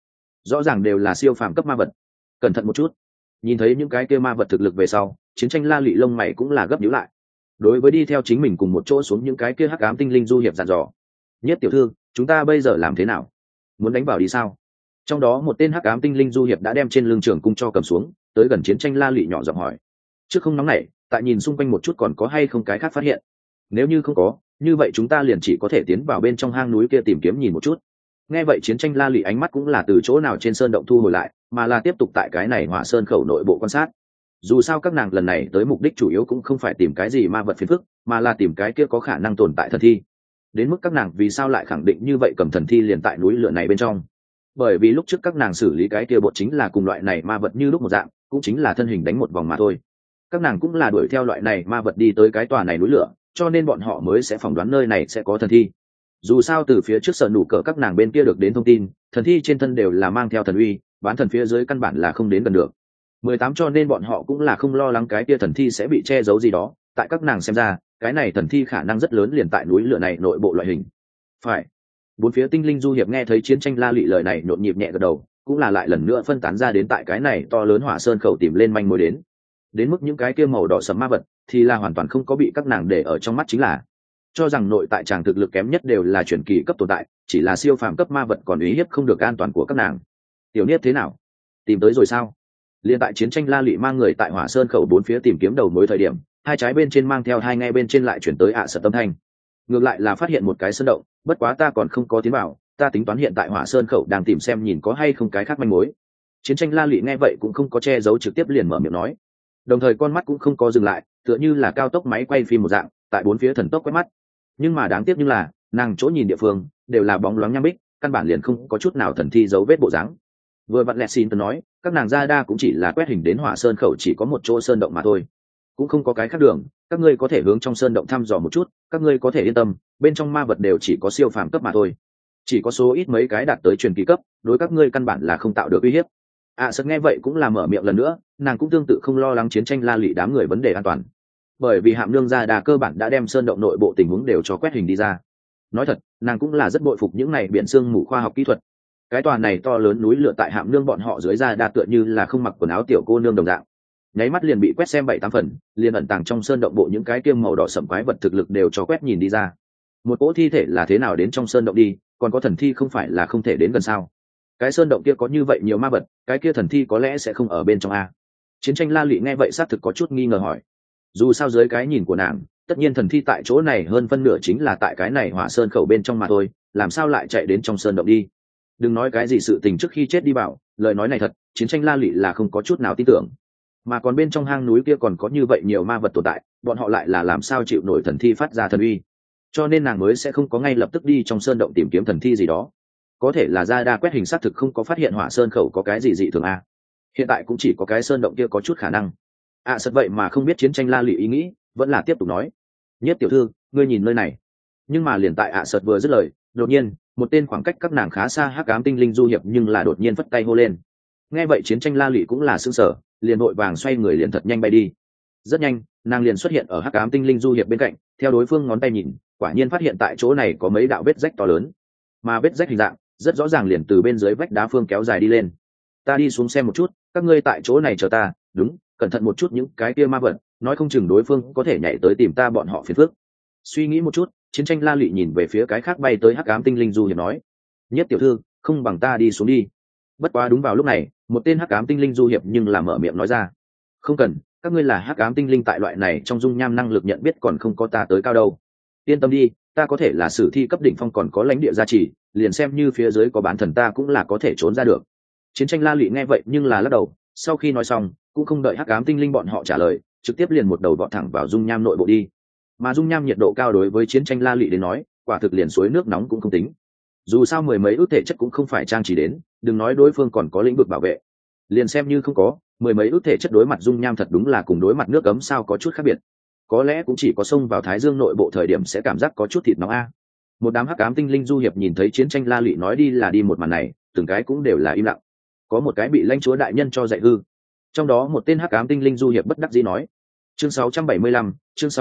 rõ ràng đều là siêu phàm cấp ma vật. Cẩn thận một chút. Nhìn thấy những cái kia ma vật thực lực về sau, Chiến Tranh La Lụy lông mày cũng là gấp nhíu lại. Đối với đi theo chính mình cùng một chỗ xuống những cái kia hắc ám tinh linh du hiệp dặn dò. Nhất tiểu thư, chúng ta bây giờ làm thế nào? Muốn đánh vào đi sao? Trong đó một tên hắc ám tinh linh du hiệp đã đem trên lưng trường cung cho cầm xuống, tới gần Chiến Tranh La Lụy nhỏ giọng hỏi. Trước không nóng nảy, tại nhìn xung quanh một chút còn có hay không cái khác phát hiện. Nếu như không có, như vậy chúng ta liền chỉ có thể tiến vào bên trong hang núi kia tìm kiếm nhìn một chút. Nghe vậy Chiến Tranh La Lụy ánh mắt cũng là từ chỗ nào trên sơn động thu hồi lại, mà là tiếp tục tại cái này hỏa sơn khẩu nội bộ quan sát. Dù sao các nàng lần này tới mục đích chủ yếu cũng không phải tìm cái gì ma vật phiền phức, mà là tìm cái kia có khả năng tồn tại thần thi. Đến mức các nàng vì sao lại khẳng định như vậy cầm thần thi liền tại núi lửa này bên trong? Bởi vì lúc trước các nàng xử lý cái kia bột chính là cùng loại này ma vật như lúc một dạng, cũng chính là thân hình đánh một vòng mà thôi. Các nàng cũng là đuổi theo loại này ma vật đi tới cái tòa này núi lửa, cho nên bọn họ mới sẽ phỏng đoán nơi này sẽ có thần thi. Dù sao từ phía trước sở nụ cỡ các nàng bên kia được đến thông tin, thần thi trên thân đều là mang theo thần uy, bán thần phía dưới căn bản là không đến gần được. 18 cho nên bọn họ cũng là không lo lắng cái kia thần thi sẽ bị che giấu gì đó, tại các nàng xem ra, cái này thần thi khả năng rất lớn liền tại núi lửa này nội bộ loại hình. Phải. Bốn phía tinh linh du hiệp nghe thấy Chiến Tranh La Lụy lời này nhộn nhịp nhẹ gật đầu, cũng là lại lần nữa phân tán ra đến tại cái này to lớn hỏa sơn khẩu tìm lên manh mối đến. Đến mức những cái kia màu đỏ sẫm ma vật thì là hoàn toàn không có bị các nàng để ở trong mắt, chính là cho rằng nội tại tràng thực lực kém nhất đều là chuyển kỳ cấp tồn tại, chỉ là siêu phàm cấp ma vật còn uy hiếp không được an toàn của các nàng. Tiểu Niết thế nào? Tìm tới rồi sao? Liên tại Chiến Tranh La Lụy mang người tại hỏa sơn khẩu bốn phía tìm kiếm đầu mối thời điểm, hai trái bên trên mang theo hai ngay bên trên lại chuyển tới sợ tâm thanh. Ngược lại là phát hiện một cái sơn động, bất quá ta còn không có tiến vào, ta tính toán hiện tại hỏa sơn khẩu đang tìm xem nhìn có hay không cái khác manh mối. Chiến Tranh La Lụy nghe vậy cũng không có che giấu, trực tiếp liền mở miệng nói, đồng thời con mắt cũng không có dừng lại, tựa như là cao tốc máy quay phim một dạng, tại bốn phía thần tốc quét mắt. Nhưng mà đáng tiếc như là nàng chỗ nhìn địa phương đều là bóng loáng nham bích, căn bản liền không có chút nào thần thi dấu vết bộ dáng. Vừa vặn Lexin nói, các nàng ra đa cũng chỉ là quét hình đến hỏa sơn khẩu chỉ có một chỗ sơn động mà thôi, cũng không có cái khác đường, các ngươi có thể hướng trong sơn động thăm dò một chút, các ngươi có thể yên tâm, bên trong ma vật đều chỉ có siêu phàm cấp mà thôi, chỉ có số ít mấy cái đạt tới truyền kỳ cấp, đối các ngươi căn bản là không tạo được uy hiếp. Sật nghe vậy cũng là mở miệng lần nữa, nàng cũng tương tự không lo lắng Chiến Tranh La Lụy đám người vấn đề an toàn, bởi vì hạm nương gia đà cơ bản đã đem sơn động nội bộ tình huống đều cho quét hình đi ra. Nói thật, nàng cũng là rất bội phục những này biển xương mù khoa học kỹ thuật. Cái tòa này to lớn núi lửa tại hạm nương bọn họ dưới gia đa tựa như là không mặc quần áo tiểu cô nương đồng dạng, nháy mắt liền bị quét xem 7-8 phần, liền ẩn tàng trong sơn động bộ những cái kiêm màu đỏ sẫm quái vật thực lực đều cho quét nhìn đi ra. Một cỗ thi thể là thế nào đến trong sơn động đi, còn có thần thi không phải là không thể đến gần sao? Cái sơn động kia có như vậy nhiều ma vật, cái kia thần thi có lẽ sẽ không ở bên trong a? Chiến Tranh La Lụy nghe vậy xác thực có chút nghi ngờ hỏi. Dù sao dưới cái nhìn của nàng, tất nhiên thần thi tại chỗ này hơn phân nửa chính là tại cái này hỏa sơn khẩu bên trong mà thôi, làm sao lại chạy đến trong sơn động đi? Đừng nói cái gì sự tình trước khi chết đi bảo, lời nói này thật, Chiến Tranh La Lụy là không có chút nào tin tưởng. Mà còn bên trong hang núi kia còn có như vậy nhiều ma vật tồn tại, bọn họ lại là làm sao chịu nổi thần thi phát ra thần uy? Cho nên nàng mới sẽ không có ngay lập tức đi trong sơn động tìm kiếm thần thi gì đó. Có thể là ra đa quét hình xác thực không có phát hiện hỏa sơn khẩu có cái gì dị thường a. Hiện tại cũng chỉ có cái sơn động kia có chút khả năng. Sật vậy mà không biết Chiến Tranh La Lụy ý nghĩ, vẫn là tiếp tục nói, Nhất tiểu thư, ngươi nhìn nơi này. Nhưng mà liền tại Sật vừa dứt lời, đột nhiên một tên khoảng cách các nàng khá xa hắc ám tinh linh du hiệp nhưng là đột nhiên vất tay hô lên. Nghe vậy Chiến Tranh La Lụy cũng là sững sờ, liền vội vàng xoay người liền thật nhanh bay đi. Rất nhanh nàng liền xuất hiện ở hắc ám tinh linh du hiệp bên cạnh, theo đối phương ngón tay nhìn, quả nhiên phát hiện tại chỗ này có mấy đạo vết rách to lớn, mà vết rách hình dạng rất rõ ràng liền từ bên dưới vách đá phương kéo dài đi lên. Ta đi xuống xem một chút, các ngươi tại chỗ này chờ ta. Đúng, cẩn thận một chút những cái kia ma vật, nói không chừng đối phương có thể nhảy tới tìm ta bọn họ phiền phức. Suy nghĩ một chút, Chiến Tranh La Lụy nhìn về phía cái khác bay tới hắc ám tinh linh du hiệp nói, Nhất tiểu thư, không bằng ta đi xuống đi. Bất quá đúng vào lúc này, một tên hắc ám tinh linh du hiệp nhưng là mở miệng nói ra, không cần, các ngươi là hắc ám tinh linh tại loại này trong dung nham năng lực nhận biết còn không có ta tới cao đâu. Yên tâm đi, ta có thể là sử thi cấp đỉnh phong còn có lãnh địa gia trì, liền xem như phía dưới có bán thần ta cũng là có thể trốn ra được. Chiến Tranh La Lụy nghe vậy nhưng là lắc đầu, sau khi nói xong cũng không đợi hắc ám tinh linh bọn họ trả lời, trực tiếp liền một đầu vọt thẳng vào dung nham nội bộ đi. Mà dung nham nhiệt độ cao đối với Chiến Tranh La Lụy đến nói, quả thực liền suối nước nóng cũng không tính. Dù sao mười mấy ước thể chất cũng không phải trang trí đến, đừng nói đối phương còn có lĩnh vực bảo vệ, liền xem như không có, mười mấy ước thể chất đối mặt dung nham thật đúng là cùng đối mặt nước cấm sao có chút khác biệt. Có lẽ cũng chỉ có xông vào thái dương nội bộ thời điểm sẽ cảm giác có chút thịt nóng a. Một đám hắc ám tinh linh du hiệp nhìn thấy Chiến Tranh La Lụy nói đi là đi một màn này, từng cái cũng đều là im lặng. Có một cái bị lãnh chúa đại nhân cho dạy hư. Trong đó một tên hắc ám tinh linh du hiệp bất đắc dĩ nói, chương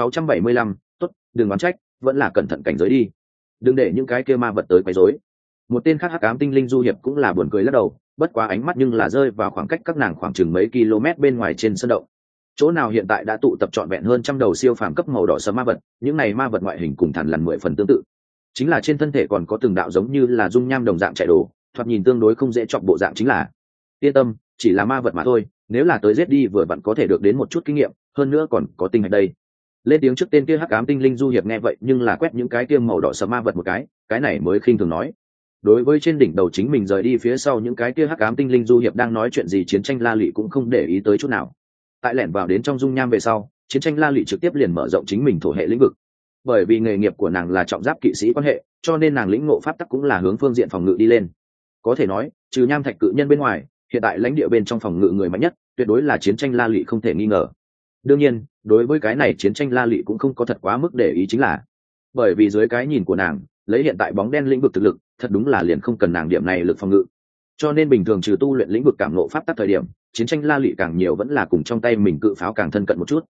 675, tốt, đừng oán trách, vẫn là cẩn thận cảnh giới đi, đừng để những cái kia ma vật tới quấy rối. Một tên khác hắc ám tinh linh du hiệp cũng là buồn cười lắc đầu, bất quá ánh mắt nhưng là rơi vào khoảng cách các nàng khoảng chừng mấy km bên ngoài trên sân động. Chỗ nào hiện tại đã tụ tập trọn vẹn hơn trăm đầu siêu phàm cấp màu đỏ sẫm ma vật, những này ma vật ngoại hình cùng thằn lằn 10 phần tương tự, chính là trên thân thể còn có từng đạo giống như là dung nham đồng dạng chạy đồ, thoạt nhìn tương đối không dễ chọc bộ dạng chính là. Yên tâm, chỉ là ma vật mà thôi, nếu là tới giết đi vừa vặn có thể được đến một chút kinh nghiệm, hơn nữa còn có tinh hạch đây. Lên tiếng trước tên kia hắc ám tinh linh du hiệp nghe vậy nhưng là quét những cái kia màu đỏ sẫm ma vật một cái này mới khinh thường nói. Đối với trên đỉnh đầu chính mình rời đi phía sau những cái kia hắc ám tinh linh du hiệp đang nói chuyện gì chiến tranh la lị cũng không để ý tới chút nào. Tại lẻn vào đến trong dung nham về sau, chiến tranh la lị trực tiếp liền mở rộng chính mình thổ hệ lĩnh vực. Bởi vì nghề nghiệp của nàng là trọng giáp kỵ sĩ quan hệ, cho nên nàng lĩnh ngộ pháp tắc cũng là hướng phương diện phòng ngự đi lên. Có thể nói, trừ nham thạch cự nhân bên ngoài, hiện tại lãnh địa bên trong phòng ngự người mạnh nhất, tuyệt đối là chiến tranh la lị không thể nghi ngờ. Đương nhiên, đối với cái này chiến tranh la lị cũng không có thật quá mức để ý chính là, bởi vì dưới cái nhìn của nàng, lấy hiện tại bóng đen lĩnh vực thực lực, thật đúng là liền không cần nàng điểm này lực phòng ngự. Cho nên bình thường trừ tu luyện lĩnh vực cảm ngộ pháp tắc thời điểm, chiến tranh la lị càng nhiều vẫn là cùng trong tay mình cự pháo càng thân cận một chút.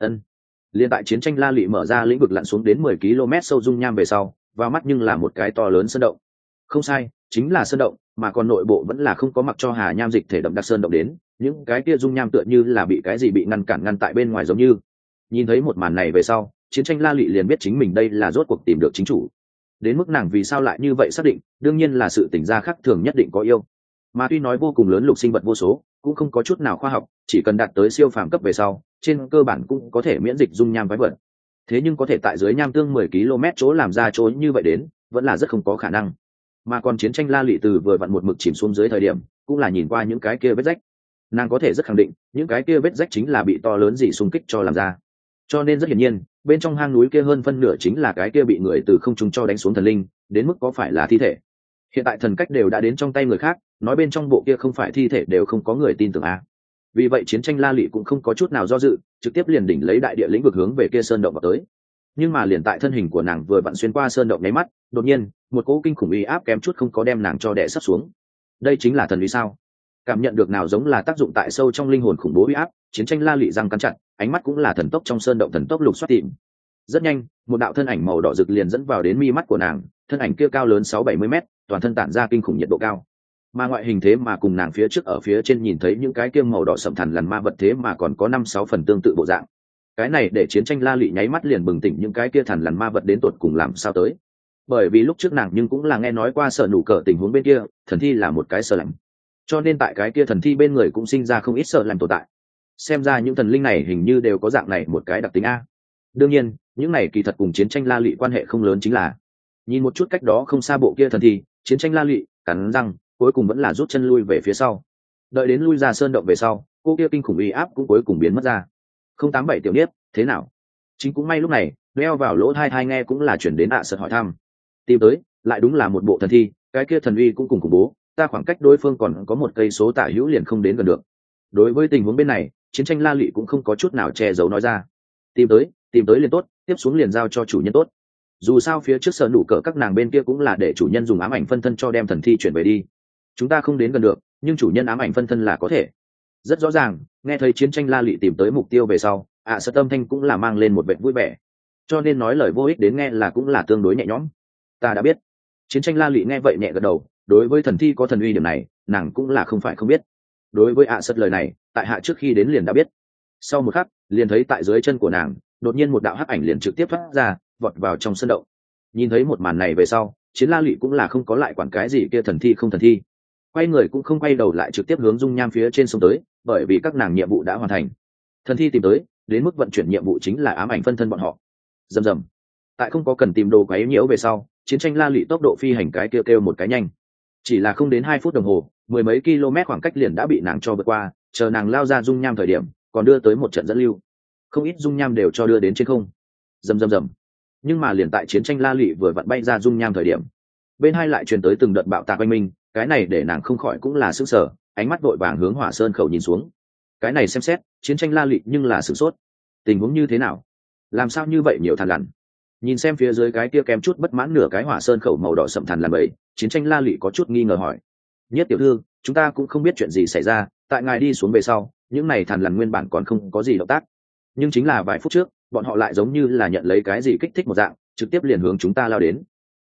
Liên tại chiến tranh la lị mở ra lĩnh vực lặn xuống đến 10 km sâu dung nham về sau, vào mắt nhưng là một cái to lớn sơn động. Không sai, chính là sơn động, mà còn nội bộ vẫn là không có mặc cho hà nham dịch thể đậm đặc sơn động đến, những cái kia dung nham tựa như là bị cái gì bị ngăn tại bên ngoài giống như. Nhìn thấy một màn này về sau, chiến tranh la lị liền biết chính mình đây là rốt cuộc tìm được chính chủ. Đến mức nàng vì sao lại như vậy xác định, đương nhiên là sự tỉnh ra khác thường nhất định có yêu. Mà tuy nói vô cùng lớn lục sinh vật vô số, cũng không có chút nào khoa học, chỉ cần đạt tới siêu phàm cấp về sau, trên cơ bản cũng có thể miễn dịch dung nham quái vật. Thế nhưng có thể tại dưới nham tương 10 km chỗ làm ra chỗ như vậy đến, vẫn là rất không có khả năng. Mà còn chiến tranh la lị từ vừa vặn một mực chìm xuống dưới thời điểm, cũng là nhìn qua những cái kia vết rách. Nàng có thể rất khẳng định, những cái kia vết rách chính là bị to lớn gì xung kích cho làm ra. Cho nên rất hiển nhiên, bên trong hang núi kia hơn phân nửa chính là cái kia bị người từ không trung cho đánh xuống thần linh, đến mức có phải là thi thể. Hiện tại thần cách đều đã đến trong tay người khác, nói bên trong bộ kia không phải thi thể đều không có người tin tưởng à. Vì vậy chiến tranh la lị cũng không có chút nào do dự, trực tiếp liền đỉnh lấy đại địa lĩnh vực hướng về kia sơn động vào tới. Nhưng mà liền tại thân hình của nàng vừa vặn xuyên qua sơn động nháy mắt, đột nhiên một cỗ kinh khủng uy áp kém chút không có đem nàng cho đè sắp xuống. Đây chính là thần uy sao? Cảm nhận được nào giống là tác dụng tại sâu trong linh hồn khủng bố uy áp, chiến tranh la lị răng cắn chặt, ánh mắt cũng là thần tốc trong sơn động thần tốc lục soát tìm. Rất nhanh, một đạo thân ảnh màu đỏ rực liền dẫn vào đến mi mắt của nàng, thân ảnh kia cao lớn 6-70 mét, toàn thân tản ra kinh khủng nhiệt độ cao. Mà ngoại hình thế mà cùng nàng phía trước ở phía trên nhìn thấy những cái kia màu đỏ sẫm thẳn lằn ma vật thế mà còn có 5-6 phần tương tự bộ dạng. Cái này để chiến tranh la lị nháy mắt liền bừng tỉnh những cái kia thằn lằn ma vật đến tột cùng làm sao tới. Bởi vì lúc trước nàng nhưng cũng là nghe nói qua sợ nụ cờ tình huống bên kia, thần thi là một cái sợ lạnh. Cho nên tại cái kia thần thi bên người cũng sinh ra không ít sợ lạnh tồn tại. Xem ra những thần linh này hình như đều có dạng này một cái đặc tính a. Đương nhiên, những này kỳ thật cùng chiến tranh la lị quan hệ không lớn chính là. Nhìn một chút cách đó không xa bộ kia thần thi, chiến tranh la lị cắn răng, cuối cùng vẫn là rút chân lui về phía sau. Đợi đến lui ra sơn động về sau, cô kia kinh khủng uy áp cũng cuối cùng biến mất ra. 087 tiểu niếp, thế nào? Chính cũng may lúc này, đeo vào lỗ tai nghe cũng là chuyển đến sợ hỏi thăm. Tìm tới, lại đúng là một bộ thần thi, cái kia thần uy cũng cùng khủng bố, ta khoảng cách đối phương còn có 1 cây số tả hữu liền không đến gần được. Đối với tình huống bên này, chiến tranh la lị cũng không có chút nào che giấu nói ra. Tìm tới liền tốt, tiếp xuống liền giao cho chủ nhân tốt. Dù sao phía trước sở nụ cỡ các nàng bên kia cũng là để chủ nhân dùng ám ảnh phân thân cho đem thần thi chuyển về đi. Chúng ta không đến gần được, nhưng chủ nhân ám ảnh phân thân là có thể. Rất rõ ràng, nghe thấy chiến tranh la lị tìm tới mục tiêu về sau, sợ tâm thanh cũng là mang lên một vẻ vui vẻ. Cho nên nói lời vô ích đến nghe là cũng là tương đối nhẹ nhõm. Ta đã biết. Chiến tranh la lị nghe vậy nhẹ gật đầu, đối với thần thi có thần uy điểm này, nàng cũng là không phải không biết. Đối với sật lời này, tại hạ trước khi đến liền đã biết. Sau một khắc, liền thấy tại dưới chân của nàng, đột nhiên một đạo hắc ảnh liền trực tiếp thoát ra, vọt vào trong sân động. Nhìn thấy một màn này về sau, chiến la lị cũng là không có lại quản cái gì kia thần thi không thần thi, quay người cũng không quay đầu lại trực tiếp hướng dung nham phía trên sông tới, bởi vì các nàng nhiệm vụ đã hoàn thành. Thần thi tìm tới, đến mức vận chuyển nhiệm vụ chính là ám ảnh phân thân bọn họ. Rầm rầm. Tại không có cần tìm đồ quấy nhiễu về sau, chiến tranh la lị tốc độ phi hành cái kêu một cái nhanh, chỉ là không đến 2 phút đồng hồ, 10 mấy km khoảng cách liền đã bị nàng cho vượt qua. Chờ nàng lao ra dung nham thời điểm, còn đưa tới một trận dẫn lưu, không ít dung nham đều cho đưa đến trên không. Rầm rầm rầm. Nhưng mà liền tại chiến tranh la lị vừa vặn bay ra dung nham thời điểm, bên hai lại truyền tới từng đợt bạo tạc oanh minh, cái này để nàng không khỏi cũng là sửng sở, ánh mắt vội vàng hướng hỏa sơn khẩu nhìn xuống. Cái này xem xét, chiến tranh la lị nhưng là sửng sốt. Tình huống như thế nào? Làm sao như vậy nhiều thằn lằn? Nhìn xem phía dưới cái kia kém chút bất mãn nửa cái hỏa sơn khẩu màu đỏ sậm thằn lằn bầy, chiến tranh la lị có chút nghi ngờ hỏi. Nhất tiểu thư, chúng ta cũng không biết chuyện gì xảy ra, tại ngài đi xuống về sau, những này thằn lằn nguyên bản còn không có gì động tác, nhưng chính là vài phút trước, bọn họ lại giống như là nhận lấy cái gì kích thích một dạng, trực tiếp liền hướng chúng ta lao đến.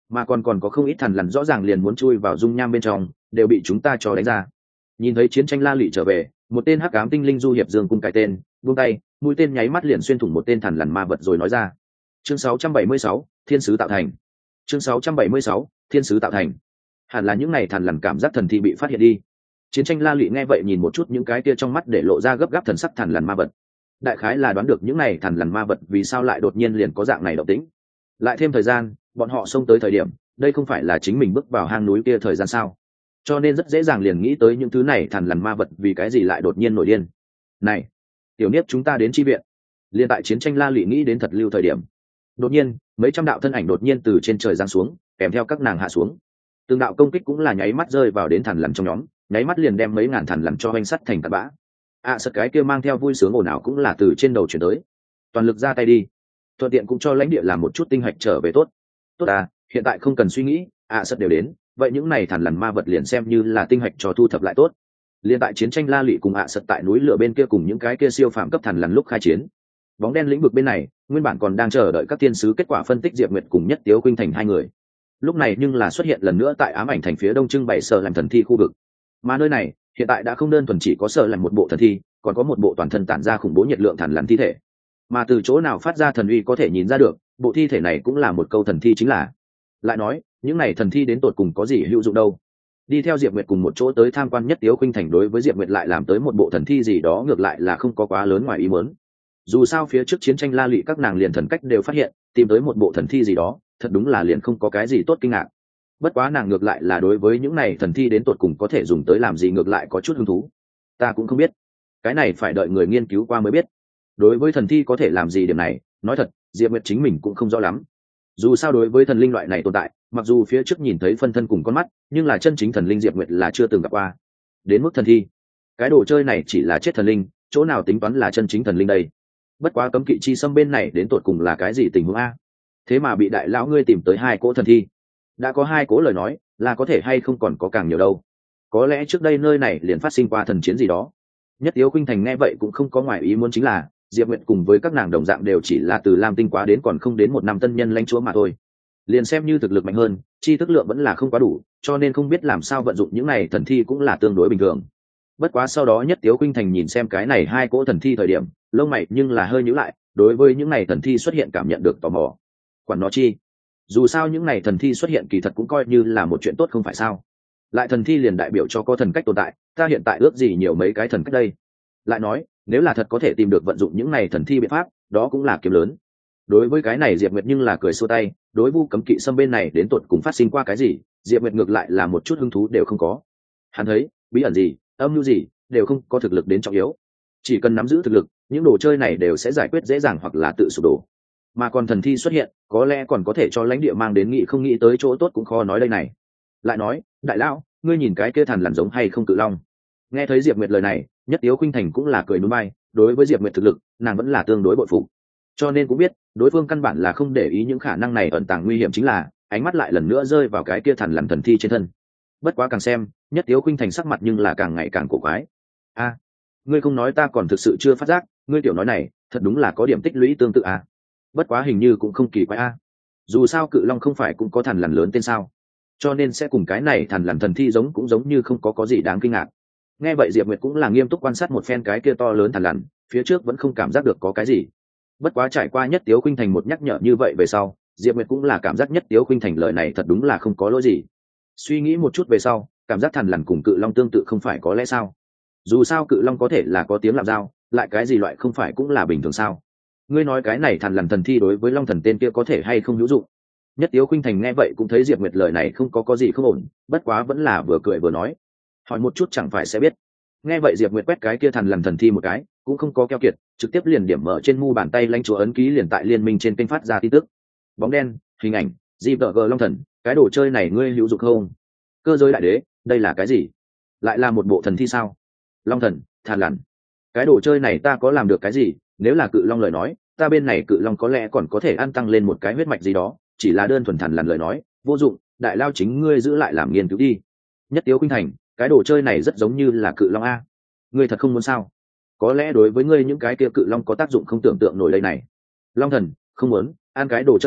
mà còn có không ít thằn lằn rõ ràng liền muốn chui vào dung nham bên trong, đều bị chúng ta cho đánh ra. Nhìn thấy chiến tranh la lụy trở về, một tên hắc ám tinh linh du hiệp dương cung cái tên buông tay, mũi tên nháy mắt liền xuyên thủng một tên thằn lằn ma vật rồi nói ra. Chương 676, thiên sứ tạo thành. Chương 676, thiên sứ tạo thành. Hẳn là những này thằn lằn cảm giác thần thi bị phát hiện đi. Chiến tranh la lụy nghe vậy nhìn một chút những cái kia trong mắt để lộ ra gấp gáp thần sắc thằn lằn ma vật, đại khái là đoán được những này thằn lằn ma vật vì sao lại đột nhiên liền có dạng này động tĩnh. Lại thêm thời gian, bọn họ xông tới thời điểm, đây không phải là chính mình bước vào hang núi kia thời gian sao? Cho nên rất dễ dàng liền nghĩ tới những thứ này thằn lằn ma vật vì cái gì lại đột nhiên nổi điên. Này, tiểu niếp chúng ta đến chi viện. Liên tại chiến tranh la lụy nghĩ đến thật lưu thời điểm, đột nhiên mấy trăm đạo thân ảnh đột nhiên từ trên trời giáng xuống, kèm theo các nàng hạ xuống. Từng đạo công kích cũng là nháy mắt rơi vào đến thằn lằn trong nhóm, nháy mắt liền đem mấy ngàn thằn lằn cho oanh sắt thành tạt bã. Sật cái kia mang theo vui sướng ồn ào cũng là từ trên đầu chuyển tới. Toàn lực ra tay đi, thuận tiện cũng cho lãnh địa làm một chút tinh hạch trở về tốt. Tốt à, hiện tại không cần suy nghĩ, Sật đều đến, vậy những này thằn lằn ma vật liền xem như là tinh hạch cho thu thập lại tốt. Liên tại chiến tranh la lụy cùng Sật tại núi lửa bên kia cùng những cái kia siêu phàm cấp thằn lằn lúc khai chiến. Bóng đen lĩnh vực bên này, nguyên bản còn đang chờ đợi các tiên sứ kết quả phân tích Diệp Nguyệt cùng Nhất Tiếu Khuynh Thành hai người. Lúc này nhưng là xuất hiện lần nữa tại ám ảnh thành phía đông trưng bày sở làm thần thi khu vực. Mà nơi này hiện tại đã không đơn thuần chỉ có sở làm một bộ thần thi, còn có một bộ toàn thân tản ra khủng bố nhiệt lượng thằn lằn thi thể. Mà từ chỗ nào phát ra thần uy có thể nhìn ra được, bộ thi thể này cũng là một câu thần thi chính là. Lại nói, những này thần thi đến tột cùng có gì hữu dụng đâu? Đi theo Diệp Nguyệt cùng một chỗ tới tham quan Nhất Tiếu Khuynh Thành đối với Diệp Nguyệt lại làm tới một bộ thần thi gì đó ngược lại là không có quá lớn ngoài ý muốn. Dù sao phía trước chiến tranh la lụy các nàng liền thần cách đều phát hiện, tìm tới một bộ thần thi gì đó, thật đúng là liền không có cái gì tốt kinh ngạc. Bất quá nàng ngược lại là đối với những này thần thi đến tột cùng có thể dùng tới làm gì ngược lại có chút hứng thú. Ta cũng không biết, cái này phải đợi người nghiên cứu qua mới biết. Đối với thần thi có thể làm gì điểm này, nói thật, Diệp Nguyệt chính mình cũng không rõ lắm. Dù sao đối với thần linh loại này tồn tại, mặc dù phía trước nhìn thấy phân thân cùng con mắt, nhưng là chân chính thần linh Diệp Nguyệt là chưa từng gặp qua. Đến mức thần thi, cái đồ chơi này chỉ là chết thần linh, chỗ nào tính toán là chân chính thần linh đây? Bất quá cấm kỵ chi xâm bên này đến tột cùng là cái gì tình huống a? Thế mà bị đại lão ngươi tìm tới hai cỗ thần thi. Đã có hai cỗ lời nói, là có thể hay không còn có càng nhiều đâu. Có lẽ trước đây nơi này liền phát sinh qua thần chiến gì đó. Nhất Tiếu Khuynh Thành nghe vậy cũng không có ngoài ý muốn, chính là Diệp Nguyệt cùng với các nàng đồng dạng đều chỉ là từ Lam Tinh quá đến còn không đến một năm tân nhân lãnh chúa mà thôi. Liền xem như thực lực mạnh hơn, chi thức lượng vẫn là không quá đủ, cho nên không biết làm sao vận dụng những này thần thi cũng là tương đối bình thường. Bất quá sau đó Nhất Tiếu Khuynh Thành nhìn xem cái này hai cỗ thần thi thời điểm, lông mày nhưng là hơi nhíu lại, đối với những này thần thi xuất hiện cảm nhận được tò mò. Quản nó chi, dù sao những này thần thi xuất hiện kỳ thật cũng coi như là một chuyện tốt không phải sao? Lại thần thi liền đại biểu cho có thần cách tồn tại, ta hiện tại ước gì nhiều mấy cái thần cách đây. Lại nói, nếu là thật có thể tìm được vận dụng những này thần thi biện pháp, đó cũng là kiếm lớn. Đối với cái này Diệp Nguyệt nhưng là cười xua tay, đối Vu Cấm Kỵ Xâm bên này đến tột cùng phát sinh qua cái gì, Diệp Nguyệt ngược lại là một chút hứng thú đều không có. Hắn thấy, bí ẩn gì, âm mưu gì, đều không có thực lực đến trọng yếu. Chỉ cần nắm giữ thực lực, những đồ chơi này đều sẽ giải quyết dễ dàng hoặc là tự sụp đổ. Mà còn thần thi xuất hiện, có lẽ còn có thể cho lãnh địa mang đến nghị không nghĩ tới chỗ tốt cũng khó nói đây này. Lại nói, đại lão, ngươi nhìn cái kia thằn lằn giống hay không cự long? Nghe thấy Diệp Nguyệt lời này, Nhất Tiếu Khuynh Thành cũng là cười núi bay, đối với Diệp Nguyệt thực lực, nàng vẫn là tương đối bội phục. Cho nên cũng biết, đối phương căn bản là không để ý những khả năng này ẩn tàng nguy hiểm, chính là ánh mắt lại lần nữa rơi vào cái kia thằn lằn thần thi trên thân. Bất quá càng xem, Nhất Tiếu Khuynh Thành sắc mặt nhưng là càng ngày càng cổ quái. A, ngươi không nói ta còn thực sự chưa phát giác, ngươi tiểu nói này, thật đúng là có điểm tích lũy tương tự à? Bất quá hình như cũng không kỳ quái a. Dù sao cự long không phải cũng có thằn lằn lớn tên sao? Cho nên sẽ cùng cái này thằn lằn thần thi giống cũng giống như không có gì đáng kinh ngạc. Nghe vậy Diệp Nguyệt cũng là nghiêm túc quan sát một phen cái kia to lớn thằn lằn, phía trước vẫn không cảm giác được có cái gì. Bất quá trải qua Nhất Tiếu Khuynh Thành một nhắc nhở như vậy về sau, Diệp Nguyệt cũng là cảm giác Nhất Tiếu Khuynh Thành lời này thật đúng là không có lỗi gì. Suy nghĩ một chút về sau, cảm giác thằn lằn cùng cự long tương tự không phải có lẽ sao? Dù sao cự long có thể là có tiếng làm dao, lại cái gì loại không phải cũng là bình thường sao? Ngươi nói cái này thằn lằn thần thi đối với long thần tên kia có thể hay không hữu dụng? Nhất Tiếu Khuynh Thành nghe vậy cũng thấy Diệp Nguyệt lời này không có gì không ổn, bất quá vẫn là vừa cười vừa nói, hỏi một chút chẳng phải sẽ biết. Nghe vậy Diệp Nguyệt quét cái kia thằn lằn thần thi một cái, cũng không có keo kiệt, trực tiếp liền điểm mở trên mu bàn tay lãnh chúa ấn ký liền tại liên minh trên kênh phát ra tin tức. Bóng đen, hình ảnh, GVG long thần, cái đồ chơi này ngươi hữu dụng không? Cơ giới đại đế, đây là cái gì? Lại là một bộ thần thi sao? Long thần, thằn lằn, cái đồ chơi này ta có làm được cái gì? Nếu là cự long lời nói, ta bên này cự long có lẽ còn có thể ăn tăng lên một cái huyết mạch gì đó, chỉ là đơn thuần thằn lằn lời nói, vô dụng, đại lao chính ngươi giữ lại làm nghiên cứu đi. Nhất Tiếu Khuynh Thành, cái đồ chơi này rất giống như là cự long a. Ngươi thật không muốn sao? Có lẽ đối với ngươi những cái kia cự long có tác dụng không tưởng tượng nổi đây này. Long thần, không muốn, ăn cái đồ chơi này,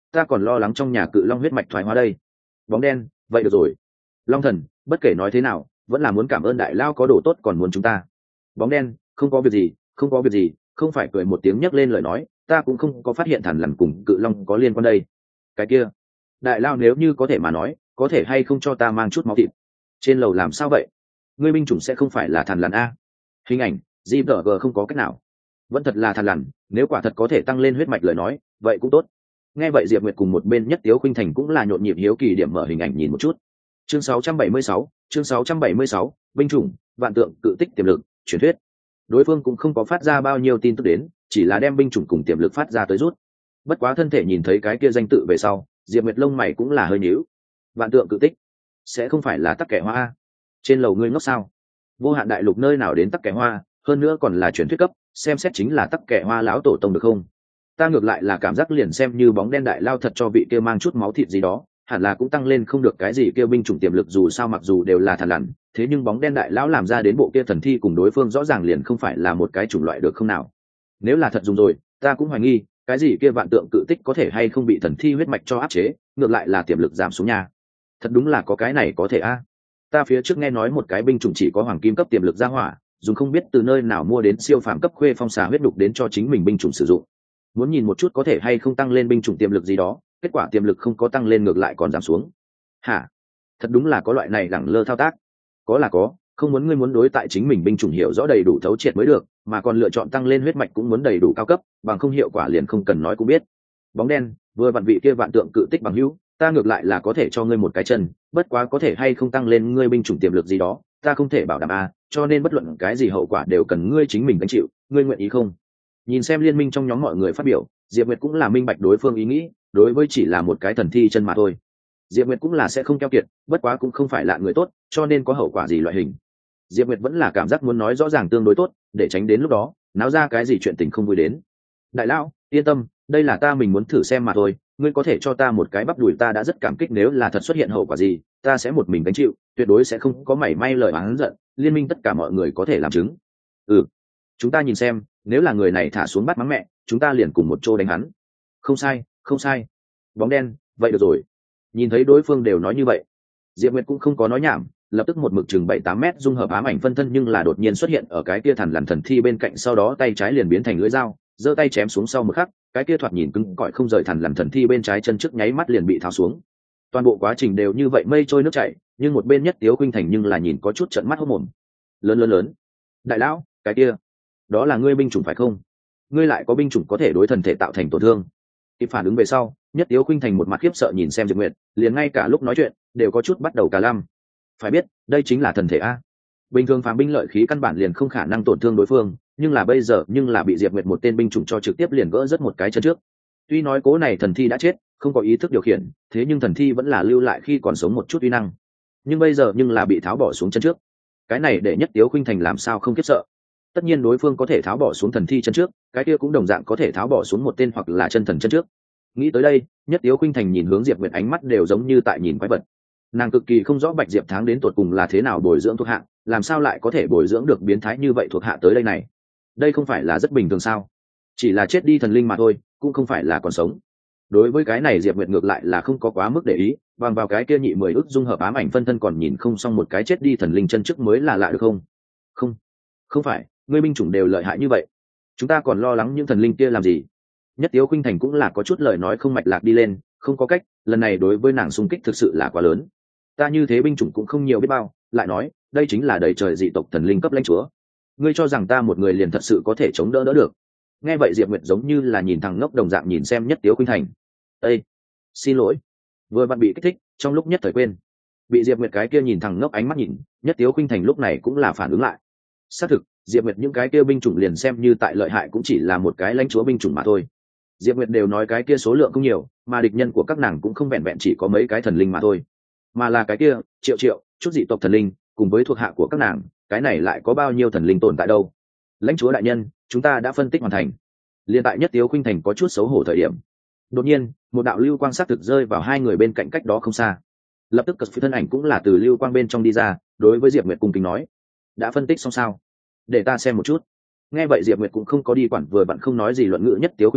ta còn lo lắng trong nhà cự long huyết mạch thoái hóa đây. Bóng đen, vậy được rồi. Long thần, bất kể nói thế nào vẫn là muốn cảm ơn đại lao có đồ tốt còn muốn chúng ta. Bóng đen, không có việc gì, không có việc gì, không phải cười một tiếng nhấc lên lời nói, ta cũng không có phát hiện thằn lằn cùng cự long có liên quan đây. Cái kia, đại lao nếu như có thể mà nói, có thể hay không cho ta mang chút máu thịt. Trên lầu làm sao vậy? Ngươi binh chủng sẽ không phải là thằn lằn a? Hình ảnh GVG không có cách nào, vẫn thật là thằn lằn. Nếu quả thật có thể tăng lên huyết mạch lời nói vậy cũng tốt. Nghe vậy Diệp Nguyệt cùng một bên Nhất Tiếu Khuynh Thành cũng là nhộn nhịp hiếu kỳ điểm mở hình ảnh nhìn một chút. Chương 676, chương 676, binh chủng vạn tượng cự tích tiềm lực truyền thuyết. Đối phương cũng không có phát ra bao nhiêu tin tức đến, chỉ là đem binh chủng cùng tiềm lực phát ra tới rút. Bất quá thân thể nhìn thấy cái kia danh tự về sau, Diệp Nguyệt lông mày cũng là hơi nhíu. Vạn tượng cự tích sẽ không phải là tắc kẻ hoa? Trên lầu ngươi ngốc sao? Vô hạn đại lục nơi nào đến tắc kẻ hoa, hơn nữa còn là truyền thuyết cấp, xem xét chính là tắc kẻ hoa lão tổ tông được không? Ta ngược lại là cảm giác liền xem như bóng đen đại lao thật cho vị kia mang chút máu thịt gì đó, hẳn là cũng tăng lên không được cái gì kia binh chủng tiềm lực, dù sao mặc dù đều là thằn lằn, thế nhưng bóng đen đại lão làm ra đến bộ kia thần thi cùng đối phương rõ ràng liền không phải là một cái chủng loại được không nào? Nếu là thật dùng rồi, ta cũng hoài nghi, cái gì kia vạn tượng cự tích có thể hay không bị thần thi huyết mạch cho áp chế, ngược lại là tiềm lực giảm xuống nha. Thật đúng là có cái này có thể a. Ta phía trước nghe nói một cái binh chủng chỉ có hoàng kim cấp tiềm lực ra hỏa, dùng không biết từ nơi nào mua đến siêu phàm cấp khuê phong xà huyết đục đến cho chính mình binh chủng sử dụng. Muốn nhìn một chút có thể hay không tăng lên binh chủng tiềm lực gì đó, kết quả tiềm lực không có tăng lên ngược lại còn giảm xuống. Hả? Thật đúng là có loại này lẳng lơ thao tác. Có là có, không muốn ngươi muốn đối tại chính mình binh chủng hiểu rõ đầy đủ thấu triệt mới được, mà còn lựa chọn tăng lên huyết mạch cũng muốn đầy đủ cao cấp, bằng không hiệu quả liền không cần nói cũng biết. Bóng đen, vừa vặn vị kia vạn tượng cự tích bằng hữu, ta ngược lại là có thể cho ngươi một cái chân, bất quá có thể hay không tăng lên ngươi binh chủng tiềm lực gì đó, ta không thể bảo đảm a, cho nên bất luận cái gì hậu quả đều cần ngươi chính mình gánh chịu, ngươi nguyện ý không? Nhìn xem liên minh trong nhóm mọi người phát biểu, Diệp Nguyệt cũng là minh bạch đối phương ý nghĩ, đối với chỉ là một cái thần thi chân mà thôi. Diệp Nguyệt cũng là sẽ không keo kiệt, bất quá cũng không phải là người tốt, cho nên có hậu quả gì loại hình. Diệp Nguyệt vẫn là cảm giác muốn nói rõ ràng tương đối tốt, để tránh đến lúc đó náo ra cái gì chuyện tình không vui đến. Đại lão, yên tâm, đây là ta mình muốn thử xem mà thôi, ngươi có thể cho ta một cái bắp đùi ta đã rất cảm kích, nếu là thật xuất hiện hậu quả gì, ta sẽ một mình gánh chịu, tuyệt đối sẽ không có mảy may lời oán giận, liên minh tất cả mọi người có thể làm chứng. Chúng ta nhìn xem, nếu là người này thả xuống bắt mắng mẹ, chúng ta liền cùng một chỗ đánh hắn. Không sai, không sai. Bóng đen, vậy được rồi. Nhìn thấy đối phương đều nói như vậy, Diệp Nguyệt cũng không có nói nhảm, lập tức một mực chừng 7-8 mét dung hợp ám ảnh phân thân, nhưng là đột nhiên xuất hiện ở cái kia thằn lằn thần thi bên cạnh, sau đó tay trái liền biến thành lưỡi dao, giơ tay chém xuống, sau một khắc, cái kia thoạt nhìn cứng cỏi không rời thằn lằn thần thi bên trái chân trước nháy mắt liền bị tháo xuống. Toàn bộ quá trình đều như vậy mây trôi nước chảy, nhưng một bên Nhất Tiếu Khuynh Thành nhưng là nhìn có chút trợn mắt hốt mồm. Lớn. Đại lão, cái kia, đó là ngươi binh chủng phải không? Ngươi lại có binh chủng có thể đối thần thể tạo thành tổn thương? Kịp phản ứng về sau, Nhất Tiếu Khuynh Thành một mặt khiếp sợ nhìn xem Diệp Nguyệt, liền ngay cả lúc nói chuyện đều có chút bắt đầu cả lăm. Phải biết, đây chính là thần thể a. Bình thường phàm binh lợi khí căn bản liền không khả năng tổn thương đối phương, nhưng là bây giờ nhưng là bị Diệp Nguyệt một tên binh chủng cho trực tiếp liền gỡ rất một cái chân trước. Tuy nói cố này thần thi đã chết, không có ý thức điều khiển, thế nhưng thần thi vẫn là lưu lại khi còn sống một chút uy năng. Nhưng bây giờ nhưng là bị tháo bỏ xuống chân trước. Cái này để Nhất Tiếu Khuynh Thành làm sao không khiếp sợ. Tất nhiên đối phương có thể tháo bỏ xuống thần thi chân trước, cái kia cũng đồng dạng có thể tháo bỏ xuống một tên hoặc là chân thần chân trước. Nghĩ tới đây, Nhất Tiếu Khuynh Thành nhìn hướng Diệp Nguyệt, ánh mắt đều giống như tại nhìn quái vật. Nàng cực kỳ không rõ Bạch Diệp Tháng đến tột cùng là thế nào bồi dưỡng thuộc hạ, làm sao lại có thể bồi dưỡng được biến thái như vậy thuộc hạ tới đây này. Đây không phải là rất bình thường sao? Chỉ là chết đi thần linh mà thôi, cũng không phải là còn sống. Đối với cái này Diệp Nguyệt ngược lại là không có quá mức để ý, bằng vào cái kia nhị 10 ức dung hợp ám ảnh phân thân còn nhìn không xong một cái chết đi thần linh chân trước mới là lạ được không? Không phải, ngươi binh chủng đều lợi hại như vậy, chúng ta còn lo lắng những thần linh kia làm gì? Nhất Tiếu Khuynh Thành cũng là có chút lời nói không mạch lạc đi lên, không có cách, lần này đối với nàng xung kích thực sự là quá lớn. Ta như thế binh chủng cũng không nhiều biết bao, lại nói, đây chính là đầy trời dị tộc thần linh cấp lãnh chúa. Ngươi cho rằng ta một người liền thật sự có thể chống đỡ được? Nghe vậy Diệp Nguyệt giống như là nhìn thằng ngốc đồng dạng nhìn xem Nhất Tiếu Khuynh Thành. Ê, xin lỗi, vừa vặn bị kích thích, trong lúc nhất thời quên. Bị Diệp Nguyệt cái kia nhìn thằng ngốc ánh mắt nhìn, Nhất Tiếu Khuynh Thành lúc này cũng là phản ứng lại. Xác thực, Diệp Nguyệt những cái kia binh chủng liền xem như tại lợi hại cũng chỉ là một cái lãnh chúa binh chủng mà thôi. Diệp Nguyệt đều nói cái kia số lượng không nhiều, mà địch nhân của các nàng cũng không vẹn vẹn chỉ có mấy cái thần linh mà thôi, mà là cái kia triệu chút dị tộc thần linh, cùng với thuộc hạ của các nàng, cái này lại có bao nhiêu thần linh tồn tại đâu? Lãnh chúa đại nhân, chúng ta đã phân tích hoàn thành. Liên tại Nhất Tiếu Khuynh Thành có chút xấu hổ thời điểm, đột nhiên một đạo lưu quang sát thực rơi vào hai người bên cạnh cách đó không xa. Lập tức cật phi thân ảnh cũng là từ lưu quang bên trong đi ra, đối với Diệp Nguyệt cung kính nói: đã phân tích xong sao? Để ta xem một chút. Nghe vậy Diệp Nguyệt cũng không có đi quản vừa vặn không nói gì luận ngữ Nhất Tiếu Khuynh Thành,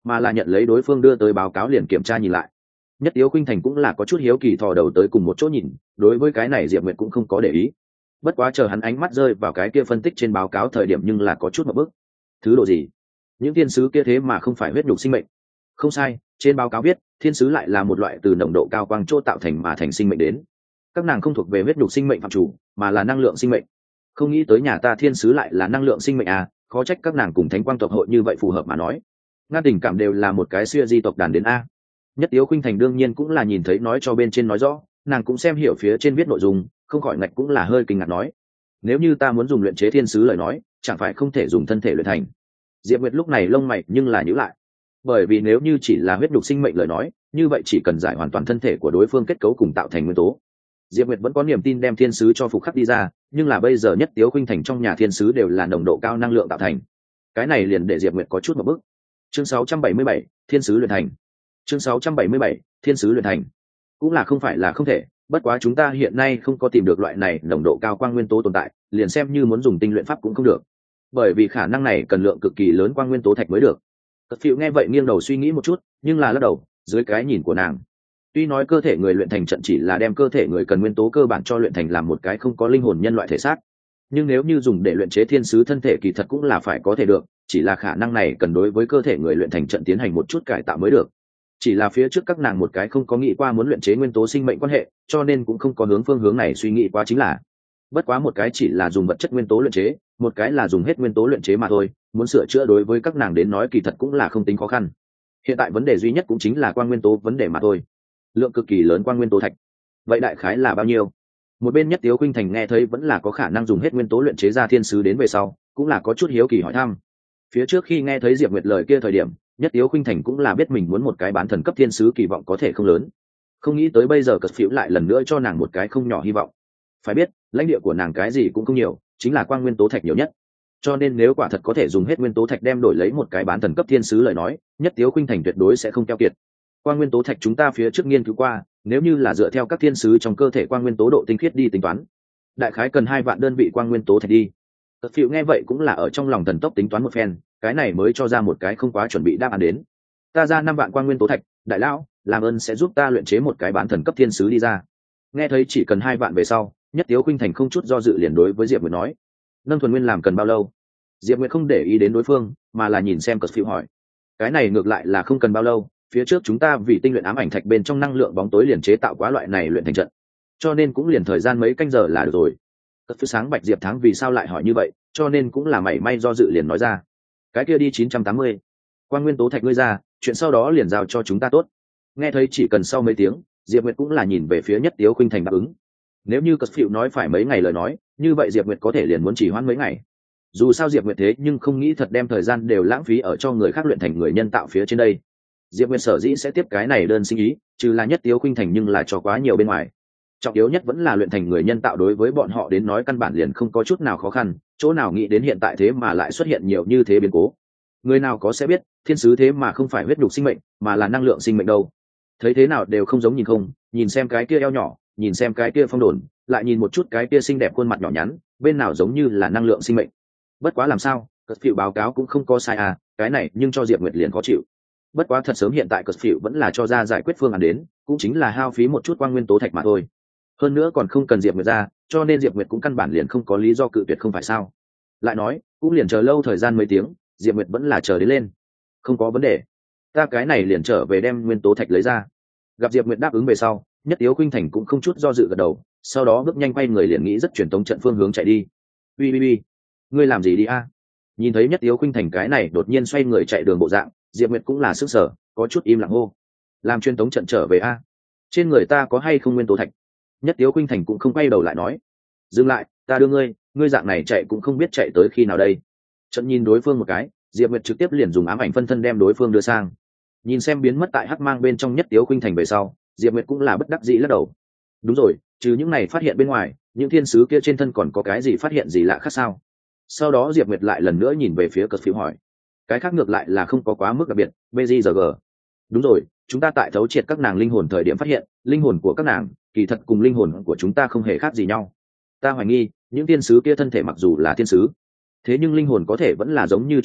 mà là nhận lấy đối phương đưa tới báo cáo liền kiểm tra nhìn lại. Nhất Tiếu Khuynh Thành cũng là có chút hiếu kỳ thò đầu tới cùng một chỗ nhìn, đối với cái này Diệp Nguyệt cũng không có để ý. Bất quá chờ hắn ánh mắt rơi vào cái kia phân tích trên báo cáo thời điểm nhưng là có chút một bước. Thứ độ gì? Những thiên sứ kia thế mà không phải huyết nhục sinh mệnh? Không sai, trên báo cáo viết, thiên sứ lại là một loại từ nồng độ cao quang chỗ tạo thành mà thành sinh mệnh đến. Các nàng không thuộc về huyết nhục sinh mệnh phạm chủ, mà là năng lượng sinh mệnh. Không nghĩ tới nhà ta thiên sứ lại là năng lượng sinh mệnh à, khó trách các nàng cùng thánh quang tộc hội như vậy phù hợp mà nói. Ngăn tình cảm đều là một cái xưa di tộc đàn đến a. Nhất Tiếu Khuynh Thành đương nhiên cũng là nhìn thấy nói cho bên trên nói rõ, nàng cũng xem hiểu phía trên viết nội dung, không khỏi ngạch cũng là hơi kinh ngạc nói: nếu như ta muốn dùng luyện chế thiên sứ lời nói, chẳng phải không thể dùng thân thể luyện thành? Diệp Nguyệt lúc này lông mày nhưng là nhíu lại, bởi vì nếu như chỉ là huyết nhục sinh mệnh lời nói, như vậy chỉ cần giải hoàn toàn thân thể của đối phương kết cấu cùng tạo thành nguyên tố. Diệp Nguyệt vẫn có niềm tin đem thiên sứ cho phục khắc đi ra, nhưng là bây giờ Nhất Tiếu Khuynh Thành trong nhà thiên sứ đều là nồng độ cao năng lượng tạo thành, cái này liền để Diệp Nguyệt có chút một bước. Chương 677, thiên sứ luyện thành. Chương 677, thiên sứ luyện thành. Cũng là không phải là không thể, bất quá chúng ta hiện nay không có tìm được loại này nồng độ cao quang nguyên tố tồn tại, liền xem như muốn dùng tinh luyện pháp cũng không được, bởi vì khả năng này cần lượng cực kỳ lớn quang nguyên tố thạch mới được. Tật Phiệu nghe vậy nghiêng đầu suy nghĩ một chút, nhưng là lắc đầu, dưới cái nhìn của nàng, tuy nói cơ thể người luyện thành trận chỉ là đem cơ thể người cần nguyên tố cơ bản cho luyện thành làm một cái không có linh hồn nhân loại thể xác, nhưng nếu như dùng để luyện chế thiên sứ thân thể kỳ thật cũng là phải có thể được, chỉ là khả năng này cần đối với cơ thể người luyện thành trận tiến hành một chút cải tạo mới được. Chỉ là phía trước các nàng một cái không có nghĩ qua muốn luyện chế nguyên tố sinh mệnh quan hệ, cho nên cũng không có hướng phương hướng này suy nghĩ quá chính là. Bất quá một cái chỉ là dùng vật chất nguyên tố luyện chế, một cái là dùng hết nguyên tố luyện chế mà thôi, muốn sửa chữa đối với các nàng đến nói kỳ thật cũng là không tính khó khăn. Hiện tại vấn đề duy nhất cũng chính là quang nguyên tố vấn đề mà thôi. Lượng cực kỳ lớn quang nguyên tố thạch. Vậy đại khái là bao nhiêu? Một bên Nhất Tiếu Khuynh Thành nghe thấy vẫn là có khả năng dùng hết nguyên tố luyện chế ra thiên sứ đến về sau, cũng là có chút hiếu kỳ hỏi thăm. Phía trước khi nghe thấy Diệp Nguyệt lời kia thời điểm, Nhất Tiếu Khuynh Thành cũng là biết mình muốn một cái bán thần cấp thiên sứ kỳ vọng có thể không lớn, không nghĩ tới bây giờ Cật Phiểu lại lần nữa cho nàng một cái không nhỏ hy vọng. Phải biết lãnh địa của nàng cái gì cũng không nhiều, chính là quang nguyên tố thạch nhiều nhất, cho nên nếu quả thật có thể dùng hết nguyên tố thạch đem đổi lấy một cái bán thần cấp thiên sứ lời nói, Nhất Tiếu Khuynh Thành tuyệt đối sẽ không keo kiệt. Quang nguyên tố thạch chúng ta phía trước nghiên cứu qua, nếu như là dựa theo các thiên sứ trong cơ thể quang nguyên tố độ tinh khiết đi tính toán, đại khái cần 2 vạn đơn vị quang nguyên tố thạch đi. Cật Phiểu nghe vậy cũng là ở trong lòng thần tốc tính toán một phen, cái này mới cho ra một cái không quá chuẩn bị đáp án đến. Ta ra 5 vạn quang nguyên tố thạch, đại lão làm ơn sẽ giúp ta luyện chế một cái bán thần cấp thiên sứ đi ra. Nghe thấy chỉ cần 2 vạn về sau, Nhất Tiếu Khuynh Thành không chút do dự liền đối với Diệp Nguyệt nói: nâng thuần nguyên làm cần bao lâu? Diệp Nguyệt không để ý đến đối phương, mà là nhìn xem Cật Phiểu hỏi: cái này ngược lại là không cần bao lâu, phía trước chúng ta vì tinh luyện ám ảnh thạch bên trong năng lượng bóng tối liền chế tạo quá loại này luyện thành trận, cho nên cũng liền thời gian mấy canh giờ là được rồi. Cật Phiểu sáng Bạch Diệp Thắng vì sao lại hỏi như vậy, cho nên cũng là mảy may do dự liền nói ra: cái kia đi 980 quang nguyên tố thạch ngươi ra, chuyện sau đó liền giao cho chúng ta tốt. Nghe thấy chỉ cần sau mấy tiếng, Diệp Nguyệt cũng là nhìn về phía Nhất Tiếu Khuynh Thành đáp ứng. Nếu như Cật Phiểu nói phải mấy ngày lời nói, như vậy Diệp Nguyệt có thể liền muốn chỉ hoãn mấy ngày. Dù sao Diệp Nguyệt thế nhưng không nghĩ thật đem thời gian đều lãng phí ở cho người khác luyện thành người nhân tạo phía trên đây. Diệp Nguyệt sở dĩ sẽ tiếp cái này đơn xin ý, trừ là Nhất Tiếu Khuynh Thành nhưng là cho quá nhiều bên ngoài. Trọng yếu nhất vẫn là luyện thành người nhân tạo đối với bọn họ đến nói căn bản liền không có chút nào khó khăn, chỗ nào nghĩ đến hiện tại thế mà lại xuất hiện nhiều như thế biến cố. Người nào có sẽ biết, thiên sứ thế mà không phải huyết nhục sinh mệnh, mà là năng lượng sinh mệnh đâu. Thấy thế nào đều không giống nhìn không, nhìn xem cái kia eo nhỏ, nhìn xem cái kia phong đồn, lại nhìn một chút cái kia xinh đẹp khuôn mặt nhỏ nhắn, bên nào giống như là năng lượng sinh mệnh. Bất quá làm sao, Cật Phiểu báo cáo cũng không có sai à, cái này nhưng cho Diệp Nguyệt liền khó chịu. Bất quá thật sớm hiện tại Cật Phiểu vẫn là cho ra giải quyết phương án đến, cũng chính là hao phí một chút quang nguyên tố thạch mà thôi. Hơn nữa còn không cần Diệp Nguyệt ra, cho nên Diệp Nguyệt cũng căn bản liền không có lý do cự tuyệt không phải sao? Lại nói, cũng liền chờ lâu thời gian mấy tiếng, Diệp Nguyệt vẫn là chờ đến lên. Không có vấn đề, ta cái này liền trở về đem nguyên tố thạch lấy ra. Gặp Diệp Nguyệt đáp ứng về sau, Nhất Tiếu Khuynh Thành cũng không chút do dự gật đầu, sau đó bước nhanh quay người liền nghĩ rất truyền tống trận phương hướng chạy đi. Ui, ngươi làm gì đi a? Nhìn thấy Nhất Tiếu Khuynh Thành cái này đột nhiên xoay người chạy đường bộ dạng, Diệp Nguyệt cũng là sức sở, có chút im lặng hô: làm truyền tống trận trở về a? Trên người ta có hay không nguyên tố thạch? Nhất Tiếu Khuynh Thành cũng không quay đầu lại nói: dừng lại, ta đưa ngươi dạng này chạy cũng không biết chạy tới khi nào đây. Trận nhìn đối phương một cái, Diệp Nguyệt trực tiếp liền dùng ám ảnh phân thân đem đối phương đưa sang. Nhìn xem biến mất tại hắc mang bên trong Nhất Tiếu Khuynh Thành về sau, Diệp Nguyệt cũng là bất đắc dĩ lắc đầu. Đúng rồi, trừ những này phát hiện bên ngoài, những thiên sứ kia trên thân còn có cái gì phát hiện gì lạ khác sao? Sau đó Diệp Nguyệt lại lần nữa nhìn về phía Cật Phiểu hỏi: cái khác ngược lại là không có quá mức đặc biệt, BGG. Đúng rồi, chúng ta tại thấu triệt các nàng linh hồn thời điểm phát hiện, linh hồn của các nàng kỳ thật cùng linh hồn của chúng ta không hề khác gì nhau. Ta hoài nghi, những thiên sứ kia thân thể mặc dù là thiên sứ, thế nhưng linh hồn có thể vẫn là giống như chúng ta,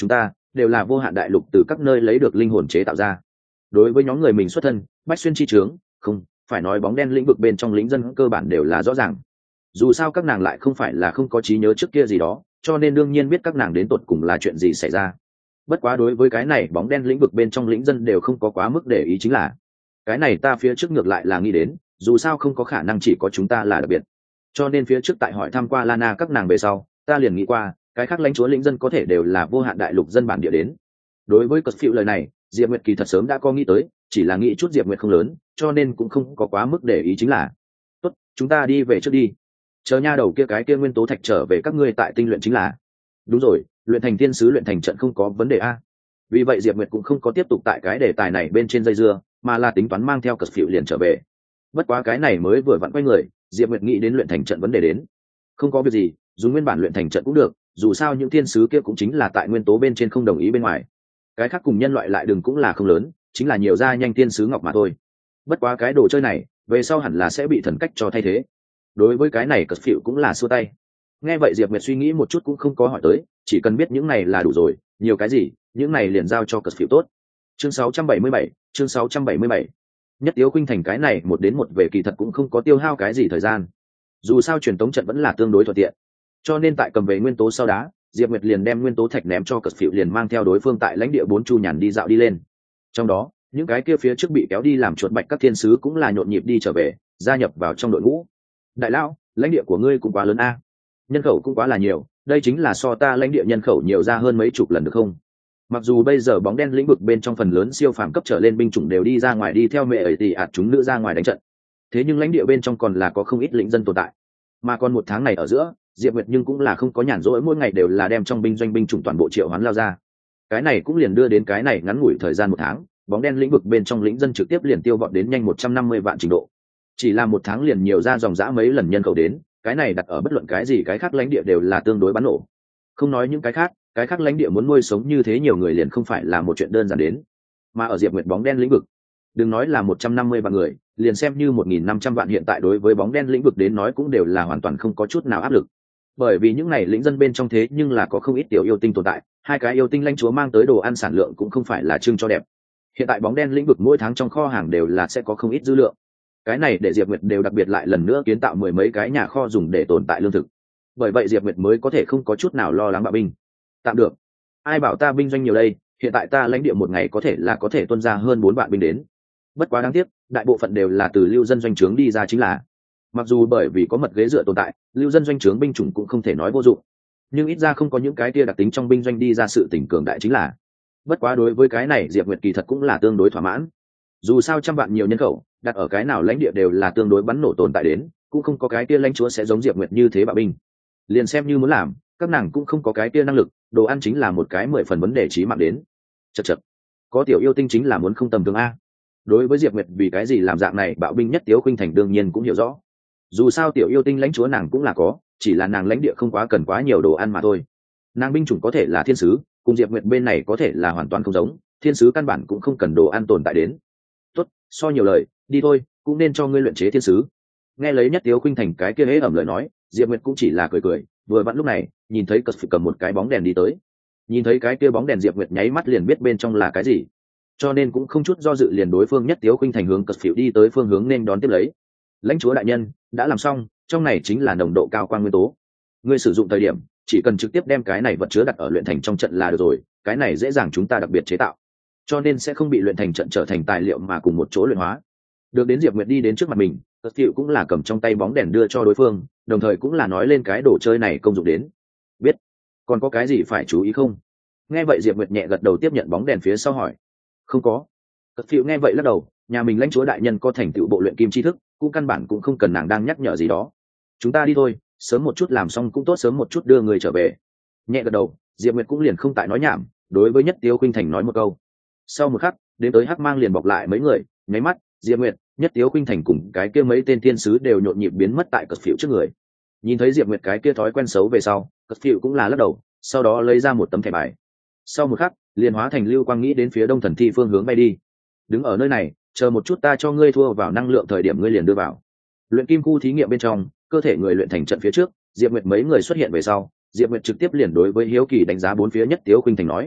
đều là vô hạn đại lục từ các nơi lấy được linh hồn chế tạo ra. Đối với nhóm người mình xuất thân, bách xuyên chi trướng, không phải nói bóng đen lĩnh vực bên trong lính dân cơ bản đều là rõ ràng. Dù sao các nàng lại không phải là không có trí nhớ trước kia gì đó, cho nên đương nhiên biết các nàng đến tột cùng là chuyện gì xảy ra. Bất quá đối với cái này bóng đen lĩnh vực bên trong lĩnh dân đều không có quá mức để ý, chính là cái này ta phía trước ngược lại là nghĩ đến, dù sao không có khả năng chỉ có chúng ta là đặc biệt, cho nên phía trước tại hỏi thăm qua Lana các nàng về sau, ta liền nghĩ qua cái khác lãnh chúa lĩnh dân có thể đều là vô hạn đại lục dân bản địa đến. Đối với cất phiệu lời này, Diệp Nguyệt kỳ thật sớm đã có nghĩ tới, chỉ là nghĩ chút Diệp Nguyệt không lớn, cho nên cũng không có quá mức để ý. Chính là tốt, chúng ta đi về trước đi, chờ nha đầu kia cái kia nguyên tố thạch trở về các ngươi tại tinh luyện chính là. Đúng rồi, luyện thành tiên sứ luyện thành trận không có vấn đề a. Vì vậy Diệp Nguyệt cũng không có tiếp tục tại cái đề tài này bên trên dây dưa, mà là tính toán mang theo cất phiệu liền trở về. Bất quá cái này mới vừa vặn quay người, Diệp Nguyệt nghĩ đến luyện thành trận vấn đề đến. Không có việc gì, dùng nguyên bản luyện thành trận cũng được, dù sao những thiên sứ kia cũng chính là tại nguyên tố bên trên không đồng ý bên ngoài, cái khác cùng nhân loại lại đừng cũng là không lớn, chính là nhiều ra nhanh thiên sứ ngọc mà thôi. Bất quá cái đồ chơi này về sau hẳn là sẽ bị thần cách cho thay thế. Đối với cái này cất phịu cũng là xua tay. Nghe vậy Diệp Nguyệt suy nghĩ một chút cũng không có hỏi tới, chỉ cần biết những này là đủ rồi, nhiều cái gì những này liền giao cho cất phịu tốt. Chương 677, chương 677. Nhất Tiếu Khuynh Thành cái này một đến một về kỳ thật cũng không có tiêu hao cái gì thời gian, dù sao truyền tống trận vẫn là tương đối thuận tiện, cho nên tại cầm về nguyên tố sau đá, Diệp Nguyệt liền đem nguyên tố thạch ném cho cất phịu, liền mang theo đối phương tại lãnh địa 4 chu nhàn đi dạo đi lên. Trong đó những cái kia phía trước bị kéo đi làm chuột bạch các thiên sứ cũng là nhộn nhịp đi trở về, gia nhập vào trong đội ngũ. Đại lão, lãnh địa của ngươi cũng quá lớn a, nhân khẩu cũng quá là nhiều, đây chính là so ta lãnh địa nhân khẩu nhiều ra hơn mấy chục lần được không? Mặc dù bây giờ bóng đen lĩnh vực bên trong phần lớn siêu phàm cấp trở lên binh chủng đều đi ra ngoài đi theo mẹ ấy thì chúng nữ ra ngoài đánh trận, thế nhưng lãnh địa bên trong còn là có không ít lĩnh dân tồn tại. Mà còn một tháng này ở giữa, Diệp Nguyệt nhưng cũng là không có nhàn rỗi, mỗi ngày đều là đem trong binh doanh binh chủng toàn bộ triệu hoán lao ra. Cái này cũng liền đưa đến cái này ngắn ngủi thời gian một tháng, bóng đen lĩnh vực bên trong lĩnh dân trực tiếp liền tiêu vọt đến nhanh 150 vạn trình độ. Chỉ là một tháng liền nhiều ra dòng dã mấy lần nhân khẩu đến, cái này đặt ở bất luận cái gì cái khác lãnh địa đều là tương đối bắn nổ. Không nói những cái khác lãnh địa muốn nuôi sống như thế nhiều người liền không phải là một chuyện đơn giản đến. Mà ở Diệp Nguyệt bóng đen lĩnh vực, đừng nói là 150 vạn người, liền xem như 1.500 vạn hiện tại đối với bóng đen lĩnh vực đến nói cũng đều là hoàn toàn không có chút nào áp lực. Bởi vì những này lĩnh dân bên trong thế nhưng là có không ít tiểu yêu tinh tồn tại, hai cái yêu tinh lãnh chúa mang tới đồ ăn sản lượng cũng không phải là trưng cho đẹp. Hiện tại bóng đen lĩnh vực mỗi tháng trong kho hàng đều là sẽ có không ít dư lượng. Cái này để Diệp Nguyệt đều đặc biệt lại lần nữa kiến tạo 10 mấy cái nhà kho dùng để tồn tại lương thực. Bởi vậy Diệp Nguyệt mới có thể không có chút nào lo lắng bạo binh. Tạm được. Ai bảo ta binh doanh nhiều đây, hiện tại ta lãnh địa một ngày có thể tuân ra hơn 4 vạn binh đến. Bất quá đáng tiếc, đại bộ phận đều là từ lưu dân doanh trướng đi ra chính là. Mặc dù bởi vì có mật ghế dựa tồn tại, lưu dân doanh trướng binh chủng cũng không thể nói vô dụng, nhưng ít ra không có những cái kia đặc tính trong binh doanh đi ra sự tình cường đại chính là. Bất quá đối với cái này Diệp Nguyệt kỳ thật cũng là tương đối thỏa mãn. Dù sao trăm vạn nhiều nhân khẩu, đặt ở cái nào lãnh địa đều là tương đối bắn nổ tồn tại đến, cũng không có cái kia lãnh chúa sẽ giống Diệp Nguyệt như thế bạo binh. Liền xem như muốn làm, các nàng cũng không có cái kia năng lực, đồ ăn chính là một cái 10 phần vấn đề chí mạng đến. Chậc. Có tiểu yêu tinh chính là muốn không tầm thường a. Đối với Diệp Nguyệt vì cái gì làm dạng này bạo binh, Nhất Tiếu Khuynh Thành đương nhiên cũng hiểu rõ. Dù sao tiểu yêu tinh lãnh chúa nàng cũng là có, chỉ là nàng lãnh địa không quá cần quá nhiều đồ ăn mà thôi. Nàng binh chủng có thể là thiên sứ, cùng Diệp Nguyệt bên này có thể là hoàn toàn không giống, thiên sứ căn bản cũng không cần đồ ăn tồn tại đến. Tốt, so nhiều lời, đi thôi, cũng nên cho ngươi luyện chế thiên sứ. Nghe lấy Nhất Tiếu Khuynh Thành cái kia hễ ẩm lời nói, Diệp Nguyệt cũng chỉ là cười, vừa vặn lúc này, nhìn thấy cất phịch cầm một cái bóng đèn đi tới. Nhìn thấy cái kia bóng đèn Diệp Nguyệt nháy mắt liền biết bên trong là cái gì, cho nên cũng không chút do dự liền đối phương Nhất Tiếu Khuynh Thành hướng cất phịch đi tới phương hướng nên đón tiếp lấy. Lãnh chúa đại nhân, đã làm xong, trong này chính là nồng độ cao quang nguyên tố. Ngươi sử dụng thời điểm, chỉ cần trực tiếp đem cái này vật chứa đặt ở luyện thành trong trận là được rồi, cái này dễ dàng chúng ta đặc biệt chế tạo, cho nên sẽ không bị luyện thành trận trở thành tài liệu mà cùng một chỗ luyện hóa. Được đến Diệp Nguyệt đi đến trước mặt mình, Tật Thiệu cũng là cầm trong tay bóng đèn đưa cho đối phương, đồng thời cũng là nói lên cái đồ chơi này công dụng đến. Biết. Còn có cái gì phải chú ý không? Nghe vậy Diệp Nguyệt nhẹ gật đầu tiếp nhận bóng đèn phía sau hỏi. Không có. Tật Thiệu nghe vậy lắc đầu, nhà mình lãnh chúa đại nhân có thành tựu bộ luyện kim tri thức, cũng căn bản cũng không cần nàng đang nhắc nhở gì đó. Chúng ta đi thôi, sớm một chút làm xong cũng tốt, sớm một chút đưa người trở về. Nhẹ gật đầu, Diệp Nguyệt cũng liền không tại nói nhảm, đối với Nhất Tiếu Khuynh Thành nói một câu. Sau một khắc, đến tới Hắc Mang liền bọc lại mấy người, nháy mắt, Diệp Nguyệt, Nhất Tiếu Khuynh Thành cùng cái kia mấy tên thiên sứ đều nhộn nhịp biến mất tại cất phiểu trước người. Nhìn thấy Diệp Nguyệt cái kia thói quen xấu về sau, cất phiểu cũng là lắc đầu, sau đó lấy ra một tấm thẻ bài. Sau một khắc, liền hóa thành lưu quang nghĩ đến phía Đông Thần Thi phương hướng bay đi. Đứng ở nơi này, chờ một chút, ta cho ngươi thua vào năng lượng thời điểm ngươi liền đưa vào luyện kim khu thí nghiệm bên trong cơ thể người luyện thành trận phía trước. Diệp Nguyệt mấy người xuất hiện về sau, Diệp Nguyệt trực tiếp liền đối với hiếu kỳ đánh giá bốn phía Nhất Tiếu Khuynh Thành nói.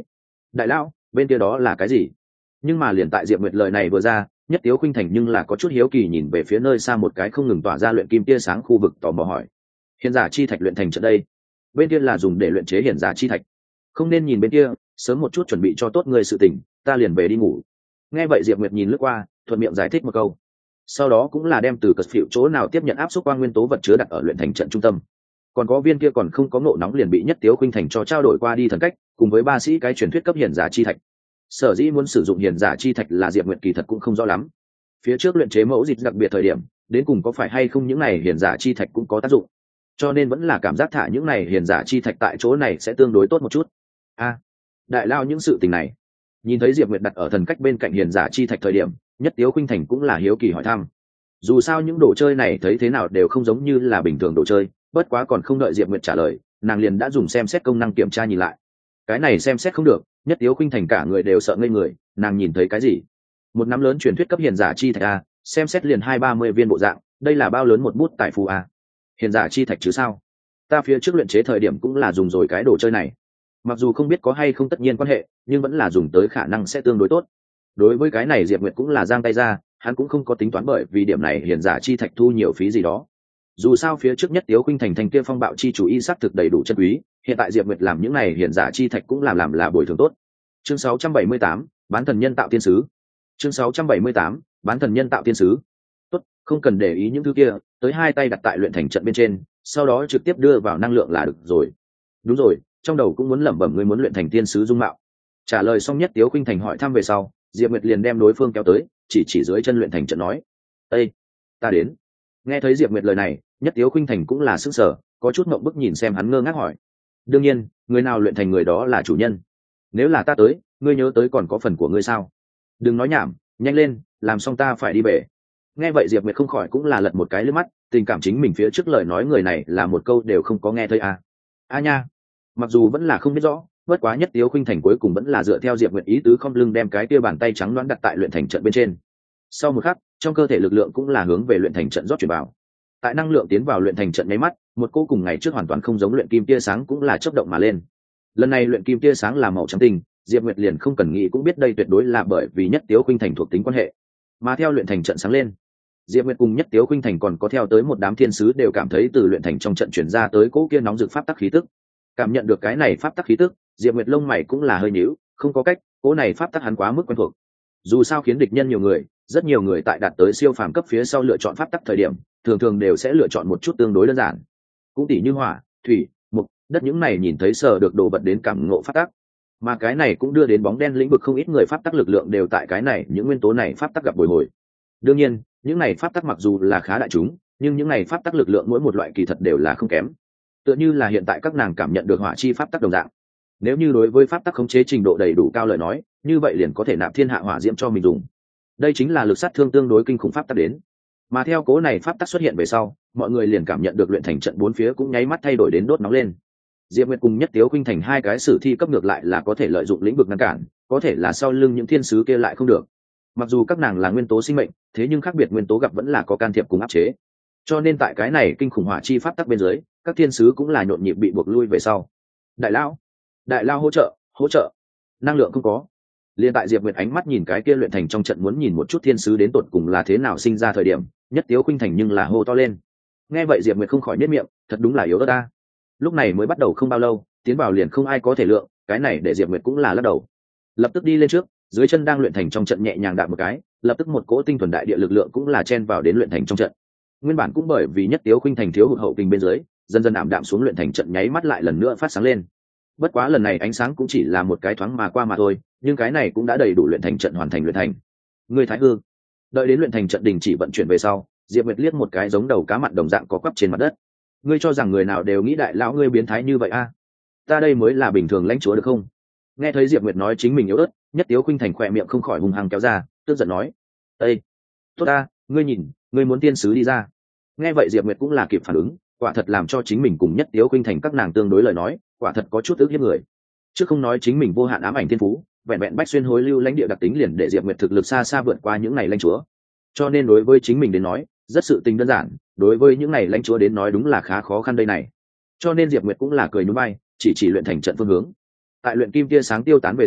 đại lão, bên kia đó là cái gì? Nhưng mà liền tại Diệp Nguyệt lời này vừa ra, Nhất Tiếu Khuynh Thành nhưng là có chút hiếu kỳ nhìn về phía nơi xa một cái không ngừng tỏa ra luyện kim tia sáng khu vực, tò mò hỏi: hiền giả chi thạch luyện thành trận đây, bên kia là dùng để luyện chế hiền giả chi thạch, không nên nhìn bên kia, sớm một chút chuẩn bị cho tốt người sự tình, ta liền về đi ngủ. Nghe vậy Diệp Nguyệt nhìn lướt qua, thuận miệng giải thích một câu, sau đó cũng là đem từ cật phiệu chỗ nào tiếp nhận áp suất quang nguyên tố vật chứa đặt ở luyện thành trận trung tâm. Còn có viên kia còn không có ngộ nóng liền bị Nhất Tiếu Khuynh Thành cho trao đổi qua đi thần cách, cùng với ba sĩ cái truyền thuyết cấp hiền giả chi thạch. Sở dĩ muốn sử dụng hiền giả chi thạch là Diệp Nguyệt kỳ thật cũng không rõ lắm. Phía trước luyện chế mẫu dịch đặc biệt thời điểm, đến cùng có phải hay không những này hiền giả chi thạch cũng có tác dụng, cho nên vẫn là cảm giác thả những này hiền giả chi thạch tại chỗ này sẽ tương đối tốt một chút. Đại lao những sự tình này, nhìn thấy Diệp Nguyệt đặt ở thần cách bên cạnh hiền giả chi thạch thời điểm, Nhất Tiếu Khuynh Thành cũng là hiếu kỳ hỏi thăm. Dù sao những đồ chơi này thấy thế nào đều không giống như là bình thường đồ chơi, bất quá còn không đợi Diệp Nguyệt trả lời, nàng liền đã dùng xem xét công năng kiểm tra nhìn lại. Cái này xem xét không được, Nhất Tiếu Khuynh Thành cả người đều sợ ngây người, nàng nhìn thấy cái gì? Một nắm lớn truyền thuyết cấp hiền giả chi thạch a, xem xét liền 20-30 viên bộ dạng, đây là bao lớn một bút tài phú a. Hiền giả chi thạch chứ sao? Ta phía trước luyện chế thời điểm cũng là dùng rồi cái đồ chơi này. Mặc dù không biết có hay không tất nhiên quan hệ, nhưng vẫn là dùng tới khả năng sẽ tương đối tốt. Đối với cái này Diệp Nguyệt cũng là giang tay ra, hắn cũng không có tính toán bởi vì điểm này hiền giả chi thạch thu nhiều phí gì đó. Dù sao phía trước Nhất Tiếu Khuynh Thành thành kia phong bạo chi chủ y sắc thực đầy đủ chân quý, hiện tại Diệp Nguyệt làm những này hiền giả chi thạch cũng làm là bồi thường tốt. Chương 678, bán thần nhân tạo tiên sứ. Chương 678, bán thần nhân tạo tiên sứ. Tốt, không cần để ý những thứ kia, tới hai tay đặt tại luyện thành trận bên trên, sau đó trực tiếp đưa vào năng lượng là được rồi. Đúng rồi, trong đầu cũng muốn lẩm bẩm ngươi muốn luyện thành tiên sứ dung mạo. Trả lời xong Nhất Tiếu Khuynh Thành hỏi thăm về sau, Diệp Nguyệt liền đem đối phương kéo tới, chỉ dưới chân luyện thành trận nói: "Ê, ta đến." Nghe thấy Diệp Nguyệt lời này, Nhất Tiếu Khuynh Thành cũng là sững sờ, có chút ngượng bức nhìn xem hắn ngơ ngác hỏi: "Đương nhiên, người nào luyện thành người đó là chủ nhân. Nếu là ta tới, ngươi nhớ tới còn có phần của ngươi sao? Đừng nói nhảm, nhanh lên, làm xong ta phải đi về." Nghe vậy Diệp Nguyệt không khỏi cũng là lật một cái lướt mắt, tình cảm chính mình phía trước lời nói người này là một câu đều không có nghe thấy à. Nha, mặc dù vẫn là không biết rõ, bất quá Nhất Tiếu Khuynh Thành cuối cùng vẫn là dựa theo Diệp Nguyệt ý tứ không lưng đem cái kia bàn tay trắng đoán đặt tại luyện thành trận bên trên. Sau một khắc, trong cơ thể lực lượng cũng là hướng về luyện thành trận rót chuyển vào. Tại năng lượng tiến vào luyện thành trận nháy mắt, một cô cùng ngày trước hoàn toàn không giống luyện kim tia sáng cũng là chớp động mà lên. Lần này luyện kim tia sáng là màu trắng tinh, Diệp Nguyệt liền không cần nghĩ cũng biết đây tuyệt đối là bởi vì Nhất Tiếu Khuynh Thành thuộc tính quan hệ. Mà theo luyện thành trận sáng lên, Diệp Nguyệt cùng Nhất Tiếu Khuynh Thành còn có theo tới một đám thiên sứ đều cảm thấy từ luyện thành trong trận chuyển ra tới cỗ kia nóng rực pháp tắc khí tức. Cảm nhận được cái này pháp tắc khí tức, Diệp Nguyệt lông mày cũng là hơi nhíu, không có cách, cỗ này pháp tắc hắn quá mức quen thuộc. Dù sao khiến địch nhân nhiều người, rất nhiều người tại đạt tới siêu phàm cấp phía sau lựa chọn pháp tắc thời điểm, thường đều sẽ lựa chọn một chút tương đối đơn giản. Cũng tỉ như hỏa, thủy, mục, đất những này nhìn thấy sở được đồ vật đến cảm ngộ pháp tắc. Mà cái này cũng đưa đến bóng đen lĩnh vực không ít người pháp tắc lực lượng đều tại cái này những nguyên tố này pháp tắc gặp bồi hồi. Đương nhiên, những này pháp tắc mặc dù là khá đại chúng, nhưng những này pháp tắc lực lượng mỗi một loại kỳ thật đều là không kém. Tựa như là hiện tại các nàng cảm nhận được hỏa chi pháp tắc đồng dạng. Nếu như đối với pháp tắc khống chế trình độ đầy đủ cao lời nói, như vậy liền có thể nạp thiên hạ hỏa diễm cho mình dùng. Đây chính là lực sát thương tương đối kinh khủng pháp tắc đến. Mà theo cố này pháp tắc xuất hiện về sau, mọi người liền cảm nhận được luyện thành trận bốn phía cũng nháy mắt thay đổi đến đốt nóng lên. Diệp Nguyệt cùng Nhất Tiếu Khuynh Thành hai cái sử thi cấp ngược lại là có thể lợi dụng lĩnh vực ngăn cản, có thể là sau lưng những thiên sứ kia lại không được. Mặc dù các nàng là nguyên tố sinh mệnh, thế nhưng khác biệt nguyên tố gặp vẫn là có can thiệp cùng áp chế. Cho nên tại cái này kinh khủng hỏa chi pháp tắc bên dưới, các thiên sứ cũng là nhộn nhịp bị buộc lui về sau. Đại lao hỗ trợ, năng lượng không có. Liên tại Diệp Nguyệt ánh mắt nhìn cái kia luyện thành trong trận muốn nhìn một chút thiên sứ đến tột cùng là thế nào sinh ra thời điểm, Nhất Tiếu Khuynh Thành nhưng là hô to lên. Nghe vậy Diệp Nguyệt không khỏi nhếch miệng, thật đúng là yếu ớt ta. Lúc này mới bắt đầu không bao lâu, tiến vào liền không ai có thể lượng, cái này để Diệp Nguyệt cũng là lắc đầu. Lập tức đi lên trước, dưới chân đang luyện thành trong trận nhẹ nhàng đạp một cái, lập tức một cỗ tinh thuần đại địa lực lượng cũng là chen vào đến luyện thành trong trận. Nguyên bản cũng bởi vì Nhất Tiếu Khuynh Thành thiếu hụt hậu kinh bên dưới, dần dần ảm đạm xuống luyện thành trận nháy mắt lại lần nữa phát sáng lên. Bất quá lần này ánh sáng cũng chỉ là một cái thoáng mà qua mà thôi, nhưng cái này cũng đã đầy đủ luyện thành trận hoàn thành luyện thành. Người Thái Hư, đợi đến luyện thành trận đình chỉ vận chuyển về sau, Diệp Nguyệt liếc một cái giống đầu cá mặn đồng dạng có quắp trên mặt đất. Ngươi cho rằng người nào đều nghĩ đại lão ngươi biến thái như vậy a? Ta đây mới là bình thường lãnh chúa được không? Nghe thấy Diệp Nguyệt nói chính mình yếu ớt, Nhất Tiếu Khuynh Thành khỏe miệng không khỏi hung hăng kéo ra, tức giận nói: "Ê, tốt ta, ngươi nhìn, ngươi muốn tiên sứ đi ra." Nghe vậy Diệp Nguyệt cũng là kịp phản ứng, quả thật làm cho chính mình cùng Nhất Tiếu Khuynh Thành các nàng tương đối lời nói, quả thật có chút ức hiếp người. Chứ không nói chính mình vô hạn ám ảnh thiên phú, vẹn vẹn bách xuyên hối lưu lãnh địa đặc tính liền để Diệp Nguyệt thực lực xa xa vượt qua những này lãnh chúa. Cho nên đối với chính mình đến nói, rất sự tình đơn giản, đối với những này lãnh chúa đến nói đúng là khá khó khăn đây này. Cho nên Diệp Nguyệt cũng là cười nhún vai, chỉ luyện thành trận phương hướng. Tại luyện kim tia sáng tiêu tán về sau,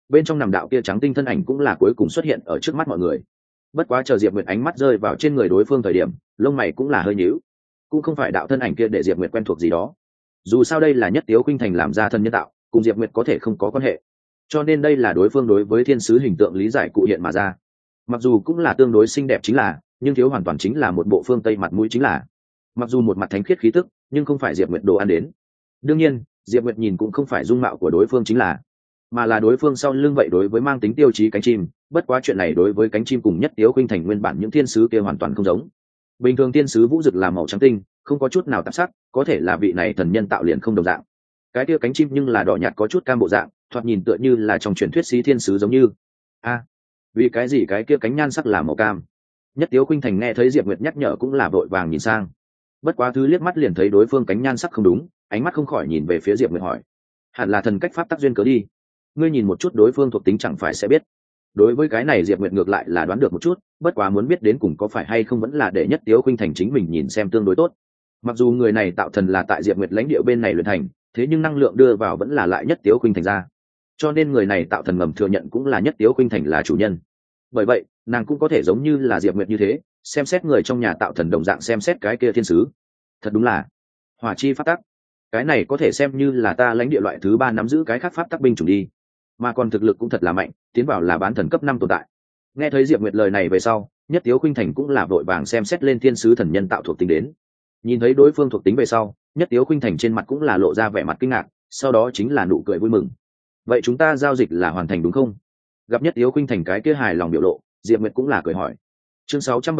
bên trong nằm đạo kia trắng tinh thân ảnh cũng là cuối cùng xuất hiện ở trước mắt mọi người. Bất quá chờ Diệp Nguyệt ánh mắt rơi vào trên người đối phương thời điểm, lông mày cũng là hơi nhíu. Cũng không phải đạo thân ảnh kia để Diệp Nguyệt quen thuộc gì đó. Dù sao đây là Nhất Tiếu Khuynh Thành làm ra thân nhân tạo, cùng Diệp Nguyệt có thể không có quan hệ. Cho nên đây là đối phương đối với thiên sứ hình tượng lý giải cụ hiện mà ra. Mặc dù cũng là tương đối xinh đẹp chính là, nhưng thiếu hoàn toàn chính là một bộ phương Tây mặt mũi chính là. Mặc dù một mặt thánh khiết khí tức, nhưng không phải Diệp Nguyệt đồ ăn đến. Đương nhiên, Diệp Nguyệt nhìn cũng không phải dung mạo của đối phương chính là, mà là đối phương sau lưng vậy đối với mang tính tiêu chí cánh chim. Bất quá chuyện này đối với cánh chim cùng Nhất Tiếu Khuynh Thành nguyên bản những thiên sứ kia hoàn toàn không giống. Bình thường thiên sứ vũ dực là màu trắng tinh, không có chút nào tạp sắc, có thể là vị này thần nhân tạo liền không đồng dạng. Cái kia cánh chim nhưng là đỏ nhạt có chút cam bộ dạng, thoạt nhìn tựa như là trong truyền thuyết xí thiên sứ giống như. Vì cái gì cái kia cánh nhan sắc là màu cam? Nhất Tiếu Khuynh Thành nghe thấy Diệp Nguyệt nhắc nhở cũng là vội vàng nhìn sang. Bất quá thứ liếc mắt liền thấy đối phương cánh nhan sắc không đúng, ánh mắt không khỏi nhìn về phía Diệp Nguyệt hỏi: hẳn là thần cách pháp tắc duyên cớ đi, ngươi nhìn một chút đối phương thuộc tính chẳng phải sẽ biết. Đối với cái này Diệp Nguyệt ngược lại là đoán được một chút, bất quá muốn biết đến cùng có phải hay không vẫn là để Nhất Tiếu Khuynh Thành chính mình nhìn xem tương đối tốt. Mặc dù người này tạo thần là tại Diệp Nguyệt lãnh địa bên này luyện thành, thế nhưng năng lượng đưa vào vẫn là lại Nhất Tiếu Khuynh Thành ra, cho nên người này tạo thần ngầm thừa nhận cũng là Nhất Tiếu Khuynh Thành là chủ nhân. Bởi vậy nàng cũng có thể giống như là Diệp Nguyệt như thế, xem xét người trong nhà tạo thần đồng dạng xem xét cái kia thiên sứ. Thật đúng là hỏa chi pháp tắc, cái này có thể xem như là ta lãnh địa loại thứ 3 nắm giữ cái khác pháp tắc binh chủng đi, mà còn thực lực cũng thật là mạnh, tiến vào là bán thần cấp 5 tồn tại. Nghe thấy Diệp Nguyệt lời này về sau, Nhất Tiếu Khuynh Thành cũng là vội vàng xem xét lên thiên sứ thần nhân tạo thuộc tính đến. Nhìn thấy đối phương thuộc tính về sau, Nhất Tiếu Khuynh Thành trên mặt cũng là lộ ra vẻ mặt kinh ngạc, sau đó chính là nụ cười vui mừng. Vậy chúng ta giao dịch là hoàn thành đúng không? Gặp Nhất Tiếu Khuynh Thành cái kia hài lòng biểu lộ, Diệp Nguyệt cũng là cười hỏi. Chương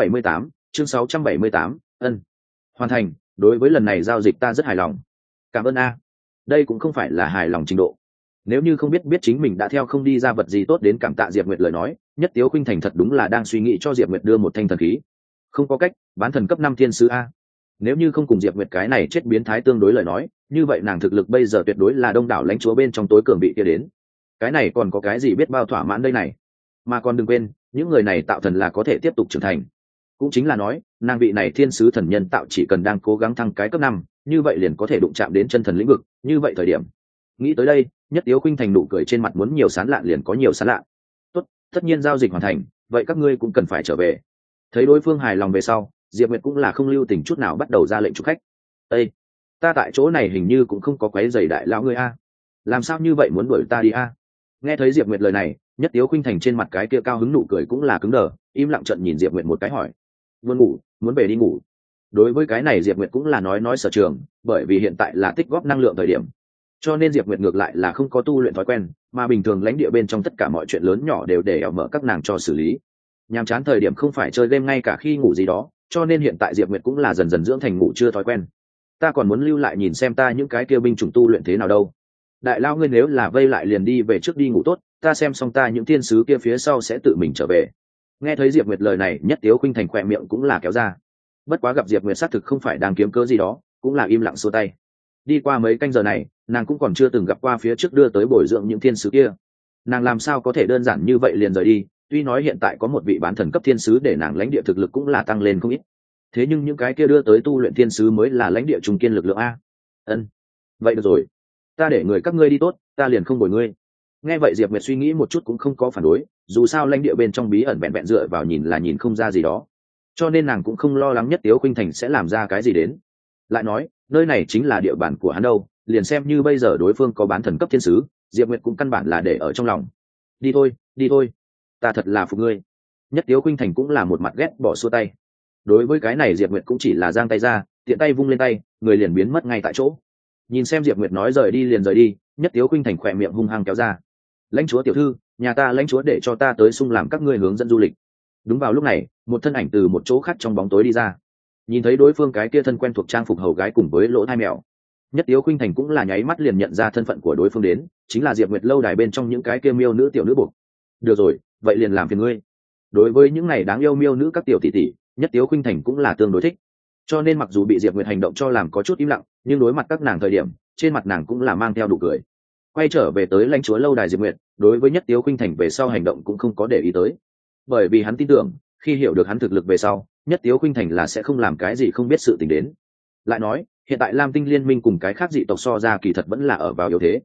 678, ân, hoàn thành. Đối với lần này giao dịch ta rất hài lòng. Cảm ơn a. Đây cũng không phải là hài lòng trình độ. Nếu như không biết chính mình đã theo không đi ra vật gì tốt đến cảm tạ Diệp Nguyệt lời nói, Nhất Tiếu Khuynh Thành thật đúng là đang suy nghĩ cho Diệp Nguyệt đưa một thanh thần khí. Không có cách, bán thần cấp 5 thiên sứ a. Nếu như không cùng Diệp Nguyệt cái này chết biến thái tương đối lời nói, như vậy nàng thực lực bây giờ tuyệt đối là đông đảo lãnh chúa bên trong tối cường bị kia đến. Cái này còn có cái gì biết bao thỏa mãn đây này. Mà còn đừng quên, những người này tạo thần là có thể tiếp tục trưởng thành. Cũng chính là nói, nàng vị này thiên sứ thần nhân tạo chỉ cần đang cố gắng thăng cái cấp 5, như vậy liền có thể đụng chạm đến chân thần lĩnh vực, như vậy thời điểm. Nghĩ tới đây, Nhất Tiếu Khuynh Thành nụ cười trên mặt muốn nhiều sán lạn liền có nhiều sán lạn. Tốt, tất nhiên giao dịch hoàn thành, vậy các ngươi cũng cần phải trở về. Thấy đối phương hài lòng về sau, Diệp Nguyệt cũng là không lưu tình chút nào bắt đầu ra lệnh chúc khách. Ê, ta tại chỗ này hình như cũng không có quấy rầy đại lão ngươi a. Làm sao như vậy muốn đuổi ta đi a? Nghe thấy Diệp Nguyệt lời này, Nhất Tiếu Khuynh Thành trên mặt cái kia cao hứng nụ cười cũng là cứng đờ, im lặng trận nhìn Diệp Nguyệt một cái hỏi: "Muốn ngủ, muốn về đi ngủ?" Đối với cái này Diệp Nguyệt cũng là nói sở trường, bởi vì hiện tại là tích góp năng lượng thời điểm, cho nên Diệp Nguyệt ngược lại là không có tu luyện thói quen, mà bình thường lãnh địa bên trong tất cả mọi chuyện lớn nhỏ đều để ẻo mở các nàng cho xử lý. Nhàm chán thời điểm không phải chơi game ngay cả khi ngủ gì đó, cho nên hiện tại Diệp Nguyệt cũng là dần dần dưỡng thành ngủ chưa thói quen. Ta còn muốn lưu lại nhìn xem ta những cái kia binh chủng tu luyện thế nào đâu. Đại lao ngươi nếu là vây lại liền đi về trước đi ngủ tốt, ta xem xong ta những thiên sứ kia phía sau sẽ tự mình trở về. Nghe thấy Diệp Nguyệt lời này, Nhất Tiếu Khuynh Thành khỏe miệng cũng là kéo ra. Bất quá gặp Diệp Nguyệt xác thực không phải đang kiếm cớ gì đó, cũng là im lặng xua tay. Đi qua mấy canh giờ này, nàng cũng còn chưa từng gặp qua phía trước đưa tới bồi dưỡng những thiên sứ kia. Nàng làm sao có thể đơn giản như vậy liền rời đi, tuy nói hiện tại có một vị bán thần cấp thiên sứ để nàng lãnh địa thực lực cũng là tăng lên không ít. Thế nhưng những cái kia đưa tới tu luyện thiên sứ mới là lãnh địa trung kiên lực lượng a. Ân, vậy được rồi, ta để người các ngươi đi tốt, ta liền không bồi ngươi. Nghe vậy Diệp Nguyệt suy nghĩ một chút cũng không có phản đối, dù sao lãnh địa bên trong bí ẩn vẹn vẹn dựa vào nhìn là nhìn không ra gì đó, cho nên nàng cũng không lo lắng Nhất Tiếu Khuynh Thành sẽ làm ra cái gì đến. Lại nói, nơi này chính là địa bàn của hắn đâu, liền xem như bây giờ đối phương có bán thần cấp thiên sứ, Diệp Nguyệt cũng căn bản là để ở trong lòng. Đi thôi, ta thật là phục ngươi. Nhất Tiếu Khuynh Thành cũng là một mặt ghét bỏ xua tay. Đối với cái này Diệp Nguyệt cũng chỉ là giang tay ra, tiện tay vung lên tay, người liền biến mất ngay tại chỗ. Nhìn xem Diệp Nguyệt nói rời đi liền rời đi, Nhất Tiếu Khuynh Thành khỏe miệng hung hăng kéo ra. Lãnh chúa tiểu thư, nhà ta lãnh chúa để cho ta tới xung làm các ngươi hướng dẫn du lịch. Đúng vào lúc này, một thân ảnh từ một chỗ khác trong bóng tối đi ra. Nhìn thấy đối phương cái kia thân quen thuộc trang phục hầu gái cùng với lỗ thai mèo, Nhất Tiếu Khuynh Thành cũng là nháy mắt liền nhận ra thân phận của đối phương đến, chính là Diệp Nguyệt lâu đài bên trong những cái kia miêu nữ tiểu nữ buộc. Được rồi, vậy liền làm phiền ngươi. Đối với những này đáng yêu miêu nữ các tiểu tỷ tỷ, Nhất Tiếu Khuynh Thành cũng là tương đối thích. Cho nên mặc dù bị Diệp Nguyệt hành động cho làm có chút im lặng, nhưng đối mặt các nàng thời điểm, trên mặt nàng cũng là mang theo đủ cười. Quay trở về tới lãnh chúa lâu đài Diệp Nguyệt, đối với Nhất Tiếu Khuynh Thành về sau hành động cũng không có để ý tới, bởi vì hắn tin tưởng, khi hiểu được hắn thực lực về sau, Nhất Tiếu Khuynh Thành là sẽ không làm cái gì không biết sự tình đến. Lại nói, hiện tại Lam Tinh liên minh cùng cái khác dị tộc so ra kỳ thật vẫn là ở vào yếu thế.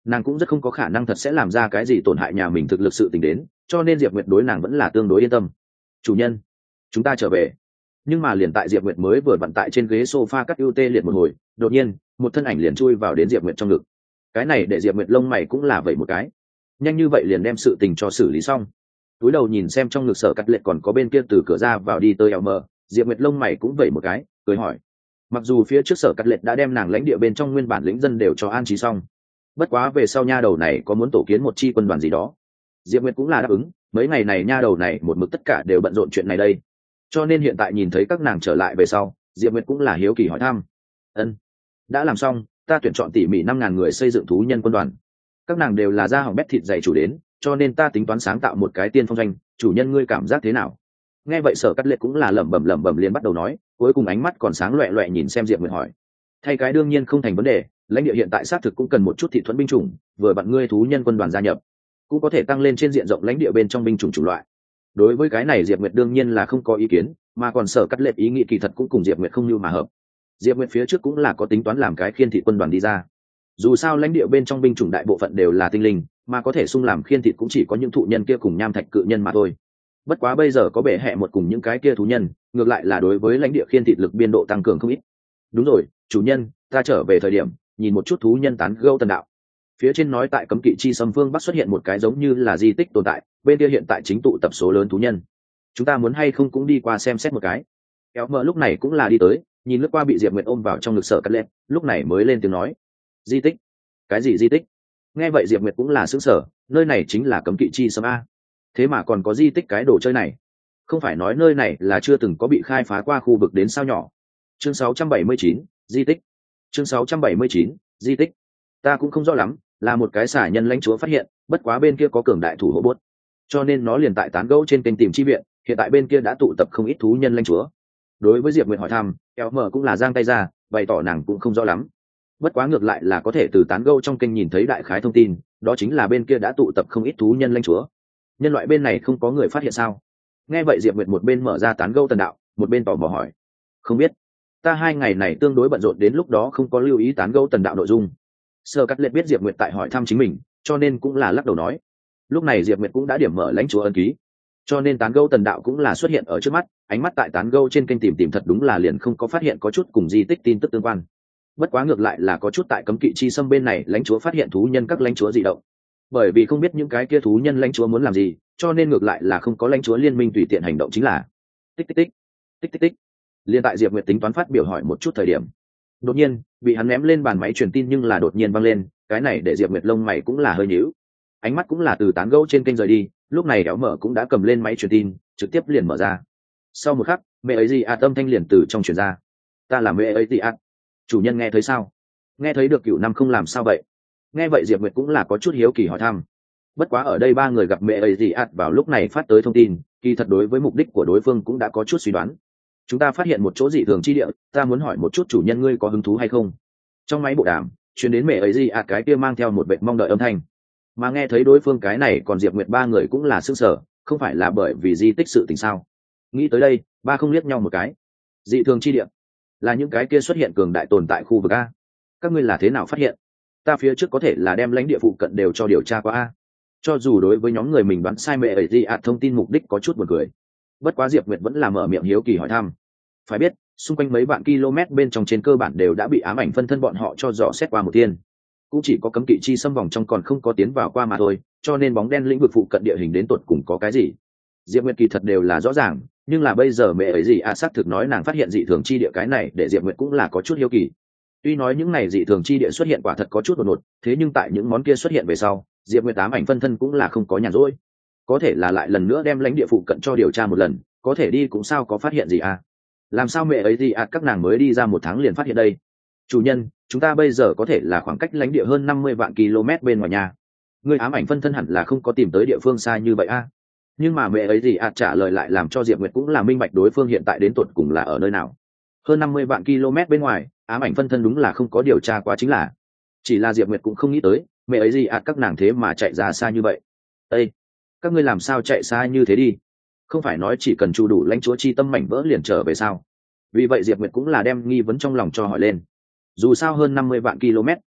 nàng cũng rất không có khả năng thật sẽ làm ra cái gì tổn hại nhà mình thực lực sự tình đến, cho nên Diệp Nguyệt đối nàng vẫn là tương đối yên tâm. Chủ nhân, chúng ta trở về. Nhưng mà liền tại Diệp Nguyệt mới vừa vặn tại trên ghế sofa cắt ưu tê liệt một hồi, đột nhiên một thân ảnh liền chui vào đến Diệp Nguyệt trong ngực. Cái này để Diệp Nguyệt lông mày cũng là vậy một cái, nhanh như vậy liền đem sự tình cho xử lý xong. Túi đầu nhìn xem trong ngực Sở Cắt Lệ còn có bên kia từ cửa ra vào đi tới eo mờ, Diệp Nguyệt lông mày cũng vậy một cái, cười hỏi. Mặc dù phía trước Sở Cắt Lệ đã đem nàng lãnh địa bên trong nguyên bản lính dân đều cho an trí xong, bất quá về sau nha đầu này có muốn tổ kiến một chi quân đoàn gì đó, Diệp Nguyệt cũng là đáp ứng. Mấy ngày này nha đầu này một mực tất cả đều bận rộn chuyện này đây, cho nên hiện tại nhìn thấy các nàng trở lại về sau, Diệp Nguyệt cũng là hiếu kỳ hỏi thăm. Ân, đã làm xong, ta tuyển chọn tỉ mỉ 5.000 người xây dựng thú nhân quân đoàn. Các nàng đều là da hỏng bét thịt dày chủ đến, cho nên ta tính toán sáng tạo một cái tiên phong doanh. Chủ nhân ngươi cảm giác thế nào? Nghe vậy Sở Cắt Lệ cũng là lẩm bẩm liền bắt đầu nói, cuối cùng ánh mắt còn sáng loẹt loẹt nhìn xem Diệp Nguyệt hỏi. Thay cái đương nhiên không thành vấn đề, lãnh địa hiện tại xác thực cũng cần một chút thị thuẫn binh chủng, vừa bạn ngươi thú nhân quân đoàn gia nhập, cũng có thể tăng lên trên diện rộng lãnh địa bên trong binh chủng chủng loại. Đối với cái này Diệp Nguyệt đương nhiên là không có ý kiến, mà còn Sở Cắt Lệ ý nghĩ kỳ thật cũng cùng Diệp Nguyệt không như mà hợp. Diệp Nguyệt phía trước cũng là có tính toán làm cái khiên thị quân đoàn đi ra. Dù sao lãnh địa bên trong binh chủng đại bộ phận đều là tinh linh, mà có thể xung làm khiên thị cũng chỉ có những thụ nhân kia cùng nham thạch cự nhân mà thôi. Bất quá bây giờ có bệ hệ một cùng những cái kia thú nhân, ngược lại là đối với lãnh địa khiên thị lực biên độ tăng cường không ít. Đúng rồi, chủ nhân, ta trở về thời điểm nhìn một chút thú nhân tán gẫu tần đạo. Phía trên nói tại cấm kỵ chi xâm phương bắc xuất hiện một cái giống như là di tích tồn tại, bên kia hiện tại chính tụ tập số lớn thú nhân. Chúng ta muốn hay không cũng đi qua xem xét một cái. Kéo mờ lúc này cũng là đi tới, nhìn lướt qua bị Diệp Nguyệt ôm vào trong ngực Sở Cắt Lệ, lúc này mới lên tiếng nói. Di tích? Cái gì di tích? Nghe vậy Diệp Nguyệt cũng là sững sờ, nơi này chính là cấm kỵ chi xâm a. Thế mà còn có di tích cái đồ chơi này? Không phải nói nơi này là chưa từng có bị khai phá qua khu vực đến sao nhỏ? Chương 679, di tích. Chương 679, di tích. Ta cũng không rõ lắm, là một cái xả nhân lãnh chúa phát hiện, bất quá bên kia có cường đại thủ hộ bốt, cho nên nó liền tại tán gẫu trên kênh tìm chi viện. Hiện tại bên kia đã tụ tập không ít thú nhân lãnh chúa. Đối với Diệp Nguyệt hỏi thăm, kéo mở cũng là giang tay ra, bày tỏ nàng cũng không rõ lắm. Bất quá ngược lại là có thể từ tán gẫu trong kênh nhìn thấy đại khái thông tin, đó chính là bên kia đã tụ tập không ít thú nhân lãnh chúa. Nhân loại bên này không có người phát hiện sao? Nghe vậy Diệp Nguyệt một bên mở ra tán gẫu tần đạo, một bên tò mò hỏi. Không biết, ta 2 ngày này tương đối bận rộn đến lúc đó không có lưu ý tán gẫu tần đạo nội dung. Sở Cắt Lệ biết Diệp Nguyệt tại hỏi thăm chính mình, cho nên cũng là lắc đầu nói. Lúc này Diệp Nguyệt cũng đã điểm mở lãnh chúa ân ký, cho nên tán gẫu tần đạo cũng là xuất hiện ở trước mắt. Ánh mắt tại tán gẫu trên kênh tìm thật đúng là liền không có phát hiện có chút cùng di tích tin tức tương quan. Bất quá ngược lại là có chút tại cấm kỵ chi xâm bên này lãnh chúa phát hiện thú nhân các lãnh chúa dị động. Bởi vì không biết những cái kia thú nhân lãnh chúa muốn làm gì, cho nên ngược lại là không có lãnh chúa liên minh tùy tiện hành động chính là. Tích tích tích, tích tích tích. Liên tại Diệp Nguyệt tính toán phát biểu hỏi một chút thời điểm, đột nhiên bị hắn ném lên bàn máy truyền tin, nhưng là đột nhiên văng lên, cái này để Diệp Nguyệt lông mày cũng là hơi nhíu, ánh mắt cũng là từ tán gẫu trên kênh rời đi. Lúc này Éo Mở cũng đã cầm lên máy truyền tin, trực tiếp liền mở ra. Sau một khắc, mẹ ấy gì âm thanh liền từ trong truyền ra. Ta là mẹ ấy gì chủ nhân nghe thấy sao? Nghe thấy được Cửu Năm không làm sao vậy? Nghe vậy Diệp Nguyệt cũng là có chút hiếu kỳ hỏi thăm. Bất quá ở đây 3 người gặp mẹ ấy gì vào lúc này phát tới thông tin, kỳ thật đối với mục đích của đối phương cũng đã có chút suy đoán. Chúng ta phát hiện một chỗ dị thường chi địa, ta muốn hỏi một chút chủ nhân ngươi có hứng thú hay không? Trong máy bộ đàm truyền đến mẹ ấy gì cái kia mang theo một vẻ mong đợi âm thanh. Mà nghe thấy đối phương cái này, còn Diệp Nguyệt 3 người cũng là sững sờ, không phải là bởi vì di tích sự tình sao? Nghĩ tới đây, 3 không liếc nhau một cái. Dị thường chi địa là những cái kia xuất hiện cường đại tồn tại khu vực a? Các ngươi là thế nào phát hiện? Ta phía trước có thể là đem lãnh địa phụ cận đều cho điều tra qua a. Cho dù đối với nhóm người mình đoán sai mẹ ấy gì thông tin mục đích có chút buồn cười, bất quá Diệp Nguyệt vẫn là mở miệng hiếu kỳ hỏi thăm. Phải biết, xung quanh mấy vạn km bên trong trên cơ bản đều đã bị ám ảnh phân thân bọn họ cho dò xét qua một thiên, cũng chỉ có cấm kỵ chi xâm vòng trong còn không có tiến vào qua mà thôi, cho nên bóng đen lĩnh vực phụ cận địa hình đến tột cùng có cái gì, Diệp Nguyệt kỳ thật đều là rõ ràng. Nhưng là bây giờ mẹ ấy gì xác thực nói nàng phát hiện dị thường chi địa, cái này để Diệp Nguyệt cũng là có chút hiếu kỳ. Tuy nói những này dị thường chi địa xuất hiện quả thật có chút đột ngột, thế nhưng tại những món kia xuất hiện về sau, Diệp Nguyệt ám ảnh phân thân cũng là không có nhàn rỗi, có thể là lại lần nữa đem lãnh địa phụ cận cho điều tra một lần, có thể đi cũng sao có phát hiện gì à? Làm sao mẹ ấy gì các nàng mới đi ra 1 tháng liền phát hiện đây? Chủ nhân, chúng ta bây giờ có thể là khoảng cách lãnh địa hơn 50 vạn km bên ngoài nhà. Người ám ảnh phân thân hẳn là không có tìm tới địa phương xa như vậy à? Nhưng mà mẹ ấy gì trả lời lại làm cho Diệp Nguyệt cũng là minh bạch đối phương hiện tại đến tột cùng là ở nơi nào. Hơn 50 vạn km bên ngoài, ám ảnh phân thân đúng là không có điều tra quá chính là. Chỉ là Diệp Nguyệt cũng không nghĩ tới, mẹ ấy gì các nàng thế mà chạy ra xa như vậy. Ê! Các ngươi làm sao chạy xa như thế đi? Không phải nói chỉ cần chu đủ lãnh chúa chi tâm mảnh vỡ liền trở về sao? Vì vậy Diệp Nguyệt cũng là đem nghi vấn trong lòng cho hỏi lên. Dù sao hơn 50 vạn km,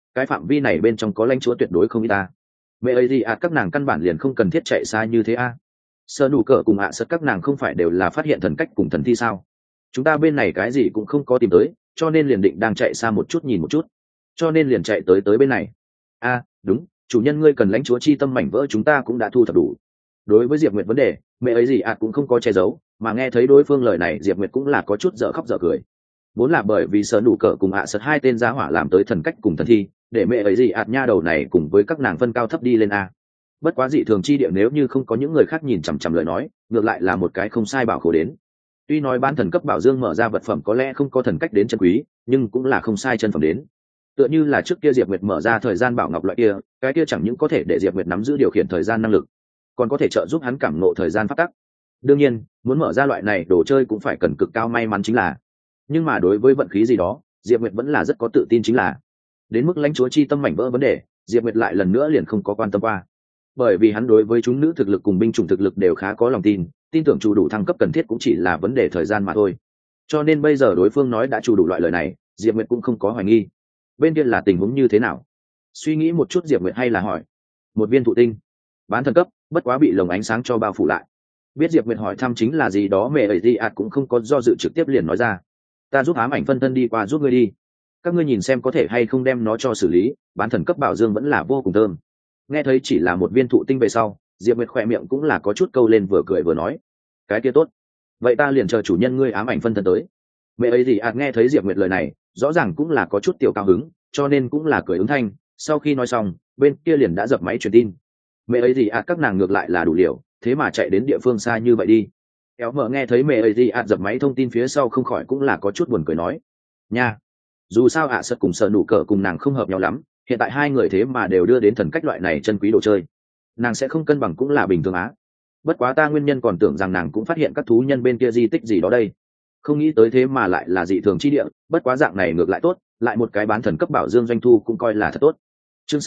cái phạm vi này bên trong có lãnh chúa tuyệt đối không ít ta. Mẹ ấy gì các nàng căn bản liền không cần thiết chạy xa như thế a. Sơ nụ cỡ cùng sật các nàng không phải đều là phát hiện thần cách cùng thần thi sao? Chúng ta bên này cái gì cũng không có tìm tới, cho nên liền định đang chạy xa một chút nhìn một chút, cho nên liền chạy tới bên này. Đúng, chủ nhân ngươi cần lãnh chúa chi tâm mảnh vỡ chúng ta cũng đã thu thập đủ. Đối với Diệp Nguyệt vấn đề, mẹ ấy gì cũng không có che giấu, mà nghe thấy đối phương lời này Diệp Nguyệt cũng là có chút dở khóc dở cười. Vốn là bởi vì sợ nụ cỡ cùng sật hai tên giá hỏa làm tới thần cách cùng thần thi, để mẹ ấy gì nha đầu này cùng với các nàng phân cao thấp đi lên a. Bất quá dị thường chi địa nếu như không có những người khác nhìn chằm chằm lời nói, ngược lại là một cái không sai bảo khổ đến. Tuy nói bán thần cấp bảo dương mở ra vật phẩm có lẽ không có thần cách đến chân quý, nhưng cũng là không sai chân phẩm đến. Tựa như là trước kia Diệp Nguyệt mở ra thời gian bảo ngọc loại kia, cái kia chẳng những có thể để Diệp Nguyệt nắm giữ điều khiển thời gian năng lực, còn có thể trợ giúp hắn cảm ngộ thời gian pháp tắc. Đương nhiên, muốn mở ra loại này đồ chơi cũng phải cần cực cao may mắn chính là. Nhưng mà đối với vận khí gì đó, Diệp Nguyệt vẫn là rất có tự tin chính là. Đến mức lãnh chúa chi tâm mảnh vỡ vấn đề, Diệp Nguyệt lại lần nữa liền không có quan tâm qua. Bởi vì hắn đối với chúng nữ thực lực cùng binh chủng thực lực đều khá có lòng tin tưởng chủ đủ thăng cấp cần thiết cũng chỉ là vấn đề thời gian mà thôi. Cho nên bây giờ đối phương nói đã chủ đủ loại lời này, Diệp Nguyệt cũng không có hoài nghi. Bên kia là tình huống như thế nào? Suy nghĩ một chút Diệp Nguyệt hay là hỏi. Một viên thụ tinh, bán thần cấp, bất quá bị lồng ánh sáng cho bao phủ lại. Biết Diệp Nguyệt hỏi thăm chính là gì đó mẹ ấy gì cũng không có do dự trực tiếp liền nói ra. Ta giúp ám ảnh phân thân đi qua giúp ngươi đi. Các ngươi nhìn xem có thể hay không đem nó cho xử lý, bán thần cấp bảo dương vẫn là vô cùng thơm. Nghe thấy chỉ là một viên thụ tinh về sau, Diệp Nguyệt khỏe miệng cũng là có chút câu lên vừa cười vừa nói. Cái kia tốt. Vậy ta liền chờ chủ nhân ngươi ám ảnh phân thân tới. Mẹ ấy gì nghe thấy Diệp Nguyệt lời này, rõ ràng cũng là có chút tiểu cao hứng, cho nên cũng là cười ứng thanh. Sau khi nói xong, bên kia liền đã dập máy truyền tin. Mẹ ấy gì các nàng ngược lại là đủ liều, thế mà chạy đến địa phương xa như vậy đi. Kéo mở nghe thấy mẹ ấy gì dập máy thông tin phía sau không khỏi cũng là có chút buồn cười nói. Nha. Dù sao sật cùng sợ nụ cỡ cùng nàng không hợp nhau lắm, hiện tại hai người thế mà đều đưa đến thần cách loại này chân quý đồ chơi, nàng sẽ không cân bằng cũng là bình thường á. Bất quá ta nguyên nhân còn tưởng rằng nàng cũng phát hiện các thú nhân bên kia di tích gì đó đây, không nghĩ tới thế mà lại là dị thường chi địa. Bất quá dạng này ngược lại tốt, lại một cái bán thần cấp bảo dương doanh thu cũng coi là thật tốt. Chương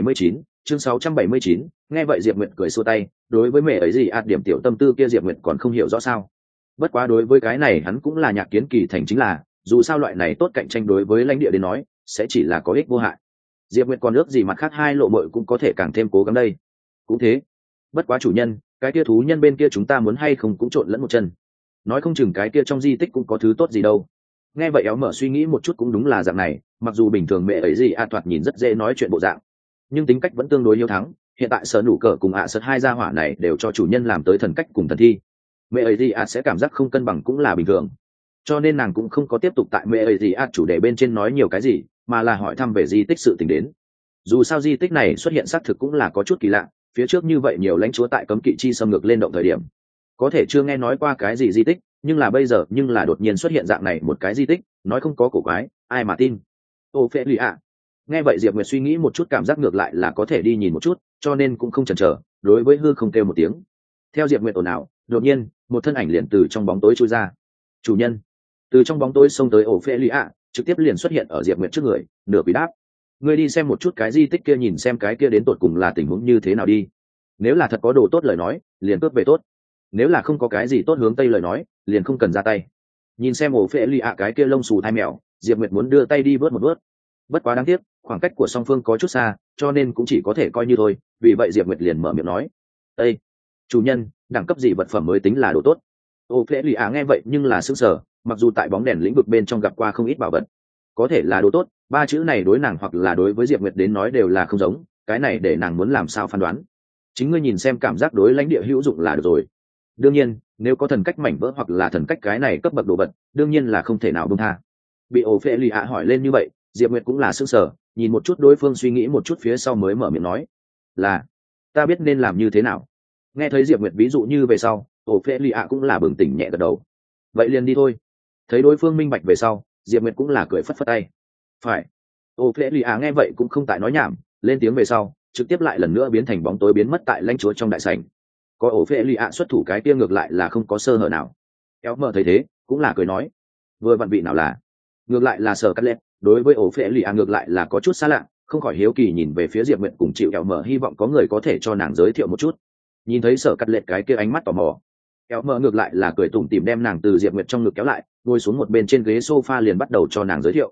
679, nghe vậy Diệp Nguyệt cười xua tay, đối với mẹ ấy gì điểm tiểu tâm tư kia Diệp Nguyệt còn không hiểu rõ sao. Bất quá đối với cái này hắn cũng là nhạc kiến kỳ thành, chính là dù sao loại này tốt cạnh tranh đối với lãnh địa đến nói sẽ chỉ là có ích vô hại. Diệp Nguyệt còn ước gì mặt khác hai lộ mội cũng có thể càng thêm cố gắng đây. Cũng thế. Bất quá chủ nhân, cái kia thú nhân bên kia chúng ta muốn hay không cũng trộn lẫn một chân, nói không chừng cái kia trong di tích cũng có thứ tốt gì đâu. Nghe vậy éo mở suy nghĩ một chút cũng đúng là dạng này, mặc dù bình thường mẹ ấy gì thoạt nhìn rất dễ nói chuyện bộ dạng, nhưng tính cách vẫn tương đối hiếu thắng. Hiện tại sở nủ cờ cùng sật hai gia hỏa này đều cho chủ nhân làm tới thần cách cùng thần thi, mẹ ấy gì sẽ cảm giác không cân bằng cũng là bình thường. Cho nên nàng cũng không có tiếp tục tại mẹ ấy gì chủ đề bên trên nói nhiều cái gì, mà là hỏi thăm về di tích sự tình đến. Dù sao di tích này xuất hiện xác thực cũng là có chút kỳ lạ, phía trước như vậy nhiều lãnh chúa tại cấm kỵ chi xâm ngược lên động thời điểm có thể chưa nghe nói qua cái gì di tích, nhưng là bây giờ nhưng là đột nhiên xuất hiện dạng này một cái di tích, nói không có cổ quái ai mà tin. Ô phê lì nghe vậy Diệp Nguyệt suy nghĩ một chút cảm giác ngược lại là có thể đi nhìn một chút, cho nên cũng không chần chờ, đối với hư không kêu một tiếng. Theo Diệp Nguyệt ồn ào, đột nhiên một thân ảnh liền từ trong bóng tối trôi ra. Chủ nhân. Từ trong bóng tối xông tới ổ phê lì trực tiếp liền xuất hiện ở Diệp Nguyệt trước người, nửa quỷ đáp. Ngươi đi xem một chút cái di tích kia, nhìn xem cái kia đến tột cùng là tình huống như thế nào đi. Nếu là thật có đồ tốt lời nói liền cướp về tốt, nếu là không có cái gì tốt hướng tây lời nói liền không cần ra tay. Nhìn xem ổ phệ lì cái kia lông xù thai mèo, Diệp Nguyệt muốn đưa tay đi vớt một vớt, bất quá đáng tiếc khoảng cách của song phương có chút xa, cho nên cũng chỉ có thể coi như thôi. Vì vậy Diệp Nguyệt liền mở miệng nói: "Ê, chủ nhân, đẳng cấp gì vật phẩm mới tính là đồ tốt?" Ổ phệ lì nghe vậy nhưng là sững sờ, mặc dù tại bóng đèn lĩnh vực bên trong gặp qua không ít bảo vật, có thể là đồ tốt ba chữ này đối nàng hoặc là đối với Diệp Nguyệt đến nói đều là không giống, cái này để nàng muốn làm sao phán đoán. Chính ngươi nhìn xem cảm giác đối lãnh địa hữu dụng là được rồi. Đương nhiên nếu có thần cách mảnh vỡ hoặc là thần cách cái này cấp bậc đồ vật đương nhiên là không thể nào buông tha. Bị ổ phệ lì hỏi lên như vậy, Diệp Nguyệt cũng là sững sờ, nhìn một chút đối phương suy nghĩ một chút phía sau mới mở miệng nói: "Là, ta biết nên làm như thế nào." Nghe thấy Diệp Nguyệt ví dụ như về sau, ổ phệ lì cũng là bừng tỉnh nhẹ gật đầu. "Vậy liền đi thôi." Thấy đối phương minh bạch về sau, Diệp Nguyệt cũng là cười phất phất tay. "Phải." Ô phệ lì nghe vậy cũng không tại nói nhảm, lên tiếng về sau trực tiếp lại lần nữa biến thành bóng tối biến mất tại lãnh chúa trong đại sảnh. Có ổ phệ lì xuất thủ cái kia ngược lại là không có sơ hở nào. Kéo mở thấy thế cũng là cười nói: "Vừa vặn vị nào là?" Ngược lại là Sở Cắt Lệ, đối với ổ phệ lì ngược lại là có chút xa lạ, không khỏi hiếu kỳ nhìn về phía Diệp Nguyệt cùng chịu kéo mở, hy vọng có người có thể cho nàng giới thiệu một chút. Nhìn thấy Sở Cắt Lệ cái kia ánh mắt tò mò, kéo mở ngược lại là cười tủm tỉm đem nàng từ Diệp Nguyệt trong ngực kéo lại, ngồi xuống một bên trên ghế sofa liền bắt đầu cho nàng giới thiệu.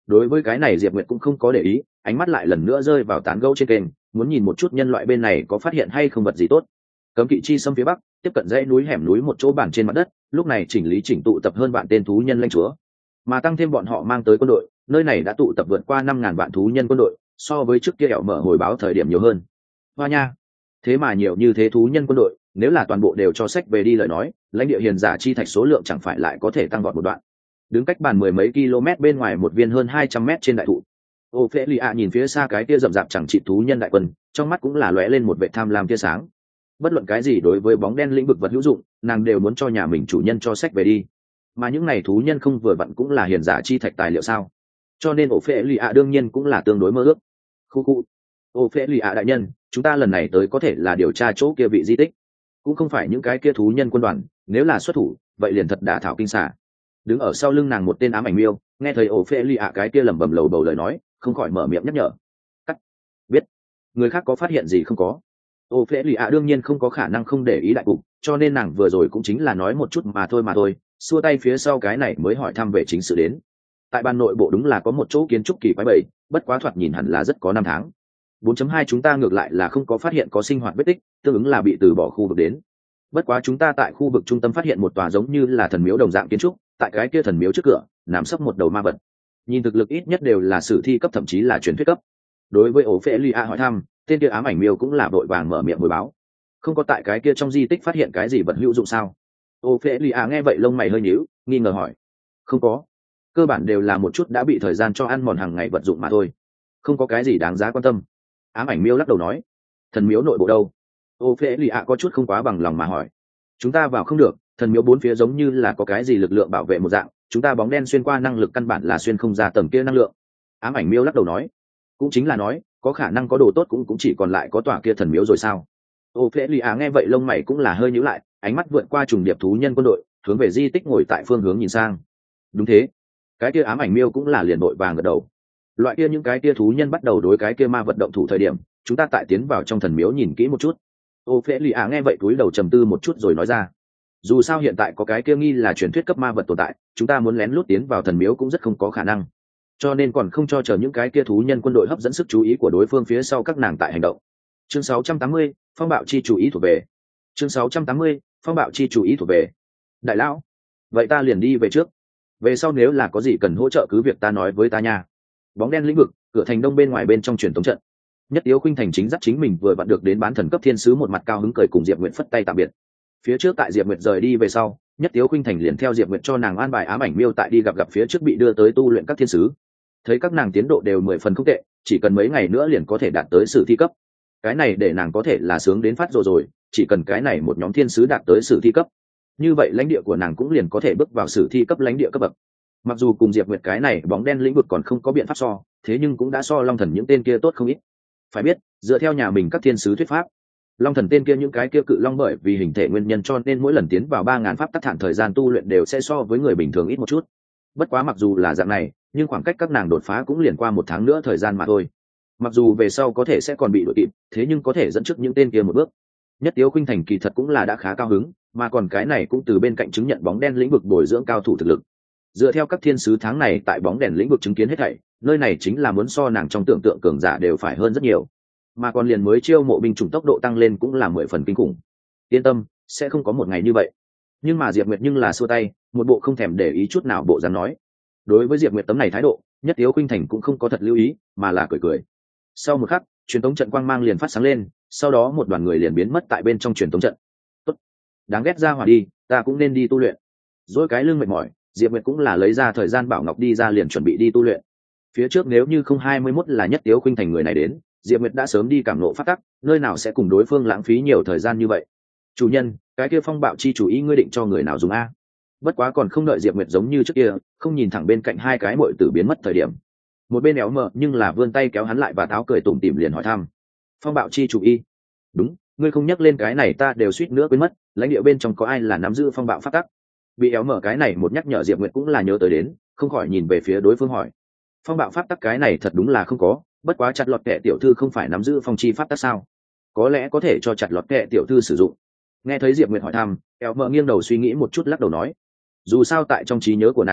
Đối với cái này Diệp Nguyệt cũng không có để ý, ánh mắt lại lần nữa rơi vào tán gẫu trên kênh, muốn nhìn một chút nhân loại bên này có phát hiện hay không vật gì tốt. Cấm kỵ chi xâm phía bắc, tiếp cận dãy núi hẻm núi một chỗ bản trên mặt đất, lúc này chỉnh lý chỉnh tụ tập hơn vạn tên thú nhân lãnh chúa, mà tăng thêm bọn họ mang tới quân đội, nơi này đã tụ tập vượt qua 5.000 vạn thú nhân quân đội, so với trước kia ẻo mở hồi báo thời điểm nhiều hơn. Hoa nha, thế mà nhiều như thế thú nhân quân đội, nếu là toàn bộ đều cho sách về đi lời nói, lãnh địa hiền giả chi thạch số lượng chẳng phải lại có thể tăng vọt một đoạn. Đứng cách bàn mười mấy km bên ngoài một viên hơn 200 m trên đại thụ, Ophelia nhìn phía xa cái kia rậm rạp chẳng trị thú nhân đại quân, trong mắt cũng là lóe lên một vẻ tham lam tia sáng. Bất luận cái gì đối với bóng đen lĩnh vực vật hữu dụng, nàng đều muốn cho nhà mình chủ nhân cho sách về đi. Mà những này thú nhân không vừa vặn cũng là hiền giả chi thạch tài liệu sao? Cho nên Ophelia đương nhiên cũng là tương đối mơ ước. Khu. Ophelia đại nhân, chúng ta lần này tới có thể là điều tra chỗ kia vị di tích, cũng không phải những cái kia thú nhân quân đoàn, nếu là xuất thủ, vậy liền thật đả thảo kinh xà. Đứng ở sau lưng nàng một tên ám ảnh miêu, nghe thấy Ophelia cái kia lẩm bẩm lầu bầu lời nói, không khỏi mở miệng nhắc nhở. Cắt. Biết. Người khác có phát hiện gì không có? Ophelia đương nhiên không có khả năng không để ý đại cục, cho nên nàng vừa rồi cũng chính là nói một chút mà thôi, xua tay phía sau cái này mới hỏi thăm về chính sự đến. Tại ban nội bộ đúng là có một chỗ kiến trúc kỳ quái bầy, bất quá thoạt nhìn hẳn là rất có năm tháng. 4.2 chúng ta ngược lại là không có phát hiện có sinh hoạt vết tích, tương ứng là bị từ bỏ khu vực đến. Bất quá chúng ta tại khu vực trung tâm phát hiện một tòa giống như là thần miếu đồng dạng kiến trúc, tại cái kia thần miếu trước cửa nằm sấp một đầu ma vật, nhìn thực lực ít nhất đều là sử thi cấp thậm chí là truyền thuyết cấp. Đối với Ophelia hỏi thăm, tên kia ám ảnh miêu cũng là vội vàng mở miệng hồi báo. Không có tại cái kia trong di tích phát hiện cái gì vật hữu dụng sao? Ophelia nghe vậy lông mày hơi nhíu, nghi ngờ hỏi. Không có, cơ bản đều là một chút đã bị thời gian cho ăn mòn hàng ngày vật dụng mà thôi, không có cái gì đáng giá quan tâm. Ám ảnh miêu lắc đầu nói. Thần miếu nội bộ đâu? Ophelia có chút không quá bằng lòng mà hỏi. Chúng ta vào không được, thần miếu bốn phía giống như là có cái gì lực lượng bảo vệ một dạng, chúng ta bóng đen xuyên qua năng lực căn bản là xuyên không ra tầng kia năng lượng. Ám ảnh miêu lắc đầu nói. Cũng chính là nói, có khả năng có đồ tốt cũng chỉ còn lại có tòa kia thần miếu rồi sao? Ophelia nghe vậy lông mày cũng là hơi nhíu lại, ánh mắt vượt qua trùng điệp thú nhân quân đội, hướng về di tích ngồi tại phương hướng nhìn sang. Đúng thế, cái kia ám ảnh miêu cũng là liền đội vàng gật đầu. Loại kia những cái kia thú nhân bắt đầu đối cái kia ma vật động thủ thời điểm, chúng ta tại tiến vào trong thần miếu nhìn kỹ một chút. Ophelia nghe vậy cúi đầu trầm tư một chút rồi nói ra. Dù sao hiện tại có cái kia nghi là truyền thuyết cấp ma vật tồn tại, chúng ta muốn lén lút tiến vào thần miếu cũng rất không có khả năng, cho nên còn không cho chờ những cái kia thú nhân quân đội hấp dẫn sức chú ý của đối phương phía sau các nàng tại hành động. Chương 680, phong bạo chi chủ ý thuộc về. Chương 680, phong bạo chi chủ ý thuộc về. Đại lão, vậy ta liền đi về trước, về sau nếu là có gì cần hỗ trợ cứ việc ta nói với ta nha. Bóng đen lĩnh vực, cửa thành đông bên ngoài bên trong truyền thống trận. Nhất Tiếu Khuynh Thành chính dắt chính mình vừa vặn được đến bán thần cấp thiên sứ một mặt cao hứng cười cùng Diệp Nguyệt phất tay tạm biệt. Phía trước tại Diệp Nguyệt rời đi về sau, Nhất Tiếu Khuynh Thành liền theo Diệp Nguyệt cho nàng an bài ám ảnh miêu tại đi gặp phía trước bị đưa tới tu luyện các thiên sứ. Thấy các nàng tiến độ đều 10 phần không tệ, chỉ cần mấy ngày nữa liền có thể đạt tới sử thi cấp. Cái này để nàng có thể là sướng đến phát rồi, chỉ cần cái này một nhóm thiên sứ đạt tới sử thi cấp, như vậy lãnh địa của nàng cũng liền có thể bước vào sử thi cấp lãnh địa cấp bậc. Mặc dù cùng Diệp Nguyệt cái này bóng đen lĩnh vực còn không có biện pháp so, thế nhưng cũng đã so Long Thần những tên kia tốt không ít. Phải biết, dựa theo nhà mình các thiên sứ thuyết pháp, Long Thần tên kia những cái kia cự long bởi vì hình thể nguyên nhân cho nên mỗi lần tiến vào 3.000 pháp tắc thản thời gian tu luyện đều sẽ so với người bình thường ít một chút. Bất quá mặc dù là dạng này, nhưng khoảng cách các nàng đột phá cũng liền qua 1 tháng nữa thời gian mà thôi. Mặc dù về sau có thể sẽ còn bị đuổi kịp, thế nhưng có thể dẫn trước những tên kia một bước. Nhất Tiếu Khuynh Thành kỳ thật cũng là đã khá cao hứng, mà còn cái này cũng từ bên cạnh chứng nhận bóng đen lĩnh vực bồi dưỡng cao thủ thực lực. Dựa theo các thiên sứ tháng này tại bóng đèn lĩnh vực chứng kiến hết thảy, nơi này chính là muốn so nàng trong tưởng tượng cường giả đều phải hơn rất nhiều, mà còn liền mới chiêu mộ binh chủng tốc độ tăng lên cũng là 10 phần kinh khủng. Yên tâm, sẽ không có một ngày như vậy. Nhưng mà Diệp Nguyệt nhưng là xua tay, một bộ không thèm để ý chút nào bộ dáng nói. Đối với Diệp Nguyệt tấm này thái độ, Nhất Tiếu Khuynh Thành cũng không có thật lưu ý, mà là cười cười. Sau một khắc, truyền tống trận quang mang liền phát sáng lên, sau đó một đoàn người liền biến mất tại bên trong truyền tống trận. Tốt, đáng ghét ra hỏa đi, ta cũng nên đi tu luyện. Rồi cái lưng mệt mỏi, Diệp Nguyệt cũng là lấy ra thời gian bảo ngọc đi ra liền chuẩn bị đi tu luyện. Phía trước nếu như không 21 là Nhất Tiếu Khuynh Thành người này đến, Diệp Nguyệt đã sớm đi cảm ngộ pháp tắc, nơi nào sẽ cùng đối phương lãng phí nhiều thời gian như vậy. Chủ nhân, cái kia phong bạo chi chủ ý ngươi định cho người nào dùng a? Bất quá còn không đợi Diệp Nguyệt giống như trước kia, không nhìn thẳng bên cạnh hai cái muội tử biến mất thời điểm. Một bên éo mờ nhưng là vươn tay kéo hắn lại và tháo cười tủm tỉm liền hỏi thăm. Phong bạo chi chủ y? Đúng, ngươi không nhắc lên cái này ta đều suýt nữa quên mất, lãnh địa bên trong có ai là nắm giữ phong bạo pháp tắc? Bị éo mở cái này một nhắc nhở Diệp Nguyệt cũng là nhớ tới đến, không khỏi nhìn về phía đối phương hỏi. Phong bạo pháp tắc cái này thật đúng là không có, bất quá chặt lọt kệ tiểu thư không phải nắm giữ phong chi pháp tắc sao? Có lẽ có thể cho chặt lọt kệ tiểu thư sử dụng. Nghe thấy Diệp Nguyệt hỏi thăm, éo mở nghiêng đầu suy nghĩ một chút lắc đầu nói. Dù sao tại trong trí nhớ của nàng,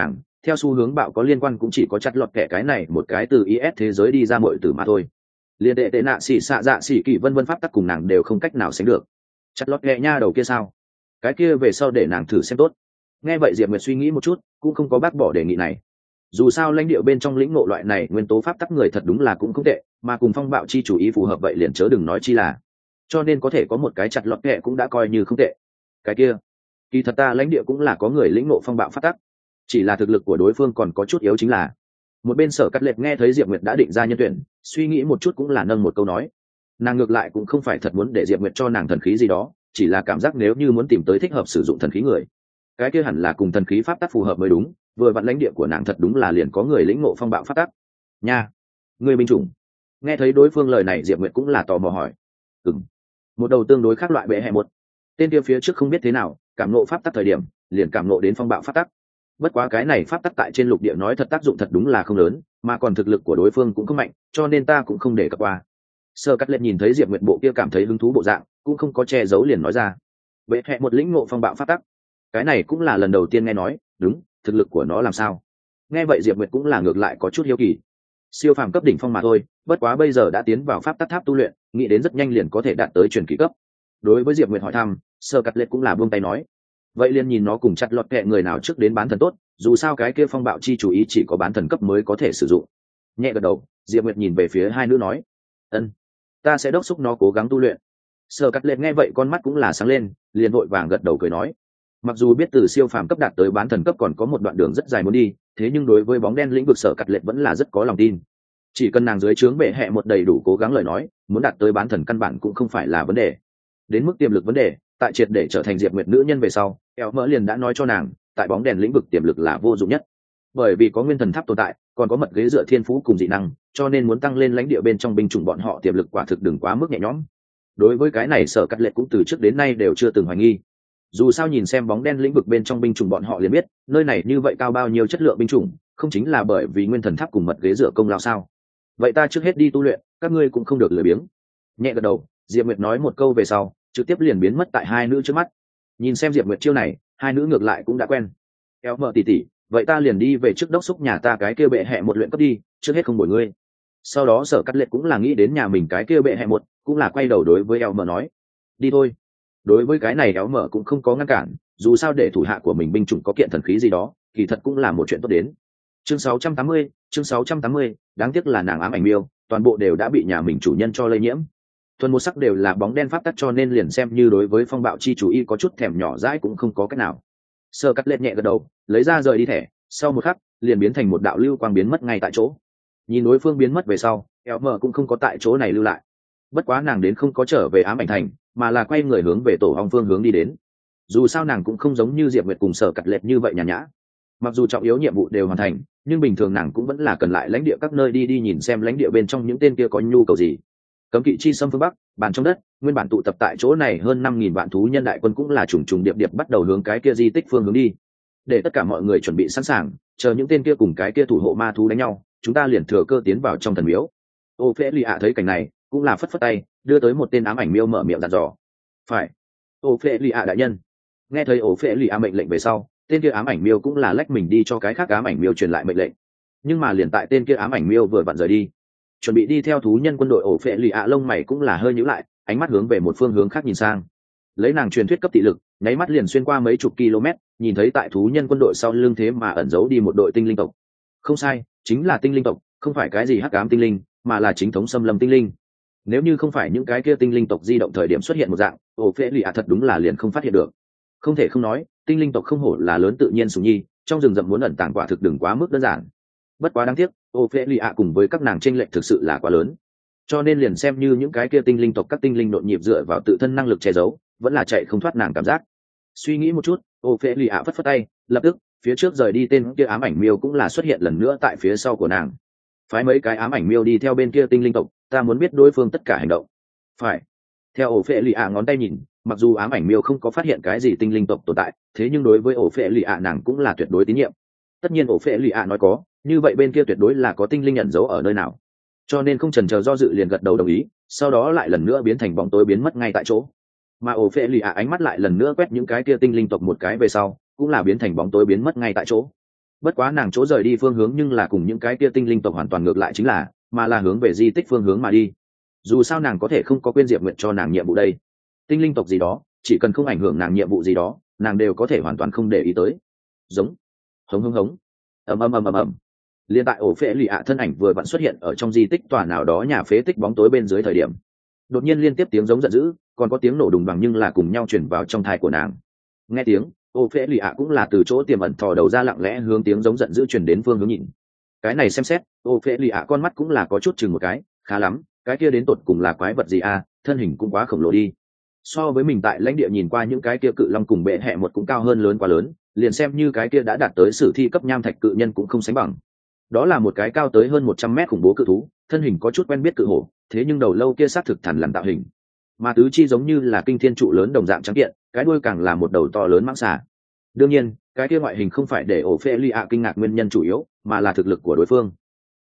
theo xu hướng bạo có liên quan cũng chỉ có chặt lọt kẻ cái này một cái từ is thế giới đi ra mọi từ mà thôi. Liên đệ tệ nạ xỉ xạ dạ xỉ kỳ vân vân pháp tắc cùng nàng đều không cách nào sánh được. Chặt lọt kẻ nha đầu kia sao? Cái kia về sau để nàng thử xem tốt. Nghe vậy Diệp Nguyệt suy nghĩ một chút, cũng không có bác bỏ đề nghị này. Dù sao lãnh địa bên trong lĩnh ngộ loại này nguyên tố pháp tắc người thật đúng là cũng không tệ, mà cùng phong bạo chi chủ ý phù hợp vậy liền chớ đừng nói chi là. Cho nên có thể có một cái chặt lọt kẻ cũng đã coi như không tệ. Cái kia, kỳ thật ta lãnh địa cũng là có người lĩnh ngộ phong bạo pháp tắc, chỉ là thực lực của đối phương còn có chút yếu chính là. Một bên Sở Cắt Lệch nghe thấy Diệp Nguyệt đã định ra nhân tuyển, suy nghĩ một chút cũng là nâng một câu nói. Nàng ngược lại cũng không phải thật muốn để Diệp Nguyệt cho nàng thần khí gì đó, chỉ là cảm giác nếu như muốn tìm tới thích hợp sử dụng thần khí người, cái kia hẳn là cùng thần khí pháp tắc phù hợp mới đúng. Vừa vặn lãnh địa của nàng thật đúng là liền có người lĩnh ngộ phong bạo pháp tắc. Nha, người binh chủng. Nghe thấy đối phương lời này Diệp Nguyệt cũng là tò mò hỏi. Một đầu tương đối khác loại bệ hệ một. Tên kia phía trước không biết thế nào, cảm ngộ pháp tắc thời điểm, liền cảm ngộ đến phong bạo pháp tắc. Bất quá cái này pháp tắc tại trên lục địa nói thật tác dụng thật đúng là không lớn, mà còn thực lực của đối phương cũng không mạnh, cho nên ta cũng không để cập qua. Sơ Cắt Lệch nhìn thấy Diệp Nguyệt bộ kia cảm thấy hứng thú bộ dạng, cũng không có che giấu liền nói ra. Bệ hệ một lĩnh ngộ phong bạo pháp tắc, cái này cũng là lần đầu tiên nghe nói. Đúng, thực lực của nó làm sao? Nghe vậy Diệp Nguyệt cũng là ngược lại có chút hiếu kỳ. Siêu phàm cấp đỉnh phong mà thôi, bất quá bây giờ đã tiến vào pháp tắc tháp tu luyện, nghĩ đến rất nhanh liền có thể đạt tới truyền kỳ cấp. Đối với Diệp Nguyệt hỏi thăm, Sơ Cắt Lệch cũng là buông tay nói, vậy liền nhìn nó cùng chặt lọt kẹ người nào trước đến bán thần tốt, dù sao cái kia phong bạo chi chủ ý chỉ có bán thần cấp mới có thể sử dụng. Nhẹ gật đầu, Diệp Nguyệt nhìn về phía hai nữ nói, ân, ta sẽ đốc thúc nó cố gắng tu luyện. Sơ Cắt Lệch nghe vậy con mắt cũng là sáng lên, liền vội vàng gật đầu cười nói, mặc dù biết từ siêu phàm cấp đạt tới bán thần cấp còn có một đoạn đường rất dài muốn đi, thế nhưng đối với bóng đen lĩnh vực Sở Cắt Lệch vẫn là rất có lòng tin. Chỉ cần nàng dưới trướng bệ hệ một đầy đủ cố gắng lời nói, muốn đạt tới bán thần căn bản cũng không phải là vấn đề. Đến mức tiềm lực vấn đề, tại triệt để trở thành Diệp Nguyệt nữ nhân về sau, eo mỡ liền đã nói cho nàng, tại bóng đèn lĩnh vực tiềm lực là vô dụng nhất, bởi vì có nguyên thần tháp tồn tại, còn có mật ghế dựa thiên phú cùng dị năng, cho nên muốn tăng lên lãnh địa bên trong binh chủng bọn họ tiềm lực quả thực đừng quá mức nhẹ nhõm. Đối với cái này Sở Cắt Lệch cũng từ trước đến nay đều chưa từng hoài nghi. Dù sao nhìn xem bóng đen lĩnh vực bên trong binh chủng bọn họ liền biết, nơi này như vậy cao bao nhiêu chất lượng binh chủng, không chính là bởi vì nguyên thần tháp cùng mật ghế dựa công lao sao? Vậy ta trước hết đi tu luyện, các ngươi cũng không được lười biếng. Nhẹ gật đầu, Diệp Nguyệt nói một câu về sau, trực tiếp liền biến mất tại hai nữ trước mắt. Nhìn xem Diệp Nguyệt chiêu này, hai nữ ngược lại cũng đã quen. Eo mợ tỉ tỉ, vậy ta liền đi về trước đốc xúc nhà ta cái kia bệ hệ một luyện cấp đi, trước hết không bồi ngươi. Sau đó Sở Cắt Lệch cũng là nghĩ đến nhà mình cái kia bệ hệ một, cũng là quay đầu đối với eo mợ nói, đi thôi. Đối với cái này eo mợ cũng không có ngăn cản, dù sao để thủ hạ của mình binh chủng có kiện thần khí gì đó, kỳ thật cũng là một chuyện tốt đến. Chương 680, đáng tiếc là nàng ám ảnh miêu, toàn bộ đều đã bị nhà mình chủ nhân cho lây nhiễm. Thuần một sắc đều là bóng đen pháp tắc cho nên liền xem như đối với phong bạo chi chủ y có chút thèm nhỏ dãi cũng không có cách nào. Sơ Cắt Lệch nhẹ gật đầu, lấy ra rời đi thẻ, sau một khắc liền biến thành một đạo lưu quang biến mất ngay tại chỗ. Nhìn đối phương biến mất về sau, eo mờ cũng không có tại chỗ này lưu lại. Bất quá nàng đến không có trở về ám ảnh thành, mà là quay người hướng về tổ hong phương hướng đi đến. Dù sao nàng cũng không giống như Diệp Nguyệt cùng Sở Cắt Lệch như vậy nhàn nhã. Mặc dù trọng yếu nhiệm vụ đều hoàn thành, nhưng bình thường nàng cũng vẫn là cần lại lãnh địa các nơi đi nhìn xem lãnh địa bên trong những tên kia có nhu cầu gì. Cấm kỵ chi xâm phương bắc, bàn trong đất, nguyên bản tụ tập tại chỗ này hơn 5.000 vạn thú nhân đại quân cũng là trùng trùng điệp điệp bắt đầu hướng cái kia di tích phương hướng đi. Để tất cả mọi người chuẩn bị sẵn sàng, chờ những tên kia cùng cái kia thủ hộ ma thú đánh nhau, chúng ta liền thừa cơ tiến vào trong thần miếu. Ô Phệ Lì ạ thấy cảnh này, cũng là phất phất tay, đưa tới một tên ám ảnh miêu mở miệng dặn dò. Phải. Ô Phệ Lì ạ đại nhân. Nghe thấy Ô Phệ Lì ạ mệnh lệnh về sau, tên kia ám ảnh miêu cũng là lách mình đi cho cái khác ám ảnh miêu truyền lại mệnh lệnh. Nhưng mà liền tại tên kia ám ảnh miêu vừa vặn rời đi, chuẩn bị đi theo thú nhân quân đội Ổ Phệ Lì ạ lông mày cũng là hơi nhíu lại, ánh mắt hướng về một phương hướng khác nhìn sang. Lấy nàng truyền thuyết cấp thị lực, nháy mắt liền xuyên qua mấy chục km, nhìn thấy tại thú nhân quân đội sau lưng thế mà ẩn giấu đi một đội tinh linh tộc. Không sai, chính là tinh linh tộc, không phải cái gì hắc ám tinh linh, mà là chính thống xâm lâm tinh linh. Nếu như không phải những cái kia tinh linh tộc di động thời điểm xuất hiện một dạng, Ổ Phệ Lì ạ thật đúng là liền không phát hiện được. Không thể không nói, tinh linh tộc không hổ là lớn tự nhiên sủng nhi, trong rừng rậm muốn ẩn tàng quả thực đừng quá mức đơn giản. Bất quá đáng tiếc, Ô Phệ Lì ạ cùng với các nàng chênh lệch thực sự là quá lớn, cho nên liền xem như những cái kia tinh linh tộc các tinh linh nhộn nhịp dựa vào tự thân năng lực che giấu, vẫn là chạy không thoát nàng cảm giác. Suy nghĩ một chút, Ô Phệ Lì ạ phất phất tay, lập tức phía trước rời đi tên kia ám ảnh miêu cũng là xuất hiện lần nữa tại phía sau của nàng. Phái mấy cái ám ảnh miêu đi theo bên kia tinh linh tộc, ta muốn biết đối phương tất cả hành động. Phải. Theo Ô Phệ Lì ạ ngón tay nhìn, mặc dù ám ảnh miêu không có phát hiện cái gì tinh linh tộc tồn tại, thế nhưng đối với Ô Phệ Lì ạ nàng cũng là tuyệt đối tín nhiệm. Tất nhiên Ô Phệ Lì ạ nói có, như vậy bên kia tuyệt đối là có tinh linh ẩn giấu ở nơi nào, cho nên không chần chờ do dự liền gật đầu đồng ý, sau đó lại lần nữa biến thành bóng tối biến mất ngay tại chỗ. Mà Ô Phệ Lì ạ ánh mắt lại lần nữa quét những cái kia tinh linh tộc một cái về sau, cũng là biến thành bóng tối biến mất ngay tại chỗ. bất quá nàng chỗ rời đi phương hướng nhưng là cùng những cái kia tinh linh tộc hoàn toàn ngược lại, chính là mà là hướng về di tích phương hướng mà đi. Dù sao nàng có thể không có quên Diệp Nguyệt cho nàng nhiệm vụ đây, tinh linh tộc gì đó chỉ cần không ảnh hưởng nàng nhiệm vụ gì đó nàng đều có thể hoàn toàn không để ý tới. Giống hống hống hống, ầm. Liên tại ổ phệ lì ạ thân ảnh vừa vặn xuất hiện ở trong di tích tòa nào đó nhà phế tích bóng tối bên dưới thời điểm, đột nhiên liên tiếp tiếng giống giận dữ còn có tiếng nổ đùng đoàng nhưng là cùng nhau chuyển vào trong thai của nàng. Nghe tiếng, ổ phệ lì ạ cũng là từ chỗ tiềm ẩn thò đầu ra, lặng lẽ hướng tiếng giống giận dữ chuyển đến phương hướng nhìn. Cái này xem xét, ổ phệ lì ạ con mắt cũng là có chút chừng một cái, khá lắm, cái kia đến tột cùng là quái vật gì a, thân hình cũng quá khổng lồ đi. So với mình tại lãnh địa nhìn qua những cái kia cự long cùng bệ hẹ một cũng cao hơn lớn quá lớn, liền xem như cái kia đã đạt tới sử thi cấp nham thạch cự nhân cũng không sánh bằng. Đó là một cái cao tới hơn 100 mét khủng bố cự thú, thân hình có chút quen biết cự hổ, thế nhưng đầu lâu kia xác thực thằn lằn tạo hình, mà tứ chi giống như là kinh thiên trụ lớn đồng dạng trắng kiện, cái đuôi càng là một đầu to lớn mãng xà. Đương nhiên, cái kia ngoại hình không phải để Ophelia kinh ngạc nguyên nhân chủ yếu, mà là thực lực của đối phương.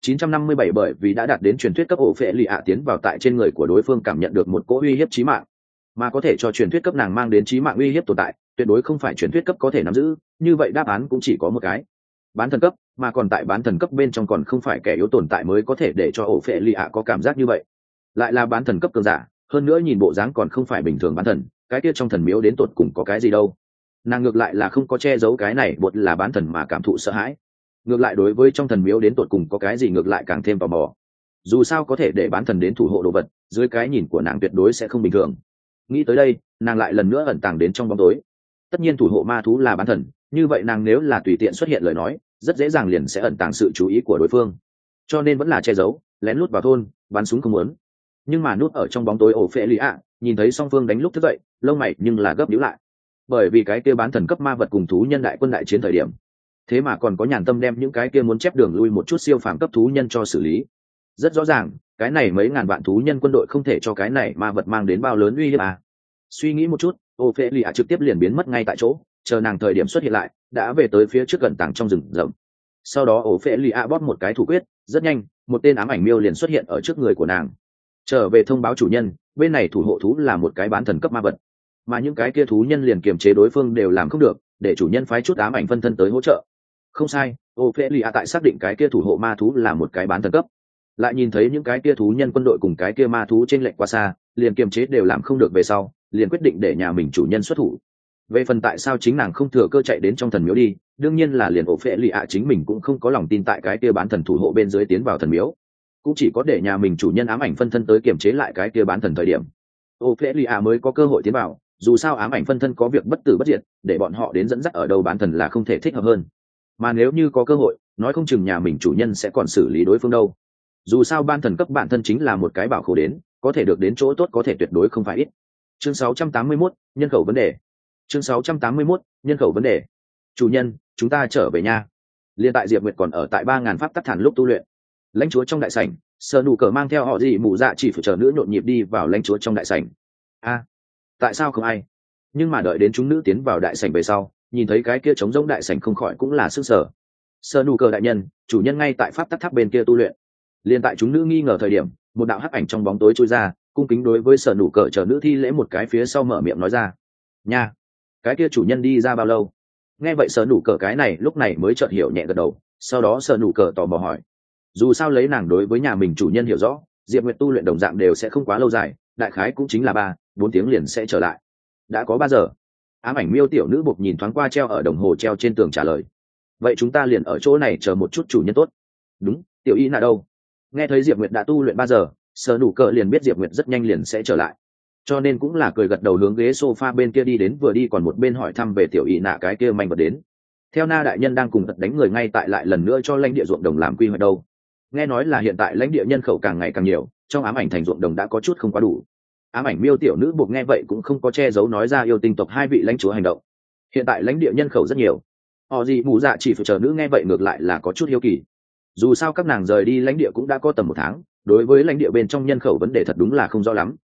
957 bởi vì đã đạt đến truyền thuyết cấp, Ophelia tiến vào tại trên người của đối phương cảm nhận được một cỗ uy hiếp chí mạng, mà có thể cho truyền thuyết cấp nàng mang đến chí mạng uy hiếp tồn tại, tuyệt đối không phải truyền thuyết cấp có thể nắm giữ, như vậy đáp án cũng chỉ có một cái. Bán thần cấp, mà còn tại bán thần cấp bên trong còn không phải kẻ yếu tồn tại mới có thể để cho Ophelia có cảm giác như vậy. Lại là bán thần cấp cường giả, hơn nữa nhìn bộ dáng còn không phải bình thường bán thần, cái kia trong thần miếu đến tột cùng có cái gì đâu. Nàng ngược lại là không có che giấu cái này bột là bán thần mà cảm thụ sợ hãi, ngược lại đối với trong thần miếu đến tột cùng có cái gì ngược lại càng thêm tò mò. Dù sao có thể để bán thần đến thủ hộ đồ vật, dưới cái nhìn của nàng tuyệt đối sẽ không bình thường. Nghĩ tới đây, nàng lại lần nữa ẩn tàng đến trong bóng tối. Tất nhiên thủ hộ ma thú là bán thần, như vậy nàng nếu là tùy tiện xuất hiện lời nói, rất dễ dàng liền sẽ ẩn tàng sự chú ý của đối phương, cho nên vẫn là che giấu, lén lút vào thôn, bắn súng không muốn. Nhưng mà nút ở trong bóng tối Ophelia nhìn thấy song phương đánh lúc thức dậy, lông mày nhưng là gấp nhíu lại, bởi vì cái kia bán thần cấp ma vật cùng thú nhân đại quân đại chiến thời điểm, thế mà còn có nhàn tâm đem những cái kia muốn chép đường lui một chút siêu phàm cấp thú nhân cho xử lý. Rất rõ ràng, cái này mấy ngàn vạn thú nhân quân đội không thể cho cái này ma vật mang đến bao lớn uy hiếp à. Suy nghĩ một chút, Ophelia trực tiếp liền biến mất ngay tại chỗ, chờ nàng thời điểm xuất hiện lại, đã về tới phía trước gần tảng trong rừng rậm. Sau đó Ophelia bóp một cái thủ quyết, rất nhanh, một tên ám ảnh miêu liền xuất hiện ở trước người của nàng. Trở về thông báo chủ nhân, bên này thủ hộ thú là một cái bán thần cấp ma vật, mà những cái kia thú nhân liền kiềm chế đối phương đều làm không được, để chủ nhân phái chút ám ảnh phân thân tới hỗ trợ. Không sai, Ophelia tại xác định cái kia thủ hộ ma thú là một cái bán thần cấp, lại nhìn thấy những cái kia thú nhân quân đội cùng cái kia ma thú trên lệch quá xa, liền kiềm chế đều làm không được về sau, liền quyết định để nhà mình chủ nhân xuất thủ. Về phần tại sao chính nàng không thừa cơ chạy đến trong thần miếu đi, đương nhiên là liền Ophelia chính mình cũng không có lòng tin tại cái kia bán thần thủ hộ bên dưới tiến vào thần miếu, cũng chỉ có để nhà mình chủ nhân ám ảnh phân thân tới kiềm chế lại cái kia bán thần thời điểm, Ophelia mới có cơ hội tiến vào. Dù sao ám ảnh phân thân có việc bất tử bất diệt, để bọn họ đến dẫn dắt ở đâu bán thần là không thể thích hợp hơn. Mà nếu như có cơ hội, nói không chừng nhà mình chủ nhân sẽ còn xử lý đối phương đâu. Dù sao ban thần cấp bản thân chính là một cái bảo khổ đến, có thể được đến chỗ tốt có thể tuyệt đối không phải ít. Chương 681, nhân khẩu vấn đề. Chương 681, nhân khẩu vấn đề. Chủ nhân, chúng ta trở về nha. Liên tại Diệp Nguyệt còn ở tại 3000 pháp tắc thản lúc tu luyện. Lãnh chúa trong đại sảnh, Sơ Nụ Cờ mang theo họ gì mụ dạ chỉ phải chờ nữ nhộn nhịp đi vào lãnh chúa trong đại sảnh. A, tại sao không ai? Nhưng mà đợi đến chúng nữ tiến vào đại sảnh về sau, nhìn thấy cái kia trống rỗng đại sảnh không khỏi cũng là sức sở. Sơ Nụ Cờ đại nhân, chủ nhân ngay tại pháp tắc tháp bên kia tu luyện. Liên tại chúng nữ nghi ngờ thời điểm, một đạo hắc ảnh trong bóng tối trôi ra, cung kính đối với Sơ Nụ Cờ chờ nữ thi lễ một cái, phía sau mở miệng nói ra: nha, cái kia chủ nhân đi ra bao lâu? Nghe vậy Sơ Nụ Cờ cái này lúc này mới chợt hiểu nhẹ gật đầu, sau đó Sơ Nụ Cờ tò mò hỏi: dù sao lấy nàng đối với nhà mình chủ nhân hiểu rõ, Diệp Nguyệt tu luyện đồng dạng đều sẽ không quá lâu dài, đại khái cũng chính là 3-4 tiếng liền sẽ trở lại. Đã có 3 giờ. Ám ảnh miêu tiểu nữ buộc nhìn thoáng qua treo ở đồng hồ treo trên tường trả lời: vậy chúng ta liền ở chỗ này chờ một chút chủ nhân tốt. Đúng, tiểu y là đâu? Nghe thấy Diệp Nguyệt đã tu luyện 3 giờ, Sơ Nụ Cờ liền biết Diệp Nguyệt rất nhanh liền sẽ trở lại, cho nên cũng là cười gật đầu hướng ghế sofa bên kia đi đến, vừa đi còn một bên hỏi thăm về tiểu y nạ cái kia manh vật đến. Theo Na đại nhân đang cùng tật đánh người ngay tại lại lần nữa cho lãnh địa ruộng đồng làm quy hoạch đâu. Nghe nói là hiện tại lãnh địa nhân khẩu càng ngày càng nhiều, trong ám ảnh thành ruộng đồng đã có chút không quá đủ. Ám ảnh miêu tiểu nữ buộc nghe vậy cũng không có che giấu nói ra yêu tinh tộc 2 vị lãnh chúa hành động. Hiện tại lãnh địa nhân khẩu rất nhiều. Họ gì mù dạ chỉ phải chờ nữ nghe vậy ngược lại là có chút hiếu kỳ. Dù sao các nàng rời đi lãnh địa cũng đã có tầm 1 tháng, đối với lãnh địa bên trong nhân khẩu vấn đề thật đúng là không rõ lắm.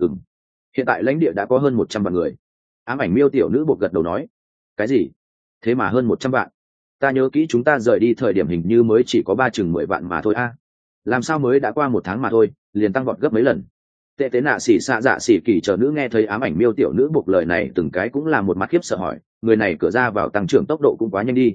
Hiện tại lãnh địa đã có hơn 100 vạn người. Ám ảnh miêu tiểu nữ buộc gật đầu nói: cái gì? Thế mà hơn 100 vạn? Ta nhớ kỹ chúng ta rời đi thời điểm hình như mới chỉ có 10 vạn mà thôi a. Làm sao mới đã qua 1 tháng mà thôi, liền tăng vọt gấp mấy lần? Tệ tế nạ xỉ xạ dạ xỉ kỳ chờ nữ nghe thấy ám ảnh miêu tiểu nữ buộc lời này từng cái cũng là một mặt khiếp sợ hỏi: người này cửa ra vào tăng trưởng tốc độ cũng quá nhanh đi.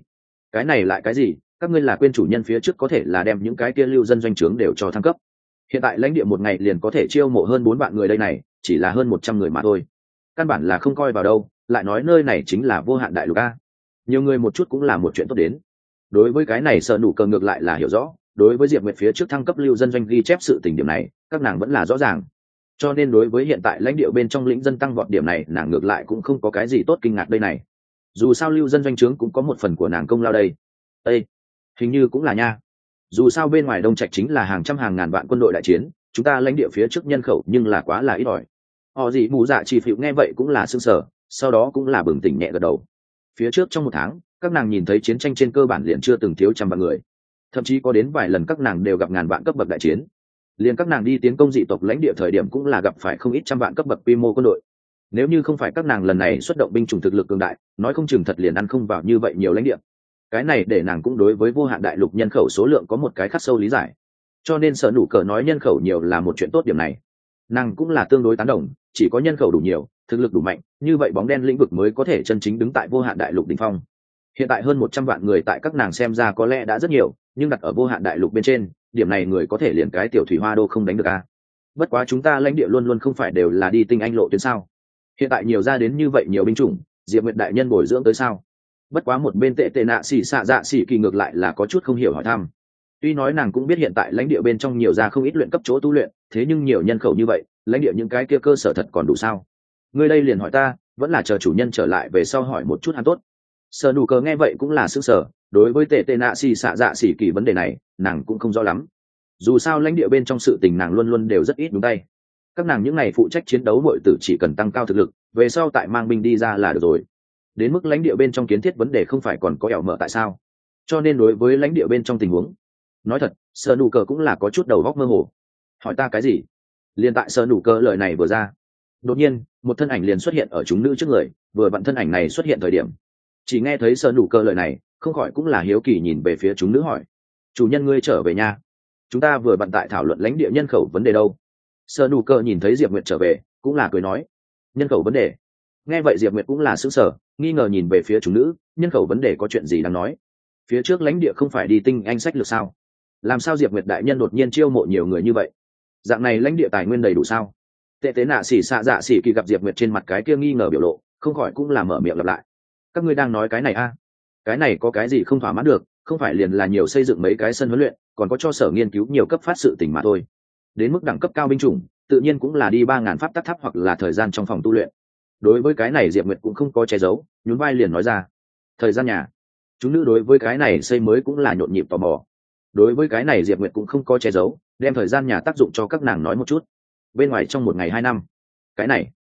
Cái này lại cái gì, các ngươi là quên chủ nhân phía trước có thể là đem những cái kia lưu dân doanh trướng đều cho thăng cấp. Hiện tại lãnh địa một ngày liền có thể chiêu mộ hơn 4 vạn người đây này, chỉ là hơn 100 người mà thôi, căn bản là không coi vào đâu, lại nói nơi này chính là vô hạn đại lục a. Nhiều người một chút cũng là một chuyện tốt đến. Đối với cái này Sở Nụ Cờ ngược lại là hiểu rõ, đối với Diệp Nguyệt phía trước thăng cấp lưu dân doanh ghi chép sự tình điểm này, các nàng vẫn là rõ ràng. Cho nên đối với hiện tại lãnh địa bên trong lĩnh dân tăng vọt điểm này, nàng ngược lại cũng không có cái gì tốt kinh ngạc đây này. Dù sao lưu dân doanh trướng cũng có một phần của nàng công lao đây. Ê, hình như cũng là nha. Dù sao bên ngoài Đông Trạch chính là hàng trăm hàng ngàn vạn quân đội đại chiến, chúng ta lãnh địa phía trước nhân khẩu nhưng là quá là ít ỏi. Họ gì mù dạ chỉ phịu nghe vậy cũng là sững sờ, sau đó cũng là bừng tỉnh nhẹ gật đầu. Phía trước trong một tháng, các nàng nhìn thấy chiến tranh trên cơ bản liền chưa từng thiếu trăm vạn người, thậm chí có đến vài lần các nàng đều gặp ngàn vạn cấp bậc đại chiến. Liền các nàng đi tiến công dị tộc lãnh địa thời điểm cũng là gặp phải không ít trăm vạn cấp bậc quy mô quân đội. Nếu như không phải các nàng lần này xuất động binh chủng thực lực cường đại, nói không chừng thật liền ăn không vào như vậy nhiều lãnh địa. Cái này để nàng cũng đối với vô hạn đại lục nhân khẩu số lượng có một cái khắc sâu lý giải. Cho nên Sở Nụ Cờ nói nhân khẩu nhiều là một chuyện tốt điểm này, nàng cũng là tương đối tán đồng. Chỉ có nhân khẩu đủ nhiều, thực lực đủ mạnh, như vậy bóng đen lĩnh vực mới có thể chân chính đứng tại vô hạn đại lục đỉnh phong. Hiện tại hơn 100 vạn người tại các nàng xem ra có lẽ đã rất nhiều, nhưng đặt ở vô hạn đại lục bên trên, điểm này người có thể liền cái tiểu thủy hoa đô không đánh được a. Bất quá chúng ta lãnh địa luôn luôn không phải đều là đi tinh anh lộ tuyến sao? Hiện tại nhiều ra đến như vậy nhiều binh chủng, Diệp Nguyệt đại nhân bồi dưỡng tới sao? Bất quá một bên tệ nạ xỉ xạ dạ xỉ kỳ ngược lại là có chút không hiểu hỏi thăm. Tuy nói nàng cũng biết hiện tại lãnh địa bên trong nhiều ra không ít luyện cấp chỗ tu luyện, thế nhưng nhiều nhân khẩu như vậy, lãnh địa những cái kia cơ sở thật còn đủ sao? Ngươi đây liền hỏi ta, vẫn là chờ chủ nhân trở lại về sau hỏi một chút hắn tốt. Sở Nụ Cờ nghe vậy cũng là sững sờ, đối với tệ nạ xỉ xạ dạ xỉ kỳ vấn đề này, nàng cũng không rõ lắm. Dù sao lãnh địa bên trong sự tình nàng luôn luôn đều rất ít đúng tay. Các nàng những ngày phụ trách chiến đấu muội tử chỉ cần tăng cao thực lực, về sau tại mang binh đi ra là được rồi. Đến mức lãnh địa bên trong kiến thiết vấn đề không phải còn có ẻo mở tại sao? Cho nên đối với lãnh địa bên trong tình huống, nói thật, Sở Nụ Cờ cũng là có chút đầu óc mơ hồ. Hỏi ta cái gì? Liên tại Sở Nụ Cờ lời này vừa ra, đột nhiên một thân ảnh liền xuất hiện ở chúng nữ trước người. Vừa vặn thân ảnh này xuất hiện thời điểm, chỉ nghe thấy Sở Nụ Cờ lời này, không khỏi cũng là hiếu kỳ nhìn về phía chúng nữ hỏi: chủ nhân ngươi trở về nha, chúng ta vừa vặn tại thảo luận lãnh địa nhân khẩu vấn đề đâu. Sở Nụ Cờ nhìn thấy Diệp Nguyệt trở về, cũng là cười nói: nhân khẩu vấn đề? Nghe vậy Diệp Nguyệt cũng là sững sờ, nghi ngờ nhìn về phía chúng nữ, nhân khẩu vấn đề có chuyện gì đang nói? Phía trước lãnh địa không phải đi tinh anh sách lược sao? Làm sao Diệp Nguyệt đại nhân đột nhiên chiêu mộ nhiều người như vậy? Dạng này lãnh địa tài nguyên đầy đủ sao? Tệ nạ xỉ xạ dạ xỉ kỳ gặp Diệp Nguyệt trên mặt cái kia nghi ngờ biểu lộ, không khỏi cũng là mở miệng lặp lại: các ngươi đang nói cái này a? Cái này có cái gì không thỏa mãn được, không phải liền là nhiều xây dựng mấy cái sân huấn luyện, còn có cho sở nghiên cứu nhiều cấp phát sự tình mà thôi. Đến mức đẳng cấp cao binh chủng, tự nhiên cũng là đi 3000 pháp tắc tháp hoặc là thời gian trong phòng tu luyện. Đối với cái này Diệp Nguyệt cũng không có che giấu, nhún vai liền nói ra: thời gian nhà. Chúng nữ đối với cái này xây mới cũng là nhộn nhịp tò mò. Đối với cái này Diệp Nguyệt cũng không có che giấu, đem thời gian nhà tác dụng cho các nàng nói một chút. Bên ngoài trong một ngày 2 năm, cái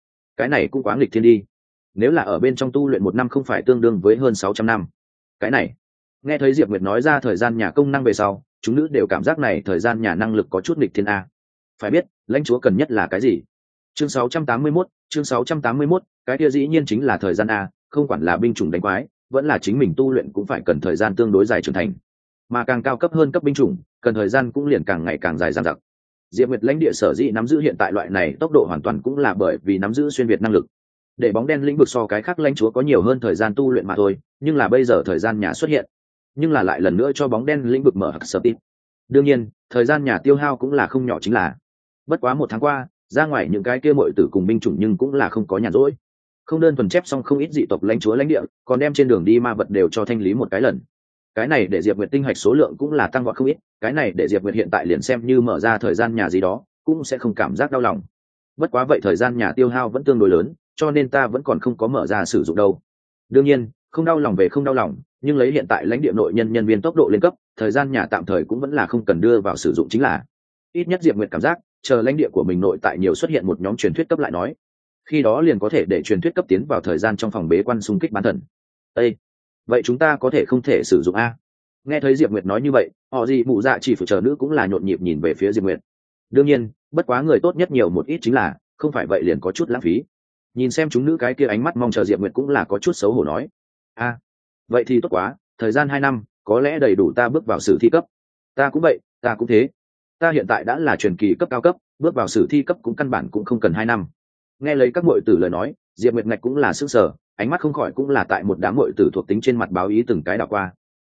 này cũng quá nghịch thiên đi. Nếu là ở bên trong tu luyện 1 năm không phải tương đương với hơn 600 năm. Cái này, nghe thấy Diệp Nguyệt nói ra thời gian nhà công năng về sau, chúng nữ đều cảm giác này thời gian nhà năng lực có chút nghịch thiên a. Phải biết, lãnh chúa cần nhất là cái gì? Chương 681, cái kia dĩ nhiên chính là thời gian a, không quản là binh chủng đánh quái, vẫn là chính mình tu luyện cũng phải cần thời gian tương đối dài trưởng thành. Mà càng cao cấp hơn cấp binh chủng, cần thời gian cũng liền càng ngày càng dài dằng dặc. Diệp Nguyệt lãnh địa sở dĩ nắm giữ hiện tại loại này tốc độ hoàn toàn cũng là bởi vì nắm giữ xuyên việt năng lực. Để bóng đen lĩnh vực so cái khác lãnh chúa có nhiều hơn thời gian tu luyện mà thôi, nhưng là bây giờ thời gian nhà xuất hiện, nhưng là lại lần nữa cho bóng đen lĩnh vực mở hặc sở tít. Đương nhiên, thời gian nhà tiêu hao cũng là không nhỏ chính là. Bất quá 1 tháng qua, ra ngoài những cái kia muội tử cùng binh chủng nhưng cũng là không có nhàn rỗi. Không đơn thuần chép xong không ít dị tộc lãnh chúa lãnh địa, còn đem trên đường đi ma vật đều cho thanh lý một cái lần. Cái này để Diệp Nguyệt tinh hạch số lượng cũng là tăng vọt không ít, cái này để Diệp Nguyệt hiện tại liền xem như mở ra thời gian nhà gì đó, cũng sẽ không cảm giác đau lòng. Bất quá vậy thời gian nhà tiêu hao vẫn tương đối lớn, cho nên ta vẫn còn không có mở ra sử dụng đâu. Đương nhiên, không đau lòng về không đau lòng, nhưng lấy hiện tại lãnh địa nội nhân viên tốc độ lên cấp, thời gian nhà tạm thời cũng vẫn là không cần đưa vào sử dụng chính là. Ít nhất Diệp Nguyệt cảm giác, chờ lãnh địa của mình nội tại nhiều xuất hiện một nhóm truyền thuyết cấp lại nói, khi đó liền có thể để truyền thuyết cấp tiến vào thời gian trong phòng bế quan xung kích bán thần. Ê! Vậy chúng ta có thể không thể sử dụng a? Nghe thấy Diệp Nguyệt nói như vậy, họ gì mụ dạ chỉ phụ chờ nữ cũng là nhộn nhịp nhìn về phía Diệp Nguyệt. Đương nhiên, bất quá người tốt nhất nhiều một ít chính là, không phải vậy liền có chút lãng phí. Nhìn xem chúng nữ cái kia ánh mắt mong chờ Diệp Nguyệt cũng là có chút xấu hổ nói: a, vậy thì tốt quá, thời gian 2 năm, có lẽ đầy đủ ta bước vào sử thi cấp. Ta cũng vậy, ta cũng thế. Ta hiện tại đã là truyền kỳ cấp cao cấp, bước vào sử thi cấp cũng căn bản cũng không cần 2 năm. Nghe lấy các muội tử lời nói, Diệp Nguyệt ngạch cũng là sững sờ, ánh mắt không khỏi cũng là tại một đám muội tử thuộc tính trên mặt báo ý từng cái đảo qua.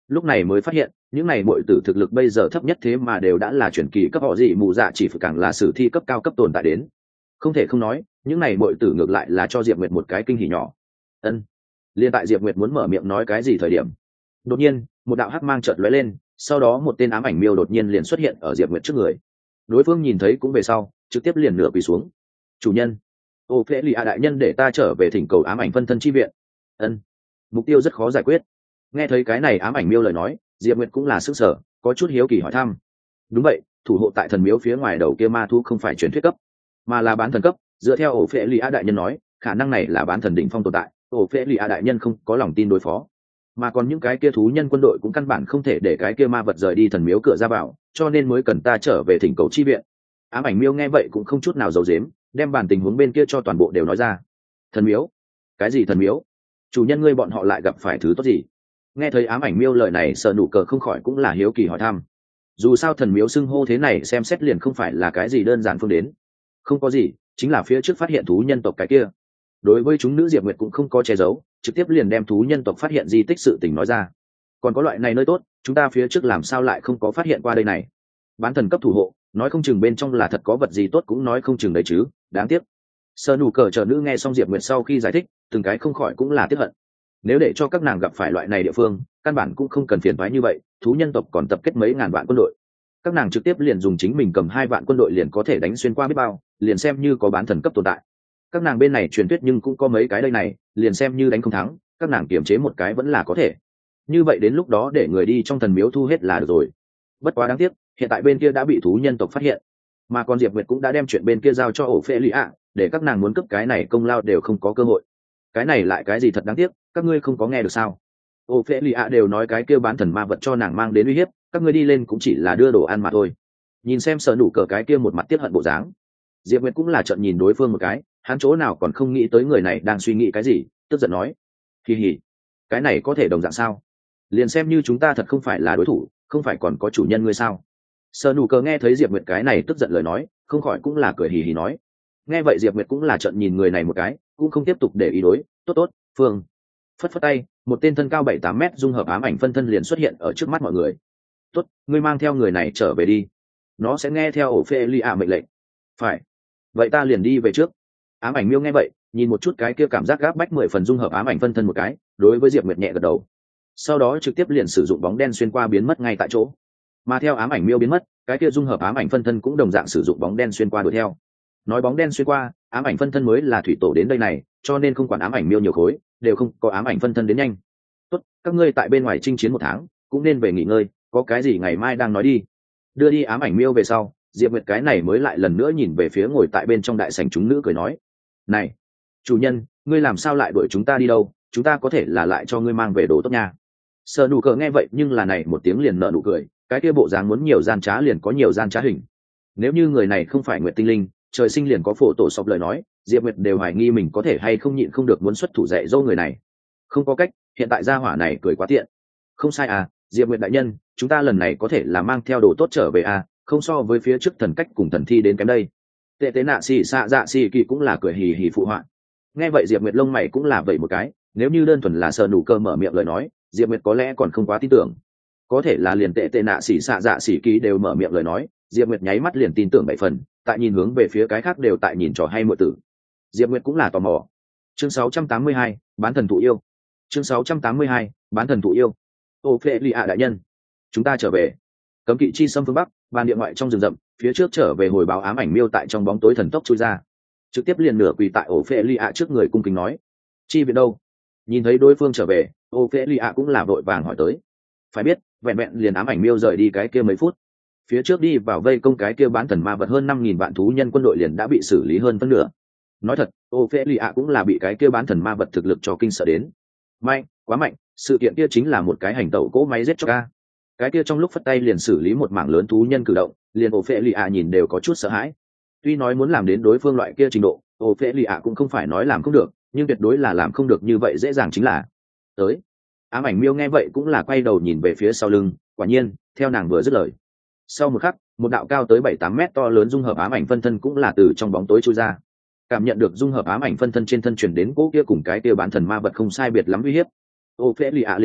lúc này mới phát hiện những này muội tử thực lực bây giờ thấp nhất thế mà đều đã là chuyển kỳ cấp họ gì mù dạ chỉ phải càng là sử thi cấp cao cấp tồn tại đến. Không thể không nói những này muội tử ngược lại là cho Diệp Nguyệt một cái kinh hỉ nhỏ. Ân. Liên tại Diệp Nguyệt muốn mở miệng nói cái gì thời điểm, đột nhiên một đạo hắc mang chợt lóe lên, sau đó một tên ám ảnh miêu đột nhiên liền xuất hiện ở Diệp Nguyệt trước người. Đối phương nhìn thấy cũng về sau trực tiếp liền nửa quỳ xuống. Chủ nhân, ô phê lì a đại nhân để ta trở về thỉnh cầu ám ảnh phân thân chi viện. Ân. Mục tiêu rất khó giải quyết. Nghe thấy cái này ám ảnh miêu lời nói, Diệp Nguyệt cũng là sức sở, có chút hiếu kỳ hỏi thăm. Đúng vậy, thủ hộ tại thần miếu phía ngoài đầu kia ma thú không phải truyền thuyết cấp, mà là bán thần cấp. Dựa theo ổ phệ lì a đại nhân nói, khả năng này là bán thần đỉnh phong tồn tại. Ổ phệ lì a đại nhân không có lòng tin đối phó, mà còn những cái kia thú nhân quân đội cũng căn bản không thể để cái kia ma vật rời đi thần miếu cửa ra vào, cho nên mới cần ta trở về thỉnh cầu chi viện. Ám ảnh miêu nghe vậy cũng không chút nào giấu giếm, đem bản tình huống bên kia cho toàn bộ đều nói ra. Thần miếu? Cái gì thần miếu? Chủ nhân ngươi bọn họ lại gặp phải thứ tốt gì? Nghe thấy ám ảnh miêu lời này, Sợ Nụ Cờ không khỏi cũng là hiếu kỳ hỏi thăm. Dù sao thần miếu xưng hô thế này xem xét liền không phải là cái gì đơn giản phương đến. Không có gì, chính là phía trước phát hiện thú nhân tộc cái kia. Đối với chúng nữ Diệp Nguyệt cũng không có che giấu, trực tiếp liền đem thú nhân tộc phát hiện di tích sự tình nói ra. Còn có loại này nơi tốt, chúng ta phía trước làm sao lại không có phát hiện qua đây này? Bán thần cấp thủ hộ, nói không chừng bên trong là thật có vật gì tốt cũng nói không chừng đấy chứ, đáng tiếc. Sợ Nụ Cờ chờ nữ nghe xong Diệp Nguyệt sau khi giải thích, từng cái không khỏi cũng là tiếc hận. Nếu để cho các nàng gặp phải loại này địa phương, căn bản cũng không cần phiền toái như vậy, thú nhân tộc còn tập kết mấy ngàn vạn quân đội. Các nàng trực tiếp liền dùng chính mình cầm 2 vạn quân đội liền có thể đánh xuyên qua biết bao, liền xem như có bán thần cấp tồn tại. Các nàng bên này truyền thuyết nhưng cũng có mấy cái đây này, liền xem như đánh không thắng, các nàng kiềm chế một cái vẫn là có thể. Như vậy đến lúc đó để người đi trong thần miếu thu hết là được rồi. Bất quá đáng tiếc, hiện tại bên kia đã bị thú nhân tộc phát hiện, mà còn Diệp Nguyệt cũng đã đem chuyện bên kia giao cho ổ phệ lì ạ, để các nàng muốn cướp cái này công lao đều không có cơ hội. Cái này lại cái gì thật đáng tiếc, các ngươi không có nghe được sao? Ổ phệ lì ạ đều nói cái kia bán thần ma vật cho nàng mang đến uy hiếp, các ngươi đi lên cũng chỉ là đưa đồ ăn mà thôi. Nhìn xem Sợ Nụ Cờ cái kia một mặt tiếc hận bộ dáng, Diệp Nguyệt cũng là trợn nhìn đối phương một cái, hắn chỗ nào còn không nghĩ tới người này đang suy nghĩ cái gì, tức giận nói: "Kỳ hỉ, cái này có thể đồng dạng sao? Liền xem như chúng ta thật không phải là đối thủ, không phải còn có chủ nhân ngươi sao?" Sợ Nụ Cờ nghe thấy Diệp Nguyệt cái này tức giận lời nói, không khỏi cũng là cười hì hì nói. Nghe vậy Diệp Nguyệt cũng là trợn nhìn người này một cái, cũng không tiếp tục để ý đối. Tốt tốt, Phương. Phất phất tay, một tên thân cao 7-8 mét dung hợp ám ảnh phân thân liền xuất hiện ở trước mắt mọi người. Tốt, ngươi mang theo người này trở về đi. Nó sẽ nghe theo ổ phê li ạ mệnh lệnh. Phải. Vậy ta liền đi về trước. Ám ảnh miêu nghe vậy, nhìn một chút cái kia cảm giác gáp bách 10 phần dung hợp ám ảnh phân thân một cái, đối với Diệp Nguyệt nhẹ gật đầu. Sau đó trực tiếp liền sử dụng bóng đen xuyên qua biến mất ngay tại chỗ. Mà theo ám ảnh miêu biến mất, cái kia dung hợp ám ảnh phân thân cũng đồng dạng sử dụng bóng đen xuyên qua đuổi theo. Nói bóng đen xuyên qua, ám ảnh phân thân mới là thủy tổ đến đây này, cho nên không quản ám ảnh miêu nhiều khối, đều không có ám ảnh phân thân đến nhanh. Tốt, các ngươi tại bên ngoài chinh chiến 1 tháng, cũng nên về nghỉ ngơi, có cái gì ngày mai đang nói đi. Đưa đi ám ảnh miêu về sau, Diệp Nguyệt cái này mới lại lần nữa nhìn về phía ngồi tại bên trong đại sảnh chúng nữ cười nói: "Này, chủ nhân, ngươi làm sao lại đuổi chúng ta đi đâu? Chúng ta có thể là lại cho ngươi mang về đồ tốt nha." Sợ Nụ Cờ nghe vậy nhưng là này một tiếng liền nở nụ cười, cái kia bộ dáng muốn nhiều gian trá liền có nhiều gian trá hình. Nếu như người này không phải Nguyệt tinh linh, trời sinh liền có phổ tổ sọc lời nói, Diệp Nguyệt đều hoài nghi mình có thể hay không nhịn không được muốn xuất thủ dạy dỗ người này. Không có cách, hiện tại gia hỏa này cười quá tiện. Không sai à, Diệp Nguyệt đại nhân, chúng ta lần này có thể là mang theo đồ tốt trở về à, không so với phía trước thần cách cùng thần thi đến kém đây. Tệ tế nạ xì xạ dạ xì kỳ cũng là cười hì hì phụ họa. Nghe vậy Diệp Nguyệt lông mày cũng là vậy một cái, nếu như đơn thuần là Sợ Nụ Cờ mở miệng lời nói, Diệp Nguyệt có lẽ còn không quá tin tưởng. Có thể là liền tệ tệ nạ xì xạ dạ xì kỳ đều mở miệng lời nói, Diệp Nguyệt nháy mắt liền tin tưởng 7 phần, tại nhìn hướng về phía cái khác đều tại nhìn trò hay muội tử. Diệp Nguyệt cũng là tò mò. Chương 682, bán thần thụ yêu. Chương 682, bán thần thụ yêu. Ô phệ lì ạ đại nhân, chúng ta trở về. Cấm kỵ chi xâm phương bắc, bàn địa ngoại trong rừng rậm, phía trước trở về hồi báo ám ảnh miêu tại trong bóng tối thần tốc chui ra, trực tiếp liền nửa quỳ tại ổ phệ lì ạ trước người cung kính nói: "Chi viện đâu?" Nhìn thấy đối phương trở về, ô phệ lì ạ cũng là vội vàng hỏi tới. Phải biết, vẹn vẹn liền ám ảnh miêu rời đi cái kia mấy phút, phía trước đi vào vây công cái kia bán thần ma vật hơn 5.000 vạn thú nhân quân đội liền đã bị xử lý hơn phân nửa. Nói thật, ô phệ lì ạ cũng là bị cái kia bán thần ma vật thực lực cho kinh sợ đến. Mạnh, quá mạnh, sự kiện kia chính là một cái hành tẩu cỗ máy giết cho ca. Cái kia trong lúc phất tay liền xử lý một mảng lớn thú nhân cử động, liền ô phệ lì ạ nhìn đều có chút sợ hãi. Tuy nói muốn làm đến đối phương loại kia trình độ, ô phệ lì ạ cũng không phải nói làm không được, nhưng tuyệt đối là làm không được như vậy dễ dàng chính là. Tới. Ám ảnh miêu nghe vậy cũng là quay đầu nhìn về phía sau lưng, quả nhiên, theo nàng vừa dứt lời. Sau một khắc, một đạo cao tới 7-8 mét to lớn dung hợp ám ảnh phân thân cũng là từ trong bóng tối trôi ra. Cảm nhận được dung hợp ám ảnh phân thân trên thân truyền đến cỗ kia cùng cái kia bán thần ma vật không sai biệt lắm uy hiếp, ô phệ lì ạ liền biết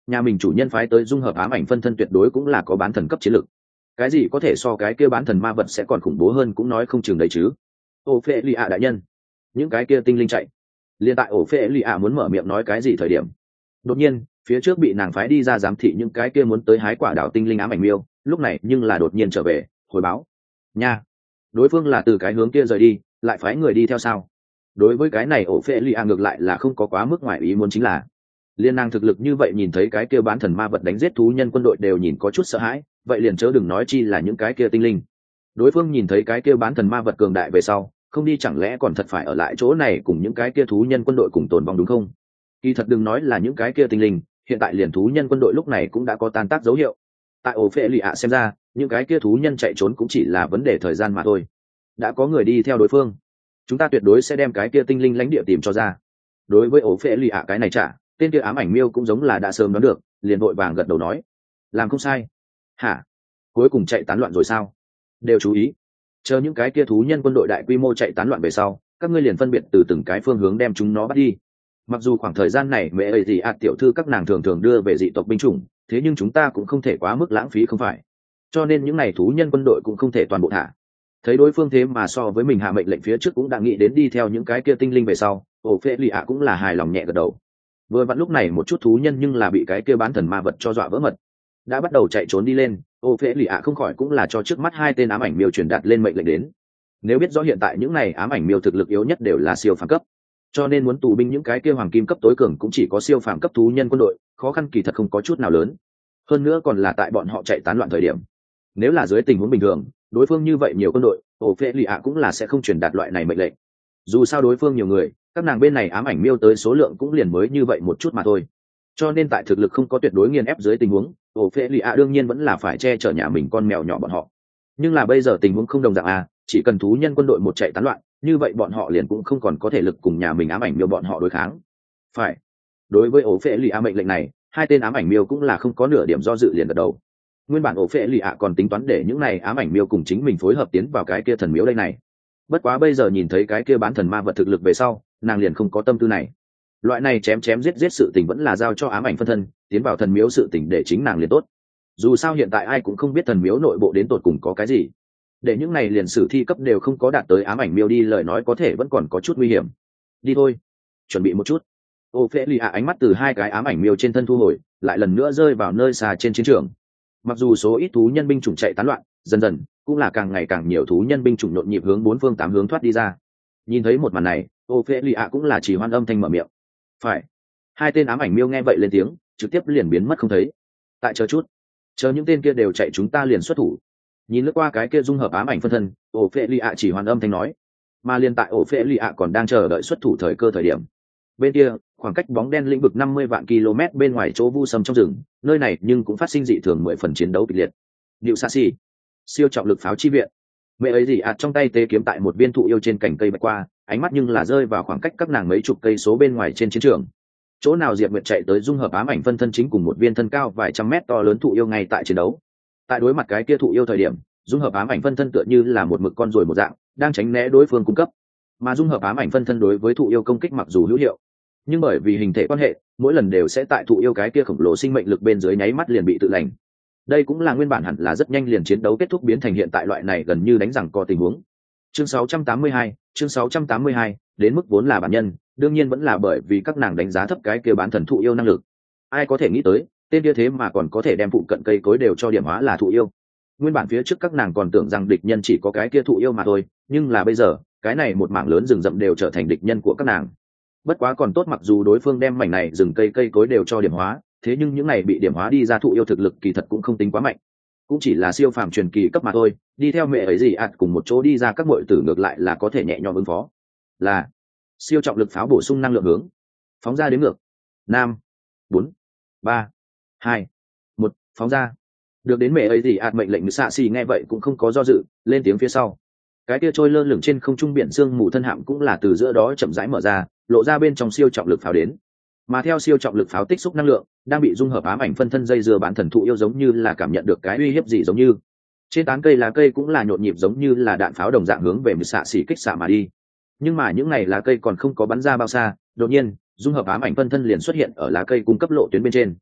nhà mình chủ nhân phái tới dung hợp ám ảnh phân thân tuyệt đối cũng là có bán thần cấp chiến lực. Cái gì có thể so cái kia bán thần ma vật sẽ còn khủng bố hơn cũng nói không chừng đấy chứ. Ô phê lì ạ đại nhân, những cái kia tinh linh chạy. Liên tại ổ phê lì ạ muốn mở miệng nói cái gì thời điểm, đột nhiên phía trước bị nàng phái đi ra giám thị những cái kia muốn tới hái quả đảo tinh linh ám ảnh miêu lúc này nhưng là đột nhiên trở về hồi báo nha, đối phương là từ cái hướng kia rời đi lại phái người đi theo sao. Đối với cái này ổ phê lì ạ ngược lại là không có quá mức ngoài ý muốn, chính là liên nàng thực lực như vậy nhìn thấy cái kia bán thần ma vật đánh giết thú nhân quân đội đều nhìn có chút sợ hãi, vậy liền chớ đừng nói chi là những cái kia tinh linh. Đối phương nhìn thấy cái kia bán thần ma vật cường đại về sau không đi chẳng lẽ còn thật phải ở lại chỗ này cùng những cái kia thú nhân quân đội cùng tồn vong đúng không? Kỳ thật đừng nói là những cái kia tinh linh, hiện tại liền thú nhân quân đội lúc này cũng đã có tan tác dấu hiệu. Tại ổ phệ lì ạ xem ra những cái kia thú nhân chạy trốn cũng chỉ là vấn đề thời gian mà thôi. Đã có người đi theo đối phương, chúng ta tuyệt đối sẽ đem cái kia tinh linh lãnh địa tìm cho ra. Đối với ổ phệ lì ạ cái này trả tên kia ám ảnh miêu cũng giống là đã sớm đoán được, liền vội vàng gật đầu nói làm không sai. Hả? Cuối cùng chạy tán loạn rồi sao? Đều chú ý, chờ những cái kia thú nhân quân đội đại quy mô chạy tán loạn về sau các ngươi liền phân biệt từ từng cái phương hướng đem chúng nó bắt đi. Mặc dù khoảng thời gian này mẹ ấy gì tiểu thư các nàng thường thường đưa về dị tộc binh chủng, thế nhưng chúng ta cũng không thể quá mức lãng phí không phải, cho nên những này thú nhân quân đội cũng không thể toàn bộ thả. Thấy đối phương thế mà so với mình hạ mệnh lệnh phía trước cũng đã nghĩ đến đi theo những cái kia tinh linh về sau, ổ phệ lì ạ cũng là hài lòng nhẹ gật đầu. Vừa vặn lúc này một chút thú nhân nhưng là bị cái kia bán thần ma vật cho dọa vỡ mật, đã bắt đầu chạy trốn đi lên. Ổ phệ lì ạ không khỏi cũng là cho trước mắt hai tên ám ảnh miêu truyền đạt lên mệnh lệnh đến. Nếu biết rõ hiện tại những này ám ảnh miêu thực lực yếu nhất đều là siêu phàm cấp, cho nên muốn tù binh những cái kia hoàng kim cấp tối cường cũng chỉ có siêu phàm cấp thú nhân quân đội, khó khăn kỳ thật không có chút nào lớn. Hơn nữa còn là tại bọn họ chạy tán loạn thời điểm. Nếu là dưới tình huống bình thường, đối phương như vậy nhiều quân đội, ổ phệ lì ạ cũng là sẽ không truyền đạt loại này mệnh lệnh. Dù sao đối phương nhiều người, các nàng bên này ám ảnh miêu tới số lượng cũng liền mới như vậy một chút mà thôi. Cho nên tại thực lực không có tuyệt đối nghiền ép dưới tình huống, ổ phệ lì ạ đương nhiên vẫn là phải che chở nhà mình con mèo nhỏ bọn họ. Nhưng là bây giờ tình huống không đồng dạng à, chỉ cần thú nhân quân đội một chạy tán loạn, như vậy bọn họ liền cũng không còn có thể lực cùng nhà mình ám ảnh miêu bọn họ đối kháng. Phải. Đối với ổ phệ lì ạ mệnh lệnh này, hai tên ám ảnh miêu cũng là không có nửa điểm do dự liền gật đầu. Nguyên bản ổ phệ lì ạ còn tính toán để những này ám ảnh miêu cùng chính mình phối hợp tiến vào cái kia thần miếu đây này. Bất quá bây giờ nhìn thấy cái kia bán thần ma vật thực lực về sau, nàng liền không có tâm tư này. Loại này chém chém giết giết sự tình vẫn là giao cho ám ảnh phân thân, tiến vào thần miếu sự tình để chính nàng liền tốt. Dù sao hiện tại ai cũng không biết thần miếu nội bộ đến tột cùng có cái gì. Để những này liền sử thi cấp đều không có đạt tới ám ảnh miêu đi lời nói có thể vẫn còn có chút nguy hiểm. Đi thôi, chuẩn bị một chút. Ô phệ lì ạ ánh mắt từ hai cái ám ảnh miêu trên thân thu hồi, lại lần nữa rơi vào nơi xa trên chiến trường. Mặc dù số ít thú nhân binh chủng chạy tán loạn, dần dần cũng là càng ngày càng nhiều thú nhân binh chủng nhộn nhịp hướng bốn phương tám hướng thoát đi ra. Nhìn thấy một màn này, ô phệ lì ạ cũng là chỉ hoan âm thanh mở miệng. Phải. Hai tên ám ảnh miêu nghe vậy lên tiếng, trực tiếp liền biến mất không thấy. Tại chờ chút, chờ những tên kia đều chạy chúng ta liền xuất thủ. Nhìn lướt qua cái kia dung hợp ám ảnh phân thân, ổ phệ lì ạ chỉ hoàn âm thanh nói. Mà liền tại ổ phệ lì ạ còn đang chờ đợi xuất thủ thời cơ thời điểm, bên kia khoảng cách bóng đen lĩnh vực 50 vạn km bên ngoài chỗ vu sâm trong rừng, nơi này nhưng cũng phát sinh dị thường 10 phần chiến đấu kịch liệt. Diệu Sa Si, siêu trọng lực pháo chi viện. Mẹ ấy gì trong tay tê kiếm tại một viên thụ yêu trên cành cây bạch qua, ánh mắt nhưng là rơi vào khoảng cách các nàng mấy chục cây số bên ngoài trên chiến trường. Chỗ nào Diệp Nguyệt chạy tới dung hợp ám ảnh phân thân chính cùng một viên thân cao vài trăm mét to lớn thụ yêu ngay tại chiến đấu. Tại đối mặt cái kia thụ yêu thời điểm, dung hợp ám ảnh phân thân tựa như là một mực con ruồi một dạng, đang tránh né đối phương cung cấp. Mà dung hợp ám ảnh phân thân đối với thụ yêu công kích mặc dù hữu hiệu, nhưng bởi vì hình thể quan hệ, mỗi lần đều sẽ tại thụ yêu cái kia khổng lồ sinh mệnh lực bên dưới nháy mắt liền bị tự lành. Đây cũng là nguyên bản hẳn là rất nhanh liền chiến đấu kết thúc biến thành hiện tại loại này gần như đánh rằng co tình huống. Chương 682, đến mức vốn là bản nhân, đương nhiên vẫn là bởi vì các nàng đánh giá thấp cái kia bán thần thụ yêu năng lực. Ai có thể nghĩ tới, tên kia thế mà còn có thể đem phụ cận cây cối đều cho điểm hóa là thụ yêu. Nguyên bản phía trước các nàng còn tưởng rằng địch nhân chỉ có cái kia thụ yêu mà thôi, nhưng là bây giờ, cái này một mảng lớn rừng rậm đều trở thành địch nhân của các nàng. Bất quá còn tốt, mặc dù đối phương đem mảnh này rừng cây cối đều cho điểm hóa, thế nhưng những này bị điểm hóa đi ra thụ yêu thực lực kỳ thật cũng không tính quá mạnh, cũng chỉ là siêu phàm truyền kỳ cấp mà thôi. Đi theo mẹ ấy gì cùng một chỗ đi ra các muội tử ngược lại là có thể nhẹ nhõm ứng phó. Là siêu trọng lực pháo bổ sung năng lượng hướng phóng ra đến ngược 5 4 3 2 1 phóng ra. Được đến mẹ ấy gì mệnh lệnh xạ xì nghe vậy cũng không có do dự, lên tiếng phía sau. Cái kia trôi lơ lửng trên không trung biển sương mù thân hạm cũng là từ giữa đó chậm rãi mở ra, lộ ra bên trong siêu trọng lực pháo đến. Mà theo siêu trọng lực pháo tích xúc năng lượng đang bị dung hợp ám ảnh phân thân dây dưa bán thần thụ yêu giống như là cảm nhận được cái uy hiếp gì giống như. Trên tán cây lá cây cũng là nhộn nhịp giống như là đạn pháo đồng dạng hướng về xạ xì kích xạ mà đi. Nhưng mà những ngày lá cây còn không có bắn ra bao xa, đột nhiên dung hợp ám ảnh phân thân liền xuất hiện ở lá cây cung cấp lộ tuyến bên trên.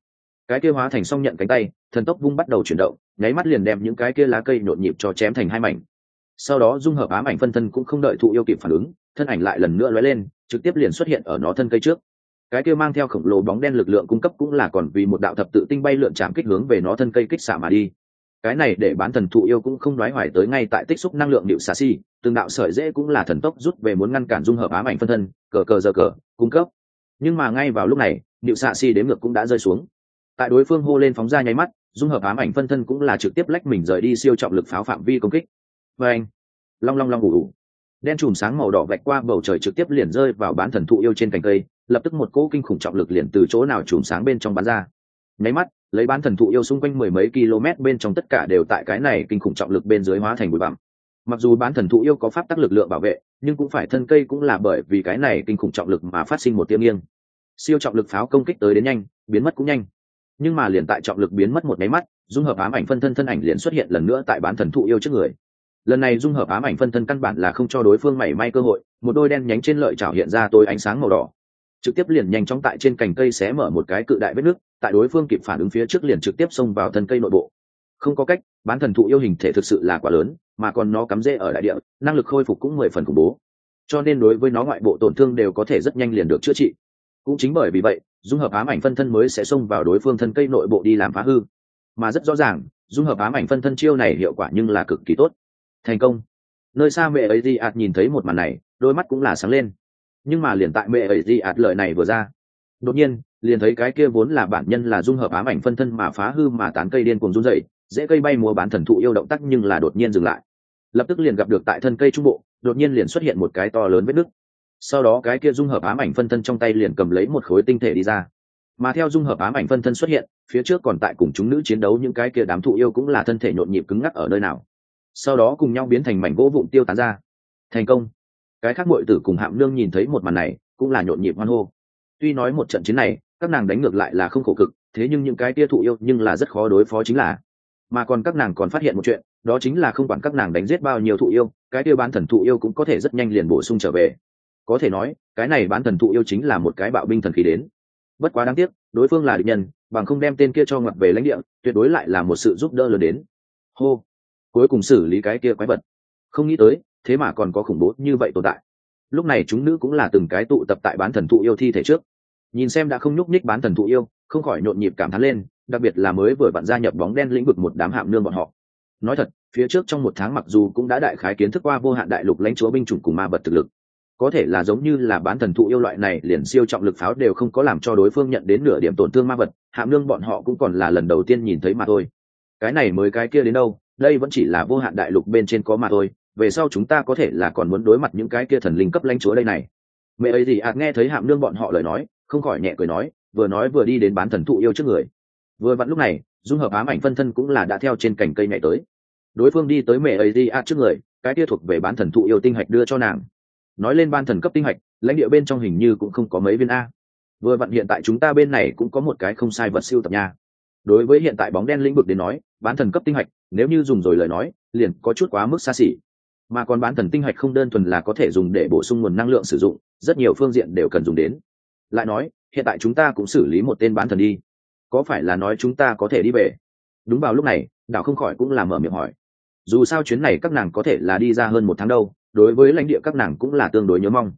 cái kia hóa thành xong nhận cánh tay, thần tốc vung bắt đầu chuyển động, nháy mắt liền đem những cái kia lá cây nhộn nhịp cho chém thành hai mảnh. Sau đó dung hợp ám ảnh phân thân cũng không đợi thụ yêu kịp phản ứng, thân ảnh lại lần nữa lóe lên, trực tiếp liền xuất hiện ở nó thân cây trước. Cái kia mang theo khổng lồ bóng đen lực lượng cung cấp cũng là còn vì một đạo thập tự tinh bay lượn chạm kích hướng về nó thân cây kích xạ mà đi. Cái này để bán thần thụ yêu cũng không nói hoài tới, ngay tại tích xúc năng lượng điệu xà xi, từng đạo sợi dễ cũng là thần tốc rút về muốn ngăn cản dung hợp ám ảnh phân thân, cờ cung cấp. Nhưng mà ngay vào lúc này, điệu xà xi đếm ngược cũng đã rơi xuống. Tại đối phương hô lên phóng ra nháy mắt, dung hợp ám ảnh phân thân cũng là trực tiếp lách mình rời đi siêu trọng lực pháo phạm vi công kích. Và anh, long long long ủ, đen chùm sáng màu đỏ vạch qua bầu trời trực tiếp liền rơi vào bán thần thụ yêu trên cành cây, lập tức một cỗ kinh khủng trọng lực liền từ chỗ nào chùm sáng bên trong bắn ra. Nháy mắt, lấy bán thần thụ yêu xung quanh mười mấy km bên trong tất cả đều tại cái này kinh khủng trọng lực bên dưới hóa thành bụi bặm. Mặc dù bán thần thụ yêu có pháp tắc lực lượng bảo vệ, nhưng cũng phải thân cây cũng là bởi vì cái này kinh khủng trọng lực mà phát sinh một tiếng nghiêng. Siêu trọng lực pháo công kích tới đến nhanh, biến mất cũng nhanh. Nhưng mà liền tại trọng lực biến mất một nháy mắt, dung hợp ám ảnh phân thân thân ảnh liền xuất hiện lần nữa tại bán thần thụ yêu trước người. Lần này dung hợp ám ảnh phân thân căn bản là không cho đối phương mảy may cơ hội, một đôi đen nhánh trên lợi chảo hiện ra tối ánh sáng màu đỏ, trực tiếp liền nhanh chóng tại trên cành cây xé mở một cái cự đại vết nứt, tại đối phương kịp phản ứng phía trước liền trực tiếp xông vào thân cây nội bộ. Không có cách, bán thần thụ yêu hình thể thực sự là quá lớn, mà còn nó cắm rễ ở đại địa, năng lực khôi phục cũng 10 phần khủng bố, cho nên đối với nó ngoại bộ tổn thương đều có thể rất nhanh liền được chữa trị. Cũng chính bởi vì vậy, dung hợp ám ảnh phân thân mới sẽ xông vào đối phương thân cây nội bộ đi làm phá hư. Mà rất rõ ràng, dung hợp ám ảnh phân thân chiêu này hiệu quả nhưng là cực kỳ tốt. Thành công. Nơi xa mẹ ấy Di nhìn thấy một màn này, đôi mắt cũng là sáng lên. Nhưng mà liền tại mẹ ấy Di lời này vừa ra, đột nhiên liền thấy cái kia vốn là bản nhân là dung hợp ám ảnh phân thân mà phá hư mà tán cây điên cuồng run rẩy, dễ cây bay múa bán thần thụ yêu động tác nhưng là đột nhiên dừng lại. Lập tức liền gặp được tại thân cây trung bộ, đột nhiên liền xuất hiện một cái to lớn vết nứt. Sau đó cái kia dung hợp ám ảnh phân thân trong tay liền cầm lấy một khối tinh thể đi ra. Mà theo dung hợp ám ảnh phân thân xuất hiện, phía trước còn tại cùng chúng nữ chiến đấu những cái kia đám thụ yêu cũng là thân thể nhộn nhịp cứng ngắc ở nơi nào. Sau đó cùng nhau biến thành mảnh gỗ vụn tiêu tán ra. Thành công. Cái khác muội tử cùng Hạm Nương nhìn thấy một màn này, cũng là nhộn nhịp hoan hô. Tuy nói một trận chiến này, các nàng đánh ngược lại là không khổ cực, thế nhưng những cái kia thụ yêu nhưng là rất khó đối phó chính là. Mà còn các nàng còn phát hiện một chuyện, đó chính là không quản các nàng đánh giết bao nhiêu thụ yêu, cái kia bán thần thụ yêu cũng có thể rất nhanh liền bổ sung trở về. Có thể nói, cái này bán thần thụ yêu chính là một cái bạo binh thần khí đến. Bất quá đáng tiếc, đối phương là địch nhân, bằng không đem tên kia cho ngoặt về lãnh địa, tuyệt đối lại là một sự giúp đỡ lớn đến. Hô, cuối cùng xử lý cái kia quái vật. Không nghĩ tới, thế mà còn có khủng bố như vậy tồn tại. Lúc này chúng nữ cũng là từng cái tụ tập tại bán thần thụ yêu thi thể trước, nhìn xem đã không nhúc nhích bán thần thụ yêu, không khỏi nhộn nhịp cảm thán lên, đặc biệt là mới vừa vặn gia nhập bóng đen lĩnh vực một đám Hạm Nương bọn họ. Nói thật, phía trước trong một tháng mặc dù cũng đã đại khái kiến thức qua vô hạn đại lục lãnh chúa binh chủng cùng ma vật thực lực, có thể là giống như là bán thần thụ yêu loại này liền siêu trọng lực pháo đều không có làm cho đối phương nhận đến nửa điểm tổn thương ma vật, Hạm Nương bọn họ cũng còn là lần đầu tiên nhìn thấy mà thôi. Cái này mới cái kia đến đâu, đây vẫn chỉ là vô hạn đại lục bên trên có mà thôi, về sau chúng ta có thể là còn muốn đối mặt những cái kia thần linh cấp lãnh chúa đây này. Mẹ ấy gì nghe thấy Hạm Nương bọn họ lời nói, không khỏi nhẹ cười nói vừa đi đến bán thần thụ yêu trước người. Vừa vặn lúc này, dung hợp ám ảnh phân thân cũng là đã theo trên cành cây nhảy tới. Đối phương đi tới mẹ ấy gì trước người, cái kia thuộc về bán thần thụ yêu tinh hạch đưa cho nàng. Nói lên ban thần cấp tinh hạch, lãnh địa bên trong hình như cũng không có mấy viên a. Vừa vặn hiện tại chúng ta bên này cũng có một cái không sai vật siêu tập nha. Đối với hiện tại bóng đen lĩnh vực đến nói, bán thần cấp tinh hạch, nếu như dùng rồi lời nói, liền có chút quá mức xa xỉ. Mà còn bán thần tinh hạch không đơn thuần là có thể dùng để bổ sung nguồn năng lượng sử dụng, rất nhiều phương diện đều cần dùng đến. Lại nói, hiện tại chúng ta cũng xử lý một tên bán thần đi, có phải là nói chúng ta có thể đi về? Đúng vào lúc này, đảo không khỏi cũng là mở miệng hỏi. Dù sao chuyến này các nàng có thể là đi ra hơn một tháng đâu, đối với lãnh địa các nàng cũng là tương đối nhớ mong.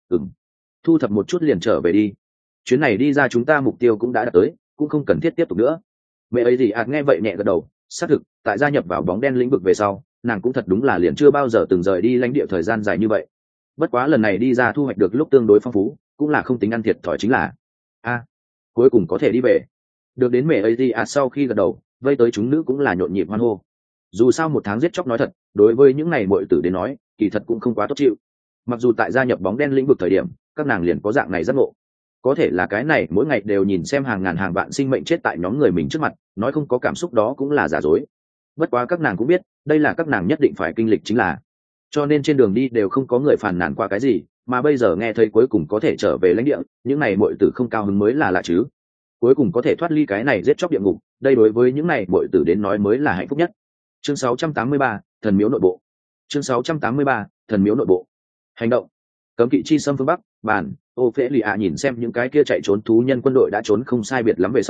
Thu thập một chút liền trở về đi, chuyến này đi ra chúng ta mục tiêu cũng đã đạt tới, cũng không cần thiết tiếp tục nữa. Mẹ ấy gì nghe vậy nhẹ gật đầu, xác thực tại gia nhập vào bóng đen lĩnh vực về sau, nàng cũng thật đúng là liền chưa bao giờ từng rời đi lãnh địa thời gian dài như vậy. Bất quá lần này đi ra thu hoạch được lúc tương đối phong phú, cũng là không tính ăn thiệt thòi chính là cuối cùng có thể đi về. Được đến mẹ ấy gì sau khi gật đầu, vây tới chúng nữ cũng là nhộn nhịp hoan hô. Dù sao một tháng giết chóc nói thật, đối với những này muội tử đến nói, kỳ thật cũng không quá tốt chịu. Mặc dù tại gia nhập bóng đen lĩnh vực thời điểm, các nàng liền có dạng này giác ngộ. Có thể là cái này mỗi ngày đều nhìn xem hàng ngàn hàng vạn sinh mệnh chết tại nhóm người mình trước mặt, nói không có cảm xúc đó cũng là giả dối. Bất quá các nàng cũng biết, đây là các nàng nhất định phải kinh lịch chính là. Cho nên trên đường đi đều không có người phàn nàn qua cái gì, mà bây giờ nghe thấy cuối cùng có thể trở về lãnh địa, những này muội tử không cao hứng mới là lạ chứ. Cuối cùng có thể thoát ly cái này giết chóc địa ngục, đây đối với những này muội tử đến nói mới là hạnh phúc nhất. Chương 683, thần miếu nội bộ. Chương 683, thần miếu nội bộ. Hành động. Cấm kỵ chi xâm phương bắc, bàn, Ophelia nhìn xem những cái kia chạy trốn thú nhân quân đội đã trốn không sai biệt lắm về sau,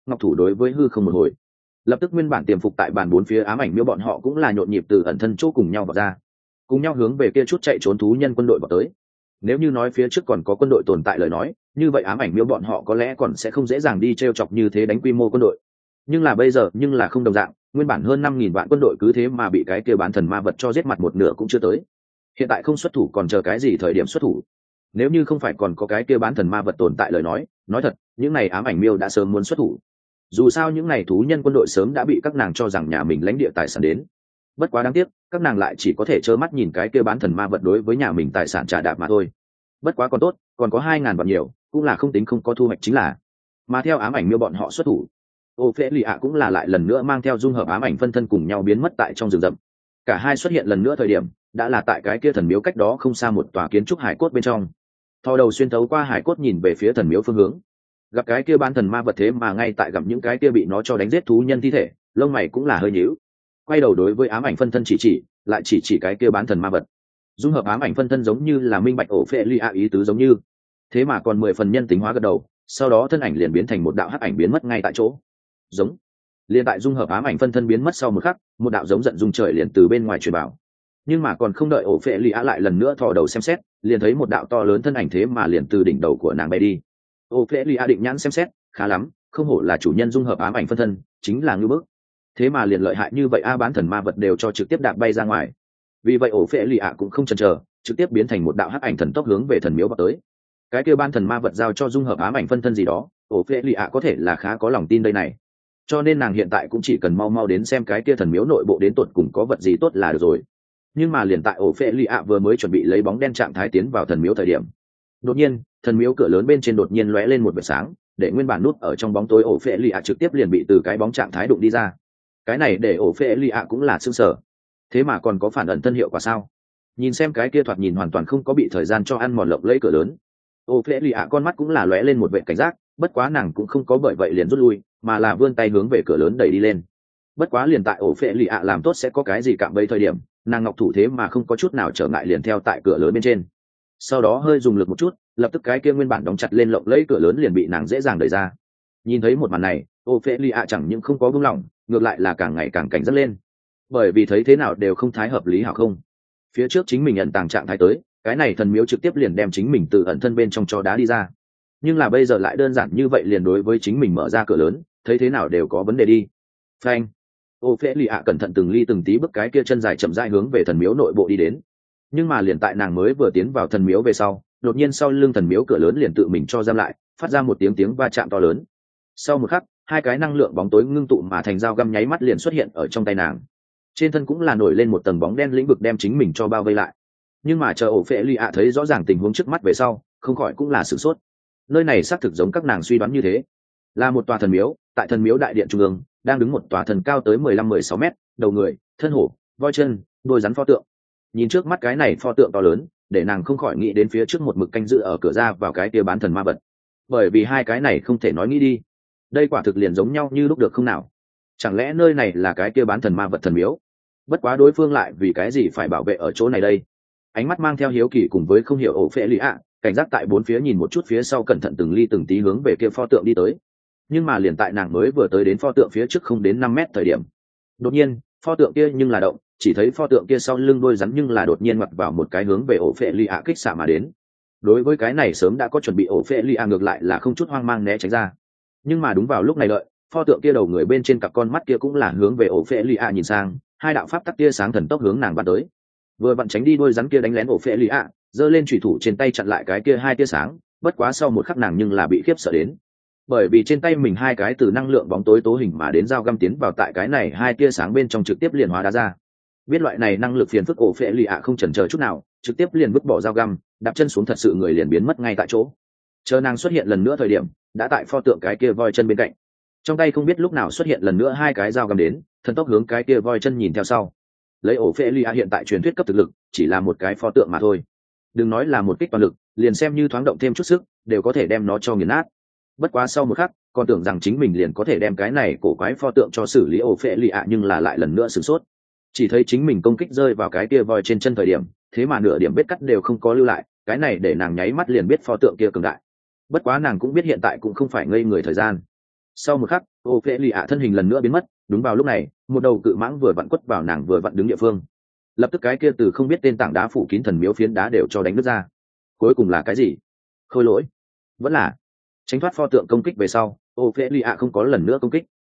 ngọc thủ đối với hư không một hồi, lập tức nguyên bản tiềm phục tại bàn bốn phía ám ảnh miêu bọn họ cũng là nhộn nhịp từ ẩn thân chỗ cùng nhau vào ra, cùng nhau hướng về kia chút chạy trốn thú nhân quân đội vào tới. Nếu như nói phía trước còn có quân đội tồn tại lời nói, như vậy ám ảnh miêu bọn họ có lẽ còn sẽ không dễ dàng đi t chọc như thế đánh quy mô quân đội. Nhưng là bây giờ nhưng là không đồng dạng, nguyên bản hơn 5.000 vạn quân đội cứ thế mà bị cái kia bán thần ma vật cho giết mặt một nửa cũng chưa tới. Hiện tại không xuất thủ còn chờ cái gì thời điểm xuất thủ? Nếu như không phải còn có cái kia bán thần ma vật tồn tại lời nói thật, những này ám ảnh miêu đã sớm muốn xuất thủ. Dù sao những này thú nhân quân đội sớm đã bị các nàng cho rằng nhà mình lãnh địa tài sản đến. Bất quá đáng tiếc, các nàng lại chỉ có thể trơ mắt nhìn cái kia bán thần ma vật đối với nhà mình tài sản trả đạp mà thôi. Bất quá còn tốt, còn có 2.000 vạn nhiều, cũng là không tính không có thu hoạch chính là. Mà theo ám ảnh miêu bọn họ xuất thủ, Ophelia cũng là lại lần nữa mang theo dung hợp ám ảnh phân thân cùng nhau biến mất tại trong rừng rậm. Cả hai xuất hiện lần nữa thời điểm, đã là tại cái kia thần miếu cách đó không xa một tòa kiến trúc hải cốt bên trong. Thò đầu xuyên thấu qua hải cốt nhìn về phía thần miếu phương hướng, gặp cái kia bán thần ma vật thế mà ngay tại gặp những cái kia bị nó cho đánh giết thú nhân thi thể, lông mày cũng là hơi nhíu. Quay đầu đối với ám ảnh phân thân lại chỉ cái kia bán thần ma vật. Dung hợp ám ảnh phân thân giống như là minh bạch Ophelia ý tứ giống như, thế mà còn 10 phần nhân tính hóa gật đầu, sau đó thân ảnh liền biến thành một đạo hắc ảnh biến mất ngay tại chỗ. Giống. Liên tại dung hợp ám ảnh phân thân biến mất sau một khắc, một đạo giống giận dung trời liền từ bên ngoài truyền vào. Nhưng mà còn không đợi Ophelia lại lần nữa thò đầu xem xét, liền thấy một đạo to lớn thân ảnh thế mà liền từ đỉnh đầu của nàng bay đi. Ophelia định nhãn xem xét, khá lắm, không hổ là chủ nhân dung hợp ám ảnh phân thân, chính là ngưu bức. Thế mà liền lợi hại như vậy bán thần ma vật đều cho trực tiếp đạp bay ra ngoài. Vì vậy Ophelia cũng không chần chờ, trực tiếp biến thành một đạo hắc ảnh thần tốc hướng về thần miếu vào tới. Cái kia bán thần ma vật giao cho dung hợp ám ảnh phân thân gì đó, Ophelia có thể là khá có lòng tin đây này. Cho nên nàng hiện tại cũng chỉ cần mau đến xem cái kia thần miếu nội bộ đến tột cùng có vật gì tốt là được rồi. Nhưng mà liền tại Ophelia vừa mới chuẩn bị lấy bóng đen trạng thái tiến vào thần miếu thời điểm, đột nhiên thần miếu cửa lớn bên trên đột nhiên lóe lên một vệt sáng, để nguyên bản nút ở trong bóng tối Ophelia trực tiếp liền bị từ cái bóng trạng thái đụng đi ra. Cái này để Ophelia cũng là sửng sở. Thế mà còn có phản ẩn thân hiệu quả sao? Nhìn xem cái kia thoạt nhìn hoàn toàn không có bị thời gian cho ăn mòn lộng lẫy cửa lớn, Ophelia con mắt cũng là lóe lên một vẻ cảnh giác, bất quá nàng cũng không có bởi vậy liền rút lui, mà là vươn tay hướng về cửa lớn đẩy đi lên. Bất quá liền tại Ophelia làm tốt sẽ có cái gì cạm bẫy thời điểm, nàng ngọc thủ thế mà không có chút nào trở ngại liền theo tại cửa lớn bên trên. Sau đó hơi dùng lực một chút, lập tức cái kia nguyên bản đóng chặt lên lộng lẫy cửa lớn liền bị nàng dễ dàng đẩy ra. Nhìn thấy một màn này, Ophelia chẳng những không có buông lỏng, ngược lại là càng ngày càng cảnh giác lên. Bởi vì thấy thế nào đều không thái hợp lý hảo không. Phía trước chính mình ẩn tàng trạng thái tới, cái này thần miếu trực tiếp liền đem chính mình từ ẩn thân bên trong cho đá đi ra. Nhưng là bây giờ lại đơn giản như vậy liền đối với chính mình mở ra cửa lớn, thấy thế nào đều có vấn đề đi. Phanh. Ophelia cẩn thận từng ly từng tí bước cái kia chân dài chậm rãi hướng về thần miếu nội bộ đi đến. Nhưng mà liền tại nàng mới vừa tiến vào thần miếu về sau, đột nhiên sau lưng thần miếu cửa lớn liền tự mình cho giam lại, phát ra một tiếng va chạm to lớn. Sau một khắc, hai cái năng lượng bóng tối ngưng tụ mà thành dao găm nháy mắt liền xuất hiện ở trong tay nàng. Trên thân cũng là nổi lên một tầng bóng đen lĩnh vực đem chính mình cho bao vây lại. Nhưng mà chờ Ophelia thấy rõ ràng tình huống trước mắt về sau, không khỏi cũng là sửng sốt. Nơi này xác thực giống các nàng suy đoán như thế, là một tòa thần miếu. Tại thần miếu đại điện trung ương đang đứng một tòa thần cao tới 15-16 mét, đầu người, thân hổ, voi chân, đuôi rắn pho tượng. Nhìn trước mắt cái này pho tượng to lớn, để nàng không khỏi nghĩ đến phía trước một mực canh giữ ở cửa ra vào cái kia bán thần ma vật. Bởi vì hai cái này không thể nói nghĩ đi, đây quả thực liền giống nhau như lúc được không nào? Chẳng lẽ nơi này là cái kia bán thần ma vật thần miếu? Bất quá đối phương lại vì cái gì phải bảo vệ ở chỗ này đây? Ánh mắt mang theo hiếu kỳ cùng với không hiểu Ophelia, cảnh giác tại bốn phía nhìn một chút phía sau, cẩn thận từng ly từng tí hướng về kia pho tượng đi tới. Nhưng mà liền tại nàng mới vừa tới đến pho tượng phía trước không đến 5 mét thời điểm, đột nhiên pho tượng kia nhưng là động, chỉ thấy pho tượng kia sau lưng đôi rắn nhưng là đột nhiên ngoặt vào một cái hướng về Ophelia kích xạ mà đến. Đối với cái này sớm đã có chuẩn bị Ophelia ngược lại là không chút hoang mang né tránh ra. Nhưng mà đúng vào lúc này đợi, pho tượng kia đầu người bên trên cặp con mắt kia cũng là hướng về Ophelia nhìn sang, hai đạo pháp tắc tia sáng thần tốc hướng nàng bắn tới. Vừa vặn tránh đi đôi rắn kia đánh lén Ophelia, giơ lên chủy thủ trên tay chặn lại cái kia hai tia sáng, bất quá sau một khắc nàng nhưng là bị khiếp sợ đến. Bởi vì trên tay mình hai cái từ năng lượng bóng tối tố hình mà đến dao găm tiến vào tại cái này hai tia sáng bên trong trực tiếp liền hóa đá ra. Biết loại này năng lực phiền phức Ophelia không chần chờ chút nào, trực tiếp liền vứt bỏ dao găm, đạp chân xuống thật sự người liền biến mất ngay tại chỗ. Chờ nàng xuất hiện lần nữa thời điểm, đã tại pho tượng cái kia voi chân bên cạnh. Trong tay không biết lúc nào xuất hiện lần nữa hai cái dao găm đến, thần tốc hướng cái kia voi chân nhìn theo sau. Lấy Ophelia hiện tại truyền thuyết cấp thực lực, chỉ là một cái pho tượng mà thôi. Đừng nói là một kích toàn lực, liền xem như thoáng động thêm chút sức, đều có thể đem nó cho nghiền nát. Bất quá sau một khắc, còn tưởng rằng chính mình liền có thể đem cái này cổ quái pho tượng cho xử lý Ophelia, nhưng là lại lần nữa sửng sốt. Chỉ thấy chính mình công kích rơi vào cái kia voi trên chân thời điểm, thế mà nửa điểm vết cắt đều không có lưu lại, cái này để nàng nháy mắt liền biết pho tượng kia cường đại. Bất quá nàng cũng biết hiện tại cũng không phải ngây người thời gian. Sau một khắc ô phê lì ạ thân hình lần nữa biến mất, đúng vào lúc này một đầu cự mãng vừa vặn quất vào nàng vừa vặn đứng địa phương. Lập tức cái kia từ không biết tên tảng đá phủ kín thần miếu phiến đá đều cho đánh nứt ra. Cuối cùng là cái gì? Khôi lỗi? Vẫn là tránh thoát pho tượng công kích về sau ô phê lì ạ không có lần nữa công kích,